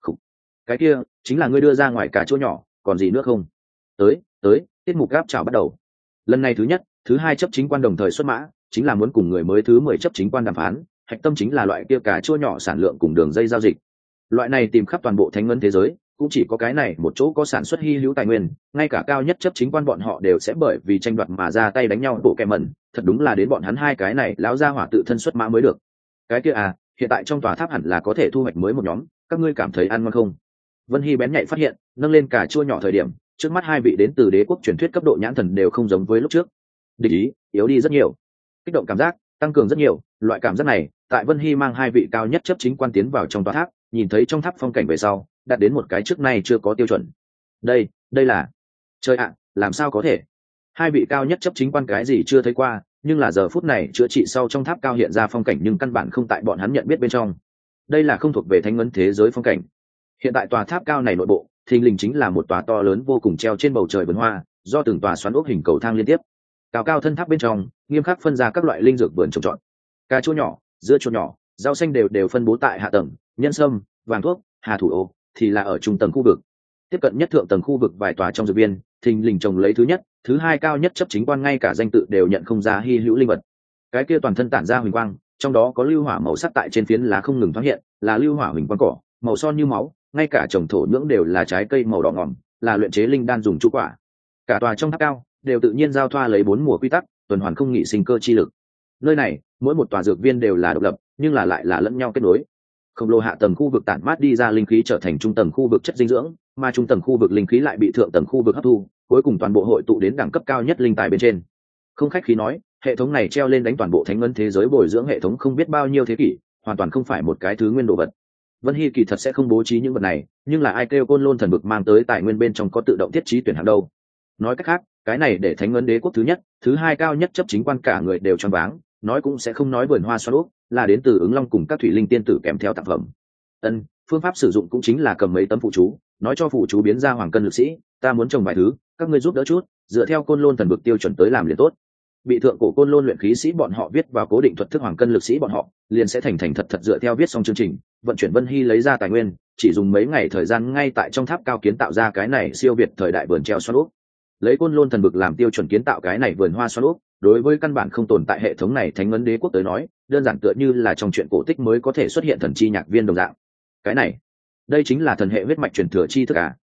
Cái kia chính là ngươi đưa ra ngoài cả chỗ nhỏ, còn gì nữa không? Tới, tiết mục gáp chào bắt đầu. Lần này thứ nhất, thứ hai chấp chính quan đồng thời xuất mã, chính là muốn cùng người mới thứ 10 chấp chính quan đàm phán, hạch tâm chính là loại kia cả chỗ nhỏ sản lượng cùng đường dây giao dịch. Loại này tìm khắp toàn bộ thánh ngân thế giới, cũng chỉ có cái này một chỗ có sản xuất hy hữu tài nguyên, ngay cả cao nhất chấp chính quan bọn họ đều sẽ bởi vì tranh đoạt mà ra tay đánh nhau bộ kẹ mẩn, thật đúng là đến bọn hắn hai cái này lão gia hỏa tự thân xuất mã mới được. Cái kia hiện tại trong tòa tháp hẳn là có thể thu hoạch mới một nhóm, các ngươi cảm thấy ăn ngon không? Vân Hy bén nhạy phát hiện, nâng lên cà chua nhỏ thời điểm, trước mắt hai vị đến từ đế quốc truyền thuyết cấp độ nhãn thần đều không giống với lúc trước. Địch ý yếu đi rất nhiều, kích động cảm giác tăng cường rất nhiều. Loại cảm giác này, tại Vân Hy mang hai vị cao nhất chấp chính quan tiến vào trong tòa tháp, nhìn thấy trong tháp phong cảnh về sau, đạt đến một cái trước nay chưa có tiêu chuẩn. Đây là trời ạ, làm sao có thể? Hai vị cao nhất chấp chính quan cái gì chưa thấy qua, nhưng là giờ phút này chữa trị sau trong tháp cao hiện ra phong cảnh nhưng căn bản không tại bọn hắn nhận biết bên trong. Đây là không thuộc về thánh ấn thế giới phong cảnh. Hiện tại tòa tháp cao này nội bộ, thình lình chính là một tòa to lớn vô cùng treo trên bầu trời vườn hoa, do từng tòa xoắn ốc hình cầu thang liên tiếp. Cao thân tháp bên trong, nghiêm khắc phân ra các loại linh dược vườn trồng trọt. Cà chua nhỏ, dưa chua nhỏ, rau xanh đều phân bố tại hạ tầng, nhân sâm, vàng thuốc, hà thủ ô thì là ở trung tầng khu vực. Tiếp cận nhất thượng tầng khu vực vài tòa trong dược viên, thình lình trồng lấy thứ nhất, thứ hai cao nhất chấp chính quan ngay cả danh tự đều nhận không ra hy hữu linh vật. Cái kia toàn thân tản ra huỳnh quang, trong đó có lưu hỏa màu sắc tại trên phiến lá không ngừng thoáng hiện, là lưu hỏa huỳnh quang cỏ, màu son như máu, ngay cả trồng thổ nhưỡng đều là trái cây màu đỏ ngòm, là luyện chế linh đan dùng trụ quả. Cả tòa trong tháp cao đều tự nhiên giao thoa lấy 4 mùa quy tắc, tuần hoàn không nghị sinh cơ chi lực. Nơi này, mỗi một tòa dược viên đều là độc lập, nhưng là lại là lẫn nhau kết nối. Khổng lồ hạ tầng khu vực tản mát đi ra linh khí trở thành trung tầng khu vực chất dinh dưỡng, mà trung tầng khu vực linh khí lại bị thượng tầng khu vực hấp thu, cuối cùng toàn bộ hội tụ đến đẳng cấp cao nhất linh tài bên trên. Không khách khí nói, hệ thống này treo lên đánh toàn bộ thánh ngân thế giới bồi dưỡng hệ thống không biết bao nhiêu thế kỷ, hoàn toàn không phải một cái thứ nguyên đồ vật. Vân Hy kỳ thật sẽ không bố trí những vật này, nhưng là ai kêu côn lôn thần vực mang tới tài nguyên bên trong có tự động thiết trí tuyển hạng đâu. Nói cách khác, cái này để thánh ngân đế quốc thứ nhất, thứ hai cao nhất chấp chính quan cả người đều choáng váng, nói cũng sẽ không nói vườn hoa xoan úp, là đến từ ứng long cùng các thủy linh tiên tử kèm theo tác phẩm. Phương pháp sử dụng cũng chính là cầm mấy tấm phụ chú, nói cho phụ chú biến ra hoàng cân lực sĩ, ta muốn trồng vài thứ, các ngươi giúp đỡ chút, dựa theo côn lôn thần vực tiêu chuẩn tới làm liền tốt. Bị thượng cổ côn lôn luyện khí sĩ bọn họ viết vào cố định thuật thức hoàng cân lực sĩ bọn họ liền sẽ thành thật dựa theo viết xong chương trình vận chuyển. Vân Hy lấy ra tài nguyên, chỉ dùng mấy ngày thời gian ngay tại trong tháp cao kiến tạo ra cái này siêu việt thời đại vườn treo xoan úp. Lấy côn lôn thần vực làm tiêu chuẩn kiến tạo cái này vườn hoa xoan úp, đối với căn bản không tồn tại hệ thống này thánh ấn đế quốc tới nói, đơn giản tựa như là trong truyện cổ tích mới có thể xuất hiện thần chi nhạc viên đồng dạng. Cái này, đây chính là thần hệ huyết mạch truyền thừa chi thức à?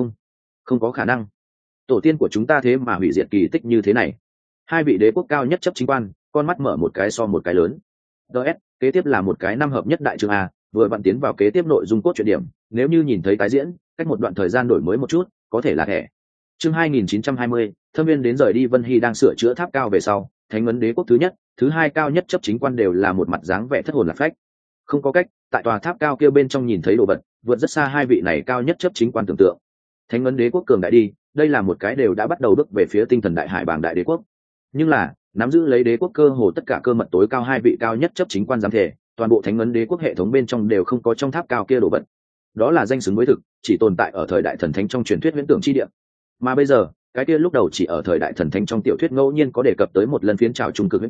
Không có khả năng. Tổ tiên của chúng ta thế mà hủy diệt kỳ tích như thế này. Hai vị đế quốc cao nhất chấp chính quan, con mắt mở một cái so một cái lớn. Kế tiếp là một cái năm hợp nhất đại chương a, vừa vặn tiến vào kế tiếp nội dung cốt truyện điểm, nếu như nhìn thấy tái diễn, cách một đoạn thời gian đổi mới một chút, có thể là thẻ. Chương 2920, Thâm Viên đến rời đi. Vân Hy đang sửa chữa tháp cao về sau, thánh ấn đế quốc thứ nhất, thứ hai cao nhất chấp chính quan đều là một mặt dáng vẻ thất hồn lạc phách. Không có cách, tại tòa tháp cao kia bên trong nhìn thấy đồ vật, vượt rất xa hai vị này cao nhất chấp chính quan tưởng tượng. Thánh ấn đế quốc cường đại đi, đây là một cái đều đã bắt đầu bước về phía tinh thần đại hải bảng đại đế quốc. Nhưng là nắm giữ lấy đế quốc cơ hồ tất cả cơ mật tối cao hai vị cao nhất chấp chính quan giám thể, toàn bộ thánh ấn đế quốc hệ thống bên trong đều không có trong tháp cao kia đồ vật. Đó là danh xứng với thực, chỉ tồn tại ở thời đại thần thánh trong truyền thuyết viễn tưởng chi địa. Mà bây giờ, cái kia lúc đầu chỉ ở thời đại thần thánh trong tiểu thuyết ngẫu nhiên có đề cập tới một lần phiến trào trung cực viễn tưởng,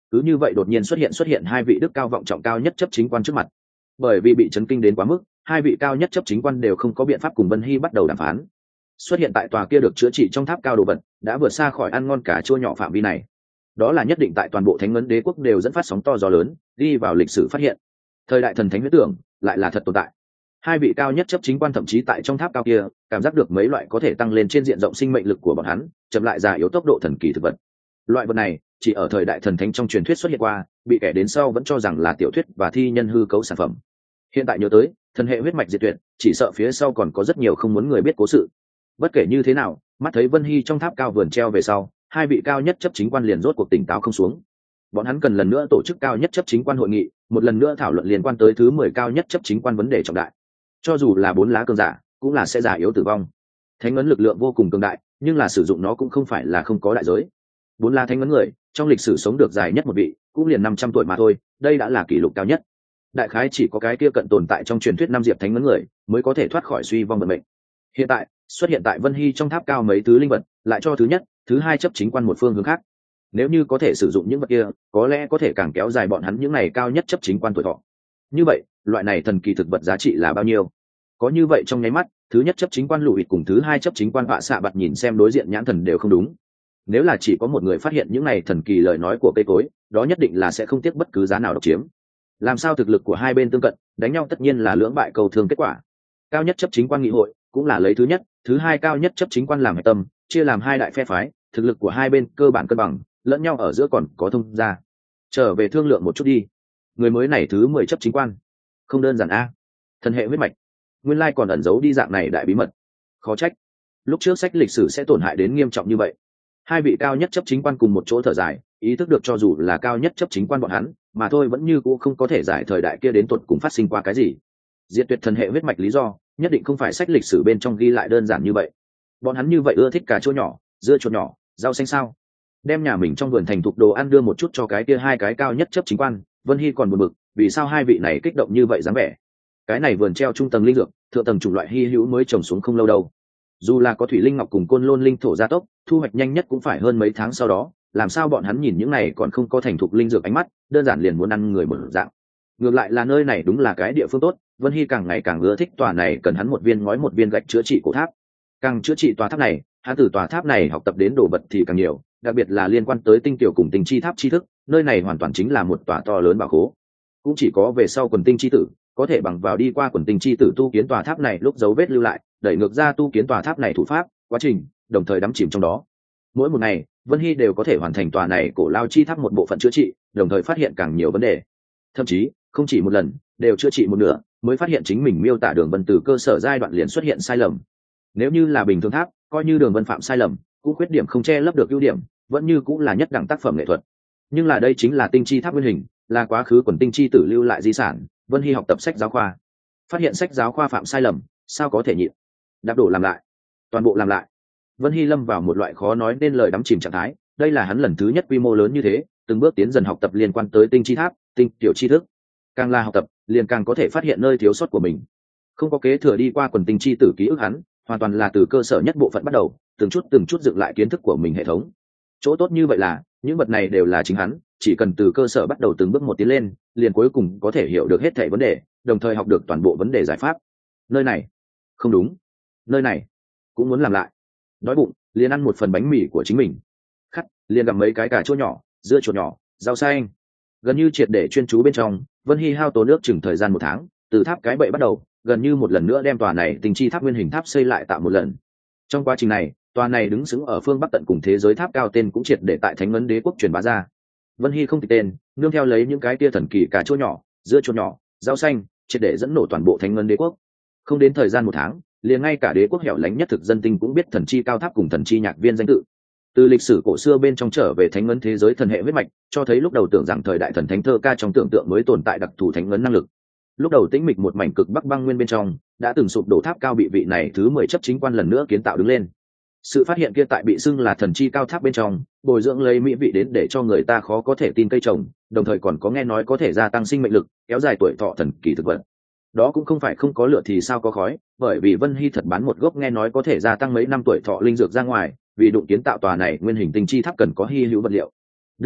cứ như vậy đột nhiên xuất hiện hai vị đức cao vọng trọng cao nhất chấp chính quan trước mặt. Bởi vì bị chấn kinh đến quá mức, hai vị cao nhất chấp chính quan đều không có biện pháp cùng Vân Hy bắt đầu đàm phán. Xuất hiện tại tòa kia được chữa trị trong tháp cao đồ vật đã vượt xa khỏi ăn ngon cả chua nhỏ phạm vi này. Đó là nhất định tại toàn bộ Thánh Ngân Đế quốc đều dẫn phát sóng to gió lớn, đi vào lịch sử phát hiện. Thời đại thần thánh huyết tưởng lại là thật tồn tại. Hai vị cao nhất chấp chính quan thậm chí tại trong tháp cao kia cảm giác được mấy loại có thể tăng lên trên diện rộng sinh mệnh lực của bọn hắn, chậm lại già yếu tốc độ thần kỳ thực vật. Loại vật này chỉ ở thời đại thần thánh trong truyền thuyết xuất hiện qua, bị kẻ đến sau vẫn cho rằng là tiểu thuyết và thi nhân hư cấu sản phẩm. Hiện tại nhớ tới thần hệ huyết mạch diệt tuyệt, chỉ sợ phía sau còn có rất nhiều không muốn người biết cố sự. Bất kể như thế nào, mắt thấy Vân Hy trong tháp cao vườn treo về sau, hai vị cao nhất chấp chính quan liền rốt cuộc tỉnh táo không xuống. Bọn hắn cần lần nữa tổ chức cao nhất chấp chính quan hội nghị, một lần nữa thảo luận liên quan tới thứ 10 cao nhất chấp chính quan vấn đề trọng đại. Cho dù là 4 lá cường giả, cũng là sẽ già yếu tử vong. Thánh ấn lực lượng vô cùng cường đại, nhưng là sử dụng nó cũng không phải là không có đại giới. 4 lá thánh ấn người, trong lịch sử sống được dài nhất một vị, cũng liền 500 tuổi mà thôi, đây đã là kỷ lục cao nhất. Đại khái chỉ có cái kia cận tồn tại trong truyền thuyết năm diệp thánh ấn người, mới có thể thoát khỏi suy vong vận mệnh. Hiện tại, xuất hiện tại Vân Hy trong tháp cao mấy thứ linh vật, lại cho thứ nhất, thứ hai chấp chính quan một phương hướng khác. Nếu như có thể sử dụng những vật kia, có lẽ có thể càng kéo dài bọn hắn những này cao nhất chấp chính quan tuổi thọ. Như vậy, loại này thần kỳ thực vật giá trị là bao nhiêu? Có như vậy trong nháy mắt, thứ nhất chấp chính quan Lùi cùng thứ hai chấp chính quan Họa Xạ Bạt nhìn xem đối diện nhãn thần đều không đúng. Nếu là chỉ có một người phát hiện những này thần kỳ lời nói của cây cối, đó nhất định là sẽ không tiếc bất cứ giá nào độc chiếm. Làm sao thực lực của hai bên tương cận, đánh nhau tất nhiên là lưỡng bại cầu thường kết quả. Cao nhất chấp chính quan nghị hội cũng là lấy thứ nhất, thứ hai cao nhất chấp chính quan làm hệ tâm, chia làm hai đại phe phái, thực lực của hai bên cơ bản cân bằng, lẫn nhau ở giữa còn có thông gia. Trở về thương lượng một chút đi. Người mới này thứ 10 chấp chính quan, không đơn giản a. Thần hệ huyết mạch, nguyên lai còn ẩn giấu đi dạng này đại bí mật. Khó trách lúc trước sách lịch sử sẽ tổn hại đến nghiêm trọng như vậy. Hai vị cao nhất chấp chính quan cùng một chỗ thở dài, ý thức được cho dù là cao nhất chấp chính quan bọn hắn, mà thôi vẫn như cũ không có thể giải thời đại kia đến tột cùng phát sinh qua cái gì. Diệt tuyệt thần hệ huyết mạch lý do, nhất định không phải sách lịch sử bên trong ghi lại đơn giản như vậy. Bọn hắn như vậy ưa thích cà chua nhỏ, dưa chuột nhỏ, rau xanh sao? Đem nhà mình trong vườn thành thục đồ ăn đưa một chút cho cái kia hai cái cao nhất chấp chính quan. Vân Hy còn buồn bực, vì sao hai vị này kích động như vậy dáng vẻ? Cái này vườn treo trung tầng linh dược, thượng tầng chủng loại hy hữu mới trồng xuống không lâu đâu. Dù là có thủy linh ngọc cùng côn lôn linh thổ gia tốc, thu hoạch nhanh nhất cũng phải hơn mấy tháng sau đó. Làm sao bọn hắn nhìn những này còn không có thành thục linh dược ánh mắt, đơn giản liền muốn ăn người một dạng. Ngược lại là nơi này đúng là cái địa phương tốt, Vân Hy càng ngày càng ưa thích tòa này, cần hắn một viên ngói một viên gạch chữa trị cổ tháp. Càng chữa trị tòa tháp này, hắn từ tòa tháp này học tập đến đồ vật thì càng nhiều, đặc biệt là liên quan tới tinh tiểu cùng tinh chi tháp tri thức, nơi này hoàn toàn chính là một tòa to lớn bảo khố. Cũng chỉ có về sau quần tinh chi tử có thể bằng vào đi qua quần tinh chi tử tu kiến tòa tháp này lúc dấu vết lưu lại, đẩy ngược ra tu kiến tòa tháp này thủ pháp, quá trình, đồng thời đắm chìm trong đó. Mỗi một ngày, Vân Hy đều có thể hoàn thành tòa này cổ lao chi tháp một bộ phận chữa trị, đồng thời phát hiện càng nhiều vấn đề. Thậm chí, không chỉ một lần, đều chữa trị một nửa, mới phát hiện chính mình miêu tả đường vân từ cơ sở giai đoạn liền xuất hiện sai lầm. Nếu như là bình thường tháp, coi như đường vân phạm sai lầm, cũng khuyết điểm không che lấp được ưu điểm, vẫn như cũng là nhất đẳng tác phẩm nghệ thuật. Nhưng là đây chính là tinh chi tháp nguyên hình, là quá khứ quần tinh chi tử lưu lại di sản. Vân Hy học tập sách giáo khoa, phát hiện sách giáo khoa phạm sai lầm, sao có thể nhịn? Đạp đổ làm lại, toàn bộ làm lại. Vân Hy lâm vào một loại khó nói nên lời đắm chìm trạng thái. Đây là hắn lần thứ nhất quy mô lớn như thế, từng bước tiến dần học tập liên quan tới tinh chi tháp, tinh tiểu tri thức. Càng là học tập, liền càng có thể phát hiện nơi thiếu sót của mình. Không có kế thừa đi qua quần tinh chi tử ký ức hắn, hoàn toàn là từ cơ sở nhất bộ phận bắt đầu, từng chút dựng lại kiến thức của mình hệ thống. Chỗ tốt như vậy là những vật này đều là chính hắn, chỉ cần từ cơ sở bắt đầu từng bước một tiến lên, liền cuối cùng có thể hiểu được hết thảy vấn đề, đồng thời học được toàn bộ vấn đề giải pháp. Nơi này không đúng, nơi này cũng muốn làm lại. Đói bụng, liền ăn một phần bánh mì của chính mình. Khát, liền gặm mấy cái cà chua nhỏ, dưa chuột nhỏ, rau xanh. Gần như triệt để chuyên chú bên trong, Vân Hy hao tốn nước chừng thời gian 1 tháng, từ tháp cái bậy bắt đầu, gần như một lần nữa đem tòa này tinh chi tháp nguyên hình tháp xây lại tạo một lần. Trong quá trình này, tòa này đứng sững ở phương bắc tận cùng thế giới tháp cao tên cũng triệt để tại Thánh Ấn Đế quốc truyền bá ra. Vân Hy không tịch tên, nương theo lấy những cái tia thần kỳ cà chua nhỏ, dưa chuột nhỏ, rau xanh, triệt để dẫn nổ toàn bộ Thánh Ấn Đế quốc. Không đến thời gian 1 tháng, liền ngay cả đế quốc hẻo lánh nhất thực dân tinh cũng biết thần chi cao tháp cùng thần chi nhạc viên danh tự. Từ lịch sử cổ xưa bên trong trở về Thánh Ấn thế giới thần hệ huyết mạch, cho thấy lúc đầu tưởng rằng thời đại thần thánh thơ ca trong tưởng tượng mới tồn tại đặc thù Thánh Ấn năng lực. Lúc đầu tĩnh mịch một mảnh cực bắc băng nguyên bên trong, đã từng sụp đổ tháp cao bị vị này thứ 10 chấp chính quan lần nữa kiến tạo đứng lên. Sự phát hiện kia tại bị xưng là thần chi cao tháp bên trong, bồi dưỡng lấy mỹ vị đến để cho người ta khó có thể tin cây trồng, đồng thời còn có nghe nói có thể gia tăng sinh mệnh lực, kéo dài tuổi thọ thần kỳ thực vật. Đó cũng không phải không có lửa thì sao có khói, bởi vì Vân Hy thật bán một gốc nghe nói có thể gia tăng mấy năm tuổi thọ linh dược ra ngoài, vì đụng kiến tạo tòa này nguyên hình tinh chi tháp cần có hy hữu vật liệu. Đương nhiên,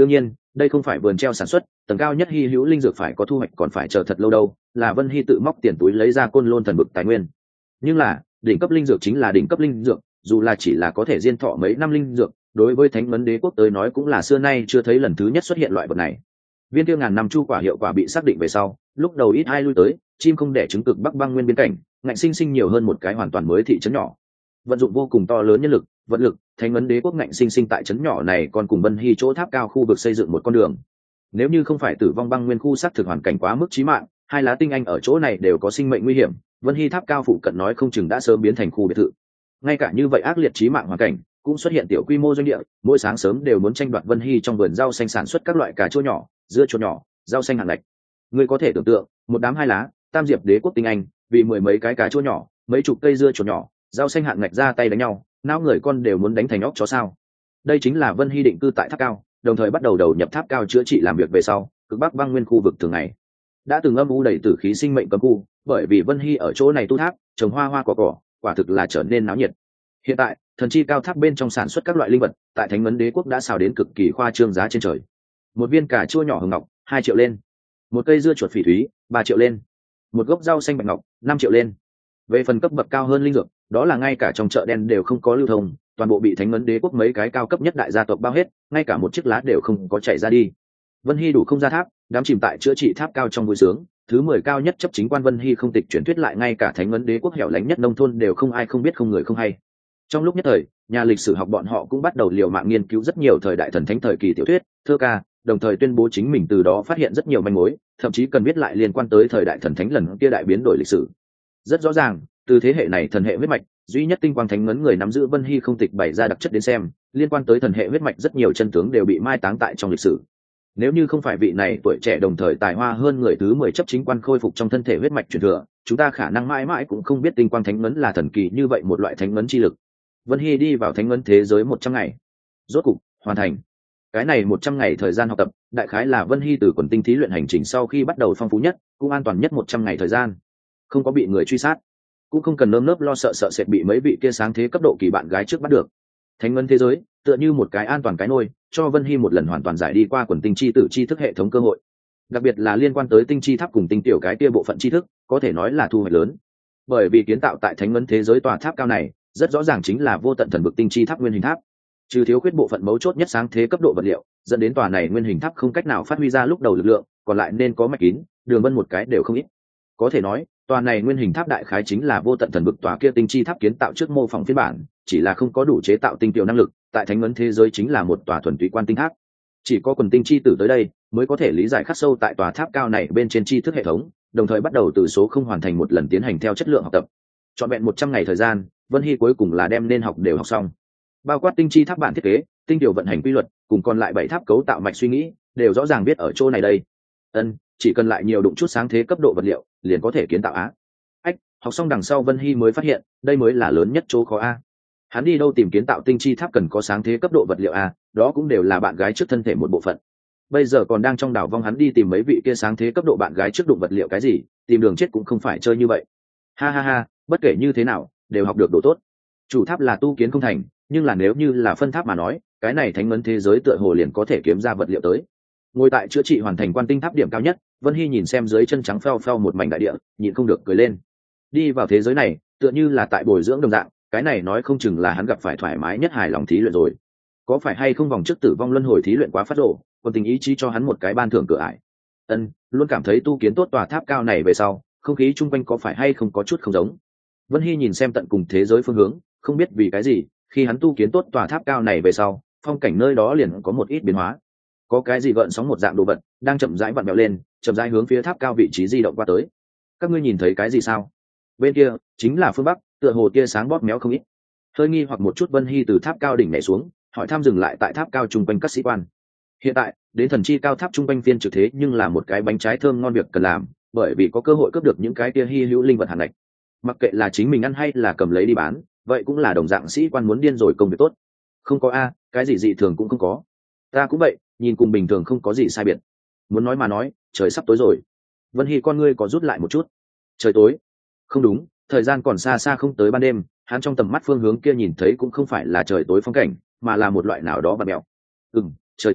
đây không phải vườn treo sản xuất, tầng cao nhất hy hữu linh dược phải có thu hoạch còn phải chờ thật lâu đâu, là Vân Hy tự móc tiền túi lấy ra Côn Lôn thần vực tài nguyên. Nhưng là đỉnh cấp linh dược chính là đỉnh cấp linh dược, dù là chỉ là có thể diên thọ mấy năm linh dược, đối với Thánh Vấn Đế quốc tới nói cũng là xưa nay chưa thấy lần thứ nhất xuất hiện loại vật này. Viên tiêu ngàn năm chu quả hiệu quả bị xác định về sau, lúc đầu ít ai lui tới, chim không đẻ trứng cực Bắc Băng Nguyên biên cảnh, ngạnh sinh sinh nhiều hơn một cái hoàn toàn mới thị trấn nhỏ. Vận dụng vô cùng to lớn nhân lực, vật lực, Thánh Vấn Đế quốc ngạnh sinh sinh tại trấn nhỏ này còn cùng Vân Hy chỗ tháp cao khu vực xây dựng một con đường. Nếu như không phải Tử Vong Băng Nguyên khu xác thực hoàn cảnh quá mức chí mạng, hai lá tinh anh ở chỗ này đều có sinh mệnh nguy hiểm, Vân Hy tháp cao phụ cận nói không chừng đã sớm biến thành khu biệt thự. Ngay cả như vậy ác liệt chí mạng hoàn cảnh, cũng xuất hiện tiểu quy mô doanh địa, mỗi sáng sớm đều muốn tranh đoạt Vân Hy trong vườn rau xanh sản xuất các loại cà chua nhỏ, dưa chuột nhỏ, rau xanh hạt lạch. Người có thể tưởng tượng, một đám hai lá, tam diệp đế quốc tinh anh, vì mười mấy cái cà chua nhỏ, mấy chục cây dưa chuột nhỏ, rau xanh hạt ngạch ra tay đánh nhau, não người con đều muốn đánh thành óc chó sao? Đây chính là Vân Hy định cư tại tháp cao, đồng thời bắt đầu đầu nhập tháp cao chữa trị làm việc về sau, cực Bắc Băng Nguyên khu vực thường ngày đã từng âm u đầy tử khí sinh mệnh cấm khu, bởi vì Vân Hy ở chỗ này tu tháp, trồng hoa hoa cỏ, quả thực là trở nên náo nhiệt. Hiện tại, thần chi cao tháp bên trong sản xuất các loại linh vật, tại Thánh Vấn Đế quốc đã xào đến cực kỳ khoa trương giá trên trời. Một viên cà chua nhỏ hồng ngọc, 2 triệu lên. Một cây dưa chuột phỉ thúy, 3 triệu lên. Một gốc rau xanh bạch ngọc, 5 triệu lên. Về phần cấp bậc cao hơn linh dược, đó là ngay cả trong chợ đen đều không có lưu thông, toàn bộ bị Thánh Vấn Đế quốc mấy cái cao cấp nhất đại gia tộc bao hết, ngay cả một chiếc lá đều không có chạy ra đi. Vân Hy đủ không ra tháp, đám chìm tại chữa trị tháp cao trong vui sướng. Thứ 10 cao nhất chấp chính quan Vân Hy không tịch truyền thuyết lại ngay cả Thánh Vấn Đế quốc hẻo lánh nhất nông thôn đều không ai không biết không người không hay. Trong lúc nhất thời, nhà lịch sử học bọn họ cũng bắt đầu liều mạng nghiên cứu rất nhiều thời đại thần thánh thời kỳ tiểu thuyết, thơ ca, đồng thời tuyên bố chính mình từ đó phát hiện rất nhiều manh mối, thậm chí cần biết lại liên quan tới thời đại thần thánh lần kia đại biến đổi lịch sử. Rất rõ ràng, từ thế hệ này thần hệ huyết mạch, duy nhất tinh quang thánh ngấn người nắm giữ Vân Hy không tịch bày ra đặc chất đến xem, liên quan tới thần hệ huyết mạch rất nhiều chân tướng đều bị mai táng tại trong lịch sử. Nếu như không phải vị này tuổi trẻ đồng thời tài hoa hơn người thứ 10 chấp chính quan khôi phục trong thân thể huyết mạch truyền thừa, chúng ta khả năng mãi mãi cũng không biết tinh quang thánh ngấn là thần kỳ như vậy một loại thánh ngấn chi lực. Vân Hy đi vào thánh ngấn thế giới 100 ngày, rốt cục hoàn thành. Cái này 100 ngày thời gian học tập, đại khái là Vân Hy từ quần tinh thí luyện hành trình sau khi bắt đầu phong phú nhất, cũng an toàn nhất 100 ngày thời gian. Không có bị người truy sát, cũng không cần nơm nớp lo sợ sệt bị mấy vị kia sáng thế cấp độ kỳ bạn gái trước bắt được. Thánh ngân thế giới tựa như một cái an toàn cái nôi, cho Vân Hy một lần hoàn toàn giải đi qua quần tinh chi tử chi thức hệ thống cơ hội. Đặc biệt là liên quan tới tinh chi tháp cùng tinh tiểu cái kia bộ phận chi thức, có thể nói là thu hoạch lớn. Bởi vì kiến tạo tại thánh ngân thế giới tòa tháp cao này, rất rõ ràng chính là vô tận thần vực tinh chi tháp nguyên hình tháp. Trừ thiếu khuyết bộ phận mấu chốt nhất sáng thế cấp độ vật liệu, dẫn đến tòa này nguyên hình tháp không cách nào phát huy ra lúc đầu lực lượng, còn lại nên có mạch kín, đường vân một cái đều không ít. Có thể nói, tòa này nguyên hình tháp đại khái chính là vô tận thần vực tòa kia tinh chi tháp kiến tạo trước mô phỏng phiên bản, chỉ là không có đủ chế tạo tinh tiểu năng lực, tại thánh ấn thế giới chính là một tòa thuần túy quan tinh tháp. Chỉ có quần tinh chi tử tới đây mới có thể lý giải khắc sâu tại tòa tháp cao này bên trên tri thức hệ thống, đồng thời bắt đầu từ số không hoàn thành một lần tiến hành theo chất lượng học tập. Trọn vẹn 100 ngày thời gian, Vân Hy cuối cùng là đem nên học đều học xong. Bao quát tinh chi tháp bản thiết kế, tinh tiểu vận hành quy luật, cùng còn lại 7 tháp cấu tạo mạch suy nghĩ, đều rõ ràng biết ở chỗ này đây. Chỉ cần lại nhiều đụng chút sáng thế cấp độ vật liệu, liền có thể kiến tạo á. Học xong đằng sau Vân Hy mới phát hiện, đây mới là lớn nhất chỗ khó a. Hắn đi đâu tìm kiến tạo tinh chi tháp cần có sáng thế cấp độ vật liệu a, đó cũng đều là bạn gái trước thân thể một bộ phận. Bây giờ còn đang trong đảo vong hắn đi tìm mấy vị kia sáng thế cấp độ bạn gái trước đụng vật liệu cái gì, tìm đường chết cũng không phải chơi như vậy. Ha ha ha, bất kể như thế nào, đều học được độ tốt. Chủ tháp là tu kiến không thành, nhưng là nếu như là phân tháp mà nói, cái này thánh ấn thế giới tựa hồ liền có thể kiếm ra vật liệu tới. Ngồi tại chữa trị hoàn thành quan tinh tháp điểm cao nhất, Vân Hy nhìn xem dưới chân trắng phèo phèo một mảnh đại địa, nhịn không được cười lên. Đi vào thế giới này, tựa như là tại bồi dưỡng đồng dạng, cái này nói không chừng là hắn gặp phải thoải mái nhất hài lòng thí luyện rồi. Có phải hay không vòng trước tử vong luân hồi thí luyện quá phát rồ, còn tình ý chí cho hắn một cái ban thưởng cửa ải. Luôn cảm thấy tu kiến tốt tòa tháp cao này về sau, không khí chung quanh có phải hay không có chút không giống. Vân Hy nhìn xem tận cùng thế giới phương hướng, không biết vì cái gì, khi hắn tu kiến tốt tòa tháp cao này về sau, phong cảnh nơi đó liền có một ít biến hóa. Có cái gì gợn sóng một dạng đồ vật đang chậm rãi vặn vẹo lên, chậm rãi hướng phía tháp cao vị trí di động qua tới. Các ngươi nhìn thấy cái gì sao? Bên kia chính là phương bắc, tựa hồ tia sáng bóp méo không ít. Hơi nghi hoặc một chút, Vân Hy từ tháp cao đỉnh nhảy xuống, hỏi thăm dừng lại tại tháp cao chung quanh các sĩ quan. Hiện tại đến thần chi cao tháp chung quanh phiên trực thế nhưng là một cái bánh trái thơm ngon việc cần làm, bởi vì có cơ hội cướp được những cái tia hy hữu linh vật hàn lệch. Mặc kệ là chính mình ăn hay là cầm lấy đi bán, vậy cũng là đồng dạng sĩ quan muốn điên rồi công việc tốt. Không có a, cái gì dị thường cũng không có. Ta cũng vậy, nhìn cùng bình thường không có gì sai biệt. Muốn nói mà nói, trời sắp tối rồi. Vân Hy con ngươi có rút lại một chút. Trời tối? Không đúng, thời gian còn xa xa không tới ban đêm. Hắn trong tầm mắt phương hướng kia nhìn thấy cũng không phải là trời tối phong cảnh, mà là một loại nào đó bạt mẹo. Trời tối,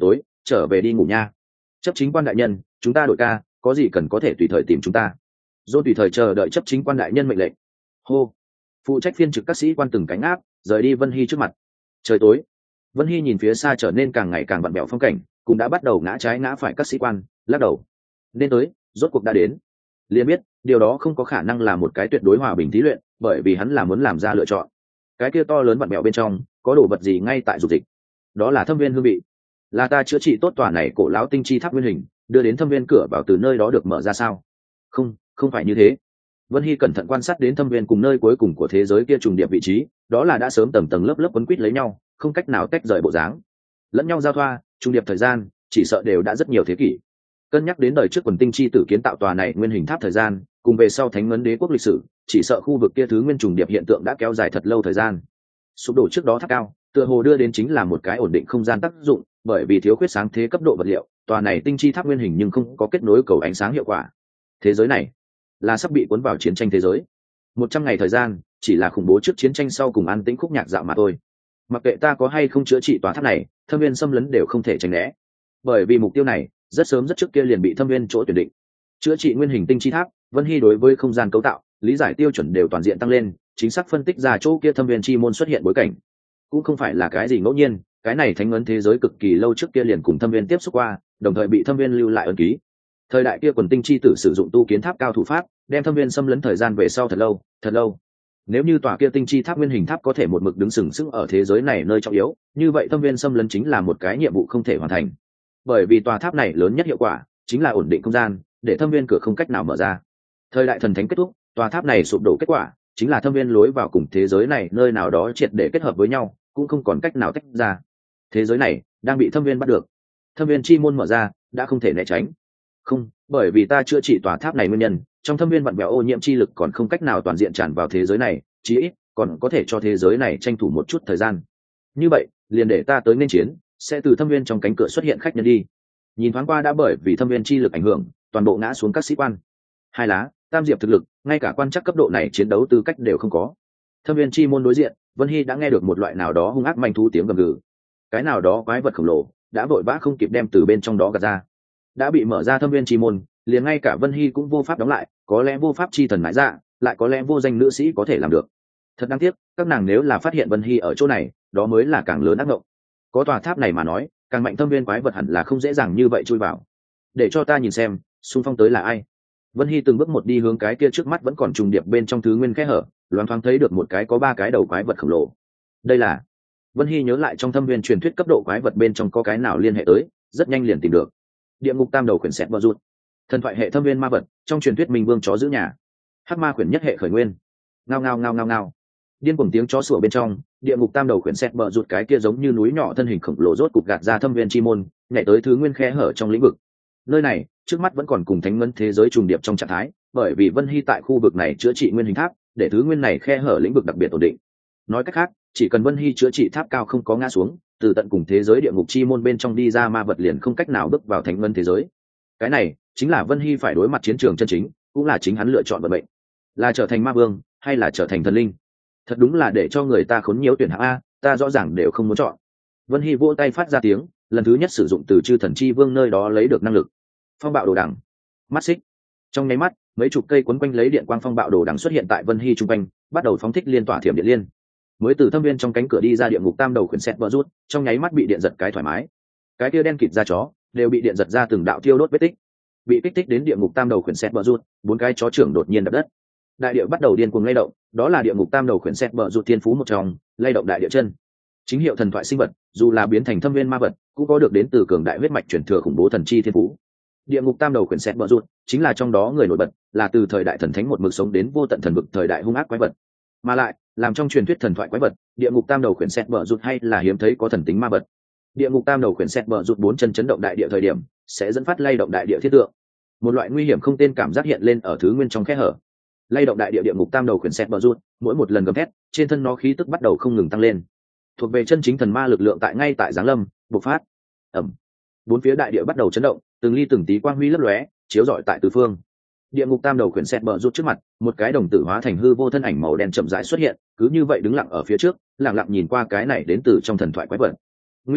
trở về đi ngủ nha. Chấp chính quan đại nhân, chúng ta đội ca, có gì cần có thể tùy thời tìm chúng ta. John tùy thời chờ đợi chấp chính quan đại nhân mệnh lệnh. Hô. Phụ trách phiên trực các sĩ quan từng cánh áp rời đi Vân Hy trước mặt. Trời tối, Vân Hy nhìn phía xa trở nên càng ngày càng vặn vẹo phong cảnh, cũng đã bắt đầu ngã trái ngã phải các sĩ quan, lắc đầu. Nên tới, rốt cuộc đã đến. Liền biết điều đó không có khả năng là một cái tuyệt đối hòa bình thí luyện, bởi vì hắn là muốn làm ra lựa chọn. Cái kia to lớn vặn vẹo bên trong có đồ vật gì ngay tại dục dịch. Đó là thâm viên hương vị. Là ta chữa trị tốt tòa này cổ lão tinh chi tháp nguyên hình, đưa đến thâm viên cửa vào từ nơi đó được mở ra sao? Không, không phải như thế. Vân Hy cẩn thận quan sát đến thâm viên cùng nơi cuối cùng của thế giới kia trùng điệp vị trí, đó là đã sớm tầng tầng lớp lớp quấn quýt lấy nhau, không cách nào tách rời bộ dáng. Lẫn nhau giao thoa, trùng điệp thời gian, chỉ sợ đều đã rất nhiều thế kỷ. Cân nhắc đến đời trước quần tinh chi tử kiến tạo tòa này nguyên hình tháp thời gian, cùng về sau thánh ngân đế quốc lịch sử, chỉ sợ khu vực kia thứ nguyên trùng điệp hiện tượng đã kéo dài thật lâu thời gian. Sụp đổ trước đó tháp cao, tựa hồ đưa đến chính là một cái ổn định không gian tác dụng, bởi vì thiếu khuyết sáng thế cấp độ vật liệu, tòa này tinh chi tháp nguyên hình nhưng không có kết nối cầu ánh sáng hiệu quả. Thế giới này là sắp bị cuốn vào chiến tranh thế giới. 100 ngày thời gian, chỉ là khủng bố trước chiến tranh sau cùng an tĩnh khúc nhạc dạo mà thôi. Mặc kệ ta có hay không chữa trị tòa tháp này, thâm viên xâm lấn đều không thể tránh né, bởi vì mục tiêu này rất sớm rất trước kia liền bị thâm viên chỗ tuyển định. Chữa trị nguyên hình tinh chi tháp, Vân Hy đối với không gian cấu tạo, lý giải tiêu chuẩn đều toàn diện tăng lên, chính xác phân tích ra chỗ kia thâm viên chi môn xuất hiện bối cảnh. Cũng không phải là cái gì ngẫu nhiên, cái này thánh ấn thế giới cực kỳ lâu trước kia liền cùng thâm viên tiếp xúc qua, đồng thời bị thâm viên lưu lại ấn ký. Thời đại kia quần tinh chi tử sử dụng tu kiến tháp cao thủ pháp, đem thâm viên xâm lấn thời gian về sau thật lâu, thật lâu. Nếu như tòa kia tinh chi tháp nguyên hình tháp có thể một mực đứng sừng sững ở thế giới này nơi trọng yếu, như vậy thâm viên xâm lấn chính là một cái nhiệm vụ không thể hoàn thành. Bởi vì tòa tháp này lớn nhất hiệu quả chính là ổn định không gian, để thâm viên cửa không cách nào mở ra. Thời đại thần thánh kết thúc, tòa tháp này sụp đổ kết quả chính là thâm viên lối vào cùng thế giới này nơi nào đó triệt để kết hợp với nhau, cũng không còn cách nào tách ra. Thế giới này đang bị thâm viên bắt được, thâm viên chi môn mở ra đã không thể né tránh. Không, bởi vì ta chữa trị tòa tháp này nguyên nhân, trong thâm viên vặn vẹo ô nhiễm chi lực còn không cách nào toàn diện tràn vào thế giới này, chí ít còn có thể cho thế giới này tranh thủ một chút thời gian. Như vậy, liền để ta tới nên chiến, sẽ từ thâm viên trong cánh cửa xuất hiện khách nhân đi. Nhìn thoáng qua đã bởi vì thâm viên chi lực ảnh hưởng, toàn bộ ngã xuống các sĩ quan. Hai lá, tam diệp thực lực, ngay cả quan chắc cấp độ này chiến đấu tư cách đều không có. Thâm viên chi môn đối diện, Vân Hy đã nghe được một loại nào đó hung ác manh thú tiếng gầm gừ. Cái nào đó quái vật khổng lồ đã vội vã không kịp đem từ bên trong đó gạt ra. Đã bị mở ra thâm viên chi môn, liền ngay cả Vân Hy cũng vô pháp đóng lại, có lẽ vô pháp chi thần mãi ra, lại có lẽ vô danh nữ sĩ có thể làm được. Thật đáng tiếc, các nàng nếu là phát hiện Vân Hy ở chỗ này, đó mới là càng lớn ác mộng. Có tòa tháp này mà nói, càng mạnh thâm viên quái vật hẳn là không dễ dàng như vậy chui vào. Để cho ta nhìn xem, xung phong tới là ai. Vân Hy từng bước một đi hướng cái kia trước mắt vẫn còn trùng điệp bên trong thứ nguyên kẽ hở, loáng thoáng thấy được một cái có 3 cái đầu quái vật khổng lồ. Đây là... Vân Hy nhớ lại trong thâm viên truyền thuyết cấp độ quái vật bên trong có cái nào liên hệ tới, rất nhanh liền tìm được. Địa ngục tam đầu khuyển xẹt bờ rụt, thần thoại hệ thâm viên ma vật, trong truyền thuyết minh vương chó giữ nhà, hắc ma khuyển nhất hệ khởi nguyên. Ngao ngao ngao ngao ngao, điên cuồng tiếng chó sủa bên trong, địa ngục tam đầu khuyển xẹt bờ rụt cái kia giống như núi nhỏ thân hình khổng lồ rốt cục gạt ra thâm viên chi môn, nhảy tới thứ nguyên khe hở trong lĩnh vực. Nơi này trước mắt vẫn còn cùng thánh ngân thế giới trùng điệp trong trạng thái, bởi vì Vân Hy tại khu vực này chữa trị nguyên hình tháp, để thứ nguyên này khe hở lĩnh vực đặc biệt ổn định. Nói cách khác, chỉ cần Vân Hy chữa trị tháp cao không có ngã xuống, từ tận cùng thế giới địa ngục chi môn bên trong đi ra ma vật liền không cách nào bước vào thánh ngân thế giới. Cái này chính là Vân Hy phải đối mặt chiến trường chân chính, cũng là chính hắn lựa chọn vận mệnh, là trở thành ma vương hay là trở thành thần linh. Thật đúng là để cho người ta khốn nhiễu tuyển hạng a, ta rõ ràng đều không muốn chọn. Vân Hy vỗ tay phát ra tiếng, lần thứ nhất sử dụng từ chư thần chi vương nơi đó lấy được năng lực phong bạo đồ đằng. Mắt xích, trong nháy mắt mấy chục cây quấn quanh lấy điện quang phong bạo đồ đằng xuất hiện tại Vân Hy trung quanh, bắt đầu phóng thích liên tỏa thiểm điện liên. Mới từ thâm viên trong cánh cửa đi ra địa ngục tam đầu khuyển xẹt vỡ rút, trong nháy mắt bị điện giật cái thoải mái. Cái kia đen kịt da chó đều bị điện giật ra từng đạo thiêu đốt vết tích. Bị kích thích đến địa ngục tam đầu khuyển xẹt vỡ rút, 4 cái chó trưởng đột nhiên đập đất. Đại địa bắt đầu điên cuồng lay động, đó là địa ngục tam đầu khuyển xẹt vỡ rút thiên phú một trong, lay động đại địa chân. Chính hiệu thần thoại sinh vật, dù là biến thành thâm viên ma vật, cũng có được đến từ cường đại huyết mạch truyền thừa khủng bố thần chi thiên phú. Địa ngục tam đầu khuyển xẹt vỡ rút chính là trong đó người nổi bật, là từ thời đại thần thánh một mực sống đến vô tận thần vực thời đại hung ác quái vật. Mà lại làm trong truyền thuyết thần thoại quái vật, địa ngục tam đầu khuyển xẹt vỡ rút hay là hiếm thấy có thần tính ma vật. Địa ngục tam đầu khuyển xẹt vỡ rút 4 chân chấn động đại địa thời điểm, sẽ dẫn phát lay động đại địa thiết tượng. Một loại nguy hiểm không tên cảm giác hiện lên ở thứ nguyên trong khe hở. Lay động đại địa địa ngục tam đầu khuyển xẹt vỡ rút, mỗi một lần gầm thét, trên thân nó khí tức bắt đầu không ngừng tăng lên. Thuộc về chân chính thần ma lực lượng tại ngay tại giáng lâm, bộc phát. Ầm. 4 phía đại địa bắt đầu chấn động, từng ly từng tí quang huy lấp lóe, chiếu rọi tại tứ phương. Địa ngục tam đầu khuyển xẹt bờ rút trước mặt, một cái đồng tử hóa thành hư vô thân ảnh màu đen chậm rãi xuất hiện, cứ như vậy đứng lặng ở phía trước, lặng lặng nhìn qua cái này đến từ trong thần thoại quái vật. Nguy hiểm,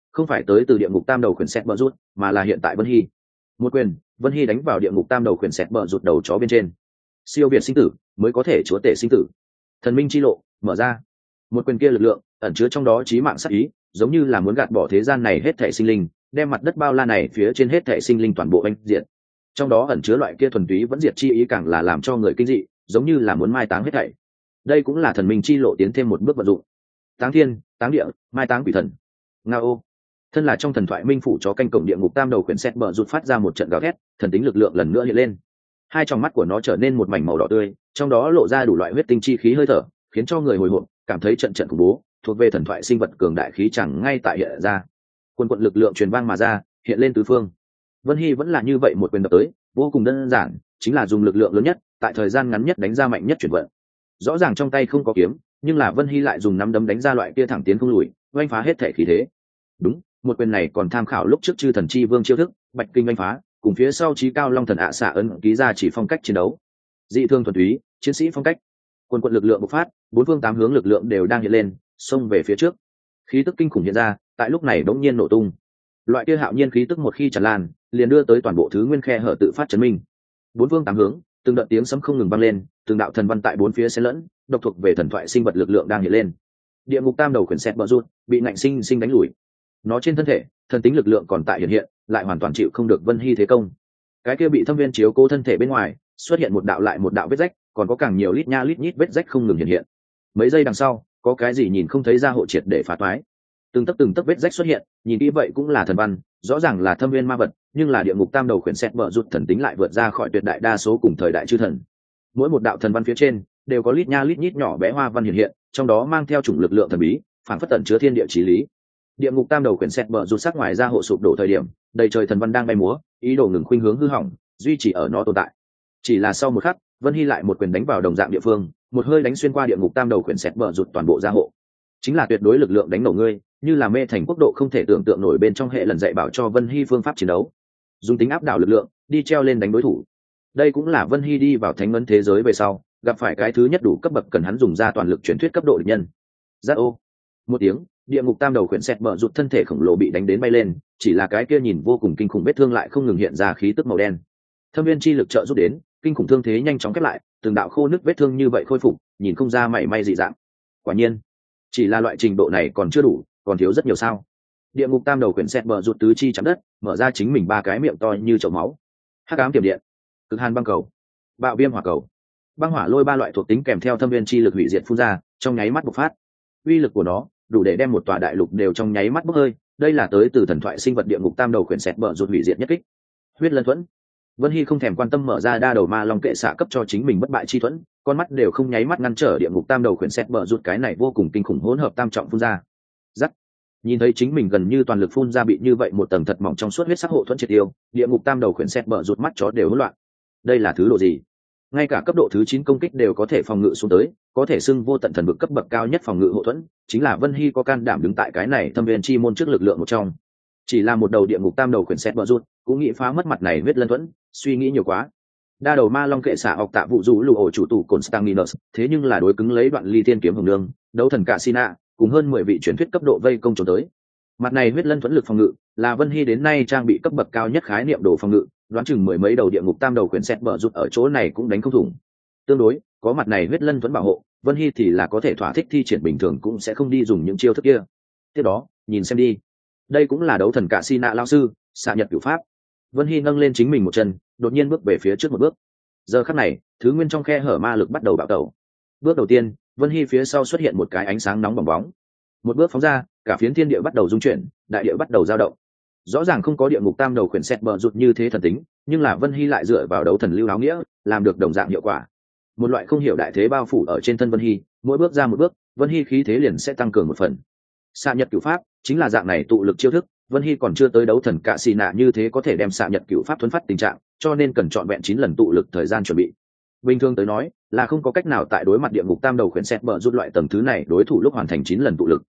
không phải tới từ địa ngục tam đầu khuyển xét bờ rút, mà là hiện tại Vân Hy. Một quyền, Vân Hy đánh vào địa ngục tam đầu khuyển xét bờ rút đầu chó bên trên. Siêu việt sinh tử mới có thể chúa tể sinh tử. Thần minh chi lộ mở ra. Một quyền kia lực lượng ẩn chứa trong đó chí mạng sát ý, giống như là muốn gạt bỏ thế gian này hết thảy sinh linh, đem mặt đất bao la này phía trên hết thảy sinh linh toàn bộ anh diệt. Trong đó ẩn chứa loại kia thuần túy vẫn diệt chi ý, càng là làm cho người kinh dị, giống như là muốn mai táng hết thảy. Đây cũng là thần minh chi lộ tiến thêm một bước vận dụng. Táng thiên, táng địa, mai táng quỷ thần. Ngao. Thân là trong thần thoại minh phủ chó canh cổng địa ngục tam đầu khuyển xét bờ rụt phát ra một trận gào thét, thần tính lực lượng lần nữa hiện lên. Hai tròng mắt của nó trở nên một mảnh màu đỏ tươi, trong đó lộ ra đủ loại huyết tinh chi khí hơi thở, khiến cho người hồi hộp, cảm thấy trận trận khủng bố, thuộc về thần thoại sinh vật cường đại khí chẳng ngay tại hiện ra. Quân quận lực lượng truyền vang mà ra, hiện lên tứ phương. Vân Hy vẫn là như vậy một quyền đập tới, vô cùng đơn giản, chính là dùng lực lượng lớn nhất, tại thời gian ngắn nhất đánh ra mạnh nhất chuyển vận. Rõ ràng trong tay không có kiếm, nhưng là Vân Hy lại dùng nắm đấm đánh ra loại kia thẳng tiến không lùi, oanh phá hết thể khí thế. Đúng, một quyền này còn tham khảo lúc trước chư thần chi vương chiêu thức, bạch kinh oanh phá, cùng phía sau chí cao long thần ạ xạ ấn ký ra chỉ phong cách chiến đấu. Dị thương thuần túy, chiến sĩ phong cách. Quân quận lực lượng bộc phát, bốn phương tám hướng lực lượng đều đang hiện lên, xông về phía trước. Khí tức kinh khủng hiện ra, tại lúc này bỗng nhiên nổ tung. Loại kia hạo nhiên khí tức một khi tràn lan, liền đưa tới toàn bộ thứ nguyên khe hở tự phát chấn minh. Bốn phương tám hướng, từng đợt tiếng sấm không ngừng vang lên, từng đạo thần văn tại bốn phía xen lẫn, độc thuộc về thần thoại sinh vật lực lượng đang hiện lên. Địa ngục tam đầu khuyển xét bờ rút, bị ngạnh sinh sinh đánh lùi. Nó trên thân thể, thần tính lực lượng còn tại hiện hiện, lại hoàn toàn chịu không được Vân Hy thế công. Cái kia bị thâm viên chiếu cố thân thể bên ngoài, xuất hiện một đạo lại một đạo vết rách, còn có càng nhiều lít nha lít nhít vết rách không ngừng hiện hiện. Mấy giây đằng sau, có cái gì nhìn không thấy ra hộ triệt để phá toái. Từng tấc vết rách xuất hiện, nhìn kỹ vậy cũng là thần văn, rõ ràng là thâm viên ma vật, nhưng là địa ngục tam đầu khuyển xét bờ rút thần tính lại vượt ra khỏi tuyệt đại đa số cùng thời đại chư thần. Mỗi một đạo thần văn phía trên đều có lít nha lít nhít nhỏ bé hoa văn hiện hiện, trong đó mang theo chủng lực lượng thần bí, phản phất tẩn chứa thiên địa chí lý. Địa ngục tam đầu khuyển xét bờ rút sắc ngoài ra hộ sụp đổ thời điểm, đầy trời thần văn đang bay múa, ý đồ ngừng khuynh hướng hư hỏng, duy trì ở nó tồn tại. Chỉ là sau một khắc, Vân Hy lại một quyền đánh vào đồng dạng địa phương, một hơi đánh xuyên qua địa ngục tam đầu khuyển xét bờ rút toàn bộ gia hộ. Chính là tuyệt đối lực lượng đánh nổ ngươi, như là mê thành quốc độ không thể tưởng tượng nổi bên trong hệ lần dạy bảo cho Vân Hy phương pháp chiến đấu, dùng tính áp đảo lực lượng đi treo lên đánh đối thủ. Đây cũng là Vân Hy đi vào thánh ấn thế giới về sau gặp phải cái thứ nhất đủ cấp bậc cần hắn dùng ra toàn lực truyền thuyết cấp độ địch nhân. Giác ô một tiếng, địa ngục tam đầu khuyển xét bờ rụt thân thể khổng lồ bị đánh đến bay lên, chỉ là cái kia nhìn vô cùng kinh khủng vết thương lại không ngừng hiện ra khí tức màu đen. Thâm viên chi lực trợ giúp đến, kinh khủng thương thế nhanh chóng khép lại, từng đạo khô nứt vết thương như vậy khôi phục, nhìn không ra mảy may dị dạng. Quả nhiên, chỉ là loại trình độ này còn chưa đủ, còn thiếu rất nhiều sao. Địa ngục tam đầu khuyển xét bờ rụt tứ chi chạm đất, mở ra chính mình ba cái miệng to như chậu máu. Hắc ám tiềm điện, cực hàn băng cầu, bạo viêm hỏa cầu, băng hỏa lôi, ba loại thuộc tính kèm theo thâm viên chi lực hủy diệt phun ra, trong nháy mắt bộc phát. Uy lực của nó đủ để đem một tòa đại lục đều trong nháy mắt bốc hơi. Đây là tới từ thần thoại sinh vật địa ngục tam đầu khuyển xét bờ rụt hủy diệt nhất kích. Huyết lân thuẫn. Vân Hy không thèm quan tâm mở ra đa đầu ma long kệ xạ cấp cho chính mình bất bại chi thuẫn, con mắt đều không nháy mắt ngăn trở địa ngục tam đầu khuyển xét bờ rụt cái này vô cùng kinh khủng hỗn hợp tam trọng phun ra. Rắc. Nhìn thấy chính mình gần như toàn lực phun ra bị như vậy một tầng thật mỏng trong suốt huyết sắc hộ thuẫn triệt tiêu, địa ngục tam đầu khuyển xét bờ rụt mắt chó đều hỗn loạn. Đây là thứ độ gì? Ngay cả cấp độ thứ 9 công kích đều có thể phòng ngự xuống tới, có thể xưng vô tận thần vực cấp bậc cao nhất phòng ngự hộ thuẫn, chính là Vân Hy có can đảm đứng tại cái này thâm viên chi môn trước lực lượng một trong. Chỉ là một đầu địa ngục tam đầu khuyển xét bờ rụt, cũng nghĩ phá mất mặt này huyết lân thuẫn, suy nghĩ nhiều quá. Đa đầu ma long kệ xạ học tạ vụ rú lù ổ chủ tù Constantinus, thế nhưng là đối cứng lấy đoạn ly thiên kiếm hồng nương, đấu thần cả Sina, cùng hơn 10 vị truyền thuyết cấp độ vây công trốn tới. Mặt này huyết lân thuẫn lực phòng ngự là Vân Hy đến nay trang bị cấp bậc cao nhất khái niệm đồ phòng ngự, đoán chừng mười mấy đầu địa ngục tam đầu khuyển xét bờ rụt ở chỗ này cũng đánh không thủng. Tương đối, có mặt này huyết lân thuẫn bảo hộ, Vân Hy thì là có thể thỏa thích thi triển bình thường, cũng sẽ không đi dùng những chiêu thức kia. Tiếp đó, nhìn xem đi. Đây cũng là đấu thần cả Sina lao sư, xạ nhật cửu pháp. Vân Hy nâng lên chính mình một chân, đột nhiên bước về phía trước một bước. Giờ khắc này, thứ nguyên trong khe hở ma lực bắt đầu bạo tẩu. Bước đầu tiên, Vân Hy phía sau xuất hiện một cái ánh sáng nóng bỏng bóng. Một bước phóng ra, cả phiến thiên địa bắt đầu rung chuyển, đại địa bắt đầu dao động. Rõ ràng không có địa ngục tam đầu khuyển xét bờ rụt như thế thần tính, nhưng là Vân Hy lại dựa vào đấu thần lưu áo nghĩa, làm được đồng dạng hiệu quả. Một loại không hiểu đại thế bao phủ ở trên thân Vân Hy, mỗi bước ra một bước, Vân Hy khí thế liền sẽ tăng cường một phần. Xạ nhật cửu pháp chính là dạng này tụ lực chiêu thức, Vân Hy còn chưa tới đấu thần cạ xì nạ như thế có thể đem xạ nhật cửu pháp thuấn phát tình trạng, cho nên cần trọn vẹn 9 lần tụ lực thời gian chuẩn bị. Bình thường tới nói, là không có cách nào tại đối mặt địa ngục tam đầu khuyển xét bờ rút loại tầng thứ này đối thủ lúc hoàn thành 9 lần tụ lực.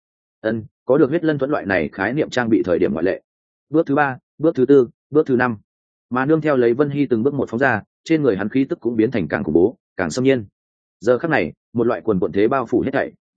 Có được huyết lân thuẫn loại này khái niệm trang bị thời điểm ngoại lệ. Bước thứ 3, bước thứ 4, bước thứ 5. Mà nương theo lấy Vân Hy từng bước một phóng ra, trên người hắn khí tức cũng biến thành càng khủng bố, càng xâm nhiên. Giờ khắc này, một loại quần quần thế bao phủ hết thảy,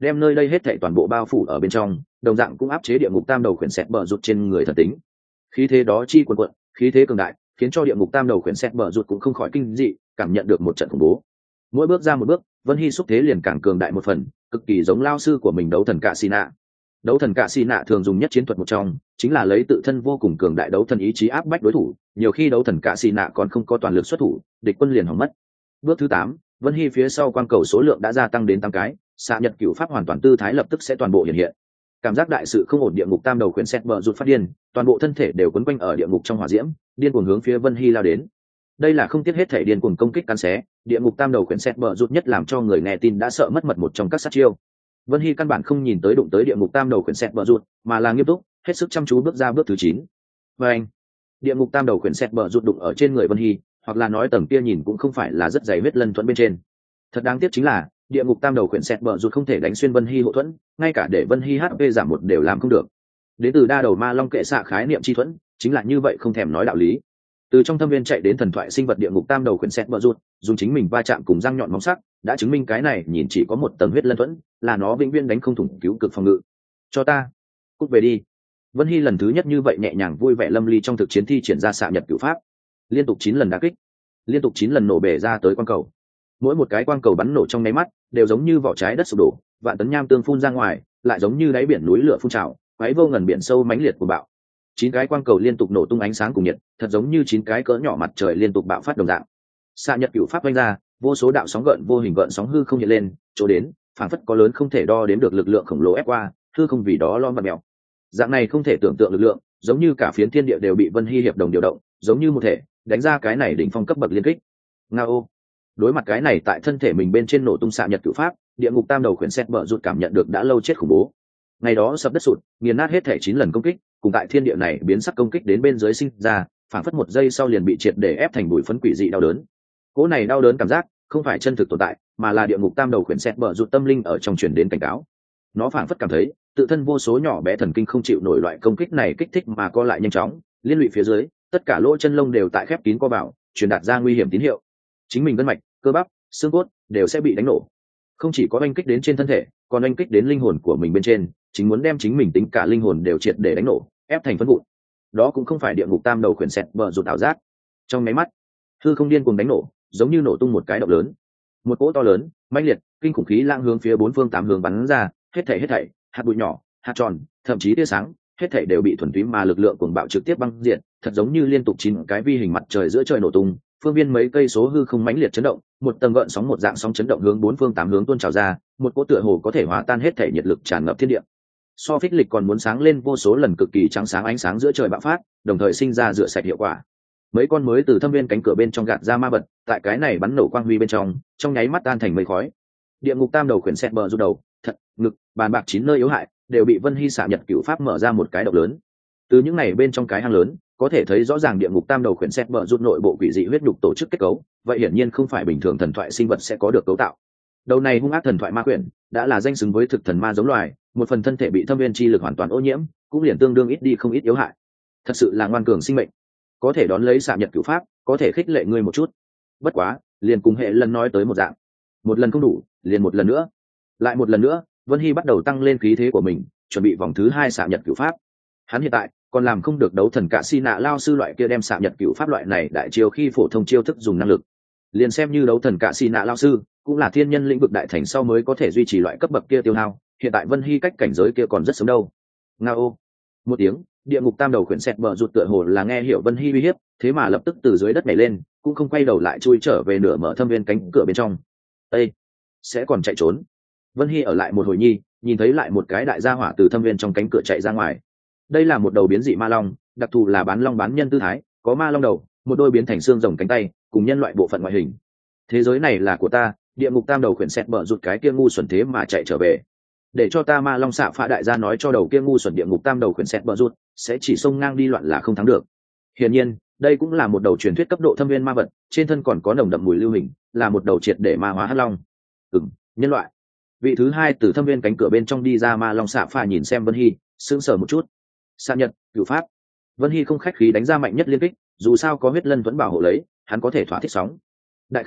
đem nơi đây hết thảy toàn bộ bao phủ ở bên trong, đồng dạng cũng áp chế địa ngục tam đầu khuyển sẹt bờ rụt trên người thần tính. Khí thế đó chi quần quận, khí thế cường đại, khiến cho địa ngục tam đầu khuyển sẹt bờ rụt cũng không khỏi kinh dị, cảm nhận được một trận khủng bố. Mỗi bước ra một bước, Vân Hy xúc thế liền càng cường đại một phần, cực kỳ giống lao sư của mình đấu thần Cạ Xì Nạ. Đấu thần Cạ Xì Nạ thường dùng nhất chiến thuật một trong, chính là lấy tự thân vô cùng cường đại đấu thần ý chí áp bách đối thủ, nhiều khi đấu thần Cạ Xì Nạ còn không có toàn lực xuất thủ, địch quân liền hỏng mất. Bước thứ 8, Vân Hy phía sau quang cầu số lượng đã gia tăng đến 8 cái, xạ nhật cửu pháp hoàn toàn tư thái lập tức sẽ toàn bộ hiện hiện. Cảm giác đại sự không ổn, địa ngục tam đầu khuyển sẹt bờ rụt phát điên, toàn bộ thân thể đều quấn quanh ở địa ngục trong hỏa diễm, điên cuồng hướng phía Vân Hy lao đến. Đây là không tiếc hết thể điên cuồng công kích cắn xé, địa ngục tam đầu khuyển sẹt bờ rụt nhất làm cho người nghe tin đã sợ mất mật một trong các sát chiêu. Vân Hy căn bản không nhìn tới đụng tới địa ngục tam đầu khuyển sẹt bờ rụt, mà là nghiêm túc, hết sức chăm chú bước ra bước thứ 9. Và anh, địa ngục tam đầu khuyển sẹt bờ rụt đụng ở trên người Vân Hy, hoặc là nói tầng kia nhìn cũng không phải là rất dày huyết lân thuẫn bên trên. Thật đáng tiếc chính là địa ngục tam đầu khuyển sẹt bờ rụt không thể đánh xuyên Vân Hy hộ thuẫn, ngay cả để Vân Hy HP giảm 1 đều làm không được. Đến từ đa đầu ma long kệ xạ khái niệm chi thuẫn, chính là như vậy không thèm nói đạo lý. Từ trong thâm viên chạy đến thần thoại sinh vật địa ngục tam đầu khuyển sẹt bờ rụt, dùng chính mình va chạm cùng răng nhọn móng sắc, đã chứng minh cái này nhìn chỉ có một tầng huyết lân thuẫn, là nó vĩnh viễn đánh không thủng cứu cực phòng ngự. Cho ta, cút về đi. Vân Hy lần thứ nhất như vậy nhẹ nhàng vui vẻ lâm ly trong thực chiến thi triển ra xạ nhật cửu pháp, liên tục 9 lần đá kích, liên tục 9 lần nổ bể ra tới quang cầu. Mỗi một cái quang cầu bắn nổ trong nháy mắt, đều giống như vỏ trái đất sụp đổ, vạn tấn nham tương phun ra ngoài, lại giống như đáy biển núi lửa phun trào, quấy vô ngần biển sâu mãnh liệt của bạo. 9 cái quang cầu liên tục nổ tung ánh sáng cùng nhiệt, thật giống như 9 cái cỡ nhỏ mặt trời liên tục bạo phát đồng dạng. Xạ nhật cửu pháp vung ra, vô số đạo sóng gợn vô hình gợn sóng hư không hiện lên, chỗ đến, phảng phất có lớn không thể đo đếm được lực lượng khổng lồ ép qua, hư không vì đó lom và mèo. Dạng này không thể tưởng tượng lực lượng, giống như cả phiến thiên địa đều bị Vân Hy hiệp đồng điều động, giống như một thể, đánh ra cái này đỉnh phong cấp bậc liên kích. Ngao. Đối mặt cái này tại thân thể mình bên trên nổ tung xạ nhật cửu pháp, địa ngục tam đầu khuyển sẹt bờ rụt cảm nhận được đã lâu chết khủng bố. Ngày đó sập đất sụt, nghiền nát hết thể 9 lần công kích, cùng tại thiên địa này biến sắc công kích đến bên dưới sinh ra, phảng phất một giây sau liền bị triệt để ép thành bụi phấn quỷ dị đau đớn. Cỗ này đau đớn cảm giác không phải chân thực tồn tại, mà là địa ngục tam đầu khuyển sẹt bờ rụt tâm linh ở trong truyền đến cảnh cáo. Nó phảng phất cảm thấy tự thân vô số nhỏ bé thần kinh không chịu nổi loại công kích này kích thích mà co lại nhanh chóng, liên lụy phía dưới, tất cả lỗ chân lông đều tại khép kín co vào, truyền đạt ra nguy hiểm tín hiệu. Chính mình gân mạch, cơ bắp, xương cốt đều sẽ bị đánh nổ. Không chỉ có oanh kích đến trên thân thể, còn oanh kích đến linh hồn của mình bên trên, chính muốn đem chính mình tính cả linh hồn đều triệt để đánh nổ, ép thành phấn vụn. Đó cũng không phải địa ngục tam đầu khuyển sẹt bờ rụt ảo giác. Trong máy mắt, hư không điên cuồng đánh nổ, giống như nổ tung một cái động lớn. Một cỗ to lớn, mãnh liệt, kinh khủng khí lang hướng phía 4 phương 8 hướng bắn ra, hết thảy, hạt bụi nhỏ, hạt tròn, thậm chí tia sáng, hết thảy đều bị thuần túy mà lực lượng cuồng bạo trực tiếp băng diệt, thật giống như liên tục 9 cái vi hình mặt trời giữa trời nổ tung, phương viên mấy cây số hư không mãnh liệt chấn động, một tầng gợn sóng một dạng sóng chấn động hướng 4 phương 8 hướng tuôn trào ra, một cỗ tựa hồ có thể hòa tan hết thảy nhiệt lực tràn ngập thiên địa. So phích lịch còn muốn sáng lên vô số lần, cực kỳ trắng sáng ánh sáng giữa trời bạo phát, đồng thời sinh ra rửa sạch hiệu quả. Mấy con mới từ thâm viên cánh cửa bên trong gạt ra ma vật, tại cái này bắn nổ quang huy bên trong nháy mắt tan thành mây khói. Địa ngục tam đầu khuyển sẹt bờ rụt đầu, thật, ngực, bàn bạc 9 nơi yếu hại, đều bị Vân Hy xạ nhật cửu pháp mở ra một cái động lớn. Từ những này bên trong cái hang lớn, có thể thấy rõ ràng địa ngục tam đầu khuyển sẹt bờ rụt nội bộ quỷ dị huyết nhục tổ chức kết cấu, vậy hiển nhiên không phải bình thường thần thoại sinh vật sẽ có được cấu tạo. Đầu này hung ác thần thoại ma quyển, đã là danh xứng với thực thần ma giống loài, một phần thân thể bị thâm viên chi lực hoàn toàn ô nhiễm, cũng liền tương đương ít đi không ít yếu hại. Thật sự là ngoan cường sinh mệnh, có thể đón lấy xạ nhật cửu pháp, có thể khích lệ ngươi một chút. Bất quá, liền cùng hệ lần nói tới một dạng, một lần không đủ, liền một lần nữa, lại một lần nữa. Vân Hy bắt đầu tăng lên khí thế của mình, chuẩn bị vòng thứ 2 xạ nhật cửu pháp. Hắn hiện tại còn làm không được đấu thần Cạ Xì Nạ lao sư loại kia đem xạ nhật cửu pháp loại này đại chiêu khi phổ thông chiêu thức dùng năng lực. Liền xem như đấu thần Cạ Xì Nạ lao sư, cũng là thiên nhân lĩnh vực đại thành sau mới có thể duy trì loại cấp bậc kia tiêu hao. Hiện tại Vân Hy cách cảnh giới kia còn rất sớm đâu. Ngao. Một tiếng, địa ngục tam đầu khuyển sẹt bờ rụt tựa hồ là nghe hiểu Vân Hy uy hiếp, thế mà lập tức từ dưới đất nhảy lên, cũng không quay đầu lại chui trở về nửa mở thâm viên cánh cửa bên trong. Ê, sẽ còn chạy trốn. Vân Hy ở lại một hồi nhi, nhìn thấy lại một cái đại gia hỏa từ thâm viên trong cánh cửa chạy ra ngoài. Đây là một đầu biến dị ma long, đặc thù là bán long bán nhân tư thái, có ma long đầu, một đôi biến thành xương rồng cánh tay, cùng nhân loại bộ phận ngoại hình. Thế giới này là của ta, địa ngục tam đầu khuyển sẹt bờ rụt cái kia ngu xuẩn thế mà chạy trở về. Để cho ta ma long xạ phá đại gia nói cho đầu kia ngu xuẩn địa ngục tam đầu khuyển sẹt bờ rụt, sẽ chỉ xông ngang đi loạn là không thắng được. Hiển nhiên, đây cũng là một đầu truyền thuyết cấp độ thâm viên ma vật, trên thân còn có nồng đậm mùi lưu hình, là một đầu triệt để ma hóa hắc long. Nhân loại. Vị thứ 2 từ thâm viên cánh cửa bên trong đi ra ma long xạ phá nhìn xem Vân Hy, sững sờ một chút. Xạ nhật cửu pháp. Vân Hy không khách khí đánh ra mạnh nhất liên kích, dù sao có huyết lân vẫn bảo hộ lấy, hắn có thể thỏa thích sóng. Đại khái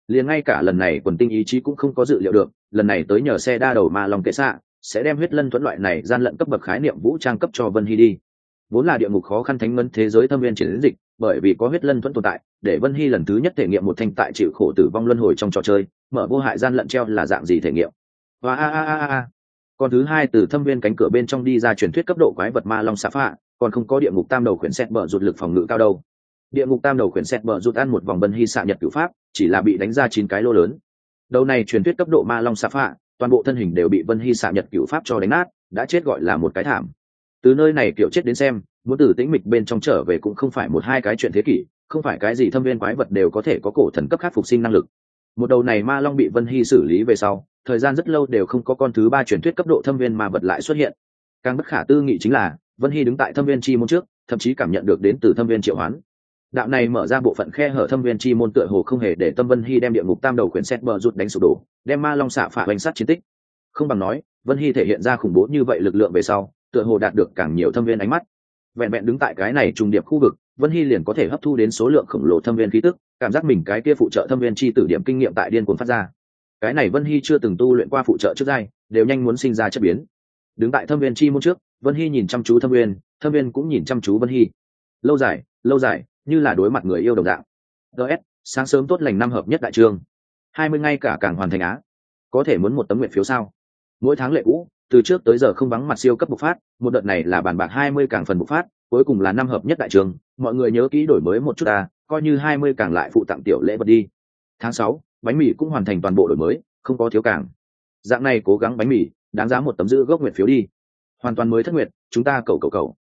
liền ngay cả lần này quần tinh ý chí cũng không có dự liệu được, lần này tới nhờ xe đa đầu ma long kệ xạ sẽ đem huyết lân thuẫn loại này gian lận cấp bậc khái niệm vũ trang cấp cho Vân Hy đi. Vốn là địa ngục khó khăn thánh ngân thế giới thâm viên chiến dịch, bởi vì có huyết lân thuẫn tồn tại, để Vân Hy lần thứ nhất thể nghiệm một thanh tại chịu khổ tử vong luân hồi trong trò chơi, mở vô hại gian lận treo là dạng gì thể nghiệm. Và con thứ hai từ thâm viên cánh cửa bên trong đi ra truyền thuyết cấp độ quái vật ma long xạ phạ, còn không có địa ngục tam đầu khuyển xét bờ rụt lực phòng ngự cao đâu. Địa ngục tam đầu khuyển xét bờ rụt ăn một vòng Vân Hy xạ nhật cửu pháp, chỉ là bị đánh ra 9 cái lô lớn. Đầu này truyền thuyết cấp độ ma long xạ phạ, toàn bộ thân hình đều bị Vân Hy xạ nhật cửu pháp cho đánh nát, đã chết gọi là một cái thảm. Từ nơi này kiểu chết đến xem, muốn từ tĩnh mịch bên trong trở về cũng không phải một hai cái chuyện thế kỷ, không phải cái gì thâm viên quái vật đều có thể có cổ thần cấp khắc phục sinh năng lực. Một đầu này ma long bị Vân Hy xử lý về sau, thời gian rất lâu đều không có con thứ ba truyền thuyết cấp độ thâm viên ma vật lại xuất hiện. Càng bất khả tư nghị chính là Vân Hy đứng tại thâm viên chi môn trước, thậm chí cảm nhận được đến từ thâm viên triệu hoán. Đạo này mở ra bộ phận khe hở thâm viên chi môn tựa hồ không hề để tâm Vân Hy đem địa ngục tam đầu quyển xét bờ rụt đánh sụp đổ, đem ma long xạ phả bánh sát chiến tích. Không bằng nói, Vân Hy thể hiện ra khủng bố như vậy lực lượng về sau, tựa hồ đạt được càng nhiều thâm viên ánh mắt. Vẹn vẹn đứng tại cái này trùng điệp khu vực, Vân Hy liền có thể hấp thu đến số lượng khổng lồ thâm viên khí tức, cảm giác mình cái kia phụ trợ thâm viên chi tử điểm kinh nghiệm tại điên cuồng phát ra. Cái này Vân Hy chưa từng tu luyện qua phụ trợ trước giai, đều nhanh muốn sinh ra chất biến. Đứng tại thâm viên chi môn trước, Vân Hy nhìn chăm chú thâm viên cũng nhìn chăm chú Vân Hy. Lâu dài, như là đối mặt người yêu đồng dạng. DS, sáng sớm tốt lành năm hợp nhất đại trường. 20 ngay cả càng hoàn thành á. Có thể muốn một tấm nguyện phiếu sao? Mỗi tháng lệ cũ, từ trước tới giờ không vắng mặt siêu cấp bộc phát, một đợt này là bàn bạc 20 càng phần bộc phát, cuối cùng là năm hợp nhất đại trường, mọi người nhớ kỹ đổi mới một chút coi như 20 càng lại phụ tặng tiểu lễ vật đi. Tháng 6, bánh mì cũng hoàn thành toàn bộ đổi mới, không có thiếu càng. Dạng này cố gắng bánh mì, đáng giá một tấm giữ gốc nguyện phiếu đi. Hoàn toàn mới thất nguyện, chúng ta cầu.